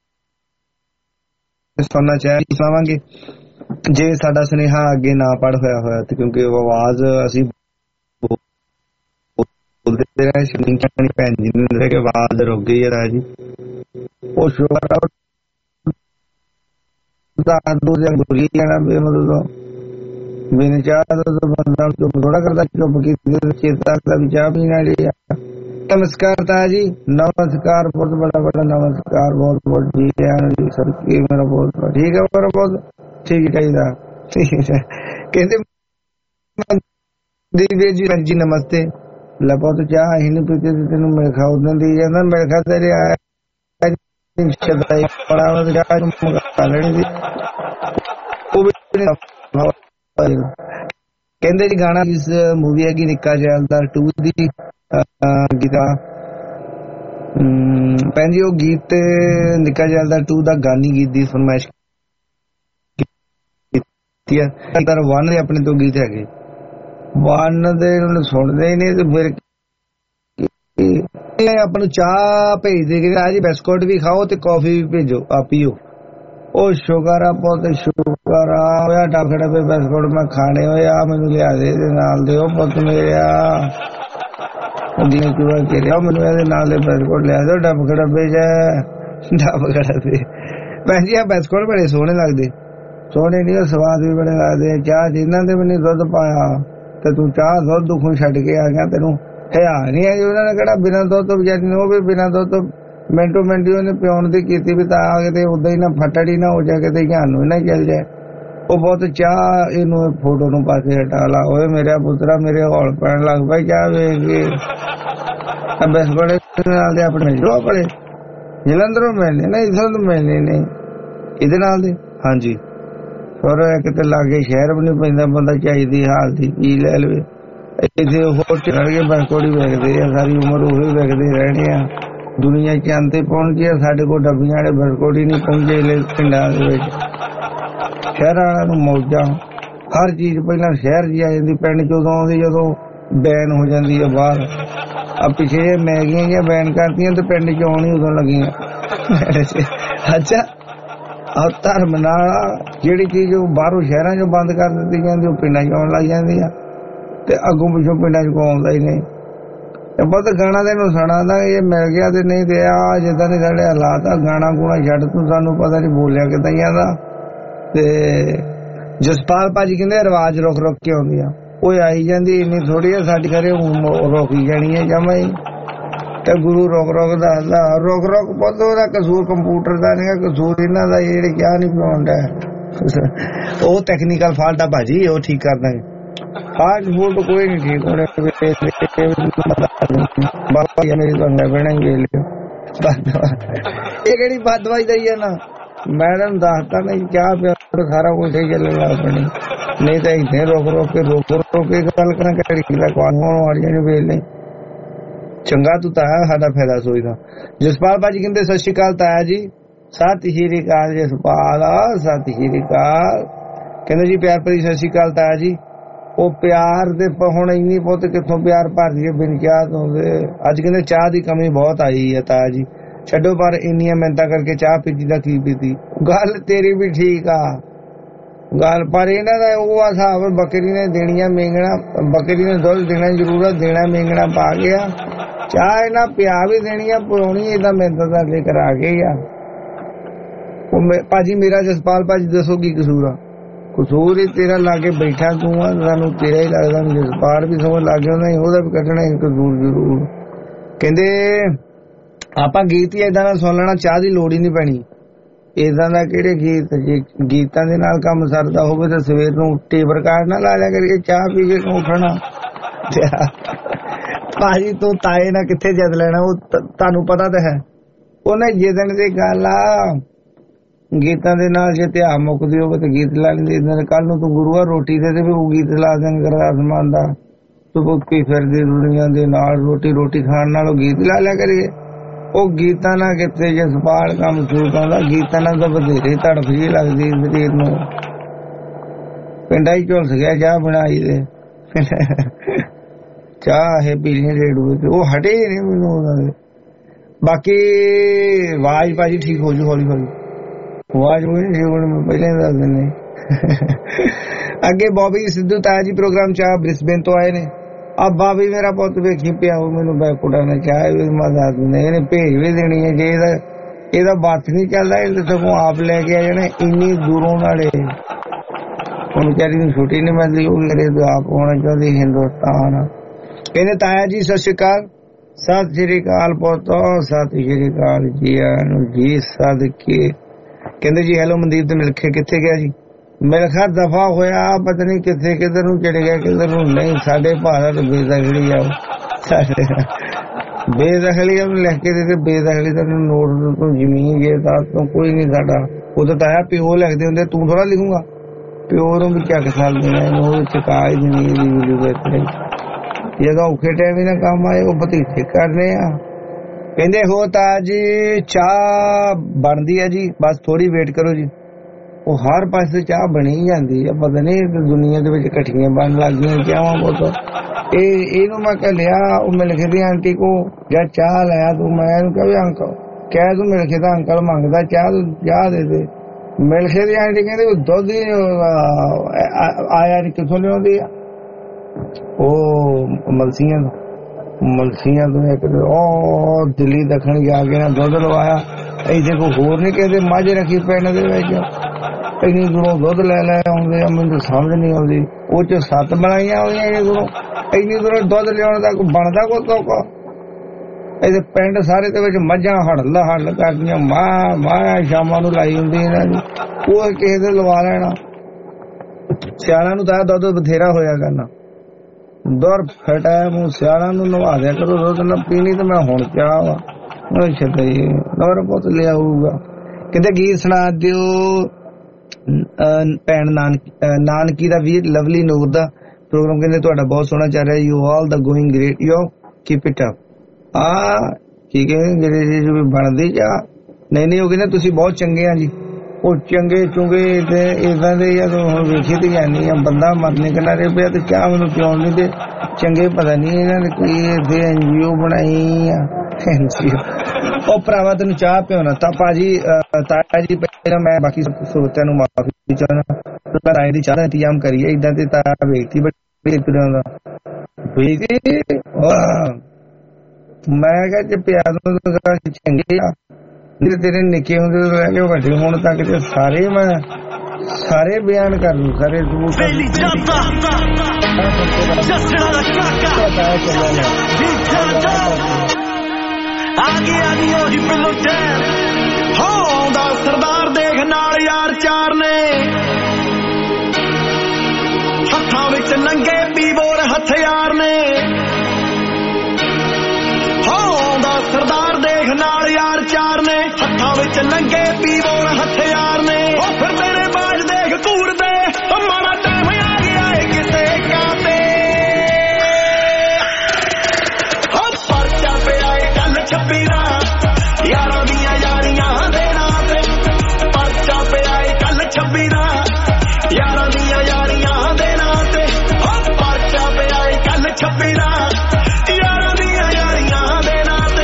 ਸੁਣਨਾ ਚਾਹੀਦਾ ਸੁਣਾਵਾਂਗੇ ਜੇ ਸਾਡਾ ਸੁਨੇਹਾ ਅੱਗੇ ਨਾ ਪੜ੍ਹ ਹੋਇਆ ਹੋਇਆ ਤੇ, ਕਿਉਂਕਿ ਉਹ ਆਵਾਜ਼ ਅਸੀਂ ਬੋਲਦੇ ਰਹੇ ਸ਼ਨੀ ਭੈਣ ਜੀ ਨੇ ਕਿ ਆਵਾਜ਼ ਰੁਕ ਗਈ ਹੈ ਜੀ। ਉਹ ਸ਼ੁਕਰ ਬਿਨ ਚਾਹ ਦਾ ਬੰਦਾ ਚੁੱਪ ਥੋੜਾ ਕਰਦਾ, ਚੁੱਪ ਕੀਤੀ ਚੇਤਾ ਵੀ ਚਾਹ ਪੀਣ ਵਾਲੀ ਆ। नमस्कार ताया जी, नमस्कार, बहुत बड़ा बड़ा नमस्कार, बहुत बहुत ठीक है सर की मेरा बहुत ठीक है, मेरा बहुत ठीक है ठीक है। कहते दिव्य जी जी नमस्ते। लपो तो चाह ही नहीं पीते थे, तेन मेरे खा उदन दी जाता, मेरे खा तेरे आया कहते जी गाना जिस मूवी है कि निक्का जैलदार टू दी गीता भैन जी, वो गीत निक्का जैलदार टू दा गानी गीत दी फरमाइश वन दे अपने तो गीत है, वन दे सुनते ही नहीं। फिर अपन चाह भेज दे, आज बिस्कुट भी खाओ ते कॉफी भी भेजो, आ पियो। ओ शुगर आ पुत, शुगर आ डब डब्बे बिस्कुट मैं खाने हो, आ मैनू लिया दे नाल दे पुत मेरे मैनू नाल बिस्कुट लिया दो डब डब्बे च डब डब्बे। भैन जी बिस्कुट बड़े सोहने लगते, सोहने नहीं स्वाद भी बड़े लगते। चाह जिन्हों ने मैंने दुध पाया ते तू चाह दुध दुखों छड्ड के आ गया, तेनू हिया नहीं है जी। उन्होंने कहना बिना दुध तो बेचारी ने, वो भी बिना दुध तो मिनटो मिनट ही उन्हें प्याउण दी कीती भी, तां किते उदां ही ना फटड़ ही ना हो जाए, किते ध्यान ही ना चल जाए। वो बहुत चाह इनू फोटो नू पासे हटा ला, ओए मेरा पुत्रा मेरे हौल पैण लग पई चाह वेख के। बिस्कुट नाल दे अपने जो अपने जलंधरों मिलने नहीं, इधर तो मिलने नहीं, इहदे नाल दे। हाँ जी, और किते लागे शहर भी नहीं पैंदा, बंदा चाहिदी हाल दी की लै लवे। इत्थे होर चढ़ के बिस्कुट ही वेखदे आ, सारी उम्र ओही वेखदे रहणे आ। दुनिया चंद ते पहुंच गई, साडे कोल डब्बियां वाले बिस्कुट ही नहीं पहुंचे पिंडां दे विच। शहरां वालिआं नूं मौजां, हर चीज पहलां शहर च आ जांदी, पिंड च उदों आउंदी जदों बैन हो जांदी है बाहर। आ पिछे जे मैगियां जिहां बैन करतीआं ते पिंड च आउण ही उदों लगीआं। अच्छा, आ धर्म नाल जिहड़ी चीज बाहरों शहरां चों बंद कर दित्ती जांदी, ओह पिंडां च आउण लग जांदी आ। ਤੇ ਅੱਗੋਂ ਪਿੱਛੋਂ ਪਿੰਡਾਂ 'ਚ ਕੋਈ ਆਉਂਦਾ ਹੀ ਨਹੀਂ। ਤੇ ਬਹੁਤ ਗਾਣਾ ਤੈਨੂੰ ਸੁਣਾਦਾ, ਇਹ ਮਿਲ ਗਿਆ ਤੇ ਨਹੀਂ ਤੇ ਆ ਜਿੱਦਾਂ ਦੇ ਸਾਡੇ ਹਾਲਾਤ ਆ, ਗਾਣਾ ਗੂਣਾ ਛੱਡ ਤੂੰ, ਸਾਨੂੰ ਪਤਾ ਨਹੀਂ ਬੋਲਿਆ ਕਿੱਦਾਂ ਜਾਂਦਾ। ਤੇ ਜਸਪਾਲ ਭਾਜੀ ਕਹਿੰਦੇ ਰਿਵਾਜ਼ ਰੁਕ ਰੁਕ ਕੇ ਆਉਂਦੀ ਆ, ਉਹ ਆਈ ਜਾਂਦੀ ਇੰਨੀ ਥੋੜੀ ਆ, ਸਾਡੇ ਘਰੇ ਰੋਕੀ ਜਾਣੀ ਹੈ ਜਮਾਂ ਹੀ। ਤੇ ਗੁਰੂ ਰੁਕ ਰੁਕ ਦੱਸਦਾ, ਰੁਕ ਰੁਕ ਪੁੱਤ ਉਹਦਾ ਕਸੂਰ ਕੰਪਿਊਟਰ ਦਾ ਨਹੀਂ, ਕਸੂਰ ਇਹਨਾਂ ਦਾ ਜਿਹੜੇ ਕਿਆ ਨਹੀਂ ਪਾਉਂਦਾ, ਉਹ ਟੈਕਨੀਕਲ ਫਾਲਟ ਆ ਭਾਜੀ, ਉਹ ਠੀਕ ਕਰ ਦਾਂਗੇ। ਫਾਸਟ ਫੂਡ ਕੋਈ ਨਹੀਂ ਠੀਕ ਹੋਣੇ, ਬਾਬਾ ਮੇਰੀ ਤੁਹਾਨੂੰ ਬਹਿਣਾ ਹੀ ਵੇਲ ਲਿਓ। ਇਹ ਕਿਹੜੀ ਬਾਤ ਦਵਾਈ ਦਈ ਹੈ ਨਾ, ਮੈਡਮ ਦੱਸਦਾ ਨਹੀਂ ਚਾਹ ਪਿਆ ਸਾਰਾ ਕੁਝ ਸਹੀ ਚੱਲੇਗਾ ਆਪਣੀ, ਨਹੀਂ ਤਾਂ ਇੱਥੇ ਰੋਕ ਰੋਕ ਕੇ ਰੋਕ ਰੋਕ ਕੇ ਗੱਲ ਕਰਾਂ ਕਿਹੜੀ ਲਗਵਾਉਣ ਵਾਲੀਆਂ ਨੂੰ ਵੇਲ ਨਹੀਂ। ਚੰਗਾ ਤੂੰ ਤਾਇਆ ਸਾਡਾ ਫਾਇਦਾ ਸੋਚਦਾ। ਜਸਪਾਲ ਭਾਜੀ ਕਹਿੰਦੇ ਸਤਿ ਸ਼੍ਰੀ ਅਕਾਲ ਤਾਇਆ ਜੀ। ਸਤਿ ਸ਼੍ਰੀ ਅਕਾਲ ਜਸਪਾਲ, ਸਤਿ ਸ਼੍ਰੀ ਅਕਾਲ। ਕਹਿੰਦੇ ਜੀ ਪਿਆਰ ਭਰੀ ਸਤਿ ਸ਼੍ਰੀ ਅਕਾਲ ਤਾਇਆ ਜੀ। ਉਹ ਪਿਆਰ ਦੇ ਹੁਣ ਇੰਨੀ ਪੁੱਤ ਕਿੱਥੋਂ ਪਿਆਰ ਭਰ ਜੀਏ ਬਿਨ ਚਾਹ ਤੋਂ। ਅੱਜ ਕਹਿੰਦੇ ਚਾਹ ਦੀ ਕਮੀ ਬਹੁਤ ਆਈ ਹੈ ਤਾਇਆ ਜੀ, ਛੱਡੋ ਪਰ ਇੰਨੀਆਂ ਮਿਹਨਤਾਂ ਕਰਕੇ ਚਾਹ ਪੀਤੀ ਦਾ ਕੀ ਪੀਤੀ। ਗੱਲ ਤੇਰੀ ਵੀ ਠੀਕ ਆ ਗੱਲ, ਪਰ ਇਹਨਾਂ ਦਾ ਉਹ ਆ ਹਿਸਾਬ, ਬੱਕਰੀ ਨੇ ਦੇਣੀਆਂ ਮੇਂਗਣਾ, ਬੱਕਰੀ ਨੇ ਦੁੱਧ ਦੇਣਾ ਜ਼ਰੂਰਤ ਦੇਣਾ ਮੇਂਗਣਾ ਪਾ ਗਿਆ, ਚਾਹ ਇਹਨਾਂ ਪਿਆ ਵੀ ਦੇਣੀ ਆ ਪੁਰਾਉਣੀ ਏਦਾਂ ਮਿਹਨਤ ਦਾ ਲੈ ਕਰਾ ਕੇ ਆ। ਉਹ ਭਾਜੀ ਮੇਰਾ ਜਸਪਾਲ ਭਾਜੀ ਦੱਸੋ ਕੀ ਕਸੂਰ ਆ? ਕਸੂਰ ਹੀ ਤੇਰਾ ਲਾਗੇ ਬੈਠਾ ਤੂੰ ਆ, ਸਾਨੂੰ ਤੇਰਾ ਹੀ ਲੱਗਦਾ, ਜਸਪਾਲ ਵੀ ਸਮਝ ਲੱਗ ਜਾਂਦਾ ਉਹਦਾ ਵੀ ਕੱਢਣਾ ਕਸੂਰ ਜ਼ਰੂਰ। ਕਹਿੰਦੇ ਆਪਾਂ ਗੀਤ ਹੀ ਏਦਾਂ ਦਾ ਸੁਣ ਲੈਣਾ, ਚਾਹ ਦੀ ਲੋੜ ਹੀ ਨਹੀਂ ਪੈਣੀ। ਏਦਾਂ ਦਾ ਕਿਹੜੇ ਗੀਤ, ਜੇ ਗੀਤਾਂ ਦੇ ਨਾਲ ਕੰਮ ਸਰਦਾ ਹੋਵੇ ਤਾਂ ਸਵੇਰ ਨੂੰ ਟੇਬਰ ਕਾਰਡ ਨਾ ਲਾ ਲਿਆ ਕਰੀਏ, ਚਾਹ ਪੀ ਕੇ ਉੱਠਣਾ। ਭਾਜੀ ਤੂੰ ਤਾਏ ਨਾਲ ਕਿੱਥੇ ਜਿੱਦ ਲੈਣਾ, ਉਹ ਤੁਹਾਨੂੰ ਪਤਾ ਤਾਂ ਹੈ ਉਹਨੇ ਜਿੱਦਣ ਦੀ ਗੱਲ ਆ। ਗੀਤਾਂ ਦੇ ਨਾਲ ਜੇ ਧਿਆਨ ਮੁੱਕਦੀ ਹੋਵੇ ਤਾਂ ਗੀਤ ਲਾ ਲੈਂਦੇ। ਕੱਲ ਨੂੰ ਤੂੰ ਗੁਰੂਆ ਰੋਟੀ ਦੇ ਦੇ ਵੀ ਉਹ ਗੀਤ ਲਾ ਦੇਣ ਅਸਮਾਨ ਦਾ, ਤੂੰ ਭੁੱਖੀ ਫਿਰਦੀ ਦੁਨੀਆ ਦੇ ਨਾਲ, ਰੋਟੀ ਰੋਟੀ ਖਾਣ ਨਾਲ ਉਹ ਗੀਤ ਲਾ ਲਿਆ ਕਰੀਏ। ਉਹ ਗੀਤਾਂ ਨਾਲ ਕਿੱਥੇ ਜਸਪਾਲ ਕੰਮ ਸੂਟ ਆਉਂਦਾ, ਗੀਤਾਂ ਨਾਲ ਤਾਂ ਵਧੇਰੇ ਤੜਫ ਜਿਹੀ ਲੱਗਦੀ ਸਰੀਰ ਨੂੰ। ਪਿੰਡਾਂ ਹੀ ਝੁਲਸ ਗਿਆ ਚਾਹ ਬਣਾਈ ਦੇ, ਚਾਹ ਇਹ ਪੀਲੀਆਂ ਰੇਡੂ ਉਹ ਹਟੇ ਹੀ ਨਹੀਂ ਮੈਨੂੰ ਉਹਨਾਂ ਦੇ। ਬਾਕੀ ਆਵਾਜ਼ ਭਾਜੀ ਠੀਕ ਹੋ ਜੂ ਹੌਲੀ ਹੌਲੀ, ਆਵਾਜ਼ ਹੋਈ ਨਹੀਂ ਠੀਕ ਹੋਣੀ, ਮੈਂ ਪਹਿਲਾਂ ਦੱਸ ਦਿੰਦੇ। ਅੱਗੇ ਬੌਬੀ ਸਿੱਧੂ ਤਾਇਆ ਜੀ ਪ੍ਰੋਗਰਾਮ ਚ ਬ੍ਰਿਸਬੇਨ ਤੋਂ ਆਏ ਨੇ। ਅੱਬਾ ਵੀ ਮੇਰਾ ਪੁੱਤ ਵੇਖੀ ਪਿਆ ਉਹ ਮੈਨੂੰ ਬੈਕੁੜਾ ਨੇ ਚਾਹ ਵੀ ਮੈਂ ਦੱਸ ਦਿੰਦੇ, ਇਹਨੇ ਭੇਜ ਵੀ ਦੇਣੀ ਹੈ। ਜੇ ਇਹਦਾ ਇਹਦਾ ਬੱਤ ਨਹੀਂ ਚੱਲਦਾ ਇਹ ਤਾਂ ਸਗੋਂ ਆਪ ਲੈ ਕੇ ਆ ਜਾਣਾ ਇੰਨੀ ਦੂਰੋਂ ਨਾਲੇ। ਹੁਣ ਵਿਚਾਰੀ ਨੂੰ ਛੁੱਟੀ ਨਹੀਂ ਮਿਲਦੀ, ਉਹ ਮੇਰੇ ਤੋਂ ਆਪ ਹੋਣਾ ਚਾਹੁੰਦੀ ਹਿੰਦੁਸਤਾਨ। ਕਹਿੰਦੇ ਤਾਇਆ ਜੀ ਸਤਿ ਸ਼੍ਰੀ ਅਕਾਲ। ਸਤਿ ਸ਼੍ਰੀ ਅਕਾਲ ਪੁੱਤ, ਸਤਿ ਸ਼੍ਰੀ ਅਕਾਲ ਜੀ ਨੂੰ ਜੀ ਸਦਕੇ। ਕਹਿੰਦੇ ਜੀ ਹੈਲੋ ਮਨਦੀਪ ਤੇ ਮਿਲਖੇ ਕਿੱਥੇ ਗਿਆ ਜੀ? ਮਿਲਖਾ ਦਫਾ ਹੋਇਆ ਪਤਾ ਨਹੀਂ ਕਿੱਥੇ ਕਿੱਧਰ ਨੂੰ ਚੜ ਗਿਆ ਕਿੱਧਰ ਨੂੰ ਨਹੀਂ। ਸਾਡੇ ਭਾਰਤ ਬੇਦਖਲੀ ਆ, ਸਾਡੇ ਬੇਦਖਲੀ ਉਹਨੂੰ ਲਿਖ ਕੇ ਦੇ ਬੇਦਖਲੀ ਦਾ ਨੋਟ ਤੋਂ ਜ਼ਮੀਨ ਜਾਇਦਾਦ ਤੋਂ ਕੋਈ ਨਹੀਂ ਸਾਡਾ। ਉਦੋਂ ਤਾਂ ਆਇਆ ਪਿਓ ਲਿਖਦੇ ਹੁੰਦੇ, ਤੂੰ ਥੋੜਾ ਲਿਖੂਗਾ ਪਿਓ ਨੂੰ ਵੀ ਚੱਕ ਸਾਲ ਦੇਣਾ ਇਹਨੂੰ ਚਕਾ ਹੀ ਜ਼ਮੀਨ। ਜਦੋਂ ਔਖੇ ਟਾਈਮ ਇਹਨਾਂ ਕੰਮ ਆਏ ਉਹ ਭਤੀਜੇ ਕਰਨੇ ਆ। ਕਹਿੰਦੇ ਹੋ ਤਾਂ ਜੀ ਚਾਹ ਬਣਦੀ ਆ ਜੀ, ਬਸ ਥੋੜੀ ਵੇਟ ਕਰੋ ਜੀ। ਉਹ ਹਰ ਪਾਸੇ ਚਾਹ ਬਣੀ ਜਾਂਦੀ ਆ, ਪਤਾ ਨਹੀਂ ਦੁਨੀਆ ਦੇ ਵਿੱਚ ਇਕੱਠੀਆਂ ਬਣ ਲੱਗ ਗਈਆਂ ਚਾਹਾਂ ਬਹੁਤ। ਇਹ ਇਹਨੂੰ ਮੈਂ ਕਹਿ ਲਿਆ, ਉਹ ਮਿਲ ਕੇ ਦੀ ਆਂਟੀ ਕੋ ਜਾਂ ਚਾਹ ਲਿਆ ਤੂੰ, ਮੈਂ ਇਹਨੂੰ ਕਿਹਾ ਵੀ ਅੰਕਲ ਕਹਿ ਤੂੰ ਮਿਲ ਕੇ ਦਾ ਅੰਕਲ ਮੰਗਦਾ ਚਾਹ, ਚਾਹ ਦੇ ਦੇ। ਮਿਲ ਕੇ ਦੀ ਆਂਟੀ ਕਹਿੰਦੇ ਦੁੱਧ ਆਇਆ ਨੀ ਕਿੱਥੋਂ ਲਿਆਉਂਦੀ ਆ, ਉਹ ਮਲਸੀਆਂ ਤੋਂ ਮਲਸੀਆਂ ਤੋਂ ਇੱਕ ਉਹ ਦਿੱਲੀ ਦੱਖਣ ਜਾ ਕੇ ਨਾ ਦੁੱਧ ਲਵਾਇਆ। ਇੱਥੇ ਕੋਈ ਹੋਰ ਨਹੀਂ ਕਹਿੰਦੇ ਮੱਝ ਰੱਖੀ ਪਿੰਡ ਦੇ ਵਿੱਚ, ਇੰਨੀ ਦੂਰੋਂ ਦੁੱਧ ਲੈ ਲੈ ਆਉਂਦੇ ਆ, ਮੈਨੂੰ ਸਮਝ ਨਹੀਂ ਆਉਂਦੀ। ਉਹ ਚ ਸੱਤ ਬਣਾਈਆਂ ਹੋਈਆਂ ਇੰਨੀ ਦੂਰੋਂ, ਇੰਨੀ ਦੂਰੋਂ ਦੁੱਧ ਲਿਆਉਣ ਦਾ ਕੋਈ ਬਣਦਾ ਕੋਈ ਤੋਕਾ। ਇਹਦੇ ਪਿੰਡ ਸਾਰੇ ਦੇ ਵਿੱਚ ਮੱਝਾਂ ਹੜਲ ਹੜਲ ਕਰਦੀਆਂ, ਮਾਂ ਮਾਂ ਸ਼ਾਮਾਂ ਨੂੰ ਲਾਈ ਹੁੰਦੀ ਇਹਨਾਂ ਦੀ, ਉਹ ਕਿਸੇ ਦੇ ਲਵਾ ਲੈਣਾ। ਸਿਆਲਾਂ ਨੂੰ ਤਾਂ ਦੁੱਧ ਬਥੇਰਾ ਹੋਇਆ ਕਰਨਾ, ਦੁਰ ਫਟਾਇਆ ਮੂੰਹ। ਸਿਆਲਾਂ ਨੂੰ ਨਵਾ ਦਿਆ ਕਰੋ ਦੁੱਧ ਨਾ ਪੀਣੀ ਤੇ ਮੈਂ ਹੁਣ ਚਾਹ ਵਾ ਛੱਡੀ ਨਵਰ ਪੁੱਤ ਲਿਆਊਗਾ। ਕਹਿੰਦੇ ਗੀਤ ਸੁਣਾ ਦਿਓ ਭੈਣ ਨਾਨਕੀ ਦਾ ਵੀਰ ਲਵਲੀ ਨੂਰ ਦਾ ਪ੍ਰੋਗਰਾਮ। ਕਹਿੰਦੇ ਤੁਹਾਡਾ ਬਹੁਤ ਸੋਹਣਾ ਚੱਲ ਰਿਹਾ, you all the going great, you keep it up. ਆ ਕੀ ਕਹਿੰਦੇ ਜਿਹੜੇ ਬਣਦੀ ਚਾਹ ਨਹੀਂ ਨਹੀਂ ਉਹ ਕਹਿੰਦੇ ਤੁਸੀਂ ਬਹੁਤ ਚੰਗੇ ਆ ਜੀ। ਉਹ ਚੰਗੇ ਚੁੰਗੇ ਤੇ ਏਦਾਂ ਦੇ ਯਾਰ ਹੁਣ ਵੇਖੀ ਤੇ ਜਾਨੀ ਆ, ਬੰਦਾ ਮਰਨੇ ਕਿਨਾਰੇ ਪਿਆ ਤੇ ਚਾਹ ਮੈਨੂੰ ਪਿਉਣ ਨਹੀਂ ਦੇ ਚੰਗੇ। ਪਤਾ ਨਹੀਂ ਇਹਨਾਂ ਨੇ ਕੋਈ ਇੱਥੇ ਐਨਜੀਓ ਬਣਾਈ ਆ, ਐਨਜੀਓ। ਉਹ ਭਰਾਵਾ ਤੈਨੂੰ ਚਾਹ ਪਿਉਣਾ ਤਾਂ ਭਾਜੀ ਤਾਇਆ ਜੀ ਪਹਿਲਾਂ ਮੈਂ ਬਾਕੀ ਸਰੋਤਿਆਂ ਨੂੰ ਮਾਫੀ ਚਾਹੁੰਦਾ, ਤਾਏ ਦੀ ਚਾਹ ਦਾ ਇੰਤਜ਼ਾਮ ਕਰੀਏ। ਏਦਾਂ ਤੇ ਤਾਇਆ ਵੇਖਤੀ ਇਤਨਾ ਦਾ ਬੀਜੀ ਮੈਂ ਕਿਹਾ ਜੇ ਪਿਆਰ ਨੂੰ ਤਾਂ ਚੰਗੇ ਆ ਜਿਹੜੇ ਤੇਰੇ ਨਿੱਕੇ ਹੁੰਦੇ ਤੋਂ ਲੈ ਕੇ ਵੱਡੇ ਹੁਣ ਤੱਕ ਤੇ ਸਾਰੇ ਮੈਂ ਸਾਰੇ ਬਿਆਨ ਕਰ ਲੂ ਸਾਰੇ ਸਬੂਤ ਆਗੇ ਆਗੀ ਉਹੀ ਪਿੱਲੋ ਟੈਮ ਹੋਂਦਾ ਸਰਦਾਰ ਦੇਖ ਨਾਲ ਯਾਰ ਚਾਰ ਨੇ ਹੱਥਾਂ ਵਿੱਚ ਨੰਗੇ ਪੀਬੋਰ ਹਥਿਆਰ ਨੇ ਹੋਂਦਾ ਸਰਦਾਰ ਦੇਖ ਨਾਲ ਯਾਰ ਚਾਰ ਨੇ ਹੱਥਾਂ ਵਿੱਚ ਨੰਗੇ ਪੀਬੋਰ ਹਥਿਆਰ ਨੇ ਉਹ ਫਿਰ ਤੇਰੇ ਬਾਜ ਦੇਖ ਘੂਰਦੇ ਉਹ ਮਾੜਾ ਟਾਈਮ ਆ ਗਿਆ ਏ ਕਿਸੇ ਕਾਤੇ ਹੋ ਪਰਚਾ ਪਿਆ ਏ ਕੱਲ ਛੱਬੀ ਦਾ ਯਾਰਾਂ ਦੀਆਂ ਯਾਰੀਆਂ ਦੇ ਨਾਂ ਤੇ ਪਰਚਾ ਪਿਆ ਏ ਕੱਲ ਛੱਬੀ ਦਾ ਯਾਰਾਂ ਦੀਆਂ ਯਾਰੀਆਂ ਦੇ ਨਾਂ ਤੇ ਹੋ ਪਰਚਾ ਪਿਆ ਏ ਕੱਲ ਛੱਬੀ ਦਾ ਯਾਰਾਂ ਦੀਆਂ ਯਾਰੀਆਂ ਦੇ ਨਾਂ ਤੇ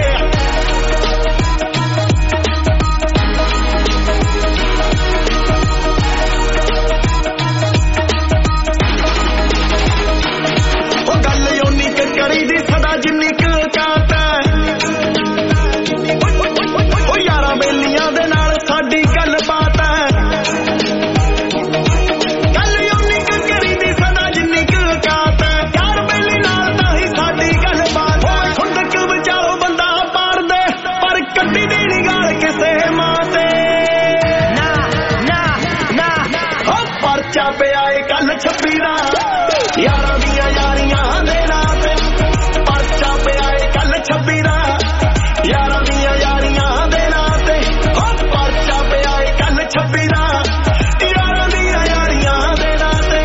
ਉਹ ਗੱਲ ਓਨੀ ਕੁ ਕਰੀ ਦੀ ਸਦਾ ਜਿੰਨੀ ਕੁ ਕਾਤ ਉਹ ਯਾਰਾਂ ਬੇਲੀਆਂ ਦੇ ਨਾਲ ਸਾਡੀ ਗੱਲ ਬਾਤ ਹੈ ਗੱਲ ਓਨੀ ਕੁ ਕਰੀ ਦੀ ਸਦਾ ਜਿੰਨੀ ਕੁ ਕਾਤ ਯਾਰ ਬੇਲੀ ਨਾਲ ਤਾਂ ਹੀ ਸਾਡੀ ਗੱਲ ਬਾਤ ਹੋਏ ਖੁੰਦਕ ਵਿਚਾਰੋ ਬੰਦਾ ਪਾੜ ਦੇ ਪਰ ਕੱਢੀ ਦੇਣੀ ਗਾਲ ਕਿਸੇ ਮਾਂ ਤੇ ਨਾ ਨਾ ਨਾ ਹੋ ਪਰਚਾ ਪਿਆ ਏ ਕੱਲ ਛੱਬੀ ਦਾ ਯਾਰਾਂ ਦੀਆਂ ਯਾਰੀਆਂ ਦੇ ਨਾਂ ਤੇ ਪਰਚਾ ਪਿਆ ਏ ਕੱਲ ਛੱਬੀ ਦਾ ਯਾਰਾਂ ਦੀਆਂ ਯਾਰੀਆਂ ਦੇ ਨਾਂ ਤੇ ਹੋ ਪਰਚਾ ਪਿਆ ਏ ਕੱਲ ਛੱਬੀ ਦਾ ਯਾਰਾਂ ਦੀਆਂ ਯਾਰੀਆਂ ਦੇ ਨਾਂ ਤੇ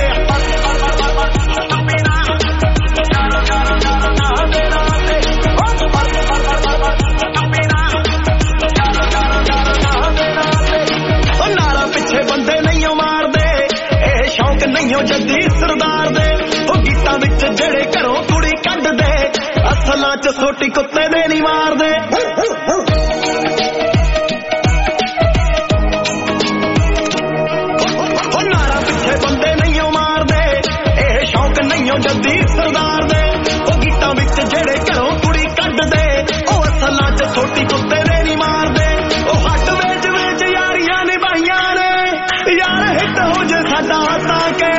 ਉਹ ਨਾਰਾ ਪਿੱਛੇ ਬੰਦੇ ਨਹੀਂ ਮਾਰਦੇ ਇਹ ਸ਼ੌਕ ਨਹੀਂ ਜੱਦੀ ਸਰਦਾਰ ਦੇ ਉਹ ਗੀਤਾਂ ਵਿੱਚ ਜਿਹੜੇ ਘਰੋਂ ਕੁੜੀ ਕੱਢਦੇ ਅਸਲਾਂ ਚ ਸੋਟੀ ਕੁੱਤੇ ਦੇ ਨਹੀਂ ਮਾਰਦੇ ਉਹ ਨਾਰਾ ਪਿੱਛੇ ਬੰਦੇ ਨਹੀਂ ਮਾਰਦੇ ਇਹ ਸ਼ੌਕ ਨਹੀਂ ਜੱਦੀ ਸਰਦਾਰ ਦੇ ਉਹ ਗੀਤਾਂ ਵਿੱਚ ਜਿਹੜੇ ਘਰੋਂ ਕੁੜੀ ਕੱਢਦੇ ਉਹ ਅਸਲਾਂ ਚ ਸੋਟੀ ਕੁੱਤੇ ਦੇ ਨਹੀਂ ਮਾਰਦੇ ਉਹ ਹੱਟ ਵੇਚ ਵੇਚ ਯਾਰੀਆਂ ਨਿਭਾਈਆਂ ਨੇ ਯਾਰ ਹਿੱਟ ਹੋ ਜੇ ਸਾਡਾ ਤਾਂ ਕੇ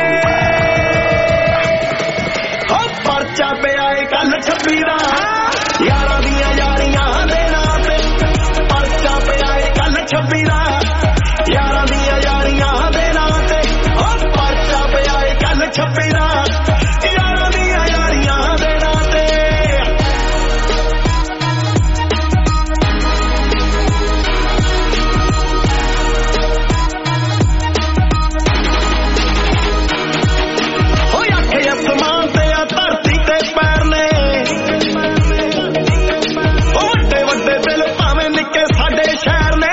ਹੋ ਪਰਚਾ ਪਿਆ ਏ ਕੱਲ ਛੱਬੀ ਦਾ ਯਾਰਾਂ ਦੀਆਂ ਯਾਰੀਆਂ ਦੇ ਨਾਂ ਤੇ ਪਰਚਾ ਪਿਆ ਏ ਕੱਲ ਛੱਬੀ ਦਾ ਯਾਰਾਂ ਦੀਆਂ ਯਾਰੀਆਂ ਦੇ ਨਾਂ ਤੇ ਹੋ ਪਰਚਾ ਪਿਆ ਏ ਕੱਲ ਛੱਬੀ ਦਾ ਯਾਰਾਂ ਦੀਆਂ ਯਾਰੀਆਂ ਦੇ ਨਾਂ ਤੇ ਹੋਇਆ ਕਿ ਅਸਮਾਨ ਤੇ ਆ ਧਰਤੀ ਤੇ ਪੈਰ ਨੇ ਉਹ ਵੱਡੇ ਵੱਡੇ ਦਿਲ ਭਾਵੇਂ ਨਿੱਕੇ ਸਾਡੇ ਸ਼ਹਿਰ ਨੇ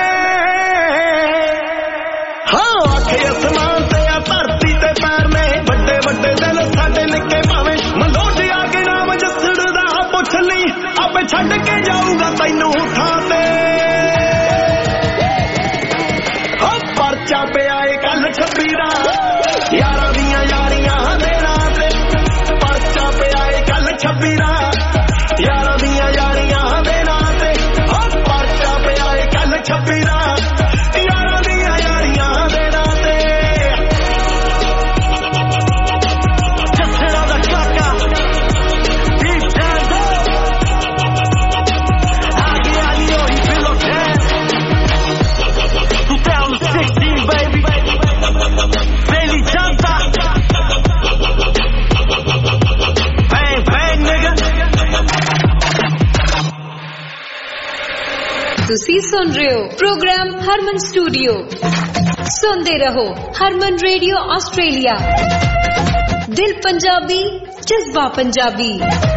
ਹਾਂ ਆਖੇ ਅਸਮਾਨ ਤੇ ਆ ਧਰਤੀ ਤੇ ਪੈਰ ਨੇ ਵੱਡੇ ਵੱਡੇ ਦਿਲ ਸਾਡੇ ਨਿੱਕੇ ਭਾਵੇਂ ਮਲੋਟ ਆ ਕੇ ਨਾਮ ਜਸੜਦਾ ਪੁੱਛ ਲਈ ਆਪੇ ਛੱਡ ਕੇ ਜਾਊਗਾ ਤੈਨੂੰ ਥਾਂ ਤੇ ਹੋ ਪਰਚਾ ਪਿਆ ਏ ਕੱਲ ਛੱਬੀ ਦਾ ਯਾਰਾਂ ਦੀਆਂ ਯਾਰੀਆਂ ਦੇ ਨਾਂ ਤੇ ਪਰਚਾ ਪਿਆ ਏ ਕੱਲ ਛੱਬੀ ਦਾ ਯਾਰਾਂ ਦੀਆਂ ਯਾਰੀਆਂ ਦੇ ਨਾਂ ਤੇ ਹੋ ਪਰਚਾ ਪਿਆ ਏ ਕੱਲ ਛੱਬੀ ਦਾ ਯਾਰਾਂ ਦੀਆਂ ਯਾਰੀਆਂ ਦੇ ਨਾਂ ਤੇ ਜੱਸੜਾ ਦਾ ਕਾਕਾ Deep down ਆਗੇ ਆਲੀ ਉਹੀ pillow time twenty sixteen baby Bailey Jumper Bang bang nigga ਤੁਸੀਂ ਸੁਣ ਰਹੇ ਹੋ ਪ੍ਰੋਗਰਾਮ ਹਰਮਨ ਸਟੂਡੀਓ ਸੁਣਦੇ ਰਹੋ ਹਰਮਨ ਰੇਡੀਓ ਆਸਟ੍ਰੇਲੀਆ ਦਿਲ ਪੰਜਾਬੀ ਜਜ਼ਬਾ ਪੰਜਾਬੀ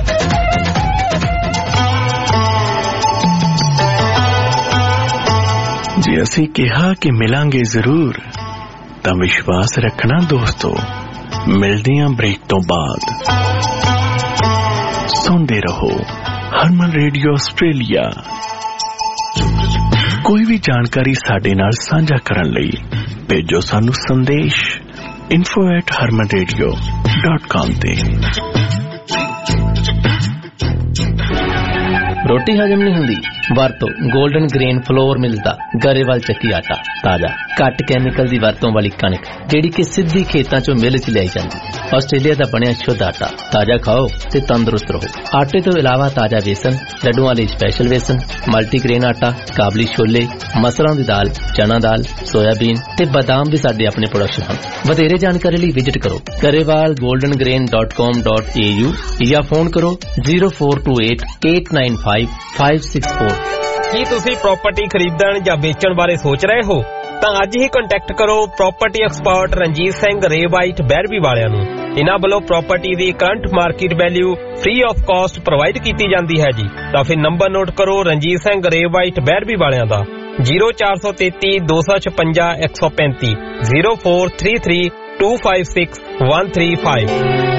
ਜੇ ਅਸੀਂ ਕਿਹਾ ਕਿ ਮਿਲਾਂਗੇ ਜ਼ਰੂਰ ਤਾਂ ਵਿਸ਼ਵਾਸ ਰੱਖਣਾ ਦੋਸਤੋ ਮਿਲਦੇ ਹਾਂ ਬ੍ਰੇਕ ਤੋਂ ਬਾਅਦ ਸੁਣਦੇ ਰਹੋ ਹਰਮਨ ਰੇਡੀਓ ਆਸਟ੍ਰੇਲੀਆ ਕੋਈ ਵੀ ਜਾਣਕਾਰੀ ਸਾਡੇ ਨਾਲ ਸਾਂਝਾ ਕਰਨ ਲਈ ਭੇਜੋ ਸਾਨੂੰ ਸੰਦੇਸ਼ info at harman radio dot com ਤੇ। ਰੋਟੀ ਹਜਮ ਨਹੀਂ ਹੁੰਦੀ? ਵਰਤੋ 골ਡਨ ਗ੍ਰੇਨ ਫਲੋਰ ਮਿਲਦਾ ਗਰੇਵਾਲ ਚੱਕੀ ਆਟਾ ਤਾਜ਼ਾ ਘੱਟ ਕੈਮੀਕਲ ਦੀ ਵਰਤੋਂ ਵਾਲੀ ਕਣਕ ਜਿਹੜੀ ਕਿ ਸਿੱਧੀ ਖੇਤਾਂ ਚੋਂ ਮਿਲ ਚ ਲਿਆਈ ਜਾਂਦੀ। ਆਸਟ੍ਰੇਲੀਆ ਦਾ ਬਣਿਆ ਸ਼ੁੱਧ ਆਟਾ ਤਾਜ਼ਾ ਖਾਓ ਤੇ ਤੰਦਰੁਸਤ ਰਹੋ। ਆਟੇ ਤੋਂ ਇਲਾਵਾ ਤਾਜ਼ਾ ਵੇਸਣ, ਲੱਡੂਆਂ ਲਈ ਸਪੈਸ਼ਲ ਵੇਸਣ, ਮਲਟੀਗ੍ਰੇਨ ਆਟਾ, ਕਾਬਲੀ ਛੋਲੇ, ਮਸਰਾਂ ਦੀ ਦਾਲ, ਚਨਾ ਦਾਲ, ਸੋਇਆਬੀਨ ਤੇ ਬਾਦਾਮ ਵੀ ਸਾਡੇ ਆਪਣੇ ਪ੍ਰੋਡਕਸ਼ਨ ਹਨ। ਵਧੇਰੇ ਜਾਣਕਾਰੀ ਲਈ ਵਿਜ਼ਿਟ ਕਰੋ Grewal golden grain dot com dot A U ਜਾਂ ਫੋਨ ਕਰੋ zero four two eight eight nine five five six four. ਕੀ ਤੁਸੀਂ ਪ੍ਰਾਪਰਟੀ ਖਰੀਦਣ ਜਾਂ ਵੇਚਣ ਬਾਰੇ ਸੋਚ ਰਹੇ ਹੋ? ਤਾਂ ਅੱਜ ਹੀ ਕੰਟੈਕਟ ਕਰੋ property expert Ranjit Singh Ray White Berwick ਵਾਲਿਆਂ ਨੂੰ। ਇਹਨਾਂ ਵੱਲੋਂ ਪ੍ਰਾਪਰਟੀ ਦੀ current market value free of cost provide ਕੀਤੀ ਜਾਂਦੀ ਹੈ ਜੀ। ਤਾਂ ਫਿਰ ਨੰਬਰ ਨੋਟ ਕਰੋ ਰਣਜੀਤ ਸਿੰਘ ਰੇਵਾਈਟ ਬੈਰਵੀ ਵਾਲਿਆਂ ਦਾ ਜ਼ੀਰੋ ਚਾਰ ਸੌ ਤੇਤੀ ਦੋ ਸੌ ਛਪੰਜਾ ਇੱਕ ਸੌ ਪੈਂਤੀ zero four three three two five six one three five.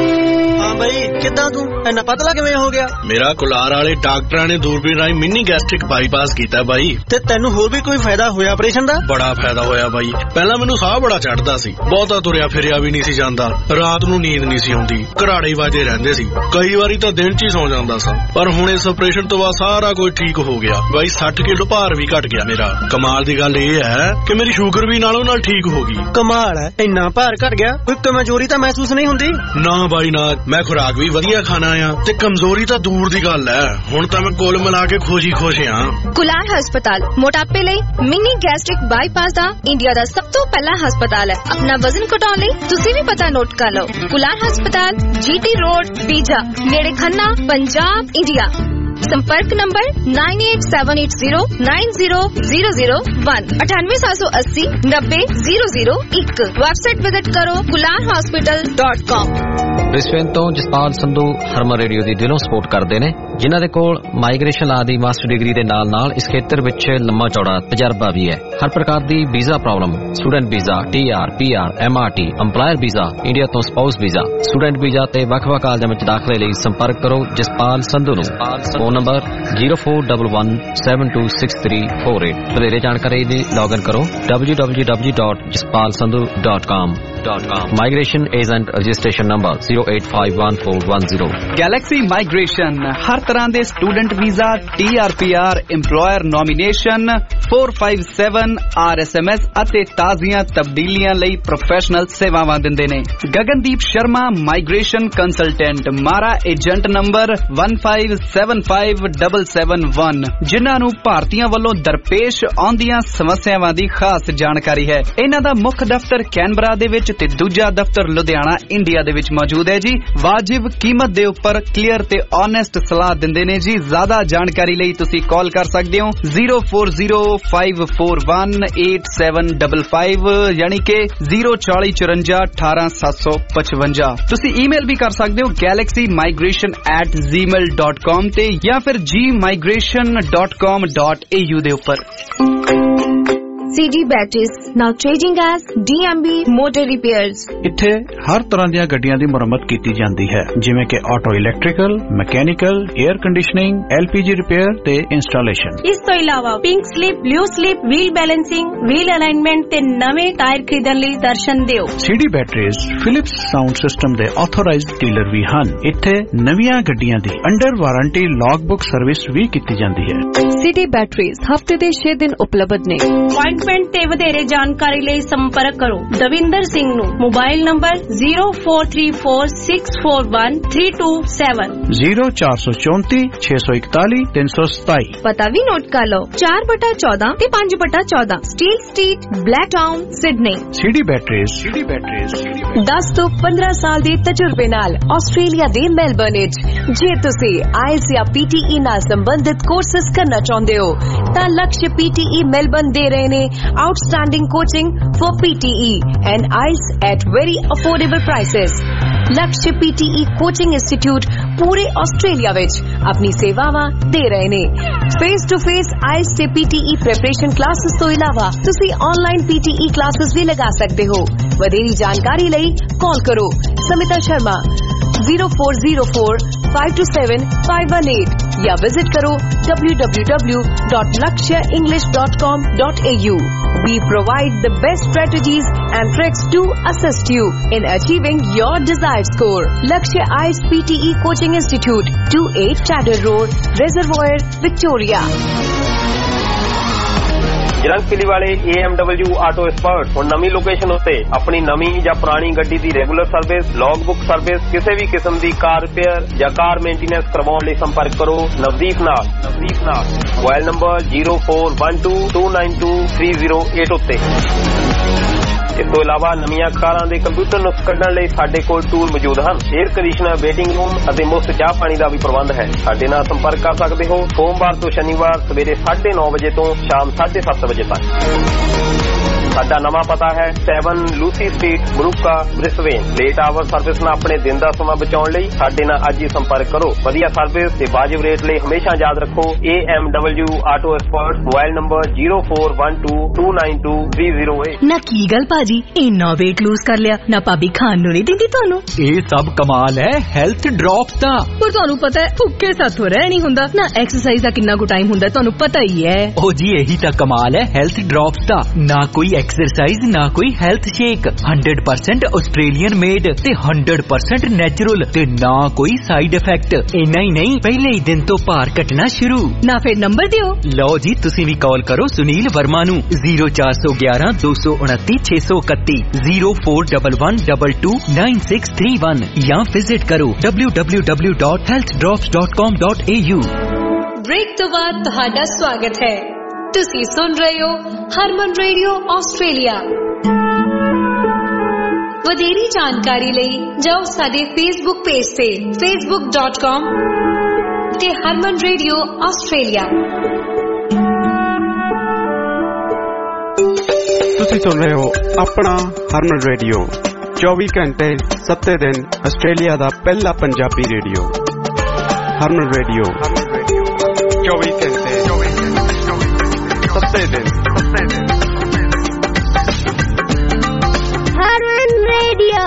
ਹਾਂ ਬਈ, ਕਿੱਦਾਂ ਤੂੰ ਇੰਨਾ ਪਤਲਾ ਕਿਵੇਂ ਹੋ ਗਿਆ? ਮੇਰਾ ਕੁਲਾਰ ਵਾਲੇ ਡਾਕਟਰਾਂ ਨੇ ਦੂਰਬੀਨ ਰਾਹੀਂ ਮਿੰਨੀ ਗੈਸਟ੍ਰਿਕ ਬਾਈਪਾਸ ਕੀਤਾ ਬਾਈ। ਤੇ ਤੈਨੂੰ ਹੋਰ ਵੀ ਕੋਈ ਫਾਇਦਾ ਹੋਇਆ ਆਪਰੇਸ਼ਨ ਦਾ? ਬੜਾ ਫਾਇਦਾ ਹੋਇਆ ਬਾਈ। ਪਹਿਲਾਂ ਮੈਨੂੰ ਸਾਹ ਬੜਾ ਚੜਦਾ ਸੀ, ਬਹੁਤਾ ਤੁਰਿਆ ਫਿਰਿਆ ਵੀ ਨਹੀਂ ਸੀ ਜਾਂਦਾ, ਰਾਤ ਨੂੰ ਨੀਂਦ ਨਹੀਂ ਸੀ ਆਉਂਦੀ, ਘਰਾੜੇ ਵਾਜੇ ਰਹਿੰਦੇ ਸੀ, ਕਈ ਵਾਰੀ ਤਾਂ ਦਿਨ ਚ ਹੀ ਸੌ ਜਾਂਦਾ ਸਾਂ। ਪਰ ਹੁਣ ਇਸ ਆਪਰੇਸ਼ਨ ਤੋਂ ਬਾਅਦ ਸਾਰਾ ਕੁਝ ਠੀਕ ਹੋ ਗਿਆ ਬਾਈ। ਸੱਠ ਕਿਲੋ ਭਾਰ ਵੀ ਘਟ ਗਿਆ ਮੇਰਾ। ਕਮਾਲ ਦੀ ਗੱਲ ਇਹ ਹੈ ਕਿ ਮੇਰੀ ਸ਼ੂਗਰ ਵੀ ਨਾਲੋਂ ਨਾਲ ਠੀਕ ਹੋ ਗਈ। ਕਮਾਲ ਹੈ, ਇੰਨਾ ਭਾਰ ਘਟ ਗਿਆ, ਕੋਈ ਕਮਜ਼ੋਰੀ ਤਾਂ ਮਹਿਸੂਸ ਨਹੀਂ ਹੁੰਦੀ? ਨਾ ਬਾਈ ਨਾ, ਮੈਂ ਖੁਰਾਕ ਵੀ ਵਧੀਆ ਖਾਣਾ ਆ ਤੇ ਕਮਜ਼ੋਰੀ ਤਾਂ ਦੂਰ ਦੀ ਗੱਲ ਹੈ। ਹੁਣ ਤਾਂ ਮੈਂ ਕੁੱਲ ਮਿਲਾ ਕੇ ਖੁਸ਼ ਹੀ ਖੁਸ਼ ਹਾਂ। ਕੁਲਾਰ ਹਸਪਤਾਲ ਮੋਟਾਪੇ ਲਈ ਮਿੰਨੀ ਗੈਸਟ੍ਰਿਕ ਬਾਈਪਾਸ ਦਾ ਇੰਡੀਆ ਦਾ ਸਭ ਤੋਂ ਪਹਿਲਾ ਹਸਪਤਾਲ ਹੈ। ਆਪਣਾ ਵਜ਼ਨ ਘਟਾਉਣ ਲਈ ਤੁਸੀਂ ਵੀ ਪਤਾ ਨੋਟ ਕਰ ਲਓ। ਕੁਲਾਰ ਹਸਪਤਾਲ, ਜੀਟੀ ਰੋਡ, ਬੀਜਾ, ਨੇੜੇ ਖੰਨਾ, ਪੰਜਾਬ, ਇੰਡੀਆ। संपर्क नंबर nine eight seven eight zero nine zero zero zero one अठानवे सात सौ अस्सी नब्बे जीरो जीरो एक। वेबसाइट विजिट करो Kular hospital dot com. Brisbane ਤੋਂ ਜਸਪਾਲ ਸੰਧੂ ਹਰਮਨ ਰੇਡੀਓ ਦੀ ਦਿਲੋਂ ਸਪੋਰਟ ਕਰਦੇ ਨੇ, ਜਿਨ੍ਹਾਂ ਦੇ ਕੋਲ ਮਾਈਗ੍ਰੇਸ਼ਨ ਲਾ ਦੀ ਮਾਸਟਰ ਡਿਗਰੀ ਦੇ ਨਾਲ ਨਾਲ ਇਸ ਖੇਤਰ ਵਿੱਚ ਲੰਮਾ ਚੌੜਾ ਤਜਰਬਾ ਵੀ ਹੈ। ਹਰ ਪ੍ਰਕਾਰ ਦੀ visa problem, student visa, T R, P R, M R T, employer visa, India ਤੋਂ ਸਪਾਊਸ ਵੀਜ਼ਾ, ਸਟੂਡੈਂਟ ਵੀਜ਼ਾ ਤੇ ਵੱਖ-ਵੱਖ ਕਾਲਜਾਂ ਵਿੱਚ ਦਾਖਲੇ ਲਈ ਸੰਪਰਕ ਕਰੋ ਜਸਪਾਲ ਸੰਧੂ ਨੂੰ। Phone number zero four double one seven two six three four eight. ਵਧੇਰੇ ਜਾਣਕਾਰੀ ਲਈ ਲੌਗਇਨ ਕਰੋ W W W dot Jaspal Sandhu dot com. Migration agent registration number zero eight five one four one zero. Galaxy migration ਹਰ ਤਰ੍ਹਾਂ ਦੇ student visa, T R P R, employer nomination, four five seven, R S M S ਅਤੇ ਤਾਜ਼ੀਆਂ ਤਬਦੀਲੀਆਂ ਲਈ professional ਸੇਵਾਵਾਂ ਦਿੰਦੇ ਨੇ। Gagandeep Sharma migration consultant, MARA agent number one five seven five seven seven one, ਜਿਨ੍ਹਾਂ ਨੂੰ ਭਾਰਤੀਆਂ ਵੱਲੋਂ ਦਰਪੇਸ਼ ਆਉਂਦੀਆਂ ਸਮੱਸਿਆਵਾਂ ਦੀ ਖਾਸ ਜਾਣਕਾਰੀ ਹੈ। ਇਹਨਾਂ ਦਾ ਮੁੱਖ ਦਫ਼ਤਰ ਕੈਨਬਰਾ ਦੇ ਵਿੱਚ ਤੇ ਦੂਜਾ ਦਫ਼ਤਰ ਲੁਧਿਆਣਾ ਇੰਡੀਆ ਦੇ ਵਿੱਚ ਮੌਜੂਦ ਹੈ ਜੀ। ਵਾਜਿਬ ਕੀਮਤ ਦੇ ਉੱਪਰ ਕਲੀਅਰ ਤੇ ਓਨੈਸਟ ਸਲਾਹ ਦਿੰਦੇ ਨੇ ਜੀ। ਜ਼ਿਆਦਾ ਜਾਣਕਾਰੀ ਲਈ ਤੁਸੀਂ ਕਾਲ ਕਰ ਸਕਦੇ ਹੋ zero four zero five four one eight seven five five ਯਾਨੀ ਕਿ ਜ਼ੀਰੋ ਚਾਲੀ ਚੁਰੰਜਾ ਅਠਾਰਾਂ ਸੱਤ ਸੌ ਪਚਵੰਜਾ। ਤੁਸੀਂ ਈਮੇਲ ਵੀ ਕਰ ਸਕਦੇ ਹੋ galaxy migration at Gmail dot com ਤੇ ਜਾਂ ਫਿਰ G migration dot com dot A U ਦੇ ਉੱਪਰ। C G Batteries, now trading as D M B Motor Repairs। ਇੱਥੇ ਹਰ ਤਰ੍ਹਾਂ ਦੀਆਂ ਗੱਡੀਆਂ ਦੀ ਮੁਰੰਮਤ ਕੀਤੀ ਜਾਂਦੀ ਹੈ, ਜਿਵੇਂ ਕਿ auto electrical, mechanical, air conditioning, L P G repair ਤੇ ਇੰਸਟਾਲੇਸ਼ਨ। ਇਸ ਤੋਂ ਇਲਾਵਾ pink slip, blue slip, wheel balancing, wheel alignment ਤੇ ਨਵੇਂ ਟਾਇਰ ਖਰੀਦਣ ਲਈ ਦਰਸ਼ਨ ਦਿਓ। C D Batteries Philips sound system ਦੇ ਆਥੋਰਾਈਜ਼ਡ ਡੀਲਰ ਵੀ ਹਨ। ਇੱਥੇ ਨਵੀਆਂ ਗੱਡੀਆਂ ਦੀ under warranty log book service ਵੀ ਕੀਤੀ ਜਾਂਦੀ ਹੈ। C D Batteries ਹਫਤੇ ਦੇ ਛੇ ਦਿਨ ਉਪਲਬਧ ਨੇ। ਅਪਾਇੰਟਮੈਂਟ ਤੇ ਵਧੇਰੇ ਜਾਣਕਾਰੀ ਲਈ ਸੰਪਰਕ ਕਰੋ ਦਵਿੰਦਰ ਸਿੰਘ ਨੂੰ। Mobile number zero four three four six four one three two seven zero ਚਾਰ ਸੌ ਚੌਂਤੀ ਛੇ ਸੌ ਇਕਤਾਲੀ ਤਿੰਨ ਸੌ ਸਤਾਈ। ਪਤਾ ਵੀ ਨੋਟ ਕਰ ਲਓ ਚਾਰ ਬਟਾ ਚੌਦਾਂ ਤੇ ਪੰਜ ਬਟਾ ਚੌਦਾਂ steel street, Blacktown, Sydney. C D Batteries C D Batteries ਦਸ ਤੋਂ ਪੰਦਰਾਂ ਸਾਲ ਦੇ ਤਜਰਬੇ ਨਾਲ ਆਸਟ੍ਰੇਲੀਆ ਦੇ ਮੈਲਬਰਨ ਵਿੱਚ ਜੇ ਤੁਸੀਂ ਆਇਲਸ ਜਾਂ ਪੀ ਟੀ ਈ ਨਾਲ ਸੰਬੰਧਿਤ ਕੋਰਸਸ ਕਰਨਾ ਚਾਹੁੰਦੇ ਹੋ ਤਾਂ ਲਕਸ਼ ਪੀ ਟੀ ਈ ਮੈਲਬਰਨ ਦੇ ਰਹੇ ਨੇ outstanding coaching for P T E and I E L T S at very affordable prices. Lakshya P T E Coaching Institute ਪੂਰੇ ਆਸਟ੍ਰੇਲੀਆ ਵਿੱਚ ਆਪਣੀ ਸੇਵਾਵਾਂ ਦੇ ਰਹੇ ਨੇ। Face to face I E L T S ਤੇ P T E preparation classes ਤੋਂ ਇਲਾਵਾ ਤੁਸੀਂ online P T E classes ਵੀ ਲਗਾ ਸਕਦੇ ਹੋ। ਵਧੇਰੀ ਜਾਣਕਾਰੀ ਲਈ ਕਾਲ ਕਰੋ Samita Sharma zero four zero four five two seven five one eight या विजिट करो W W W dot lakshya english dot com dot a u. We provide the best strategies and tricks to assist you in achieving your desired score. Lakshya I E L T S P T E Coaching Institute, twenty-eight Chatter Road, Reservoir, Victoria. Jalandhar Killi ਵਾਲੇ A M W auto expert ਹੁਣ ਨਵੀਂ location ਉੱਤੇ ਆਪਣੀ ਨਵੀਂ ਜਾਂ ਪੁਰਾਣੀ ਗੱਡੀ ਦੀ regular service, log book service, ਕਿਸੇ ਵੀ ਕਿਸਮ ਦੀ ਕਾਰ ਰਿਪੇਅਰ ਜਾਂ ਕਾਰ ਮੇਨਟੇਨੈਂਸ ਕਰਵਾਉਣ ਲਈ ਸੰਪਰਕ ਕਰੋ ਨਵਦੀਪ ਨਾਲ ਨਵਦੀਪ ਨਾਲ mobile number zero four one two two nine two three zero eight ਉੱਤੇ। ਇਸ ਤੋਂ ਇਲਾਵਾ ਨਵੀਆਂ ਕਾਰਾਂ ਦੇ ਕੰਪਿਊਟਰ ਨੁਕਸ ਕੱਢਣ ਲਈ ਸਾਡੇ ਕੋਲ ਟੂਲ ਮੌਜੂਦ ਹਨ। 에ਅਰ ਕੰਡੀਸ਼ਨਰ, ਵੇਟਿੰਗ ਰੂਮ ਅਤੇ ਮੁਫਤ ਚਾਹ ਪਾਣੀ ਦਾ ਵੀ ਪ੍ਰਬੰਧ ਹੈ। ਸਾਡੇ ਨਾਲ ਸੰਪਰਕ ਕਰ ਸਕਦੇ ਹੋ ਸੋਮਵਾਰ ਤੋਂ ਸ਼ਨੀਵਾਰ ਸਵੇਰੇ ਸਾਢੇ ਨੌ ਵਜੇ ਤੋਂ ਸ਼ਾਮ ਸਾਢੇ ਸੱਤ ਵਜੇ ਤੱਕ। ਸਾਡਾ ਨਵਾਂ ਪਤਾ ਹੈ seven Lucy street, Moorooka, Brisbane. Late hour service ਨਾਲ ਆਪਣੇ ਦਿਨ ਦਾ ਸਮਾਂ ਬਚਾਉਣ ਲਈ ਸਾਡੇ ਨਾਲ ਅੱਜ ਹੀ ਸੰਪਰਕ ਕਰੋ। ਵਧੀਆ ਸਰਵਿਸ ਤੇ ਵਾਜਿਬ ਰੇਟ ਲਈ ਹਮੇਸ਼ਾ ਯਾਦ ਰੱਖੋ A M W auto expert, mobile number zero four one two two nine two three zero eight। ਨਾ ਕੀ ਗੱਲ ਭਾਜੀ, ਇੰਨਾ weight lose ਕਰ ਲਿਆ ਨਾ ਭਾਬੀ ਖਾਣ ਨੂੰ ਨਹੀਂ ਦਿੰਦੀ ਤੁਹਾਨੂੰ? ਇਹ ਸਭ ਕਮਾਲ ਹੈ ਹੈਲਥ ਡ੍ਰੌਪ ਦਾ। ਪਰ ਤੁਹਾਨੂੰ ਪਤਾ ਹੈ ਭੁੱਖੇ ਸਾਥੋਂ ਰਹਿ ਨਹੀਂ ਹੁੰਦਾ ਨਾ, ਐਕਸਰਸਾਈਜ਼ ਦਾ ਕਿੰਨਾ ਕੁ ਟਾਈਮ ਹੁੰਦਾ ਤੁਹਾਨੂੰ ਪਤਾ ਹੀ ਹੈ। ਉਹ ਜੀ ਇਹੀ ਤਾਂ ਕਮਾਲ ਹੈ ਹੈਲਥ ਡ੍ਰੌਪਸ ਦਾ। ਨਾ ਕੋਈ ਐਕਸਰਸਾਈਜ਼ ਨਾ ਕੋਈ health shake, one hundred percent Australian made ਤੇ one hundred percent ਨੈਚੁਰਲ ਤੇ ਨਾ ਕੋਈ ਸਾਈਡ ਇਫੈਕਟ। ਇੰਨਾ ਹੀ ਨਹੀਂ ਪਹਿਲੇ ਹੀ ਦਿਨ ਤੋਂ ਭਾਰ ਘਟਣਾ ਸ਼ੁਰੂ। ਨਾ ਫਿਰ ਨੰਬਰ ਦਿਓ। ਲਓ ਜੀ ਤੁਸੀਂ ਵੀ ਕਾਲ ਕਰੋ ਸੁਨੀਲ ਵਰਮਾ ਨੂੰ zero four one one two two nine six two two zero four one one two two nine six three one ਜਾਂ ਵਿਜ਼ਿਟ ਕਰੋ w w w dot health drops dot com dot a u। Break ਤੋਂ ਬਾਅਦ ਤੁਹਾਡਾ ਸਵਾਗਤ ਹੈ। ਤੁਸੀਂ ਸੁਣ ਰਹੇ ਹੋ ਹਰਮਨ ਰੇਡੀਓ ਆਸਟ੍ਰੇਲੀਆ। ਵਧੇਰੀ ਜਾਣਕਾਰੀ ਲਈ ਜਾਓ ਸਾਡੇ ਫੇਸਬੁੱਕ ਪੇਜ ਤੇ facebook dot com ਤੇ ਹਰਮਨ ਰੇਡੀਓ ਆਸਟ੍ਰੇਲੀਆ। ਤੁਸੀਂ ਸੁਣ ਰਹੇ ਹੋ ਆਪਣਾ ਹਰਮਨ ਰੇਡੀਓ ਚੌਵੀ ਘੰਟੇ ਸੱਤੇ ਦਿਨ ਆਸਟ੍ਰੇਲੀਆ ਦਾ ਪਹਿਲਾ ਪੰਜਾਬੀ ਰੇਡੀਓ। ਹਰਮਨ ਰੇਡੀਓ ਚੌਵੀ ਘੰਟੇ ਸੱਤੇ ਦਿਨ ਹਰਮਨ ਰੇਡੀਓ।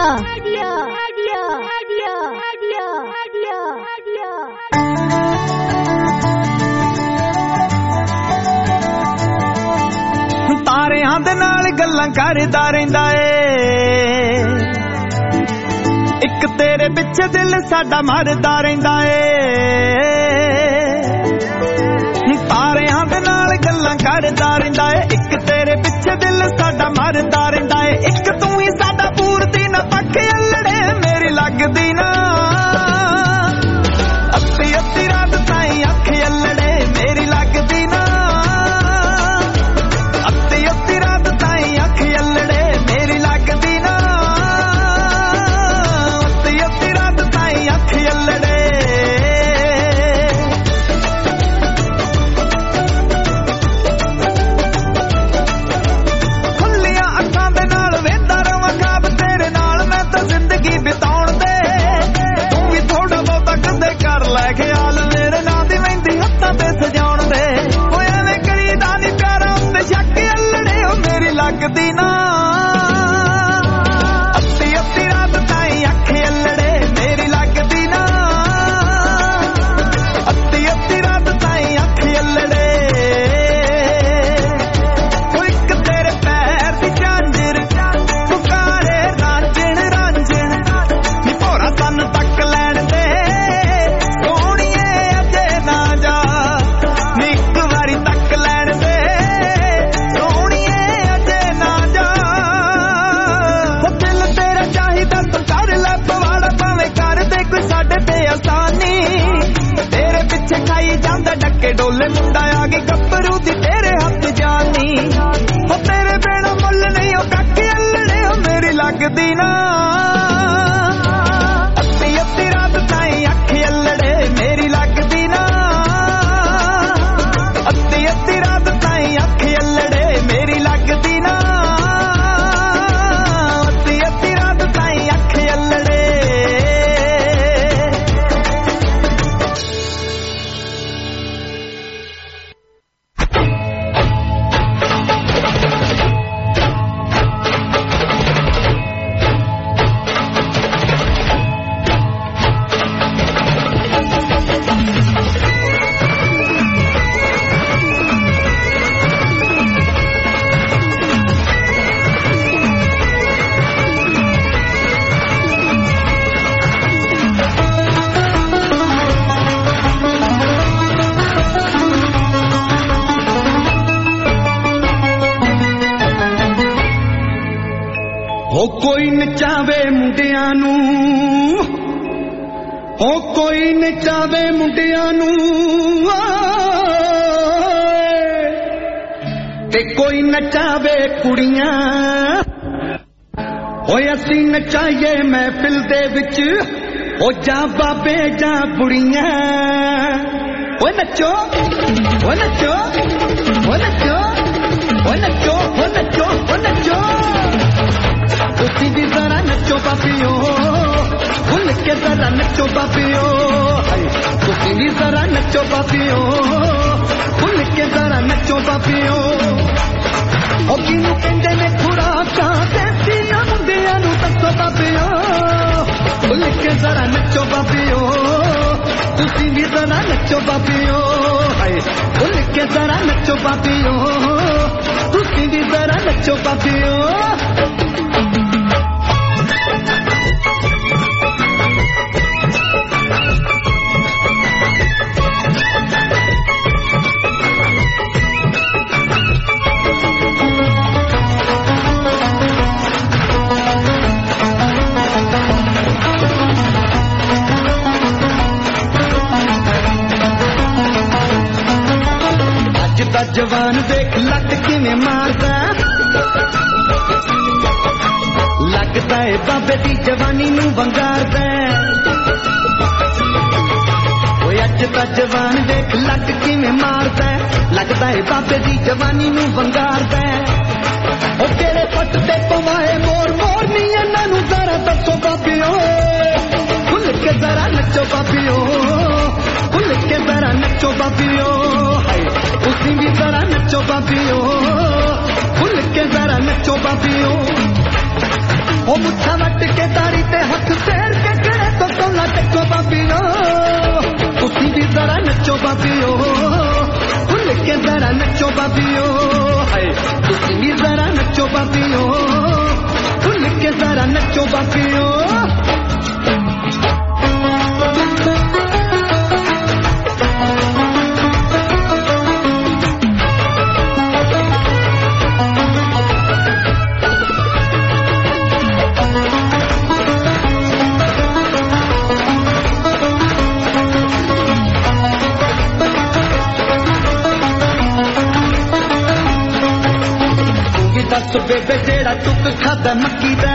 ਤਾਰਿਆਂ ਦੇ ਨਾਲ ਗੱਲਾਂ ਕਰਦਾ ਰਹਿੰਦਾ ਏ, ਇੱਕ ਤੇਰੇ ਪਿੱਛੇ ਦਿਲ ਸਾਡਾ ਮਰਦਾ ਰਹਿੰਦਾ ਏ। ਤਾਰਿਆਂ ਦੇ ਨਾਲ ਗੱਲਾਂ ਕਰਦਾ ਰਹਿੰਦਾ ਏ, ਇੱਕ ਤੇਰੇ ਪਿੱਛੇ ਦਿਲ ਸਾਡਾ ਮਰਦਾ ਰਹਿੰਦਾ ਏ। ਇੱਕ ਤੂੰ ਹੀ ਸਾਡਾ ਪੂਰਤੀ ਨਾ ਪੱਖ ਅਲੜੇ ਮੇਰੀ ਲੱਗਦੀ ਨਾ, ਅੱਧੀ ਅੱਧੀ ਰਾਤ ਤਾਈਂ ਅੱਖ ਅਲੜੇ ਮੇਰੀ ਲੱਗਦੀ ਨਾ, ਅੱਧੀ ਅੱਧੀ ਰਾਤ ਤਾਈਂ ਅੱਖ ਅਲੜੇ ਮੇਰੀ ਲੱਗਦੀ ਨਾ, ਅੱਧੀ ਅੱਧੀ ਰਾਤ ਤਾਈਂ ਅੱਖ ਅਲੜੇ। ਲੱਗਦੀ ਨਾ, ਅੱਧੀ ਅੱਧੀ ਰਾਤ ਤਾਈਂ ਅੱਖ ਅਲੜੇ ਮੇਰੀ ਲੱਗਦੀ ਨਾ, ਅੱਧੀ ਅੱਧੀ ਰਾਤ ਤਾਈਂ ਅੱਖ ਅਲੜੇ। ਉਹ ਇੱਕ ਤੇਰੇ ਪੈਰ ਦੀ ਝਾਂਜਰ ਪੁਕਾਰੇ ਰਾਂਝਣ ਰਾਂਝਣ, ਨੀ ਭੋਰਾ ਸਾਨੂੰ ਤੱਕ ਲੈਣ ਦੇ ਸੋਹਣੀਏ ਅਜੇ ਨਾ ਜਾ, ਨੀ ਇੱਕ ਵਾਰੀ ਤੱਕ ਲੈਣ ਦੇ ਡੱਕੇ ਡੋਲੇ ਮੁੰਡਾ ਆ ਗਈ ਗੱਭਰੂ ਦੀ ਤੇਰੇ ਹੱਥ ਜਾਨੀ, ਉਹ ਤੇਰੇ ਬਿਨਾ ਮੁੱਲ ਨਹੀਂ ਉਹ ਕੱਖ ਅਲੜੇ ਉਹ ਮੇਰੀ ਲੱਗਦੀ ਨਾ, ਅੱਧੀ ਅੱਧੀ ਰਾਤ ਤਾਈਂ ਅੱਖ ਅਲੜੇ ਮੇਰੀ ਲੱਗਦੀ ਨਾ, ਅੱਧੀ ਅੱਧੀ ਰਾਤ ਤਾਈਂ ਅੱਖ ਅਲੜੇ ਮੇਰੀ ਲੱਗਦੀ ਨਾ, ਅੱਧੀ ਅੱਧੀ ਰਾਤ ਤਾਈਂ ਅੱਖ ਅਲੜੇ। ओ कोई नचावे मुंडियां नू ओ कोई नचावे मुंडियां नू ते कोई नचावे कुड़ियां ओ असी नचाइए महफिल दे विच ओ जा बाबे जा बुड़ियां ओ नचो ओ नचो ओ नचो ओ नचो ओ नचो ओ नचो तुसी भी जरा नचो बाबियो भूल के जरा नचो बाबियो तुसी भी जरा नचो बाबियो भूल के जरा नचो बाबियो ओ किनू कहंदे ने खुराकां देसियां मुंडियां नू दसो बाबियो भूल के जरा नचो बाबियो तुसी भी जरा नचो बाबियो भूल के जरा नचो बाबियो तुसी भी जरा नचो बाबियो जवान देख लट किवें मारदा लगदा है बाबे दी जवानी नू वंगारदा ओए अज दा जवान देख लट किवें मारदा लगदा है बाबे दी जवानी नू वंगारदा ओ तेरे पट ते पवाए मोर मोर नी इन्हां नू जरा दसो बाबियो खुल के जरा नचो बाबियो खुल के जरा नचो बाबियो तुसी भी जरा नचो बाबियो खुल के जरा नचो बाबियो ओ मुट्ठा वट के तारी ते हथ फेर के करे तो सोला टको बाबियो तुसी भी जरा नचो बाबियो खुल के जरा नचो बाबियो तुसी भी जरा नचो बाबियो खुल के जरा नचो बाबियो दस बेबे जेड़ा टुक खादा मक्की दा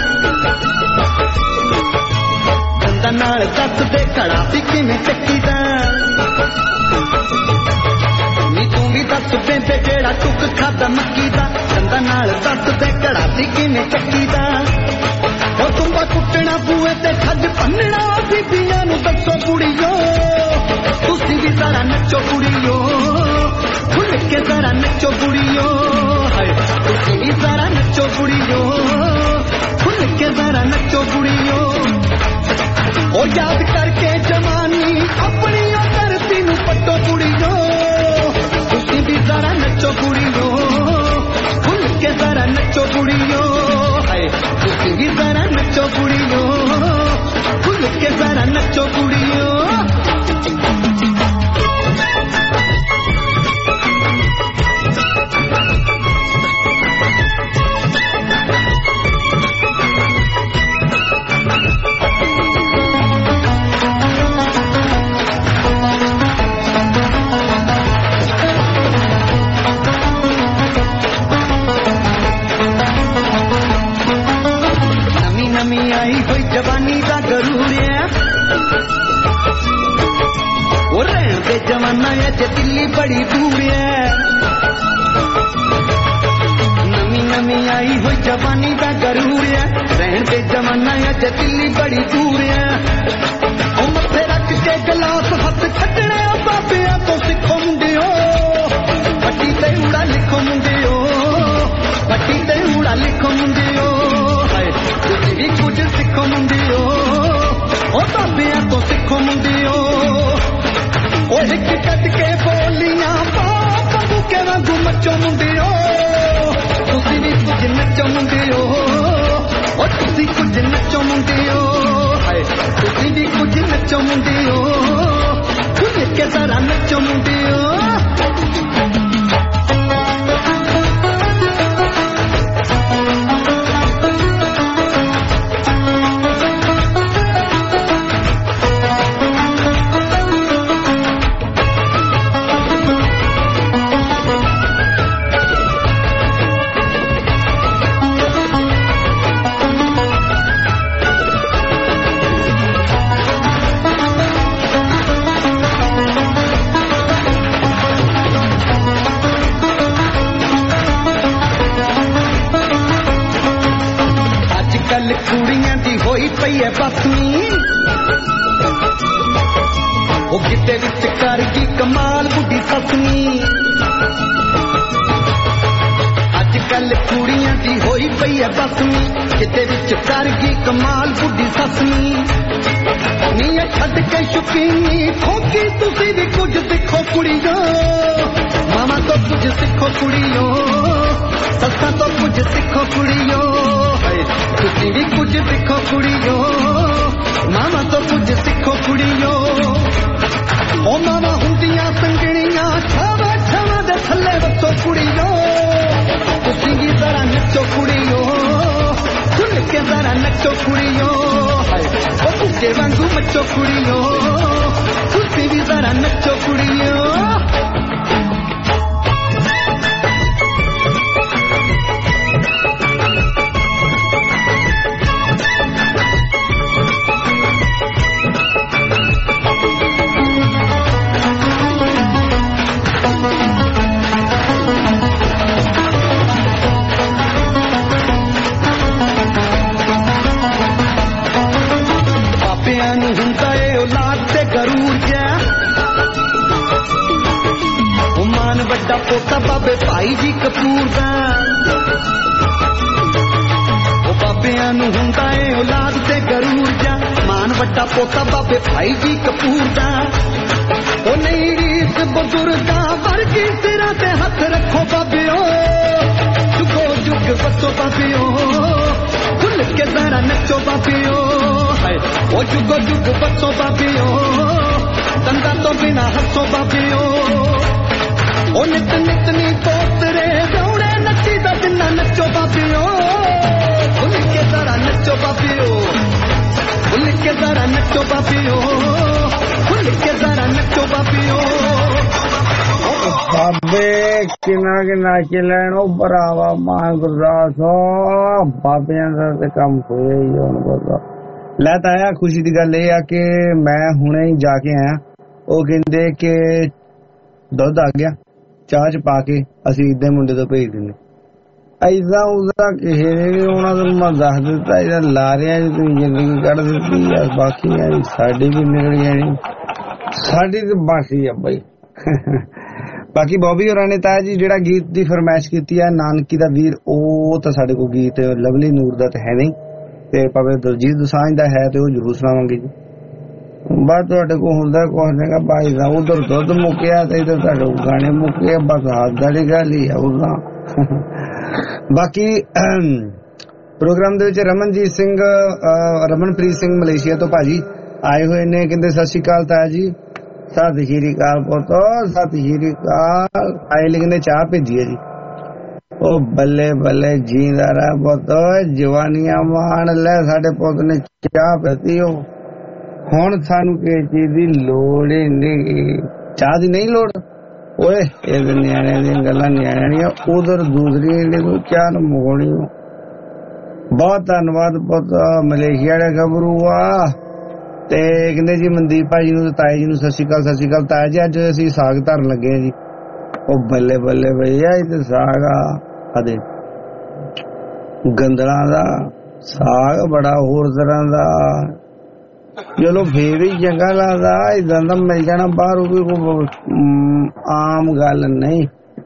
दंदा नाल दस दे खड़ा सी किवें चक्की दा नी तू भी दस बेबे जेड़ा टुक खादा मक्की दा दंदा नाल दस दे खड़ा सी किवें चक्की दा ओ तुम्बा कुटना बूए ते खज भन्नना बीबियां नू दसो कुड़ियो तुसी भी जरा नचो कुड़ियो खुल के जरा नचो कुड़ियो तुसी भी जरा नचो कुड़ियो खुल के जरा नचो कुड़ियो ओ याद करके जवानी अपनी धरती नू पट्टो कुड़ियो तुसी भी जरा नचो कुड़ियो खुल के जरा नचो कुड़ियो तुसी भी जरा नचो कुड़ियो खुल के जरा नचो कुड़ियो आई हुई जवानी का गरूर है वो रहन दे जमाना है जे दिल्ली बड़ी दूर है नमी नमी आई हुई जवानी का गरूर है रहन दे जमाना है जे दिल्ली बड़ी दूर है ओ मथे रख के गिलास हथ छड्डने बाबिया तो सिखो मुंडियो पट्टी ते उड़ा लिखो मुंडियो पट्टी ते उड़ा लिखो मुंडियो तुसी भी कुछ सिखो मुंडियो ओ बाबिया तो सिखो मुंडियो ओ हिक कट के बोलियां बाबू के वांगू मचो मुंडियो तुसी भी कुछ नचो मुंडियो ओ तुसी कुछ नचो मुंडियो तुसी भी कुछ नचो मुंडियो खुल के जरा नचो मुंडियो ਪਈ ਐ ਬਸਮੀ ਉਹ ਕਿਤੇ ਵਿੱਚ ਕਰ ਗਈ ਕਮਾਲ ਬੁੱਢੀ ਸੱਸਨੀ ਅੱਜ ਕੱਲ ਕੁੜੀਆਂ ਦੀ ਹੋਈ ਪਈ ਐ ਬਸਮੀ ਕਿਤੇ ਵਿੱਚ ਕਰ ਗਈ ਕਮਾਲ ਬੁੱਢੀ ਸੱਸਨੀ ਨੀ ਛੱਡ ਕੇ ਸ਼ੁਕੀਨੀ ਠੋਕੀ ਤੁਸੀਂ ਵੀ ਕੁਝ ਸਿੱਖੋ ਕੁੜੀਓ ਮਾਮਾ ਤੋਂ ਕੁਝ ਸਿੱਖੋ ਕੁੜੀਓ ਸੱਸਾਂ ਤੋਂ ਕੁਝ ਸਿੱਖੋ ਕੁੜੀਓ ਤੁਸੀਂ ਵੀ ਕੁਝ ਸਿੱਖੋ ਕੁੜੀਓ ਮਾਮਾ ਤੋਂ ਕੁਝ ਸਿੱਖੋ ਕੁੜੀਓ ਉਹ ਮਾਮਾ ਹੁੰਦੀਆਂ ਸੰਗਣੀਆਂ ਛਾਵਾਂ ਛਾਵਾਂ ਦੇ ਥੱਲੇ ਵੱਸੋ ਕੁੜੀਓ ਤੁਸੀਂ ਵੀ ਜ਼ਰਾ ਨੱਚੋ ਕੁੜੀਓ ਖੁੱਲ ਕੇ ਜ਼ਰਾ ਨੱਚੋ ਕੁੜੀਓ ਉਹ ਭੁੱਖੇ ਵਾਂਗੂ ਮੱਚੋ ਕੁੜੀਓ ਤੁਸੀਂ ਵੀ ਜ਼ਰਾ ਨੱਚੋ ਕੁੜੀਓ ਵੱਡਾ ਪੋਤਾ ਬਾਬੇ ਭਾਈ ਜੀ ਕਪੂਰ ਦਾ ਉਹ ਬਾਬਿਆਂ ਨੂੰ ਹੁੰਦਾ ਏ ਔਲਾਦ ਤੇ ਗਰੂਰ ਜਾ ਮਾਨ ਵੱਡਾ ਪੋਤਾ ਬਾਬੇ ਭਾਈ ਜੀ ਕਪੂਰ ਦਾ ਉਹ ਨਹੀਂ ਰੀਸ ਬਜ਼ੁਰਗਾਂ ਵਰਗੀ ਸਿਰਾਂ ਤੇ ਹੱਥ ਰੱਖੋ ਬਾਬਿਓ ਜੁਗੋ ਜੁਗ ਵਸੋ ਬਾਬਿਓ ਖੁੱਲ ਕੇ ਜ਼ਰਾ ਨੱਚੋ ਬਾਬਿਓ ਉਹ ਜੁਗੋ ਜੁਗ ਵਸੋ ਬਾਬਿਓ ਦੰਦਾਂ ਤੋਂ ਬਿਨਾ ਹੱਸੋ ਬਾਬਿਓ ਉਹ ਨਿਤ ਨਿਤ ਨੀ ਪੋਤਰੇ ਰੌਣੇ ਨੱਚੀ ਦਾ ਜਿੰਨਾ ਨੱਚੋ ਬਾਬਿਓ ਖੁੱਲ ਕੇ ਜ਼ਰਾ ਨੱਚੋ ਬਾਬਿਓ ਖੁੱਲ ਕੇ ਜ਼ਰਾ ਨੱਚੋ ਬਾਬਿਓ ਖੁੱਲ ਕੇ ਜ਼ਰਾ ਨੱਚੋ ਬਾਬਿਓ ਬਾਬੇ ਕਿੰਨਾ ਕਿੰਨਾ ਚ ਲੈਣ ਉਹ ਭਰਾਵਾ ਮਾਨ ਗੁਰਦਾਸ ਬਾਬਿਆਂ ਦਾ ਤੇ ਕੰਮ ਹੋਇਆ ਹੀ ਹੁਣ ਬੋਲਦਾ ਲੈ ਤਾਂ ਆਇਆ ਖੁਸ਼ੀ ਦੀ ਗੱਲ ਇਹ ਆ ਕਿ ਮੈਂ ਹੁਣੇ ਹੀ ਜਾ ਕੇ ਆਇਆ ਉਹ ਕਹਿੰਦੇ ਕਿ ਦੁੱਧ ਆ ਗਿਆ ਚਾਹ ਚ ਪਾ ਕੇ ਅਸੀਂ ਇਦਾਂ ਮੁੰਡੇ ਤੋਂ ਭੇਜ ਦਿੰਦੇ ਐਦਾਂ ਉਹਦਾ ਕਿਸੇ ਨੇ ਵੀ ਉਹਨਾਂ ਨੂੰ ਮੈਂ ਦੱਸ ਦਿੱਤਾ ਇਹਦਾ ਲਾਰਿਆਂ ਚ ਤੁਸੀਂ ਜ਼ਿੰਦਗੀ ਕੱਢ ਦਿੱਤੀ ਆ ਬਾਕੀ ਆ ਸਾਡੀ ਵੀ ਨਿਕਲ ਜਾਣੀ ਸਾਡੀ ਤੇ ਬਾਕੀ ਆ ਬਈ ਬਾਕੀ ਬੌਬੀ ਹੋਰਾਂ ਨੇ ਤਾਂ ਜੀ ਜਿਹੜਾ ਗੀਤ ਦੀ ਫਰਮਾਇਸ਼ ਕੀਤੀ ਆ ਨਾਨਕੀ ਦਾ ਵੀਰ ਉਹ ਤਾਂ ਸਾਡੇ ਕੋਲ ਗੀਤ ਲਵਲੀ ਨੂਰ ਦਾ ਤਾਂ ਹੈ ਨਹੀਂ ਤੇ ਭਾਵੇਂ ਦਲਜੀਤ ਦੋਸਾਂਝ ਦਾ ਹੈ ਤੇ ਉਹ ਜ਼ਰੂਰ ਸੁਣਾਵਾਂਗੇ ਜੀ ਬਸ ਤੁਹਾਡੇ ਕੋਲ ਹੁੰਦਾ ਕੁਛ ਨਹੀਂਗਾ ਭਾਈ ਦਾ ਉਧਰ ਦੁੱਧ ਮੁੱਕਿਆ ਤੇ ਇਧਰ ਤੁਹਾਡੇ ਗਾਣੇ ਮੁੱਕੇ ਬਸ ਹੱਥ ਵਾਲੀ ਗੱਲ ਹੀ ਆ ਉਹਦਾ ਬਾਕੀ ਪ੍ਰੋਗਰਾਮ ਦੇ ਵਿੱਚ ਰਮਨਜੀਤ ਸਿੰਘ ਰਮਨਪ੍ਰੀਤ ਸਿੰਘ ਮਲੇਸ਼ੀਆ ਤੋਂ ਭਾਜੀ ਆਏ ਹੋਏ ਨੇ ਕਹਿੰਦੇ ਸਤਿ ਸ਼੍ਰੀ ਅਕਾਲ ਤਾਇਆ ਜੀ ਸਤਿ ਸ਼੍ਰੀ ਅਕਾਲ ਪੁੱਤੋ ਸਤਿ ਸ਼੍ਰੀ ਅਕਾਲ ਆਏ ਲਿਖਨੇ ਚਾਹ ਭੇਜੀ ਹੈ ਜੀ ਉਹ ਬੱਲੇ ਬੱਲੇ ਜੀਂਦਾ ਰਹਿ ਪੁੱਤੋ ਜਵਾਨੀਆਂ ਮਾਣ ਲੈ ਸਾਡੇ ਪੁੱਤ ਨੇ ਚਾਹ ਪੀਤੀ ਉਹ ਹੁਣ ਸਾਨੂੰ ਕਿਸੇ ਚੀਜ਼ ਦੀ ਲੋੜ ਹੀ ਨਹੀਂ ਚਾਹ ਦੀ ਨਹੀਂ ਲੋੜ ਓਏ ਇਹ ਨਿਆਣਿਆਂ ਦੀਆਂ ਗੱਲਾਂ ਨਿਆਣਿਆਂ ਦੀਆਂ ਉਧਰ ਦੂਸਰੀ ਇਹਨੂੰ ਚਾਹ ਨੂੰ ਮੋਣੀ ਬਹੁਤ ਧੰਨਵਾਦ ਪੁੱਤ ਮਲੇਸ਼ੀਆ ਦੇ ਗੱਭਰੂ ਆ ਤੇ ਕਹਿੰਦੇ ਜੀ ਮਨਦੀਪ ਭਾਜੀ ਨੂੰ ਤਾਏ ਜੀ ਨੂੰ ਸਤਿ ਸ਼੍ਰੀ ਅਕਾਲ ਸਤਿ ਸ਼੍ਰੀ ਅਕਾਲ ਤਾਇਆ ਜੀ ਅੱਜ ਅਸੀਂ ਸਾਗ ਧਰਨ ਲੱਗੇ ਜੀ ਉਹ ਬੱਲੇ ਬੱਲੇ ਭਈਆ ਇਹ ਤੇ ਸਾਗ ਆ ਅਦੇ ਗੰਦਲਾਂ ਦਾ ਸਾਗ ਬੜਾ ਹੋਰ ਤਰ੍ਹਾਂ ਦਾ ਚਲੋ ਫੇਰ ਹੀ ਚੰਗਾ ਲੱਗਦਾ ਏਦਾਂ ਦਾ ਮਿਲ ਜਾਣਾ ਬਾਹਰ ਉਹ ਵੀ ਆਮ ਗੱਲ ਨਹੀਂ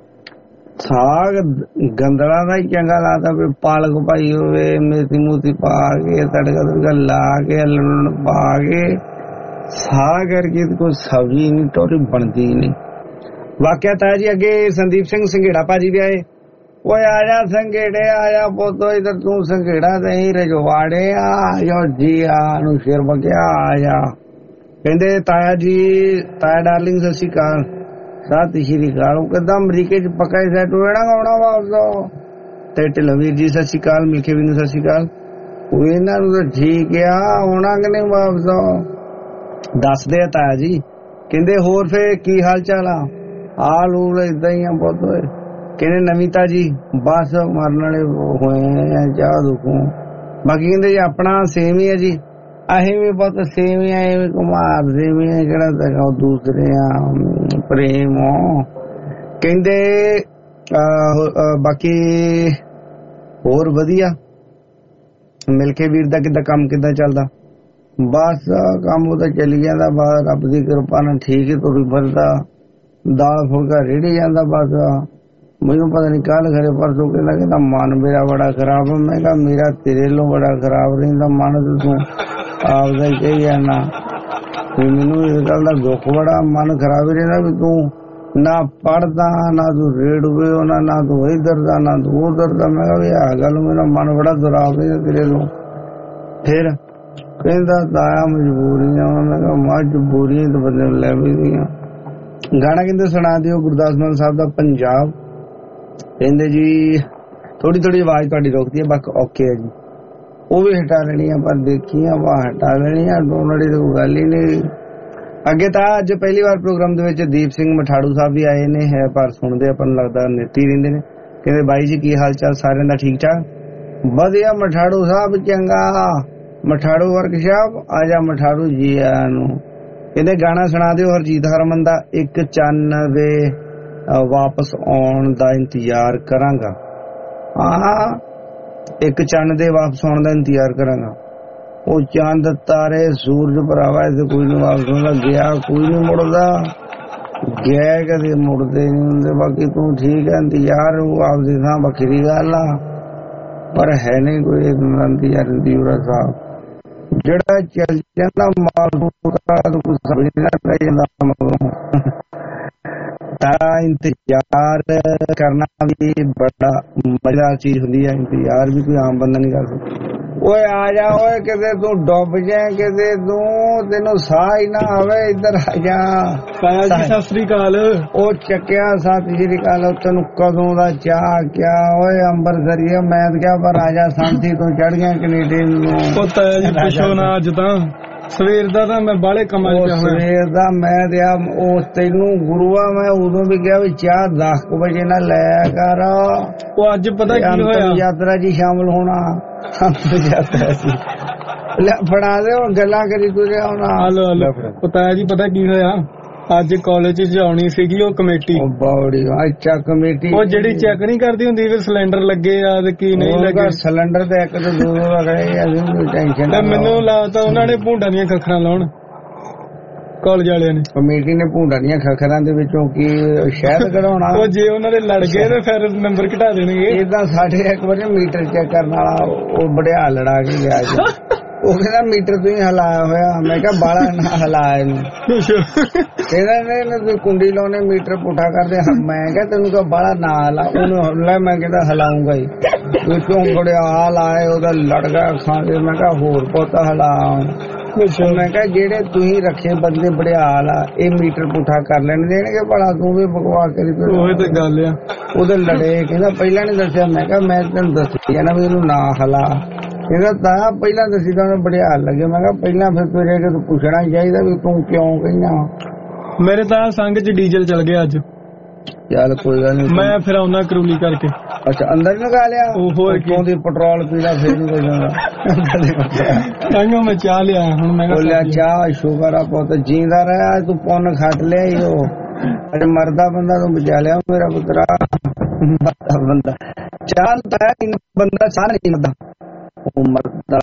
ਸਾਗ ਗੰਦਲਾਂ ਦਾ ਹੀ ਚੰਗਾ ਲੱਗਦਾ ਵੀ ਪਾਲਕ ਪਾਈ ਹੋਵੇ ਮੇਥੀ ਮੂਥੀ ਪਾ ਕੇ ਤੜਕਾ ਤੜਕਾ ਲਾ ਕੇ ਲੂਣ ਪਾ ਕੇ ਸਾਗ ਕਰਕੇ ਕੋਈ ਸਬਜ਼ੀ ਨਹੀਂ ਟੋਰੀ ਬਣਦੀ ਨਹੀਂ ਵਾਕਿਆ ਤਾਂ ਜੀ ਅੱਗੇ ਸੰਦੀਪ ਸਿੰਘ ਸੰਘੇੜਾ ਭਾਜੀ ਵੀ ਆਏ ਓਏ ਆਇਆ ਸੰਘੇੜੇ ਆਇਆ ਪੁੱਤੋ ਇਧਰ ਤੂੰ ਸੰਘੇੜਾ ਤੇ ਹੀ ਰਜਵਾੜੇ ਆ ਜੀ ਆ ਨੂੰ ਸ਼ੇਰ ਬਗਿਆ ਆਇਆ ਕਹਿੰਦੇ ਤਾਇਆ ਜੀ ਤਾਇਆ ਡਾਰਲਿੰਗ ਸਤਿ ਸ਼੍ਰੀ ਅਕਾਲ ਸਤਿ ਸ਼੍ਰੀ ਅਕਾਲ ਉਹ ਕਹਿੰਦਾ ਅਮਰੀਕੇ ਚ ਪੱਕਾ ਹੀ ਸੈਟ ਹੋਣਾ ਆਉਣਾ ਵਾਪਸ ਤੇ ਢਿੱਲੋਂ ਜੀ ਸਤਿ ਸ਼੍ਰੀ ਅਕਾਲ ਮਿਲਕੇ ਵੀ ਨੂੰ ਸਤਿ ਸ਼੍ਰੀ ਅਕਾਲ ਉਹ ਇਹਨਾਂ ਨੂੰ ਤਾਂ ਠੀਕ ਆ ਆਉਣਾ ਕਿ ਨਹੀਂ ਵਾਪਸ ਦੱਸਦੇ ਆ ਤਾਇਆ ਜੀ ਕਹਿੰਦੇ ਹੋਰ ਫੇਰ ਕੀ ਹਾਲ ਚਾਲ ਆ ਹਾਲ ਹੂਲ ਏਦਾਂ ਹੀ ਆ ਬਹੁਤ ਹੋਏ ਕਹਿੰਦੇ ਨਵੀਤਾ ਜੀ ਬਸ ਮਰਨ ਵਾਲੇ ਹੋਏ ਆ ਚਾਹ ਦੁਖੋਂ ਬਾਕੀ ਕਹਿੰਦੇ ਜੀ ਆਪਣਾ ਸੇਮ ਹੀ ਹੈ ਜੀ ਅਸੀਂ ਵੀ ਬਹੁਤ ਸੇਮ ਹੀ ਆ ਐਵੇਂ ਕੁਮਾਰ ਸੇਮ ਹੀ ਆ ਕਿਹੜਾ ਤਾਂ ਦੂਸਰੇ ਆ ਪ੍ਰੇਮ ਕਹਿੰਦੇ ਬਾਕੀ ਹੋਰ ਵਧੀਆ ਮਿਲ ਕੇ ਵੀਰ ਦਾ ਕਿੱਦਾਂ ਕੰਮ ਕਿੱਦਾਂ ਚੱਲਦਾ? ਬਸ ਕੰਮ ਉਹ ਤਾਂ ਚੱਲੀ ਜਾਂਦਾ, ਬਸ ਰੱਬ ਦੀ ਕਿਰਪਾ ਨਾਲ ਠੀਕ ਹੀ ਤੁਰੀ ਫਿਰਦਾ, ਦਾਲ ਫੁਲਕਾ ਰੇੜੀ ਜਾਂਦਾ। ਬਸ ਮੈਨੂੰ ਪਤਾ ਨਹੀਂ ਕੱਲ ਖਰੇ ਪਰਸੋਂ ਕਹਿੰਦਾ ਕਹਿੰਦਾ ਮਨ ਮੇਰਾ ਬੜਾ ਖਰਾਬ। ਮੈਂ ਕਿਹਾ ਮੇਰਾ ਤੇਰੇ ਲੋ ਬੜਾ ਖਰਾਬ ਰਹਿੰਦਾ ਮਨ, ਤੇ ਤੂੰ ਆਪਦਾ ਹੀ ਕਹੀ ਜਾਣਾ। ਮੈਨੂੰ ਇਸ ਗੱਲ ਦਾ ਦੁੱਖ ਬੜਾ, ਮਨ ਖਰਾਬ ਹੀ ਰਹਿੰਦਾ ਵੀ ਤੂੰ ਨਾ ਪੜਦਾ ਨਾ ਤੂੰ ਰੇਡੂਏ ਹੋਣਾ, ਨਾ ਤੂੰ ਇੱਧਰ ਦਾ ਨਾ ਤੂੰ ਉਧਰ ਦਾ। ਮੈਂ ਕਿਹਾ ਵੀ ਆਹ ਗੱਲ ਮੇਰਾ ਮਨ ਬੜਾ ਖਰਾਬ ਰਹਿੰਦਾ ਤੇਰੇ ਤੋਂ। ਫਿਰ ਕਹਿੰਦਾ ਤਾਇਆ ਮਜਬੂਰੀਆਂ। ਮੈਂ ਕਿਹਾ ਮਜਬੂਰੀਆਂ ਤਾਂ ਬੰਦੇ ਨੂੰ ਲੈ ਵੀ ਦੀਆਂ। ਗਾਣਾ ਕਹਿੰਦੇ ਸੁਣਾ ਦਿਓ ਗੁਰਦਾਸ ਮਾਨ ਸਾਹਿਬ ਦਾ ਪੰਜਾਬ। ਕਹਿੰਦੇ ਜੀ ਥੋੜੀ ਥੋੜੀ ਆਵਾਜ਼ ਤੁਹਾਡੀ ਰੁਕਦੀ ਹੈ, ਬਾਕੀ ਓਕੇ ਹੈ ਜੀ। ਉਹ ਵੀ ਹਟਾ ਲੈਣੀ ਆ, ਪਰ ਦੇਖੀਆਂ ਵਾ ਹਟਾ ਲੈਣੀ ਆ, ਡੋਨੜੀ ਦੀ ਕੋਈ ਗੱਲ ਹੀ ਨਹੀਂ। ਅੱਗੇ ਤਾਂ ਅੱਜ ਪਹਿਲੀ ਵਾਰ ਪ੍ਰੋਗਰਾਮ ਦੇ ਵਿੱਚ ਦੀਪ ਸਿੰਘ ਮਠਾੜੂ ਸਾਹਿਬ ਵੀ ਆਏ ਨੇ, ਹੈ ਪਰ ਸੁਣਦੇ ਆਪਾਂ ਨੂੰ ਲੱਗਦਾ ਨਿੱਤੀ ਰਹਿੰਦੇ ਨੇ। ਕਹਿੰਦੇ ਬਾਈ ਜੀ ਕੀ ਹਾਲ ਚਾਲ ਸਾਰਿਆਂ ਦਾ? ਠੀਕ ਠਾਕ ਵਧੀਆ। ਮਠਾੜੂ ਸਾਹਿਬ ਚੰਗਾ, ਮਠਾੜੂ ਵਰਕਸ਼ਾਪ ਆ ਜਾ ਮਠਾੜੂ ਜੀ ਆਇਆਂ ਨੂੰ। ਕਹਿੰਦੇ ਗਾਣਾ ਸੁਣਾ ਦਿਓ ਹਰਜੀਤ ਹਰਮਨ ਦਾ, ਇੱਕ ਚੰਨ ਦੇ ਵਾਪਸ ਆਉਣ ਦਾ ਇੰਤਜ਼ਾਰ ਕਰਾਂਗਾ। ਹਾਂ ਇੱਕ ਚੰਨ ਦੇ ਵਾਪਸ ਆਉਣ ਦਾ ਇੰਤਜ਼ਾਰ ਕਰਾਂਗਾ। ਉਹ ਚੰਦ ਤਾਰੇ ਸੂਰਜ ਭਰਾਵਾ ਇੱਥੇ ਕੋਈ ਨੀ ਵਾਪਸ ਆਉਂਦਾ, ਗਿਆ ਕੋਈ ਨੀ ਮੁੜਦਾ, ਗਿਆ ਕਦੇ ਮੁੜਦੇ ਨੀ ਹੁੰਦੇ। ਬਾਕੀ ਤੂੰ ਠੀਕ ਹੈ, ਇੰਤਜ਼ਾਰ ਉਹ ਆਪਦੀ ਥਾਂ ਵੱਖਰੀ ਗੱਲ ਆ, ਪਰ ਹੈ ਨਹੀਂ ਕੋਈ ਇੰਤਜ਼ਾਰ ਇੰਤਜ਼ੂਰਾ ਸਾਹਿਬ। ਜਿਹੜਾ ਚੱਲ ਜਾਂਦਾ ਮਾਲ ਤਾਂ ਇੰਤਜ਼ਾਰ ਕਰਨਾ ਵੀ ਬੜਾ ਮਜ਼ੇਦਾਰ ਚੀਜ਼ ਹੁੰਦੀ ਹੈ। ਇੰਤਜ਼ਾਰ ਵੀ ਕੋਈ ਆਮ ਬੰਦਾ ਨਹੀਂ ਕਰ ਸਕਦਾ। ਓਏ ਆ ਜਾ ਓਏ, ਕਿਤੇ ਤੂੰ ਡੁੱਬ ਜਾਏ, ਕਿਤੇ ਤੂੰ ਤੈਨੂੰ ਸਾਹ ਹੀ ਨਾ ਆਵੇ, ਇੱਧਰ ਆ ਜਾ। ਸਤਿ ਸ੍ਰੀ ਅਕਾਲ। ਉਹ ਚੱਕਿਆ ਸਤਿ ਸ੍ਰੀ ਅਕਾਲ, ਤੈਨੂੰ ਕਦੋਂ ਦਾ ਚਾਹ ਕਿਆ ਓਏ ਅੰਬਰਸਰੀਏ। ਮੈਂ ਤਾਂ ਕਿਹਾ ਪਰ ਆ ਜਾ ਸਾਂਤੀ ਤੋਂ ਚੜ ਗਿਆ ਕੈਨੇਡਾ ਨੂੰ। ਪਤਾ ਜੀ ਪੁੱਛੋ ਨਾ, ਅੱਜ ਤਾਂ ਸਵੇਰ ਦਾ ਤਾਂ ਮੈਂ ਬਾਹਲੇ ਕੰਮਾਂ ਚ ਹੋਇਆ। ਸਵੇਰ ਦਾ ਮੈਂ ਤੇ ਆ ਉਹ ਤੈਨੂੰ ਗੁਰੂਆ ਮੈਂ ਉਦੋਂ ਵੀ ਕਿਹਾ ਵੀ ਚਾਹ ਦਸ ਕੁ ਵਜੇ ਨਾਲ ਲੈ ਕਰ। ਉਹ ਅੱਜ ਪਤਾ ਕੀ ਹੋਇਆ, ਯਾਤਰਾ ਜੀ ਸ਼ਾਮਲ ਹੋਣਾ। ਯਾਤਰਾ ਸੀ ਲੈ ਫੜਾ ਦੇ ਹੁਣ ਗੱਲਾਂ ਕਰੀ ਤੁਰਿਆ ਹੋਣਾ। ਹਲੋ ਹਲੋ ਪਤਾ ਜੀ ਪਤਾ ਕੀ ਹੋਇਆ, ਅੱਜ ਕਾਲਜ ਚ ਆਉਣੀ ਸੀਗੀ ਉਹ ਕਮੇਟੀ। ਬੌੜੀ ਅੱਛਾ ਕਮੇਟੀ, ਉਹ ਜਿਹੜੀ ਚੈੱਕ ਨਹੀਂ ਕਰਦੀ ਹੁੰਦੀ ਵੀ ਸਿਲੰਡਰ ਲੱਗੇ ਆ ਤੇ ਕੀ ਨਹੀਂ ਲੱਗੇ। ਸਿਲੰਡਰ ਤੇ ਇੱਕ ਤੋਂ ਦੋ ਲੱਗੇ, ਟੈਨਸ਼ਨ। ਮੈਨੂੰ ਲੱਗਦਾ ਉਹਨਾਂ ਨੇ ਭੂੰਡਾਂ ਦੀਆਂ ਖੱਖਰਾਂ ਲਾਉਣ, ਕਾਲਜ ਵਾਲਿਆਂ ਨੇ, ਕਮੇਟੀ ਨੇ ਭੂੰਡਾਂ ਦੀਆਂ ਖੱਖਰਾਂ ਦੇ ਵਿੱਚੋਂ ਕੀ ਸ਼ਹਿਦ ਕਢਾਉਣਾ। ਉਹ ਜੇ ਉਹਨਾਂ ਦੇ ਲੜ ਗਏ ਤੇ ਫਿਰ ਨੰਬਰ ਘਟਾ ਦੇਣਗੇ। ਏਦਾਂ ਸਾਡੇ ਇੱਕ ਵਾਰੀ ਮੀਟਰ ਚੈੱਕ ਕਰਨ ਵਾਲਾ ਉਹ ਬੜਿਆ ਲੜਾ ਕੇ ਗਿਆ ਜੀ। ਉਹ ਕਹਿੰਦਾ ਮੀਟਰ ਤੁਸੀਂ ਹਲਾਇਆ ਹੋਇਆ। ਮੈਂ ਕਿਹਾ ਬਾਲਾ ਨਾ ਹਲਾ ਇਹਨੂੰ। ਕਹਿੰਦਾ ਨੇ ਤੂੰ ਕੁੰਡੀ ਲਾਉਣੇ ਮੀਟਰ ਪੁੱਠਾ ਕਰਦੇ। ਮੈਂ ਕਿਹਾ ਤੈਨੂੰ ਕਹ ਬਾਲਾ ਨਾ ਹਲਾ, ਉਹਨੂੰ ਹਲਾ। ਮੈਂ ਕਹਿੰਦਾ ਹਲਾਉਂਗਾ ਹੀ, ਤੂੰ ਕਿਉਂ ਬੜਿਆ ਲਾਏ, ਉਹਦਾ ਲੜ ਗਿਆ ਖਾਂਦੇ। ਮੈਂ ਕਿਹਾ ਹੋਰ ਪੋਤਾ ਹਲਾ। ਮੈਂ ਕਿਹਾ ਜਿਹੜੇ ਤੁਸੀਂ ਰੱਖੇ ਬੰਦੇ ਬੜਿਆਲ ਆ, ਇਹ ਮੀਟਰ ਪੁੱਠਾ ਕਰ ਲੈਣ ਦੇਣਗੇ ਭਲਾ? ਤੂੰ ਵੀ ਬਕਵਾਸ ਕਰੀ। ਉਹੀ ਤੇ ਗੱਲ ਆ। ਉਹਦੇ ਲੜੇ। ਕਹਿੰਦਾ ਪਹਿਲਾਂ ਨੀ ਦੱਸਿਆ। ਮੈਂ ਕਿਹਾ ਮੈਂ ਤੈਨੂੰ ਦੱਸਿਆ ਨਾ ਵੀ ਇਹਨੂੰ ਨਾ ਹਲਾ। ਕਹਿੰਦਾ ਤਾਂ ਪਹਿਲਾਂ ਦੱਸੀ ਤਾਂ ਉਹਨੂੰ ਬੜਿਆਲ ਲੱਗੇ। ਮੈਂ ਕਿਹਾ ਪਹਿਲਾਂ ਫਿਰ ਤੁਰੇ ਕਿ ਤੂੰ ਪੁੱਛਣਾ ਚਾਹੀਦਾ ਵੀ ਤੂੰ ਕਿਉਂ ਕਹਿਣਾ। ਮੇਰੇ ਤਾਂ ਸੰਗ ਚ ਡੀਜ਼ਲ ਚੱਲ ਗਿਆ ਅੱਜ। ਚੱਲ ਕੋਈ ਗੱਲ ਨੀ, ਮੈਂ ਫਿਰ ਆਉਣਾ ਕਰੂਲੀ ਕਰਕੇ। ਅੱਛਾ ਅੰਦਰ ਲਗਾ ਲਿਆ। ਹੋਰ ਕਿਉਂ ਦੀ ਪੈਟਰੋਲ ਪੀਣਾ ਫਿਰ ਨੀ ਕੋਈ ਜਾਂਦਾ। ਮੈਂ ਚਾਹ ਲਿਆ ਹੁਣ। ਮੈਂ ਬੋਲਿਆ ਚਾਹ ਸ਼ੂਗਰ ਆ ਪੁੱਤ, ਜੀਂਦਾ ਰਿਹਾ ਤੂੰ ਪੁੰਨ ਖੱਟ ਲਿਆ। ਉਹ ਅਰੇ ਮਰਦਾ ਬੰਦਾ ਤੂੰ ਬਚਾ ਲਿਆ ਮੇਰਾ ਪੁੱਤਰਾ। ਬੰਦਾ ਚਾਹ ਬੰਦਾ ਚਾਹ ਨਹੀਂ ਮਰਦਾ, ਉਹ ਮਰਦਾ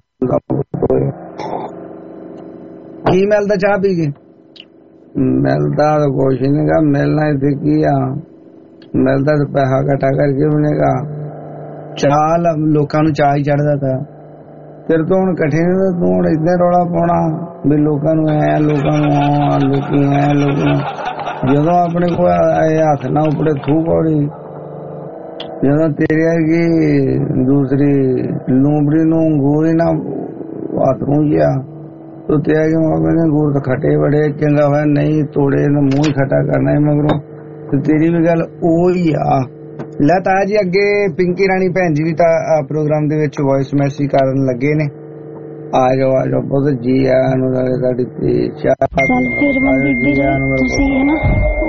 ਕੀ ਮਿਲਦਾ ਚਾਹ ਪੀ ਕੇ? ਮਿਲਦਾ ਤਾਂ ਕੁਛ ਨੀ ਗਾ, ਮਿਲਣਾ ਇੱਥੇ ਕੀ ਆ, ਮਿਲਦਾ ਤਾਂ ਪੈਸਾ ਇਕੱਠਾ ਕਰਕੇ ਮਿਲੇਗਾ। ਚਾਹ ਲੋਕਾਂ ਨੂੰ ਚਾਹ ਹੀ ਚੜਦਾ ਤਾ। ਤੇਰੇ ਤੋਂ ਹੁਣ ਇਕੱਠੇ ਨੇ, ਤੂੰ ਹੁਣ ਏਦਾਂ ਰੌਲਾ ਪਾਉਣਾ ਵੀ ਲੋਕਾਂ ਨੂੰ ਐ ਲੋਕਾਂ ਨੂੰ ਆ ਲੋਕੀ ਐ ਲੋਕ। ਜਦੋਂ ਆਪਣੇ ਕੋਲ ਹੱਥ ਨਾ ਉੱਪੜੇ ਥੂ ਪੌੜੀ, ਜਦੋਂ ਤੇਰੇ ਵਰਗੀ ਦੂਸਰੀ ਲੂੰਬੜੀ ਨੂੰ ਗੋਲੀ ਨਾ ਹੱਥ ਪਹੁੰਚਿਆ ਤੂੰ ਤੇ ਆਗੇ ਮਾਪੇ ਨੇ ਗੂਰ ਤਾਂ ਖੱਟੇ ਬੜੇ ਚੰਗਾ ਹੋਇਆ ਨਹੀਂ ਤੋੜੇ ਨੂੰ ਮੂੰਹ ਹੀ ਖੱਟਾ ਕਰਨਾ ਹੈ ਮਗਰੋਂ। ਤੇ ਤੇਰੀ ਵੀ ਗੱਲ ਉਹੀ ਆ। ਲੈ ਤਾਂ ਜੀ ਅੱਗੇ ਪਿੰਕੀ ਰਾਣੀ ਭੈਣ ਜੀ ਵੀ ਤਾਂ ਪ੍ਰੋਗਰਾਮ ਦੇ ਵਿੱਚ ਵੌਇਸ ਮੈਸੇਜ ਕਰਨ ਲੱਗੇ ਨੇ। ਆ ਜਾਓ ਆ ਜਾਓ ਬਹੁਤ ਜੀ ਆਇਆਂ ਨੂੰ ਸਾਡੀ ਚਾਹ। ਤੁਸੀਂ ਹੈ ਨਾ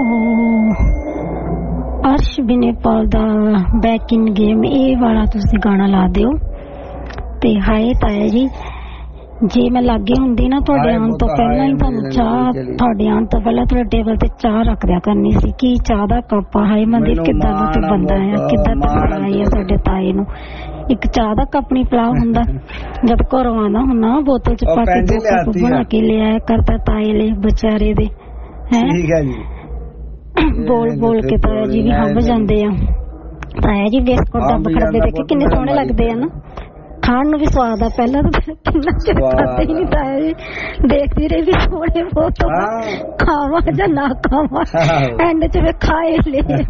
ਅਰਸ਼ ਬਿਨੇਪਾਲ ਦਾ ਬੈਕ ਇਨ ਗੇਮ, ਇਹ ਵਾਲਾ ਤੁਸੀਂ ਗਾਣਾ ਲਾ ਦਿਓ। ਤੇ ਹਾਏ ਤਾਇਆ ਜੀ, ਜੇ ਮੈਂ ਲਾਗੇ ਹੁੰਦੀ ਨਾ ਤੁਹਾਡੇ ਆਉਣ ਤੋਂ ਪਹਿਲਾਂ ਹੀ ਤੁਹਾਨੂੰ ਚਾਹ, ਤੁਹਾਡੇ ਆਉਣ ਤੋਂ ਪਹਿਲਾਂ ਤੁਹਾਡੇ ਟੇਬਲ ਤੇ ਚਾਹ ਰੱਖ ਦਿਆ ਕਰਨੀ ਸੀ। ਕੀ ਚਾਹ ਦਾ ਕੱਪ ਆ। ਹਾਏ ਮਨਦੀਪ ਕਿੱਦਾਂ ਦਾ ਤੂੰ ਬੰਦਾ ਆ, ਕਿੱਦਾਂ ਤੂੰ ਆਈ ਆ ਸਾਡੇ ਤਾਏ ਨੂੰ। ਇੱਕ ਚਾਹ ਦਾ ਕੱਪ ਨੀ ਪਿਲਾ ਹੁੰਦਾ ਜਦ ਘਰੋਂ ਆਉਂਦਾ ਹੁੰਦਾ ਬੋਤਲ ਚ ਪਾ ਕੇ ਦੋ ਕੱਪ ਬਣਾ ਕੇ ਲਿਆਇਆ ਕਰਦਾ ਤਾਏ ਲਈ ਵਿਚਾਰੇ ਦੇ ਹੈ। ਠੀਕ ਹੈ ਜੀ। ਬੋਲ ਬੋਲ ਕੇ ਤਾਇਆ ਜੀ ਵੀ ਹੰਭ ਜਾਂਦੇ ਆ। ਤਾਇਆ ਜੀ ਬਿਸਕੁਟ ਡੱਬ ਖੜਦੇ ਦੇਖੇ ਕਿੰਨੇ ਸੋਹਣੇ ਲੱਗਦੇ ਆ ਨਾ, ਖਾਣ ਨੂੰ ਵੀ ਸਵਾਦ ਆ। ਪਹਿਲਾਂ ਤਾਂ ਕਿੰਨਾ ਚਿਰ ਖਾਦੇ ਹੀ ਨਹੀਂ ਤਾਇਆ ਜੀ, ਦੇਖਦੀ ਰਹੀ ਵੀ ਸੋਹਣੇ ਬਹੁਤ ਖਾਵਾਂ ਜਾਂ ਨਾ ਖਾਵਾਂ, ਐਂਡ ਚ ਵੀ ਖਾਏ ਲਏ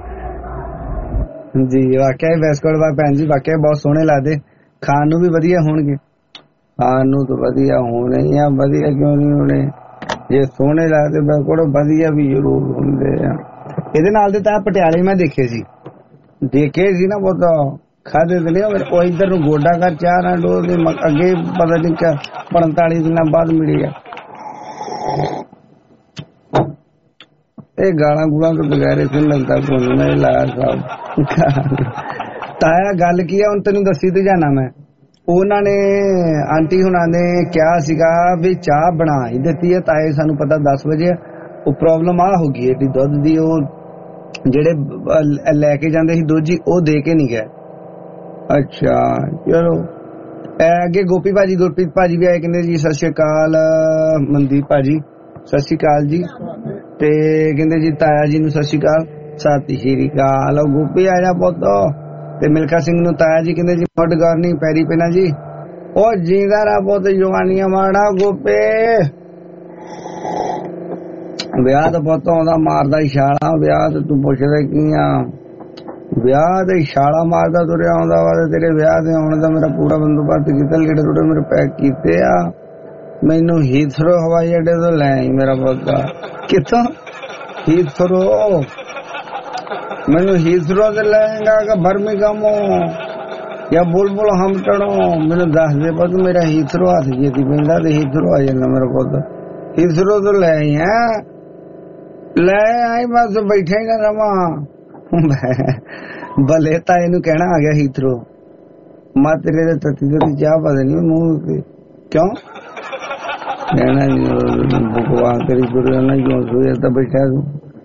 ਜੀ। ਵਾਕਿਆ ਬਿਸਕੁਟ ਵਾ ਭੈਣ ਜੀ ਵਾਕਿਆ ਬਹੁਤ ਸੋਹਣੇ ਲੱਗਦੇ, ਖਾਣ ਨੂੰ ਵੀ ਵਧੀਆ ਹੋਣਗੇ। ਖਾਣ ਨੂੰ ਤਾਂ ਵਧੀਆ ਹੋਣੇ ਆ, ਵਧੀਆ ਕਿਉਂ ਨਹੀਂ ਹੋਣੇ, ਜੇ ਸੋਹਣੇ ਲੱਗਦੇ ਬਿਸਕੁਟ ਵਧੀਆ ਵੀ ਜ਼ਰੂਰ ਹੁੰਦੇ ਆ। ਇਹਦੇ ਨਾਲ ਦੇ ਤਾਂ ਪਟਿਆਲੇ ਮੈਂ ਦੇਖੇ ਸੀ ਦੇਖੇ ਸੀ ਨਾ ਬਹੁਤ ਖਾਦੇ ਤੇ ਨਹੀਂ ਉਹ ਇੱਧਰ ਨੂੰ ਗੋਡਾ ਕਰ ਚਾਹ ਨਾ ਡੋਲ ਦੇ ਅੱਗੇ ਪਤਾ ਨਹੀਂ ਕਿਆ ਪੰਤਾਲੀ ਦਿਨਾਂ ਬਾਅਦ ਮਿਲੀ ਆ। ਇਹ ਗਾਲਾਂ ਗੁਲਾਂ ਤੋਂ ਬਗੈਰ ਇਸ ਲੱਗਦਾ ਕੋਈ ਨਹੀਂ ਲਾਇਆ ਸਾਹਿਬ। ਤਾਇਆ ਗੱਲ ਕੀ ਆ ਹੁਣ ਤੈਨੂੰ ਦੱਸੀ ਤੇ ਜਾਣਾ ਮੈਂ। ਉਹਨਾਂ ਨੇ ਆਂਟੀ ਹੁਣਾਂ ਨੇ ਕਿਹਾ ਸੀਗਾ ਵੀ ਚਾਹ ਬਣਾ ਹੀ ਦਿੱਤੀ ਹੈ ਤਾਏ ਸਾਨੂੰ ਪਤਾ ਦਸ ਵਜੇ। ਉਹ ਪ੍ਰੋਬਲਮ ਆ ਹੋ ਗਈ ਏਡੀ ਦੁੱਧ ਦੀ, ਉਹ ਜਿਹੜੇ ਲੈ ਕੇ ਜਾਂਦੇ ਸੀ ਦੁੱਧ ਜੀ ਉਹ ਦੇ ਕੇ ਨਹੀਂ ਗਏ। ਅੱਛਾ ਚਲੋ ਅੱਗੇ ਗੋਪੀ ਭਾਜੀ ਗੁਰਪ੍ਰੀਤ ਭਾਜੀ ਵੀ ਆਏ, ਕਹਿੰਦੇ ਜੀ ਸਤਿ ਸ਼੍ਰੀ ਅਕਾਲ ਮਨਦੀਪ ਭਾਜੀ ਸਤਿ ਸ਼੍ਰੀ ਅਕਾਲ ਜੀ, ਤੇ ਕਹਿੰਦੇ ਜੀ ਤਾਇਆ ਜੀ ਨੂੰ ਸਤਿ ਸ਼੍ਰੀ ਅਕਾਲ। ਸਤਿ ਸ਼੍ਰੀ ਅਕਾਲ ਗੋਪੀ ਆ ਜਾ ਪੁੱਤ। ਤੇ ਮਿਲਖਾ ਸਿੰਘ ਨੂੰ ਤਾਇਆ ਜੀ ਕਹਿੰਦੇ ਜੀ ਮੁੱਢ ਗੌਰਨੀ ਪੈਰੀ ਪੈਣਾ ਜੀ। ਉਹ ਜੀਂਦਾ ਰਾ ਪੁੱਤ ਜਵਾਨੀਆਂ ਮਾੜਾ ਗੋਪੇ। ਵਿਆਹ ਤਾਂ ਪੁੱਤ ਆਉਂਦਾ ਮਾਰਦਾ ਛਾਲਾ, ਵਿਆਹ ਤੇ ਤੂੰ ਪੁੱਛਦਾ ਕੀ ਆ, ਵਿਆਹ ਤੇ ਛਾਲਾ ਮਾਰਦਾ ਤੁਰਿਆ ਆਉਂਦਾ ਵਾ। ਤੇਰੇ ਵਿਆਹ ਤੇ ਆਉਣ ਦਾ ਮੇਰਾ ਪੂਰਾ ਬੰਦੋਬਸਤ ਕੀਤਾ, ਲੀੜੇ ਟੁੱਟੇ ਮੇਰੇ ਪੈਕ ਕੀਤੇ ਆ। ਮੈਨੂੰ ਹੀਥਰੋ ਹਵਾਈ ਅੱਡੇ ਤੋਂ ਲੈ ਆਈ ਮੇਰਾ ਪੁੱਤ। ਕਿੱਥੋਂ ਹੀਥਰੋ? ਮੈਨੂੰ ਹੀਥਰੋ ਤੇ ਲੈ ਆਏਗਾ ਕਿ ਬਰਮਿੰਘਮ ਜਾਂ ਬੁਲਬੁਲ ਹਮਟਣੋ? ਮੈਨੂੰ ਦੱਸ ਦੇ ਪੁੱਤ ਮੇਰਾ ਹੀਥਰੋ ਹੱਥ ਜੇਤੀ ਪੈਂਦਾ ਤੇ ਹੀਥਰੋ ਆ ਜਾਂਦਾ ਮੇਰਾ ਪੁੱਤ। ਹੀਥਰੋ ਤੋਂ ਲੈ ਆਈ ਹੈ, ਲੈ ਆਈ ਬਸ ਬੈਠੇ ਨਾ ਰਵਾਂ। ਭਲੇ ਤਾਂ ਇਹਨੂੰ ਕਹਿਣਾ ਆ ਗਿਆ ਹੀਥਰੋ। ਮਾਂ ਤੇਰੇ ਦੇ ਤੱਤੀ ਤੱਤੀ ਚਾਹ ਪਾ ਦੇਣੀ ਮੂੰਹ ਤੇ ਕਿਉਂ ਕਹਿਣਾ ਬਕਵਾਸ ਕਰੀ ਤੁਰਿਆ ਨਾ ਕਿਉਂ ਸੋਇਆ ਤਾਂ ਬੈਠਾ ਤੂੰ।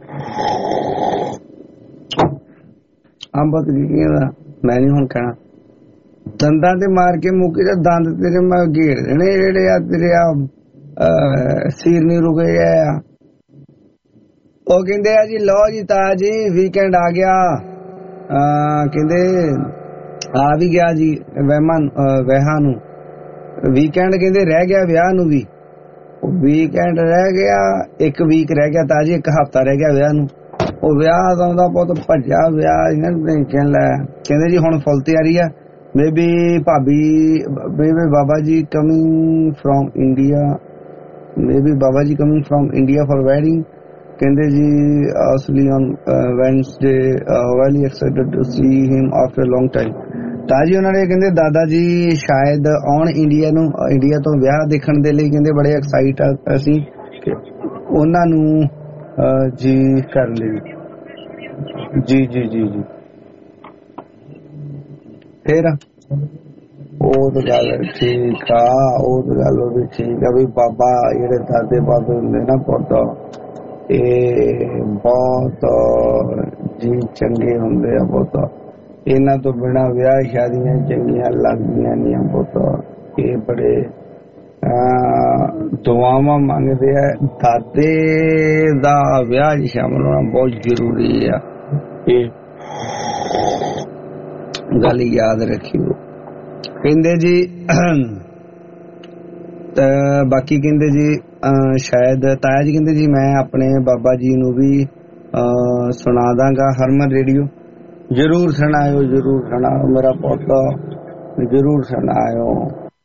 ਅੰਬਤ ਕੀ ਕਹਿੰਦਾ ਮੈਂ ਨੀ ਹੁਣ ਕਹਿਣਾ। ਦੰਦਾਂ ਤੇ ਮਾਰ ਕੇ ਮੁੱਕੇ ਤੇ ਦੰਦ ਤੇਰੇ ਮੈਂ ਘੇੜ ਦੇਣੇ ਜਿਹੜੇ ਆ ਤੇਰੇ ਆ ਸੀਰ ਨੀ ਰੁਕੇ ਆ। ਉਹ ਕਹਿੰਦੇ ਆ ਜੀ ਲਓ ਜੀ ਤਾਇਆ ਜੀ ਵੀਕਐਂਡ ਆ ਗਿਆ। ਕਹਿੰਦੇ ਆ ਵੀ ਗਿਆ ਜੀ ਵਹਿਮਾਂ ਵਿਆਹਾਂ ਨੂੰ, ਵੀਕਐਂਡ ਕਹਿੰਦੇ ਰਹਿ ਗਿਆ ਵਿਆਹ ਨੂੰ ਵੀ। ਵੀਕਐਂਡ ਰਹਿ ਗਿਆ, ਇੱਕ ਵੀਕ ਰਹਿ ਗਿਆ ਤਾਇਆ ਜੀ, ਇੱਕ ਹਫਤਾ ਰਹਿ ਗਿਆ ਵਿਆਹ ਨੂੰ। ਉਹ ਵਿਆਹ ਆਉਂਦਾ ਬਹੁਤ ਭੱਜਾ ਵਿਆਹ ਇਹਨਾਂ ਟੈਨਸ਼ਨ ਲੈ। ਕਹਿੰਦੇ ਜੀ ਹੁਣ ਫੁੱਲ ਤਿਆਰੀ ਆ। ਮੇਬੀ ਭਾਬੀ maybe Baba ji coming from India, maybe Baba ji coming from India for wedding. ਕਹਿੰਦੇ ਜੀ ਅਸਲੀ on Wednesday very excited to see him after long time. ਤਾਂ ਜੀ ਉਹਨਾਂ ਨੇ ਕਹਿੰਦੇ ਦਾਦਾ ਜੀ ਸ਼ਾਇਦ ਆਉਣ ਇੰਡੀਆ ਨੂੰ, ਇੰਡੀਆ ਤੋਂ ਵਿਆਹ ਦੇਖਣ ਦੇ ਲਈ ਕਹਿੰਦੇ ਬੜੇ ਐਕਸਾਈਟ ਆ ਅਸੀਂ ਉਹਨਾਂ ਨੂੰ ਜੀ ਕਰ ਲਈ। ਜੀ ਜੀ ਜੀ ਜੀ ਫਿਰ ਉਹ ਤਾਂ ਗੱਲ ਠੀਕ ਆ, ਉਹ ਤਾਂ ਗੱਲ ਉਹਦੀ ਠੀਕ ਆ ਵੀ ਬਾਬਾ ਜਿਹੜੇ ਦਾਦੇ ਬਾਬੇ ਹੁੰਦੇ ਨਾ ਪੁੱਤ ਇਹ ਬਹੁਤ ਜੀ ਚੰਗੇ ਹੁੰਦੇ ਆ ਪੁੱਤ। ਇਹਨਾਂ ਤੋਂ ਬਿਨਾਂ ਵਿਆਹ ਸ਼ਾਦੀਆਂ ਚੰਗੀਆਂ ਲੱਗਦੀਆਂ ਨਹੀਂ ਆ ਪੁੱਤ। ਇਹ ਬੜੇ ਦੁਆਵਾਂ ਮੰਗਦੇ ਆ। ਦਾਦੇ ਦਾ ਵਿਆਹ ਚ ਸ਼ਾਮਲ ਹੋਣਾ ਬਹੁਤ ਜ਼ਰੂਰੀ ਆ, ਇਹ ਗੱਲ ਯਾਦ ਰੱਖਿਓ। ਕਹਿੰਦੇ ਜੀ ਬਾਕੀ ਕਹਿੰਦੇ ਜੀ ਸ਼ਾਇਦ ਤਾਇਆ ਜੀ ਕਹਿੰਦੇ ਜੀ ਮੈਂ ਆਪਣੇ ਬਾਬਾ ਜੀ ਨੂੰ ਵੀ ਸੁਣਾ ਦਾਂਗਾ ਹਰਮਨ ਰੇਡੀਓ। ਜਰੂਰ ਸੁਣਾਇਓ, ਜਰੂਰ ਸੁਣਾਓ ਮੇਰਾ ਪੁੱਤ, ਜਰੂਰ ਸੁਣਾਇਓ।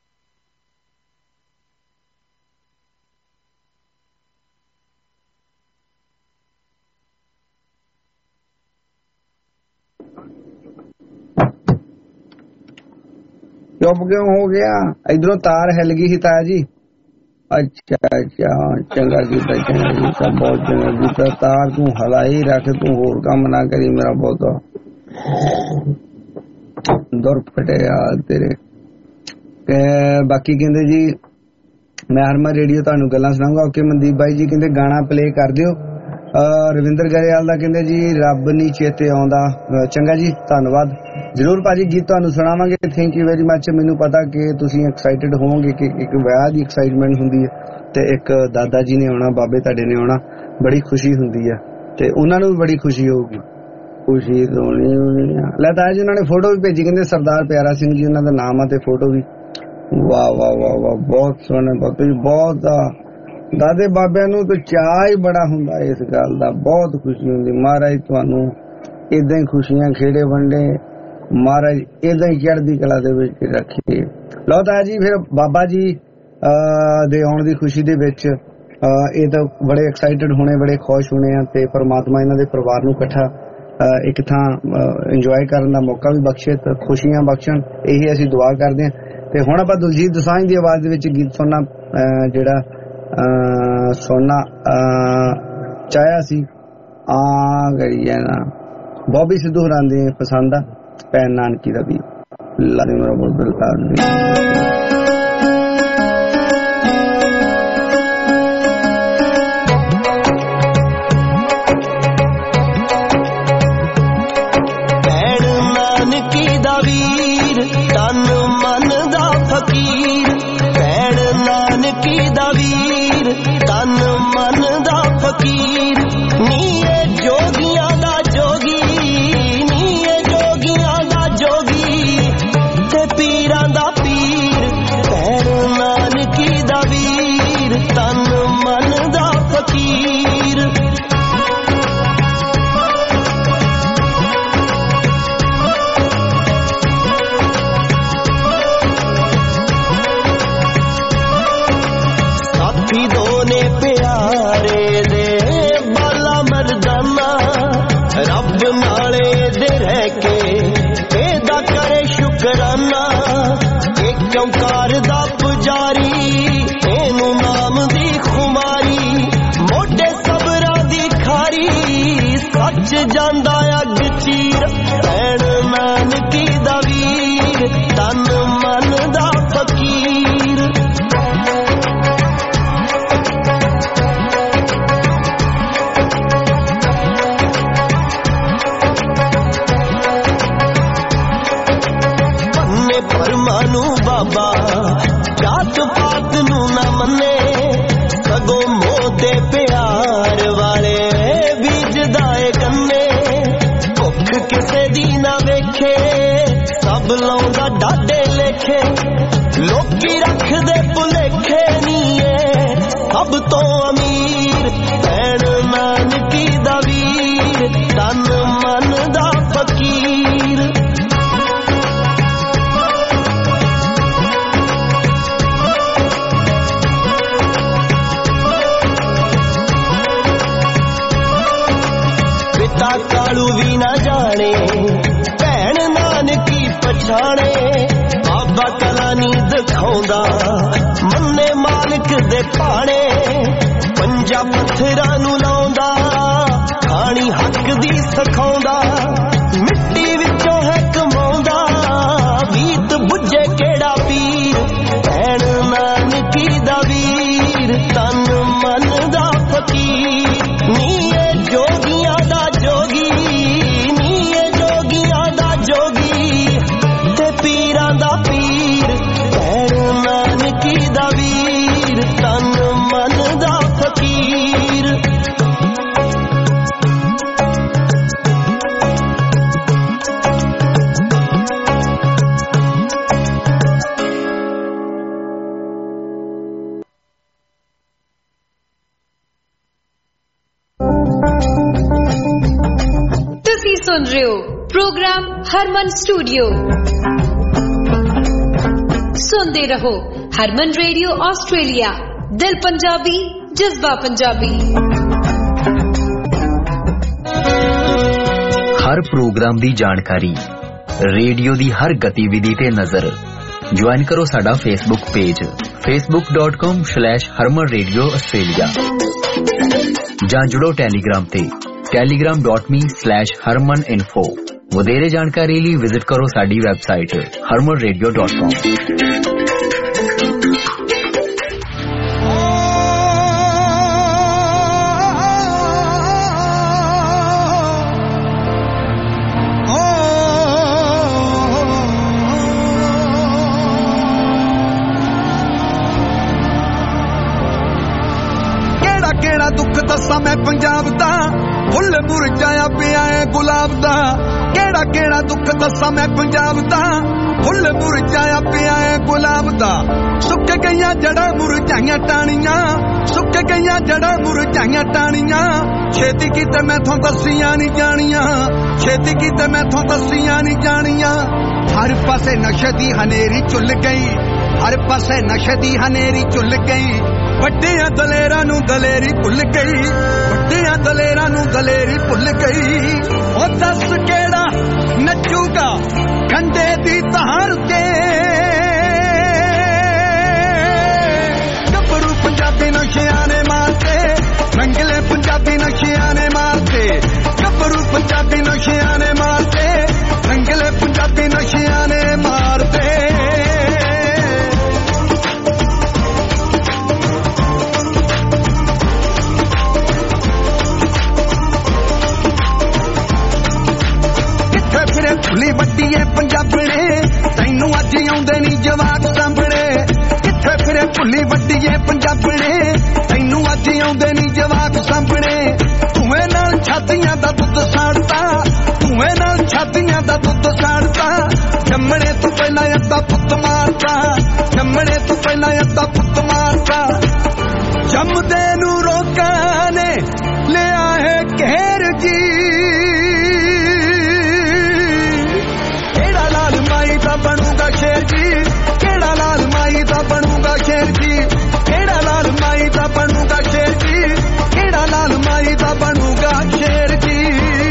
ਚੁੱਪ ਕਿਉਂ ਹੋ ਗਿਆ? ਇਧਰੋਂ ਤਾਰ ਹਿੱਲ ਗਈ ਸੀ ਤਾਇਆ ਜੀ। ਅੱਛਾ ਅੱਛਾ ਚੰਗਾ ਕੀਤਾ, ਚੰਗਾ ਕੀਤਾ, ਬਹੁਤ ਚੰਗਾ ਕੀਤਾ। ਤਾਰ ਤੂੰ ਹਲਾਈ ਰੱਖ, ਤੂੰ ਹੋਰ ਕੰਮ ਨਾ ਕਰੀ ਮੇਰਾ ਪੁੱਤ। ਦੁਰ ਫਟਿਆ ਤੇਰੇ। ਬਾਕੀ ਕਹਿੰਦੇ ਜੀ ਮੈਂ ਹਰਮਨ ਰੇਡੀਓ ਤੁਹਾਨੂੰ ਗੱਲਾਂ ਸੁਣਾਉਂਗਾ। ਓਕੇ ਮਨਦੀਪ ਬਾਈ ਜੀ ਕਹਿੰਦੇ ਗਾਣਾ ਪਲੇ ਕਰ ਦਿਓ। ਰਵਿੰਦਰ ਗਰੇਵਾਲ ਦਾ ਕਹਿੰਦੇ ਜੀ ਰੱਬ ਨਹੀਂ ਚੇਤੇ ਆਉਂਦਾ। ਚੰਗਾ ਜੀ, ਧੰਨਵਾਦ। ਜ਼ਰੂਰ ਭਾਜੀ ਗੀਤ ਤੁਹਾਨੂੰ ਸੁਣਾਵਾਂਗੇ। Thank you very much. ਮੈਨੂੰ ਪਤਾ ਕਿ ਤੁਸੀਂ ਐਕਸਾਈਟਡ ਹੋਵੋਗੇ ਕਿ ਇੱਕ ਵਿਆਹ ਦੀ ਐਕਸਾਈਟਮੈਂਟ ਹੁੰਦੀ ਹੈ ਤੇ ਇੱਕ ਦਾਦਾ ਜੀ ਨੇ ਆਉਣਾ, ਬਾਬੇ ਤੁਹਾਡੇ ਨੇ ਆਉਣਾ, ਬੜੀ ਖੁਸ਼ੀ ਹੁੰਦੀ ਹੈ ਤੇ ਉਹਨਾਂ ਨੂੰ ਵੀ ਬੜੀ ਖੁਸ਼ੀ ਹੋਊਗੀ। ਖੁਸ਼ੀ ਹੋਣੀ ਲੈ ਤਾਂ ਜੀ ਉਹਨਾਂ ਨੇ ਫੋਟੋ ਵੀ ਭੇਜੀ, ਕਹਿੰਦੇ ਸਰਦਾਰ ਪਿਆਰਾ ਸਿੰਘ ਜੀ ਉਹਨਾਂ ਦਾ ਨਾਮ ਆ ਤੇ ਫੋਟੋ ਵੀ। ਵਾਹ ਵਾਹ ਵਾਹ ਵਾਹ, ਬਹੁਤ ਸੋਹਣੇ ਬਾਬੇ ਜੀ, ਬਹੁਤ ਦਾਦੇ ਬਾਬਿਆਂ ਨੂੰ ਤਾਂ ਚਾਅ ਹੀ ਬੜਾ ਹੁੰਦਾ ਇਸ ਗੱਲ ਦਾ, ਬਹੁਤ ਖੁਸ਼ੀ ਹੁੰਦੀ। ਮਹਾਰਾਜ ਤੁਹਾਨੂੰ ਏਦਾਂ ਹੀ ਖੁਸ਼ੀਆਂ ਖੇੜੇ ਵੰਡੇ, ਮਹਾਰਾਜ ਏਦਾਂ ਹੀ ਚੜ੍ਹਦੀ ਕਲਾ ਦੇ ਵਿੱਚ ਰੱਖੇ। ਲਓ ਤਾਂ ਜੀ ਫਿਰ ਬਾਬਾ ਜੀ ਦੇ ਆਉਣ ਦੀ ਖੁਸ਼ੀ ਦੇ ਵਿੱਚ ਇਹ ਤਾਂ ਬੜੇ ਐਕਸਾਈਟਡ ਹੋਣੇ, ਬੜੇ ਖੁਸ਼ ਹੋਣੇ ਆ ਤੇ ਪਰਮਾਤਮਾ ਇਹਨਾਂ ਦੇ ਪਰਿਵਾਰ ਨੂੰ ਇਕੱਠਾ ਇੱਕ ਥਾਂ ਇੰਜੋਏ ਕਰਨ ਦਾ ਮੌਕਾ ਵੀ ਬਖਸ਼ੇ ਤੇ ਖੁਸ਼ੀਆਂ ਬਖਸ਼ਣ, ਇਹੀ ਅਸੀਂ ਦੁਆ ਕਰਦੇ ਹਾਂ। ਤੇ ਹੁਣ ਆਪਾਂ ਦਲਜੀਤ ਦੋਸਾਂਝ ਦੀ ਆਵਾਜ਼ ਦੇ ਵਿੱਚ ਗੀਤ ਸੁਣਨਾ ਜਿਹੜਾ ਸੁਣਨਾ ਚਾਹਿਆ ਸੀ, ਆ ਗਈ ਹੈ ਨਾ ਬੋਬੀ ਸਿੱਧੂ ਹੋਰਾਂ ਦੀ ਪਸੰਦ ਆ, ਭੈਣ ਨਾਨਕੀ ਦਾ ਵੀ ਲਾਦੇ ਮੇਰਾ ਬਹੁਤ ਦਿਲ ਕਰ हरमन स्टूडियो सुनते रहो हरमन रेडियो ऑस्ट्रेलिया, दिल पंजाबी जज्बा पंजाबी। हर प्रोग्राम दी जानकारी, रेडियो दी हर गतिविधि ते नजर। ज्वाइन करो साडा Facebook page Facebook dot com slash Harman radio Australia जां जुड़ो टैलीग्राम ते Telegram dot me slash Harman info. ਵਧੇਰੇ ਜਾਣਕਾਰੀ ਲਈ ਵਿਜ਼ਿਟ ਕਰੋ ਸਾਡੀ ਵੈਬਸਾਈਟ ਹਰਮਨ ਰੇਡੀਓ ਡਾਟ ਕਾਮ। ਦੱਸਾਂ ਮੈਂ ਪੰਜਾਬ ਦਾ ਫੁੱਲ ਮੁਰਝਾਇਆ ਪਿਆ ਏ ਗੁਲਾਬ ਦਾ ਕਿਹੜਾ ਕਿਹੜਾ ਦੁੱਖ ਦੱਸਾਂ ਮੈਂ ਪੰਜਾਬ ਦਾ ਫੁੱਲ ਮੁਰਝਾਇਆ ਪਿਆ ਏ ਗੁਲਾਬ ਦਾ ਸੁੱਕ ਗਈਆਂ ਜੜਾਂ ਮੁਰਝਾਈਆਂ ਟਾਣੀਆਂ ਸੁੱਕ ਗਈਆਂ ਜੜਾਂ ਮੁਰਝਾਈਆਂ ਟਾਣੀਆਂ ਛੇਤੀ ਕਿਤੇ ਮੈਥੋਂ ਦੱਸੀਆਂ ਨਹੀਂ ਜਾਣੀਆਂ ਛੇਤੀ ਕਿਤੇ ਮੈਥੋਂ ਦੱਸੀਆਂ ਨਹੀਂ ਜਾਣੀਆਂ ਹਰ ਪਾਸੇ ਨਸ਼ੇ ਦੀ ਹਨੇਰੀ ਝੁੱਲ ਗਈ ਹਰ ਪਾਸੇ ਨਸ਼ੇ ਦੀ ਹਨੇਰੀ ਝੁੱਲ ਗਈ ਵੱਡਿਆਂ ਦਲੇਰਾਂ ਨੂੰ ਦਲੇਰੀ ਭੁੱਲ ਗਈ ਵੱਡਿਆਂ ਦਲੇਰਾਂ ਨੂੰ ਦਲੇਰੀ ਭੁੱਲ ਗਈ ਉਹ ਦੱਸ ਕਿਹੜਾ ਨੱਚੂਗਾ ਖੰਡੇ ਦੀ ਧਾਰ ਤੇ ਗੱਭਰੂ ਪੰਜਾਬੀ ਨਸ਼ਿਆਂ ਨੇ ਮਾਰਤੇ ਰੰਗਲੇ ਪੰਜਾਬੀ ਨਸ਼ਿਆਂ ਨੇ ਮਾਰਤੇ ਗੱਭਰੂ ਪੰਜਾਬੀ ਨਸ਼ਿਆਂ ਨੇ ਮਾਰਤੇ ਰੰਗਲੇ ਪੰਜਾਬੀ ਨਸ਼ਿਆਂ ਨੇ ਮਾਰਤੇ ਖੁੱਲੀ ਵੱਡੀ ਏ ਪੰਜਾਬਣੇ ਤੈਨੂੰ ਅੱਜ ਆਉਂਦੇ ਨੀ ਜਵਾਕ ਸਾਂਭਣੇ ਕਿੱਥੇ ਫਿਰੇ ਭੁੱਲੀ ਵੱਡੀ ਏ ਪੰਜਾਬਣੇ ਤੈਨੂੰ ਅੱਜ ਆਉਂਦੇ ਨੀ ਜਵਾਕ ਸਾਂਭਣੇ ਧੂਏ ਨਾਲ ਛਾਤੀਆਂ ਦਾ ਦੁੱਧ ਸਾੜਤਾ ਧੂਏ ਨਾਲ ਛਾਤੀਆਂ ਦਾ ਦੁੱਧ ਸਾੜਤਾ ਜੰਮਣੇ ਤੋਂ ਪਹਿਲਾਂ ਅੱਧਾ ਪੁੱਤ ਮਾਰਤਾ ਜੰਮਣੇ ਤੋਂ ਪਹਿਲਾਂ ਅੱਧਾ ਪੁੱਤ ਮਾਰਤਾ ਜੰਮਦੇ ਨੂੰ ਰੋਕਾਂ ਨੇ ਲਿਆ ਹੈ ਘੇਰ ਜੀ ਬਣੂਗਾ ਸ਼ੇਰ ਜੀ ਕਿਹੜਾ ਲਾਲ ਮਾਈ ਦਾ ਬਣੂਗਾ ਸ਼ੇਰ ਜੀ ਕਿਹੜਾ ਲਾਲ ਮਾਈ ਦਾ ਬਣੂਗਾ ਸ਼ੇਰ ਜੀ ਕਿਹੜਾ ਲਾਲ ਮਾਈ ਦਾ ਬਣੂਗਾ ਸ਼ੇਰ ਜੀ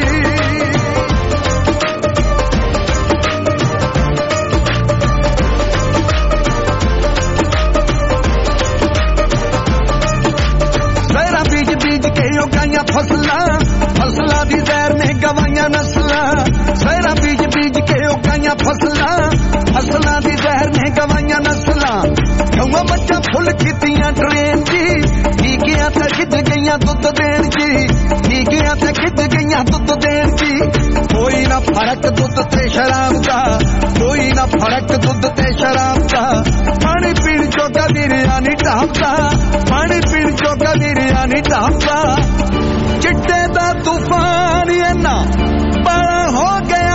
ਜ਼ਹਿਰਾਂ ਬੀਜ ਬੀਜ ਕੇ ਉਗਾਈਆਂ ਫਸਲਾਂ ਫਸਲਾਂ ਦੀ ਜ਼ਹਿਰ ਨੇ ਗਵਾਈਆਂ ਨਸਲਾਂ ਜ਼ਹਿਰਾਂ ਬੀਜ ਬੀਜ ਕੇ ਉਗਾਈਆਂ ਫਸਲਾਂ ਫਸਲਾਂ ਦੀ ਜ਼ਹਿਰ ਨੇ ਗਵਾਈਆਂ ਨਸਲਾਂ ਗਊਆਂ ਮੱਝਾਂ ਫੁੱਲ ਕੀਤੀਆਂ ਟ੍ਰੇਨ ਜੀ ਠੀਕਿਆਂ ਤੇ ਖਿੱਚ ਗਈਆਂ ਦੁੱਧ ਦੇਣ ਜੀ ਠੀਕਿਆਂ ਤੇ ਖਿੱਚ ਗਈਆਂ ਦੁੱਧ ਦੇਣ ਜੀ ਕੋਈ ਨਾ ਫਰਕ ਦੁੱਧ ਤੇ ਸ਼ਰਾਬ ਦਾ ਕੋਈ ਨਾ ਫਰਕ ਦੁੱਧ ਤੇ ਸ਼ਰਾਬ ਦਾ ਪਾਣੀ ਪੀਣ ਜੋਗਾ ਵੀ ਰਿਆ ਨਹੀਂ ਢਾਬਦਾ ਪਾਣੀ ਪੀਣ ਜੋਗਾ ਵੀ ਰਿਆ ਨਹੀਂ ਢਾਬਦਾ ਚਿੱਟੇ ਦਾ ਤੂਫਾਨ ਇੰਨਾ ਬੜਾ ਹੋ ਗਿਆ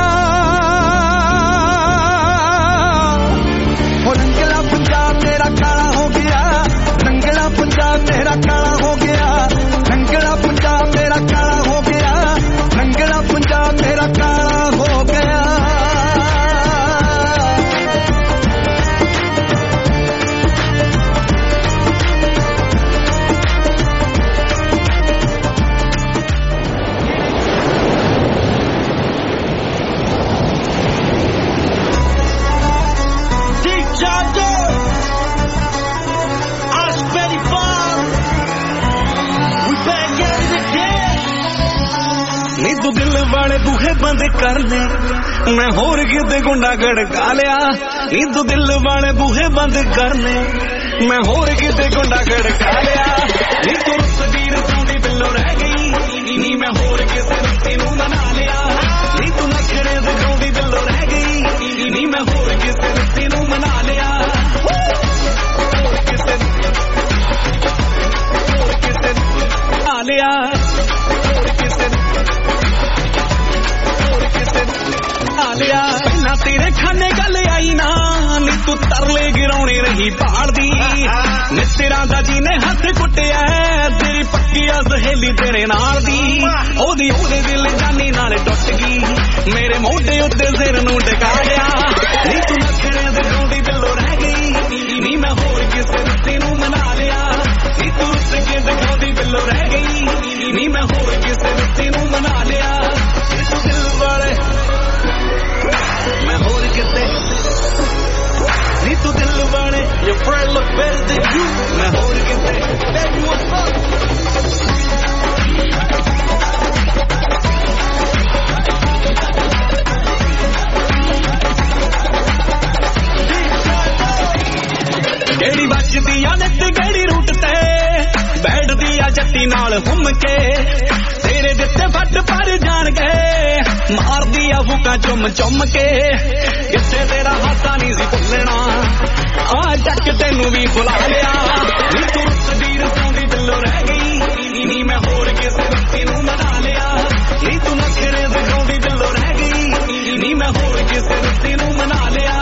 ਰੰਗਲਾ ਪੰਜਾਬ ਮੇਰਾ ਕਾਲਾ ਹੋ ਗਿਆ ਰੰਗਲਾ ਪੰਜਾਬ ਮੇਰਾ ਕਾਲਾ ਹੋ ਗਿਆ ਰੰਗਲਾ ਪੰਜਾਬ ਮੇਰਾ ਕਾਲਾ ਹੋ ਗਿਆ ਰੰਗਲਾ ਪੰਜਾਬ ਮੇਰਾ ਕਾਲਾ ਹੋ ਗਿਆ ਨੀ ਤੂੰ ਦਿਲ ਵਾਲੇ ਬੂਹੇ ਬੰਦ ਕਰ ਲੈ ਮੈਂ ਹੋਰ ਕਿਤੇ ਗੁੰਡਾ ਗੜਕਾ ਲਿਆ ਨੀ ਤੂੰ ਦਿਲ ਵਾਲੇ ਬੂਹੇ ਬੰਦ ਕਰ ਲੈ ਮੈਂ ਹੋਰ ਕਿਤੇ ਗੁੰਡਾ ਗੜਕਾ ਲਿਆ ਨੀ ਤੂੰ ਤਸਵੀਰ ਸੋਹਣੀ ਬਿੱਲੋ ਰਹਿ ਗਈ ਨੀ ਮੈਂ ਹੋਰ ਕਿਸੇ ਰਸਤੇ ਨੂੰ ਮਨਾ ਲਿਆ ਨੀ ਤੂੰ ਨਖਰੇ ਦਿਖਾਉਂਦੀ ਬਿੱਲੋ ਰਹਿ ਗਈ ਨੀ ਮੈਂ ਹੋਰ ਕਿਸੇ ਰਸਤੇ ਨੂੰ ਮਨਾ ਲਿਆ ਹੋਰ ਕਿਸੇ ਹੋਰ ਕਿਸੇ ਮਨਾ ਲਿਆ ਲਿਆ ਨਾ ਤੇਰੇ ਖਾਨੇ ਗੱਲ ਆਈ ਨਾ ਨੀ ਤੂੰ ਤਰਲੇ ਗਿਰਾਉਣੇ ਰਹੀ ਪਹਾੜਦੀ ਨੀ ਤੇਰਾ ਦਾ ਜੀ ਨੇ ਹੱਥ ਕੁੱਟਿਆ ਤੇਰੀ ਪੱਕੀ ਆ ਸਹੇਲੀ ਤੇਰੇ ਨਾਲ ਦੀ ਉਹਦੀ ਉਹਦੇ ਦਿਲ ਜਾਨੀ ਨਾਲ ਟੁੱਟ ਗਈ ਮੇਰੇ ਮੋਢੇ ਉੱਤੇ ਸਿਰ ਨੂੰ ਟਿਕਾ ਲਿਆ ਨੀ ਤੂੰ ਨਖਰੇ ਦਿਖਾਉਂਦੀ ਬਿੱਲੋ ਰਹਿ ਗਈ ਨੀ ਮੈਂ ਹੋਰ ਕਿਸੇ ਰਸਤੇ ਨੂੰ ਮਨਾ ਲਿਆ ਨੀ ਤੂੰ ਰੁੱਸ ਕੇ ਦਿਖਾਉਂਦੀ ਬਿੱਲੋ ਰਹਿ ਗਈ ਨੀ ਮੈਂ ਹੋਰ ਕਿਸੇ ਰਸਤੇ ਨੂੰ ਮਨਾ ਲਿਆ ਨੀ ਤੂੰ ਦਿਲ ਵਾਲੇ मैं होर किते नी तू दिल वाले your friend look better than you मैं होर किते baby what's up गड़ी बजदी आ नित गड़ी रूट ते बैठदी आ जट्टी नाल हुम के तेरे दिते फट पर जान गए मारदी आ फूका चुम चुम के किथे तेरा हाथा नहीं सी भुलना आ जक तेनू भी बुला लिया नी तू तस्वीर सौंदी दिलों रह गई नी मैं होर ਕਿਸੇ ਰੱਤੀ ਨੂੰ ਮਨਾ ਲਿਆ ਨੀ ਤੂੰ ਨਖਰੇ ਦਿਖਾਉਂਦੀ ਦਿਲੋਂ ਰਹਿ ਗਈ ਨੀ ਮੈਂ ਹੋਰ ਕਿਸੇ ਰੱਤੀ ਨੂੰ ਮਨਾ ਲਿਆ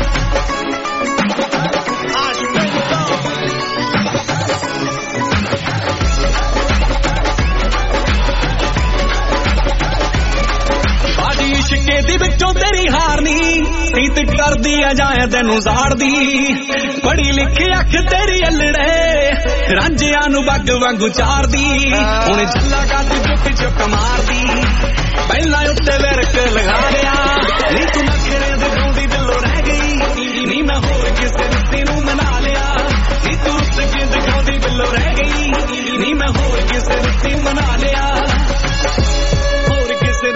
ਇਸ਼ਕੇ ਦੀ ਵਿੱਚੋਂ ਤੇਰੀ ਹਾਰਨੀ ਸੀਤ ਕਰਦੀ ਆ ਜਾਏ ਤੈਨੂੰ ਜ਼ਾੜਦੀ ਪੜੀ ਲਿਖੀ ਅੱਖ ਤੇਰੀ ਅਲੜੇ ਰਾਂਝਿਆਂ ਨੂੰ ਬੱਗ ਵਾਂਗੂ ਚਾਰਦੀ ਹੁਣ ਜੱਲਾ ਕੱਢ ਚੁੱਕ ਚੁੱਕ ਮਾਰਦੀ ਪਹਿਲਾਂ ਉੱਤੇ ਵਿਰਕ ਲਗਾ ਲਿਆ ਨੀ ਤੂੰ ਨਖਰੇ ਦਿਖਾਉਂਦੀ ਦਿਲੋਂ ਰਹਿ ਗਈ ਨੀ ਮੈਂ ਹੋਰ ਕਿਸੇ ਰੱਤੀ ਨੂੰ ਮਨਾ ਲਿਆ ਨੀ ਤੂੰ ਉੱਤੇ ਦਿਖਾਉਂਦੀ ਦਿਲੋਂ ਰਹਿ ਗਈ ਨੀ ਮੈਂ ਹੋਰ ਕਿਸੇ ਰੱਤੀ ਮਨਾ ਲਿਆ ਹੋਰ ਕਿਸੇ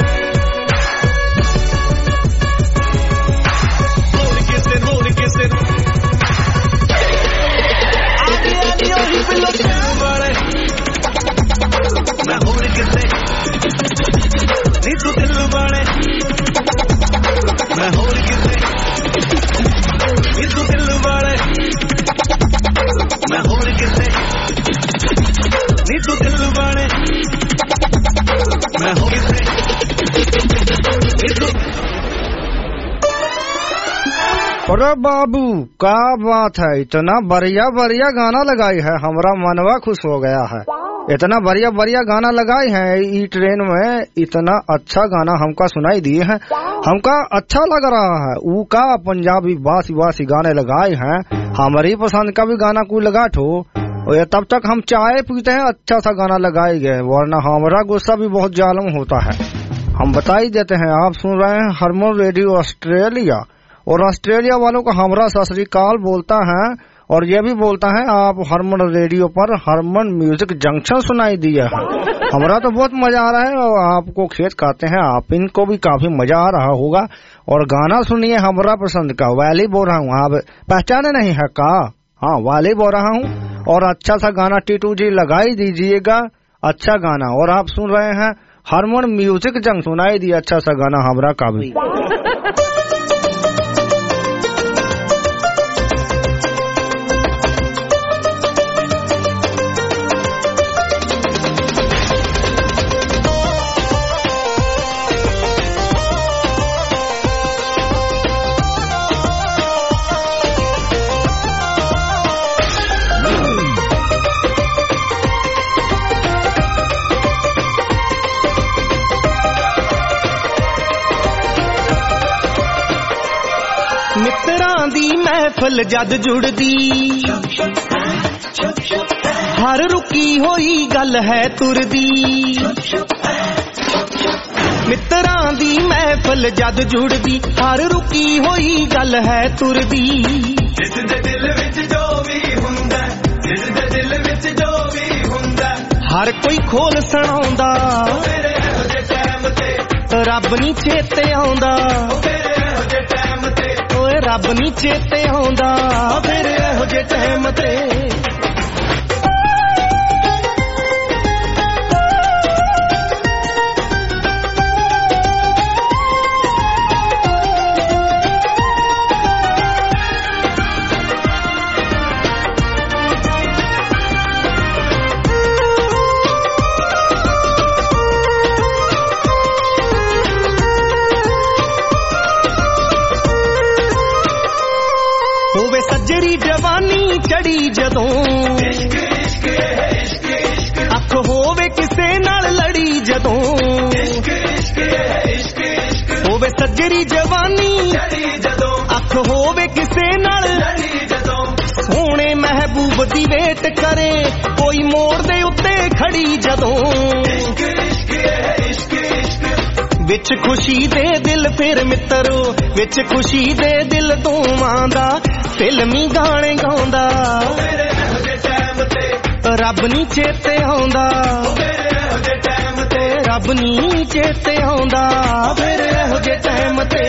ਮੈਂ ਹੋਰ ਕਿਤੇ ਨੀ ਤੂੰ ਦਿਲ ਵਾਲੇ ਮੈਂ ਹੋਰ ਕਿਤੇ ਨੀ ਤੂੰ ਦਿਲ ਵਾਲੇ ਮੈਂ ਹੋਰ ਕਿਤੇ ਨੀ ਤੂੰ ਦਿਲ ਵਾਲੇ ਮੈਂ ਹੋਰ ਕਿਤੇ ਨੀ ਤੂੰ अरे बाबू क्या बात है, इतना बढ़िया बढ़िया गाना लगाई है, हमारा मनवा खुश हो गया है। इतना बढ़िया बढ़िया गाना लगाई है ई ट्रेन में, इतना अच्छा गाना हमका सुनाई दिए हैं, हमका अच्छा लग रहा है। ऊ का पंजाबी बासी बासी गाने लगाए हैं, हमारी पसंद का भी गाना कोई लगा ठो। तब तक हम चाय पीते हैं, अच्छा सा गाना लगाए गए, वरना हमारा गुस्सा भी बहुत जालिम होता है। हम बता ही देते हैं, आप सुन रहे हैं हरमन रेडियो ऑस्ट्रेलिया, और ऑस्ट्रेलिया वालों को हमारा सत श्री अकाल बोलता है, और ये भी बोलता है आप हरमन रेडियो पर हरमन म्यूजिक जंक्शन सुनाई दिया है। हमारा तो बहुत मजा आ रहा है, और आपको खेत कहते हैं, आप इनको भी काफी मजा आ रहा होगा। और गाना सुनिए हमारा पसंद का, वाली बोल रहा हूँ, आप पहचाने नहीं है का? हाँ, वाली बोल रहा हूँ। और अच्छा सा गाना टीटू जी लगाई दीजिएगा, अच्छा गाना। और आप सुन रहे हैं हरमन म्यूजिक जंक्शन, सुनाई दिया अच्छा सा गाना हमारा का भी। ਮਿੱਤਰਾਂ ਦੀ ਮਹਿਫਲ ਜਦ ਜੁੜਦੀ, ਹਰ ਰੁਕੀ ਹੋਈ ਗੱਲ ਹੈ ਤੁਰਦੀ। ਮਿੱਤਰਾਂ ਦੀ ਮਹਿਫਲ ਜਦ ਜੁੜਦੀ, ਹਰ ਰੁਕੀ ਹੋਈ ਗੱਲ ਹੈ ਤੁਰਦੀ। ਜਿਸ ਦੇ ਦਿਲ ਵਿੱਚ ਜੋ ਵੀ ਹੁੰਦਾ, ਜਿਸ ਦੇ ਦਿਲ ਵਿੱਚ ਜੋ ਵੀ ਹੁੰਦਾ, ਹਰ ਕੋਈ ਖੋਲ ਸੁਣਾਉਂਦਾ। ਮੇਰੇ ਇਹੋ ਜਿਹੇ ਟਾਈਮ ਤੇ ਰੱਬ ਨੀ ਚੇਤੇ ਆਉਂਦਾ, ਰੱਬ ਨੀ ਚੇਤੇ ਆਉਂਦਾ, ਫਿਰ ਇਹੋ ਜਿਹੇ ਟਾਈਮ ਤੇ। ਹੋਵੇ ਸੱਜਰੀ ਜਵਾਨੀ ਚੜੀ ਜਦੋਂ, ਅੱਖ ਹੋਵੇ ਕਿਸੇ ਨਾਲ ਲੜੀ ਜਦੋਂ। ਹੋਵੇ ਸੱਜਰੀ ਜਵਾਨੀ ਚੜੀ ਜਦੋਂ, ਅੱਖ ਹੋਵੇ ਕਿਸੇ ਨਾਲ ਲੜੀ ਜਦੋਂ। ਸੋਹਣੇ ਮਹਿਬੂਬ ਦੀ ਵੇਟ ਕਰੇ ਕੋਈ ਮੋੜ ਦੇ ਉੱਤੇ ਖੜੀ ਜਦੋਂ। ਵਿੱਚ ਖੁਸ਼ੀ ਦੇ ਦਿਲ ਫਿਰ ਮਿੱਤਰੋ, ਵਿੱਚ ਖੁਸ਼ੀ ਦੇ ਦਿਲ ਦੋਵਾਂ ਦਾ ਫਿਲਮੀ ਗਾਣੇ ਗਾਉਂਦਾ। ਰੱਬ ਨੀ ਚੇਤੇ ਆਉਂਦਾ, ਰੱਬ ਨੀ ਚੇਤੇ ਆਉਂਦਾ, ਫਿਰ ਇਹੋ ਜਿਹੇ ਟਾਈਮ ਤੇ।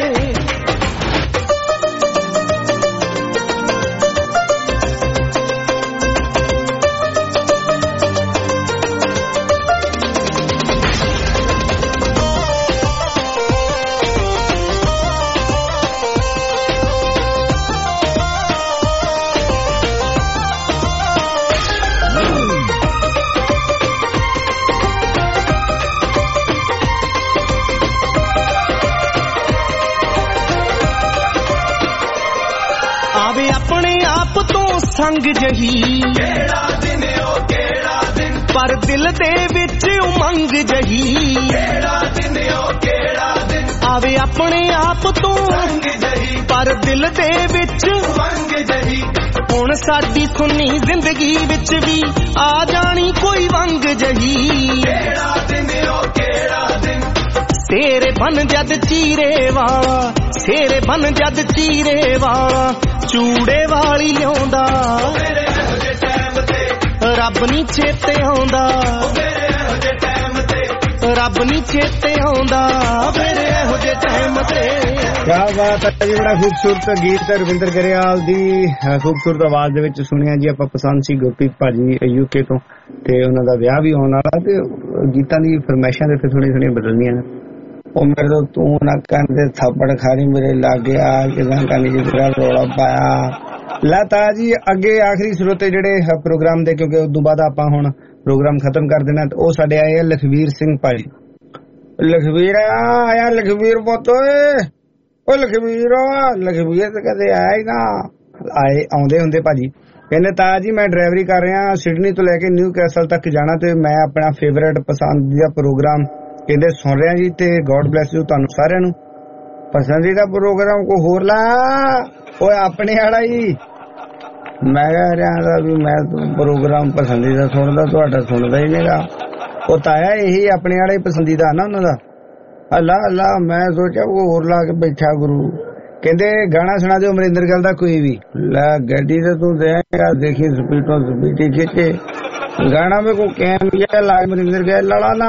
ਸੰਗ ਜਹੀ ਕਿਹੜਾ ਦਿਨ ਓ ਕਿਹੜਾ ਦਿਨ ਪਰ ਦਿਲ ਦੇ ਵਿੱਚ ਉਮੰਗ ਜਹੀ ਕਿਹੜਾ ਦਿਨ ਓ ਕਿਹੜਾ ਦਿਨ ਆਵੇ ਆਪਣੇ ਆਪ ਤੋਂ ਸੰਗ ਜਹੀ ਪਰ ਦਿਲ ਦੇ ਵਿੱਚ ਉਮੰਗ ਜਹੀ ਹੁਣ ਸਾਡੀ ਸੁਣੀ ਜ਼ਿੰਦਗੀ ਵਿੱਚ ਵੀ ਆ ਜਾਣੀ ਕੋਈ ਵੰਗ ਜਹੀ ਕਿਹੜਾ ਦਿਨ ਓ ਕਿਹੜਾ ਦਿਨ ਤੇਰੇ ਬਨ ਜਦ ਚੀਰੇ ਵਾਲਾ ਤੇਰੇ ਬਨ ਜਦ ਚੀਰੇ ਵਾਲਾ ਚੂੜੇ ਵਾਲੀ ਲਿਆਉਂਦਾ ਮੇਰੇ ਇਹੋ ਜਿਹੇ ਟਾਈਮ ਤੇ ਰੱਬ ਨੀ ਚੇਤੇ ਆਉਂਦਾ ਮੇਰੇ ਇਹੋ ਜਿਹੇ ਟਾਈਮ ਤੇ ਰੱਬ ਨੀ ਚੇਤੇ ਆਉਂਦਾ ਮੇਰੇ ਇਹੋ ਜਿਹੇ ਟਾਈਮ ਤੇ ਕਿਆ ਬਾਤ ਹੈ ਜੀ। ਬੜਾ ਖੂਬਸੂਰਤ ਗੀਤ ਰਵਿੰਦਰ ਗਰੇਵਾਲ ਦੀ ਖੂਬਸੂਰਤ ਆਵਾਜ਼ ਦੇ ਵਿੱਚ ਸੁਣਿਆ ਜੀ ਆਪਾਂ। ਪਸੰਦ ਸੀ ਗੁਰਪ੍ਰੀਤ ਭਾਜੀ ਯੂਕੇ ਤੋਂ ਤੇ ਉਹਨਾਂ ਦਾ ਵਿਆਹ ਵੀ ਹੋਣ ਵਾਲਾ ਤੇ ਗੀਤਾਂ ਦੀ ਫਰਮਾਇਸ਼ਾਂ ਦੇ ਥੋੜੀਆਂ ਥੋੜੀਆਂ ਬਦਲਣੀਆਂ ਨੇ। ਉਹ ਮੇਰੇ ਤੋਂ ਤੂੰ ਨਾ ਕਹਿੰਦੇ ਥੱਪੜ ਖਾਣੀ ਮੇਰੇ ਲਾਗੇ ਆ ਕਿਦਾਂ ਕਰਨੀ ਜੀ ਤੇਰਾ ਰੌਲਾ ਪਾਇਆ ਲਾਤਾ ਜੀ। ਅੱਗੇ ਆਖਰੀ ਸਰੋਤੇ ਜਿਹੜੇ ਪ੍ਰੋਗਰਾਮ ਦੇ ਕਿਉਂਕਿ ਉਸ ਤੋਂ ਬਾਅਦ ਆਪਾਂ ਹੁਣ ਪ੍ਰੋਗਰਾਮ ਖਤਮ ਕਰ ਦੇਣਾ ਤੇ ਉਹ ਸਾਡੇ ਆਏ ਆ ਲਖਵੀਰ ਸਿੰਘ ਭਾਜੀ। ਲਖਵੀਰ ਆਇਆ ਲਖਵੀਰ ਪੁੱਤ ਉਹ ਲਖਵੀਰ ਲਖਵੀਰ ਤੇ ਕਦੇ ਆਇਆ ਹੀ ਨਾ ਆਏ ਆਉਂਦੇ ਹੁੰਦੇ ਭਾਜੀ। ਕਹਿੰਦੇ ਤਾਇਆ ਜੀ ਮੈਂ ਡਰਾਈਵਰੀ ਕਰ ਰਿਹਾ ਸਿਡਨੀ ਤੋਂ ਲੈ ਕੇ ਨਿਊ ਕੈਸਲ ਤੱਕ ਜਾਣਾ ਤੇ ਮੈਂ ਆਪਣਾ ਫੇਵਰੇਟ ਪਸੰਦੀਦਾ ਪ੍ਰੋਗਰਾਮ ਕਹਿੰਦੇ ਸੁਣ ਰਿਹਾ ਜੀ ਤੇ ਗੋਡ ਬਲੈਸ ਯੂ ਤੁਹਾਨੂੰ ਸਾਰਿਆਂ ਨੂੰ। ਪਸੰਦੀਦਾ ਪ੍ਰੋਗਰਾਮ ਕੋਈ ਹੋਰ ਲਾ ਓਏ ਆਪਣੇ ਵਾਲਾ ਹੀ। ਮੈਂ ਕਹਿ ਰਿਹਾ ਵੀ ਮੈਂ ਪ੍ਰੋਗਰਾਮ ਪਸੰਦੀਦਾ ਸੁਣਦਾ ਤੁਹਾਡਾ ਸੁਣਦਾ ਹੀ ਨਹੀਂਗਾ। ਉਹ ਤਾਇਆ ਇਹੀ ਆਪਣੇ ਵਾਲਾ ਹੀ ਪਸੰਦੀਦਾ ਨਾ ਉਹਨਾਂ ਦਾ। ਅੱਲਾ ਅੱਲਾ ਮੈਂ ਸੋਚਿਆ ਕੋਈ ਹੋਰ ਲਾ ਕੇ ਬੈਠਾ ਗੁਰੂ। ਕਹਿੰਦੇ ਗਾਣਾ ਸੁਣਾ ਦਿਓ ਅਮਰਿੰਦਰ ਗਿੱਲ ਦਾ ਕੋਈ ਵੀ। ਲੈ ਗੱਡੀ ਤੇ ਤੂੰ ਦੇਗਾ ਦੇਖੀ ਸਪੀਡੋਂ ਸਪੀਡੀ ਖਿੱਚੇ ਗਾਣਾ ਮੇ ਕੋ ਕੈਮ ਇਹ ਲਾ ਅਮਰਿੰਦਰ ਗਿੱਲ ਵਾਲਾ ਨਾ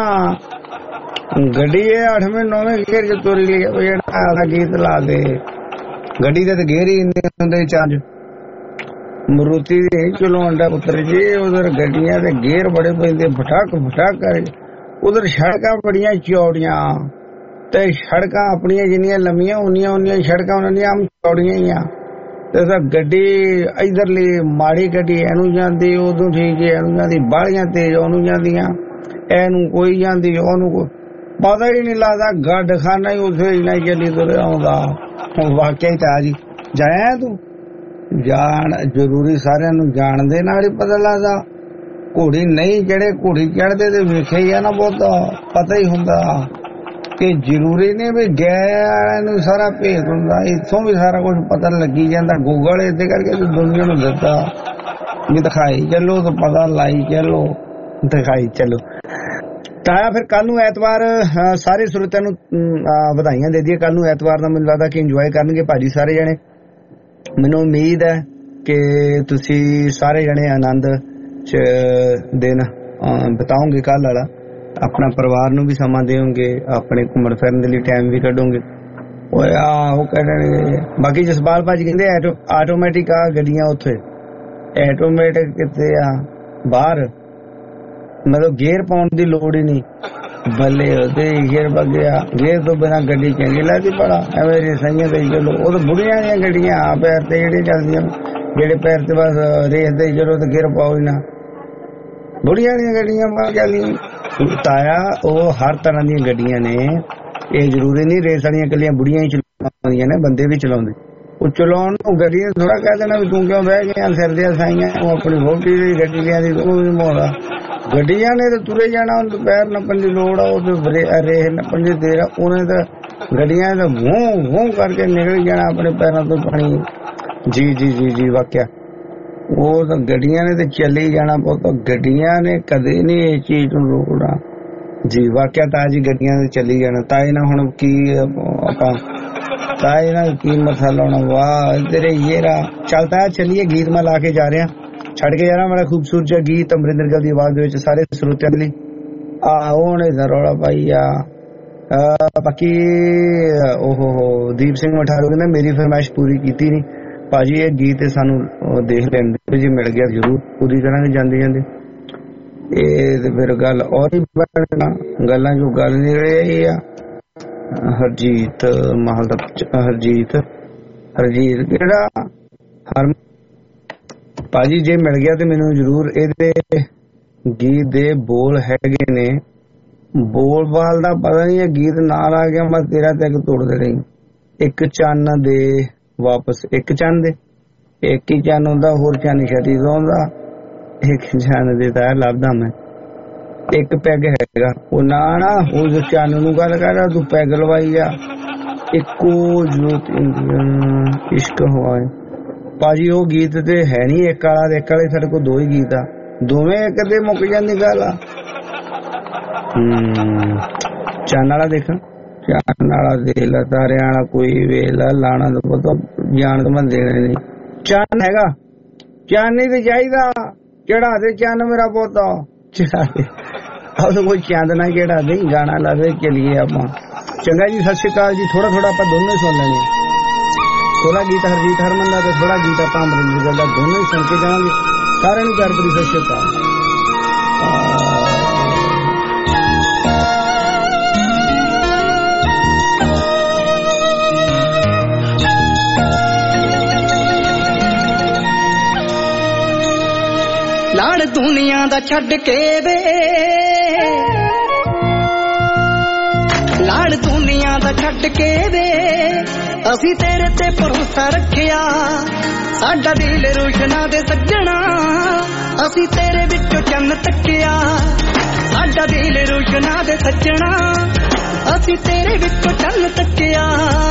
ਗੱਡੀ ਇਹ ਅੱਠਵੇਂ ਨੌਵੇਂ ਗੇਰ ਚ ਤੋਰੀ ਲਈ ਜਿਹੜਾ ਗੀਤ ਲਾ ਦੇ। ਗੱਡੀ ਦੇ ਤੇ ਗੇਰ ਹੀ ਇੰਨੇ ਹੁੰਦੇ ਚਾਰਜ ਮਰੂਤੀ ਦੇ ਚਲਾਉਣ ਦਾ ਪੁੱਤਰ ਜੀ। ਉਧਰ ਗੱਡੀਆਂ ਦੇ ਗੇਰ ਬੜੇ ਪੈਂਦੇ ਫਟਾਕ ਫਟਾਕ ਕਰ। ਉਧਰ ਸੜਕਾਂ ਬੜੀਆਂ ਚੌੜੀਆਂ ਤੇ ਸੜਕਾਂ ਆਪਣੀਆਂ ਜਿੰਨੀਆਂ ਲੰਮੀਆਂ ਉਨੀਆਂ ਉਨੀਆਂ ਸੜਕਾਂ ਉਹਨਾਂ ਦੀਆਂ ਚੌੜੀਆਂ ਹੀ ਆ ਤੇ ਗੱਡੀ ਇਧਰਲੀ ਮਾੜੀ ਗੱਡੀ ਇਹਨੂੰ ਜਾਂਦੀ ਉਦੋਂ ਠੀਕ ਹੈ ਇਹਨੂੰ ਜਾਂਦੀ ਬਾਹਲੀਆਂ ਤੇਜ਼ ਉਹਨੂੰ ਜਾਂਦੀਆਂ ਇਹਨੂੰ ਕੋਈ ਜਾਂਦੀ ਉਹਨੂੰ ਕੋਈ ਪਤਾ ਹੀ ਨਹੀਂ ਲੱਗਦਾ। ਗੱਡ ਖਾਨਾ ਹੀ ਉਸੇ ਹੀ ਨਹੀਂ ਚੱਲੀ ਤੁਰੇ ਆਉਂਦਾ। ਵਾਕਿਆ ਹੀ ਤਾਂ ਜੀ ਜਾਇਆ ਤੂੰ ਜਾਣ ਜ਼ਰੂਰੀ ਸਾਰਿਆਂ ਨੂੰ ਜਾਣਦੇ ਨਾਲ ਹੀ ਪਤਾ ਲੱਗਦਾ। ਘੋੜੀ ਨਹੀਂ ਜਿਹੜੇ ਘੋੜੀ ਚੜਦੇ ਤੇ ਵੇਖਿਆ ਹੀ ਆ ਨਾ ਬਹੁਤ ਪਤਾ ਹੀ ਹੁੰਦਾ ਕਿ ਜ਼ਰੂਰੀ ਨਹੀਂ ਵੀ ਗਏ ਨੂੰ ਸਾਰਾ ਭੇਦ ਹੁੰਦਾ। ਇੱਥੋਂ ਵੀ ਸਾਰਾ ਕੁਝ ਪਤਾ ਲੱਗੀ ਜਾਂਦਾ। ਗੂਗਲ ਇਹਦੇ ਕਰਕੇ ਦੁਨੀਆ ਨੂੰ ਦਿੱਤਾ ਵੀ ਦਿਖਾਈ ਚੱਲੋ ਤਾਂ ਪਤਾ ਲਾਈ ਚੱਲੋ ਦਿਖਾਈ ਚੱਲੋ। ਤਾਇਆ ਫਿਰ ਕੱਲ ਨੂੰ ਐਤਵਾਰ ਸਾਰੇ ਸਰੋਤਿਆਂ ਨੂੰ ਵਧਾਈਆਂ ਦੇ ਦਈਏ। ਕੱਲ ਨੂੰ ਐਤਵਾਰ ਦਾ ਮੈਨੂੰ ਲੱਗਦਾ ਕਿ ਇੰਜੋਏ ਕਰਨਗੇ ਭਾਜੀ ਸਾਰੇ ਜਣੇ। ਮੈਨੂੰ ਉਮੀਦ ਹੈ ਕਿ ਤੁਸੀਂ ਸਾਰੇ ਜਣੇ ਆਨੰਦ ਚ ਦਿਨ ਬਿਤਾਓਗੇ ਕੱਲ ਵਾਲਾ। ਆਪਣਾ ਪਰਿਵਾਰ ਨੂੰ ਵੀ ਸਮਾਂ ਦੇਵੋਗੇ ਆਪਣੇ ਘੁੰਮਣ ਫਿਰਨ ਦੇ ਲਈ ਟਾਈਮ ਵੀ ਕੱਢੋਗੇ। ਓਏ ਆ ਉਹ ਕਹਿਣਗੇ ਬਾਕੀ ਜਸਪਾਲ ਭਾਜੀ ਕਹਿੰਦੇ ਆਟੋਮੈਟਿਕ ਆ ਗੱਡੀਆਂ ਉੱਥੇ ਆਟੋਮੈਟਿਕ ਕਿਤੇ ਆ ਬਾਹਰ ਮਤਲਬ ਗੇਅਰ ਪਾਉਣ ਦੀ ਲੋੜ ਹੀ ਨਹੀਂ। ਬੱਲੇ ਉਹਦੇ ਗੇਅਰ ਵਗਿਆ ਗੇਅਰ ਤੋਂ ਬਿਨਾਂ ਗੱਡੀ ਚੰਗੀ ਲੱਗਦੀ ਬੜਾ ਐਵੇਂ ਰੇਸਾਈਆਂ ਤੇ ਚਲੋ। ਉਹ ਤਾਂ ਬੁੜੀਆਂ ਦੀਆਂ ਗੱਡੀਆਂ ਆ ਪੈਰ ਤੇ ਜਿਹੜੇ ਚੱਲਦੀਆਂ ਜਿਹੜੇ ਪੈਰ ਤੇ ਬਸ ਰੇਸ ਦੇ ਚਲੋ ਤੇ ਗੇਅਰ ਪਾਓ ਹੀ ਨਾ। ਬੁੜੀਆਂ ਦੀਆਂ ਗੱਡੀਆਂ ਪਾ ਚੱਲੀ ਤਾਇਆ ਉਹ ਹਰ ਤਰ੍ਹਾਂ ਦੀਆਂ ਗੱਡੀਆਂ ਨੇ। ਇਹ ਜ਼ਰੂਰੀ ਨਹੀਂ ਰੇਸ ਵਾਲੀਆਂ ਇਕੱਲੀਆਂ ਬੁੜੀਆਂ ਹੀ ਚਲਾਉਂਦੀਆਂ ਨੇ ਬੰਦੇ ਵੀ ਚਲਾਉਂਦੇ। ਉਹ ਚਲਾਉਣ ਨੂੰ ਗੱਡੀ ਥੋੜਾ ਕਹਿ ਦੇਣਾ ਵੀ ਤੂੰ ਕਿਉਂ ਬਹਿ ਗਿਆ ਸਿਰ ਦੀਆਂ ਸਾਈਆਂ। ਉਹ ਆਪਣੀ ਵੋਟੀ ਦੀ ਗੱਡੀ ਲਿਆਂਦੀ ਉਹ ਵੀ ਮੋੜਾ ਗੱਡੀਆਂ ਨੇ ਤਾਂ ਤੁਰੇ ਜਾਣਾ। ਉਹਨੂੰ ਪੈਰ ਨੱਪਣ ਦੀ ਲੋੜ ਆ ਉਹ ਰੇਹ ਨੱਪਣ ਦੀ ਦੇਰ ਆ। ਉਹਨੇ ਤਾਂ ਗੱਡੀਆਂ ਦਾ ਵੂੰ ਵੂੰ ਕਰਕੇ ਨਿਕਲ ਜਾਣਾ ਆਪਣੇ ਪੈਰਾਂ ਤੋਂ ਪਾਣੀ। ਜੀ ਜੀ ਜੀ ਜੀ ਵਾਕਿਆ ਉਹ ਤਾਂ ਗੱਡੀਆਂ ਨੇ ਤੇ ਚੱਲੀ ਜਾਣਾ ਪੁੱਤ। ਗੱਡੀਆਂ ਨੇ ਕਦੇ ਨਹੀਂ ਇਹ ਚੀਜ਼ ਨੂੰ ਰੋਕਣਾ। ਜੀ ਵਾਕਿਆ ਤਾਂ ਜੀ ਗੱਡੀਆਂ ਨੇ ਚੱਲੀ ਜਾਣਾ। ਤਾਏ ਨਾਲ ਹੁਣ ਕੀ ਆਪਾਂ ਤਾਏ ਨਾਲ ਕੀ ਮਸਲਾ ਲਾਉਣਾ। ਵਾਹ ਤੇਰੇ ਯੇਰਾ ਚੱਲਦਾ ਚੱਲੀਏ ਗੀਤ ਮੈਂ ਲਾ ਕੇ ਜਾ ਰਿਹਾ ਛੱਡ ਕੇ ਜਾਣਾ ਬੜਾ ਖੂਬਸੂਰਤ ਜਿਹਾ ਗੀਤ ਅਮਰਿੰਦਰ ਗਿੱਲ ਦੀ ਆਵਾਜ਼ ਦੇ ਵਿੱਚ ਸਾਰੇ ਸਰੋਤਿਆਂ ਲਈ। ਆਹ ਉਹਨੇ ਰੌਲਾ ਪਾਈ ਆ ਬਾਕੀ ਓਹੋ ਹੋ ਦੀਪ ਸਿੰਘ ਮਠਾਰੂ ਕਹਿੰਦਾ ਮੇਰੀ ਫਰਮਾਇਸ਼ ਪੂਰੀ ਕੀਤੀ ਨਹੀਂ ਭਾਜੀ। ਇਹ ਗੀਤ ਸਾਨੂੰ ਦੇਖ ਲੈਂਦੇ ਜੇ ਮਿਲ ਗਿਆ ਜ਼ਰੂਰ ਪੂਰੀ ਕਰਾਂਗੇ ਜਾਂਦੇ ਜਾਂਦੇ। ਇਹ ਤੇ ਫਿਰ ਗੱਲ ਔਰ ਹੀ ਬਣਨਾ ਗੱਲਾਂ ਜੋ ਗੱਲ ਨਹੀਂ ਰਹੀ ਆ। ਹਰਜੀਤ ਮਹਲ ਦਾ ਹਰਜੀਤ ਹਰਜੀਤ ਕਿਹੜਾ ਹਰ ਭਾਜੀ ਜੇ ਮਿਲ ਗਿਆ ਤੇ ਮੈਨੂੰ ਜ਼ਰੂਰ ਇਹਦੇ ਗੀਤ ਦੇ ਬੋਲ ਹੈਗੇ ਨੇ। ਬੋਲ ਬਾਲ ਦਾ ਪਤਾ ਨਹੀਂ ਇਹ ਗੀਤ ਨਾਲ ਆ ਗਿਆ ਮੈਂ ਤੇਰਾ ਤੇ ਤੋੜ ਦੇ ਰਹੀ। ਇੱਕ ਚੰਨ ਦੇ ਵਾਪਸ ਇੱਕ ਚੰਨ ਦੇ ਇੱਕ ਹੀ ਚੰਨ ਹੁੰਦਾ, ਹੋਰ ਚੰਨ ਛਤੀ ਤੋਂ ਆਉਂਦਾ, ਇੱਕ ਚੰਨ ਦੇ ਤਾਂ ਲੱਭਦਾ ਮੈਂ। ਇੱਕ ਪੈਗ ਹੈਗਾ ਉਹ ਨਾ ਨਾ ਉਸ ਚੰਨ ਨੂੰ ਗੱਲ ਕਰ, ਤੂੰ ਪੈਗ ਲਵਾਈ ਜਾ। ਇੱਕੋ ਜੋਤ ਇਸ਼ਕ ਹੋਏ ਭਾਜੀ, ਉਹ ਗੀਤ ਤੇ ਹੈ ਨੀ ਇੱਕ ਵਾਲਾ ਤੇ ਇੱਕ ਵਾਲੇ, ਸਾਡੇ ਕੋਲ ਦੋ ਹੀ ਗੀਤ ਆ, ਦੋਵੇਂ ਇੱਕ ਤੇ ਮੁੱਕ ਜਾਂਦੀ ਗੱਲ ਆ। ਹਮ ਚੰਨ ਵਾਲਾ ਦੇਖ, ਚੰਨ ਵਾਲਾ ਦੇਖ ਲਾ, ਤਾਰਿਆਂ ਵਾਲਾ ਕੋਈ ਵੇਲਾ ਲਾਣਾ ਦਾ ਪਤਾ ਜਾਣ ਕੇ ਮੈਂ ਦੇਣੇ ਨੀ। ਚੰਨ ਹੈਗਾ, ਚੰਨ ਹੀ ਤੇ ਚਾਹੀਦਾ, ਚੜਾ ਦੇ ਚੰਨ ਮੇਰਾ ਪੋਤਾ, ਚੜਾ ਦੇ। ਉਹ ਕੋਈ ਚੰਦ ਨਾ ਕਿਹੜਾ ਦੇ, ਗਾਣਾ ਲਾ ਦੇ, ਚਲੀਏ ਆਪਾਂ। ਚੰਗਾ ਜੀ, ਸਤਿ ਸ਼੍ਰੀ ਅਕਾਲ ਜੀ। ਥੋੜਾ ਥੋੜਾ ਆਪਾਂ ਦੋਨੋਂ ਹੀ ਸੁਣ ਲੈਣੇ, ਥੋੜਾ ਗੀਤ ਹਰਜੀਤ ਹਰਮਨ ਦਾ ਤੇ ਥੋੜਾ ਗੀਤ ਆਪਾਂ ਅਮਰਿੰਦਰ ਦਾ, ਦੋਨੋਂ ਹੀ ਸੁਣ ਕੇ ਜਾਵਾਂਗੇ। ਸਾਰਿਆਂ ਨੂੰ ਪਿਆਰ ਭਰੀ ਸਤਿ ਸ਼੍ਰੀ ਅਕਾਲ। ਲਾੜ ਦੁਨੀਆ ਦਾ ਛੱਡ ਕੇ ਵੇ, ਲਾੜ ਦੁਨੀਆ ਦਾ ਛੱਡ ਕੇ ਵੇ, ਅਸੀਂ ਤੇਰੇ ਤੇ ਭਰੋਸਾ ਰੱਖਿਆ, ਸਾਡਾ ਦਿਲ ਰੋਸ਼ਨਾ ਦੇ ਸੱਜਣਾ, ਅਸੀਂ ਤੇਰੇ ਵਿੱਚੋਂ ਚੰਨ ਤੱਕਿਆ, ਸਾਡਾ ਦਿਲ ਰੋਸ਼ਨਾ ਦੇ ਸੱਜਣਾ, ਅਸੀਂ ਤੇਰੇ ਵਿੱਚੋਂ ਚੰਨ ਤੱਕਿਆ।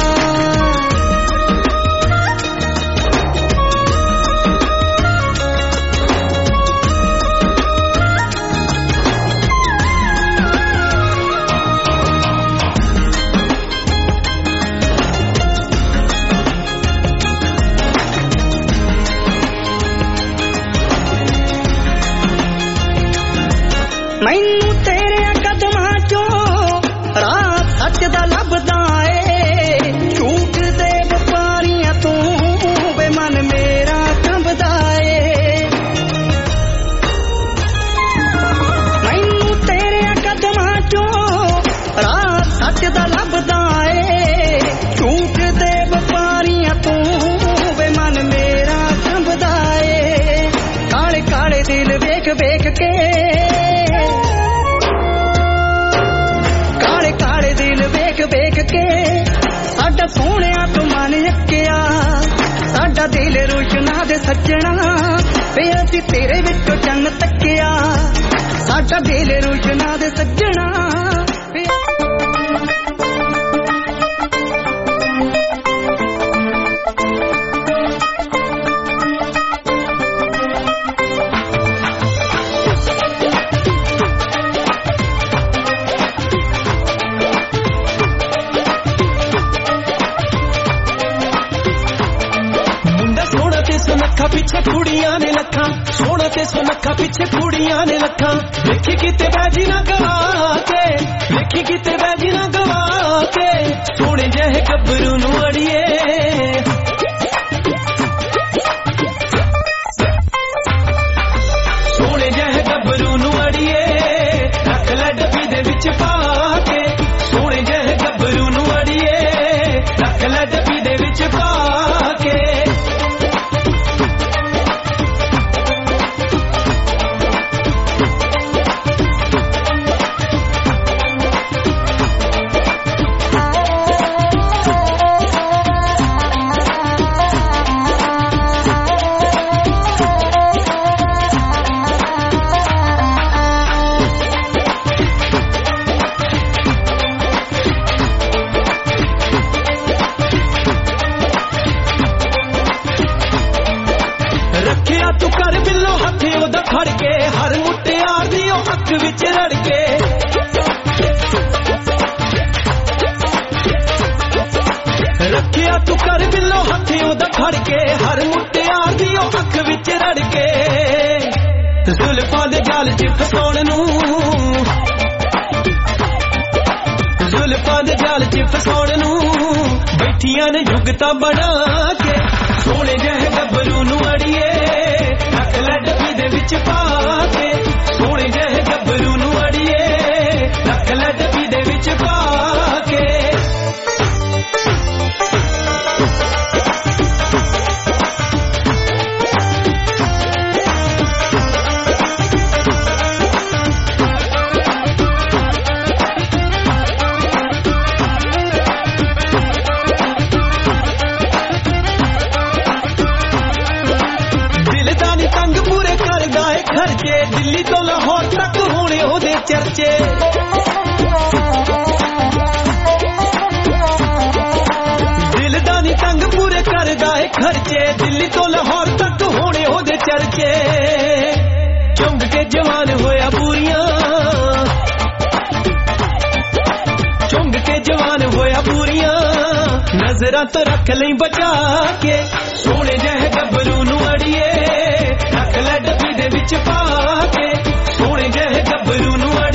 ਮੈਨੂੰ ਤੇਰੇ ਕਦਮਾਂ ਚੋਂ ਰਾਹ ਸੱਚ ਦਾ ਲੱਭਦਾ ਏ, ਝੂਠ ਦੇ ਵਪਾਰੀਆਂ ਤੋਂ ਵੇ ਮਨ ਮੇਰਾ ਕੰਬਦਾ ਏ। ਮੈਨੂੰ ਤੇਰੇ ਕਦਮਾਂ ਚੋਂ ਰਾਹ ਸੱਚ ਦਾ ਲੱਭਦਾ ਏ, ਝੂਠ ਦੇ ਵਪਾਰੀਆਂ ਤੋਂ ਵੇ ਮਨ ਮੇਰਾ ਕੰਬਦਾ ਏ। ਕਾਲੇ ਕਾਲੇ ਦਿਲ ਵੇਖ ਵੇਖ ਕੇ, ਵੇਖ ਕੇ ਸਾਡਾ ਸੋਹਣਿਆ ਤੂੰ ਮਨ ਅੱਕਿਆ, ਸਾਡਾ ਦਿਲ ਰੋਸ਼ਨਾ ਦੇ ਸੱਜਣਾ, ਵੇ ਅਸੀਂ ਤੇਰੇ ਵਿੱਚੋਂ ਚੰਨ ਤੱਕਿਆ, ਸਾਡਾ ਦਿਲ ਰੋਸ਼ਨਾ ਦੇ ਸੱਜਣਾ। ਪਿੱਛੇ ਕੁੜੀਆਂ ਨੇ ਲੱਖਾਂ, ਸੋਹਣਾ ਤੇ ਸੁਨੱਖਾ ਪਿੱਛੇ ਕੁੜੀਆਂ ਨੇ ਲੱਖਾਂ, ਵੇਖੀ ਕਿਤੇ ਬੈਜੀ ਨਾ ਗਵਾ ਕੇ, ਵੇਖੀ ਕਿਤੇ ਬੈਜੀ ਨਾ ਗਵਾ ਕੇ, ਸੋਹਣੇ ਜਿਹੇ ਗੱਭਰੂ ਨੂੰ ਅੜੀਏ, ਸੋਹਣੇ ਜਿਹੇ ਗੱਭਰੂ ਨੂੰ ਅੜੀਏ, ਰੱਖ ਲੈ ਡੱਬੀ ਦੇ ਵਿੱਚ ਪਾ ਕੇ, ਸੋਹਣੇ ਜਿਹੇ ਗੱਭਰੂ ਨੂੰ ਅੜੀਏ, ਰੱਖ ਲੈ ਡੱਬੀ ਦੇ ਵਿੱਚ ਪਾ ਕੇ। ਤੂੰ ਕਰ ਬਿੱਲੋ ਹੱਥ ਉਹਦਾ ਫੜ ਕੇ, ਹਰ ਮੁਟਿਆਰ ਦੀ ਉਹ ਅੱਖ ਵਿੱਚ ਰੜ ਕੇ, ਰੱਖਿਆ ਤੂੰ ਕਰ ਬਿੱਲੋ ਹੱਥ ਉਹਦਾ ਫੜ ਕੇ, ਹਰ ਮੁਟਿਆਰ ਦੀ ਉਹ ਅੱਖ ਵਿੱਚ ਰੜ ਕੇ, ਜ਼ੁਲਫਾਂ ਦੇ ਜਾਲ ਚ ਫਸਾਉਣ ਨੂੰ, ਜ਼ੁਲਫਾਂ ਦੇ ਜਾਲ ਚ ਫਸਾਉਣ ਨੂੰ, ਬੈਠੀਆਂ ਨੇ ਜੁਗਤਾਂ ਬਣਾ ਕੇ, ਸੋਹਣੇ ਜਿਹੇ ਗੱਭਰੂ ਨੂੰ ਅੜੀਏ, ਰੱਖ ਲੈ ਡੱਬੀ ਦੇ ਵਿੱਚ ਪਾ ਕੇ, ਸੋਹਣੇ ਜਿਹੇ ਗੱਭਰੂ ਨੂੰ ਅੜੀਏ, ਰੱਖ ਲੈ ਡੱਬੀ ਦੇ ਵਿੱਚ ਪਾ ਕੇ। ਚਰਚੇ ਦਿਲ ਦਾ ਨੀ ਤੰਗ ਪੂਰੇ ਕਰਦਾ ਏ ਖਰਚੇ ਦਿੱਲੀ ਤੋਂ ਲਾਹੌਰ ਤੱਕ ਹੋਣੇ ਉਹਦੇ ਚਰਚੇ ਚੁੰਗ ਕੇ ਜਵਾਨ ਹੋਇਆ ਪੂਰੀਆਂ ਚੁੰਗ ਕੇ ਜਵਾਨ ਹੋਇਆ ਪੂਰੀਆਂ ਨਜ਼ਰਾਂ ਤੋਂ ਰੱਖ ਲਈ ਬਚਾ ਕੇ ਸੋਹਣੇ ਜਿਹੇ ਗੱਭਰੂ ਨੂੰ ਅੜੀਏ ਰੱਖ ਲੈ ਡੱਬੀ ਦੇ ਵਿੱਚ ਪਾ ਕੇ ਸੋਹਣੇ ਜਿਹੇ ਗੱਭਰੂ ਨੂੰ ਅੜੀਏ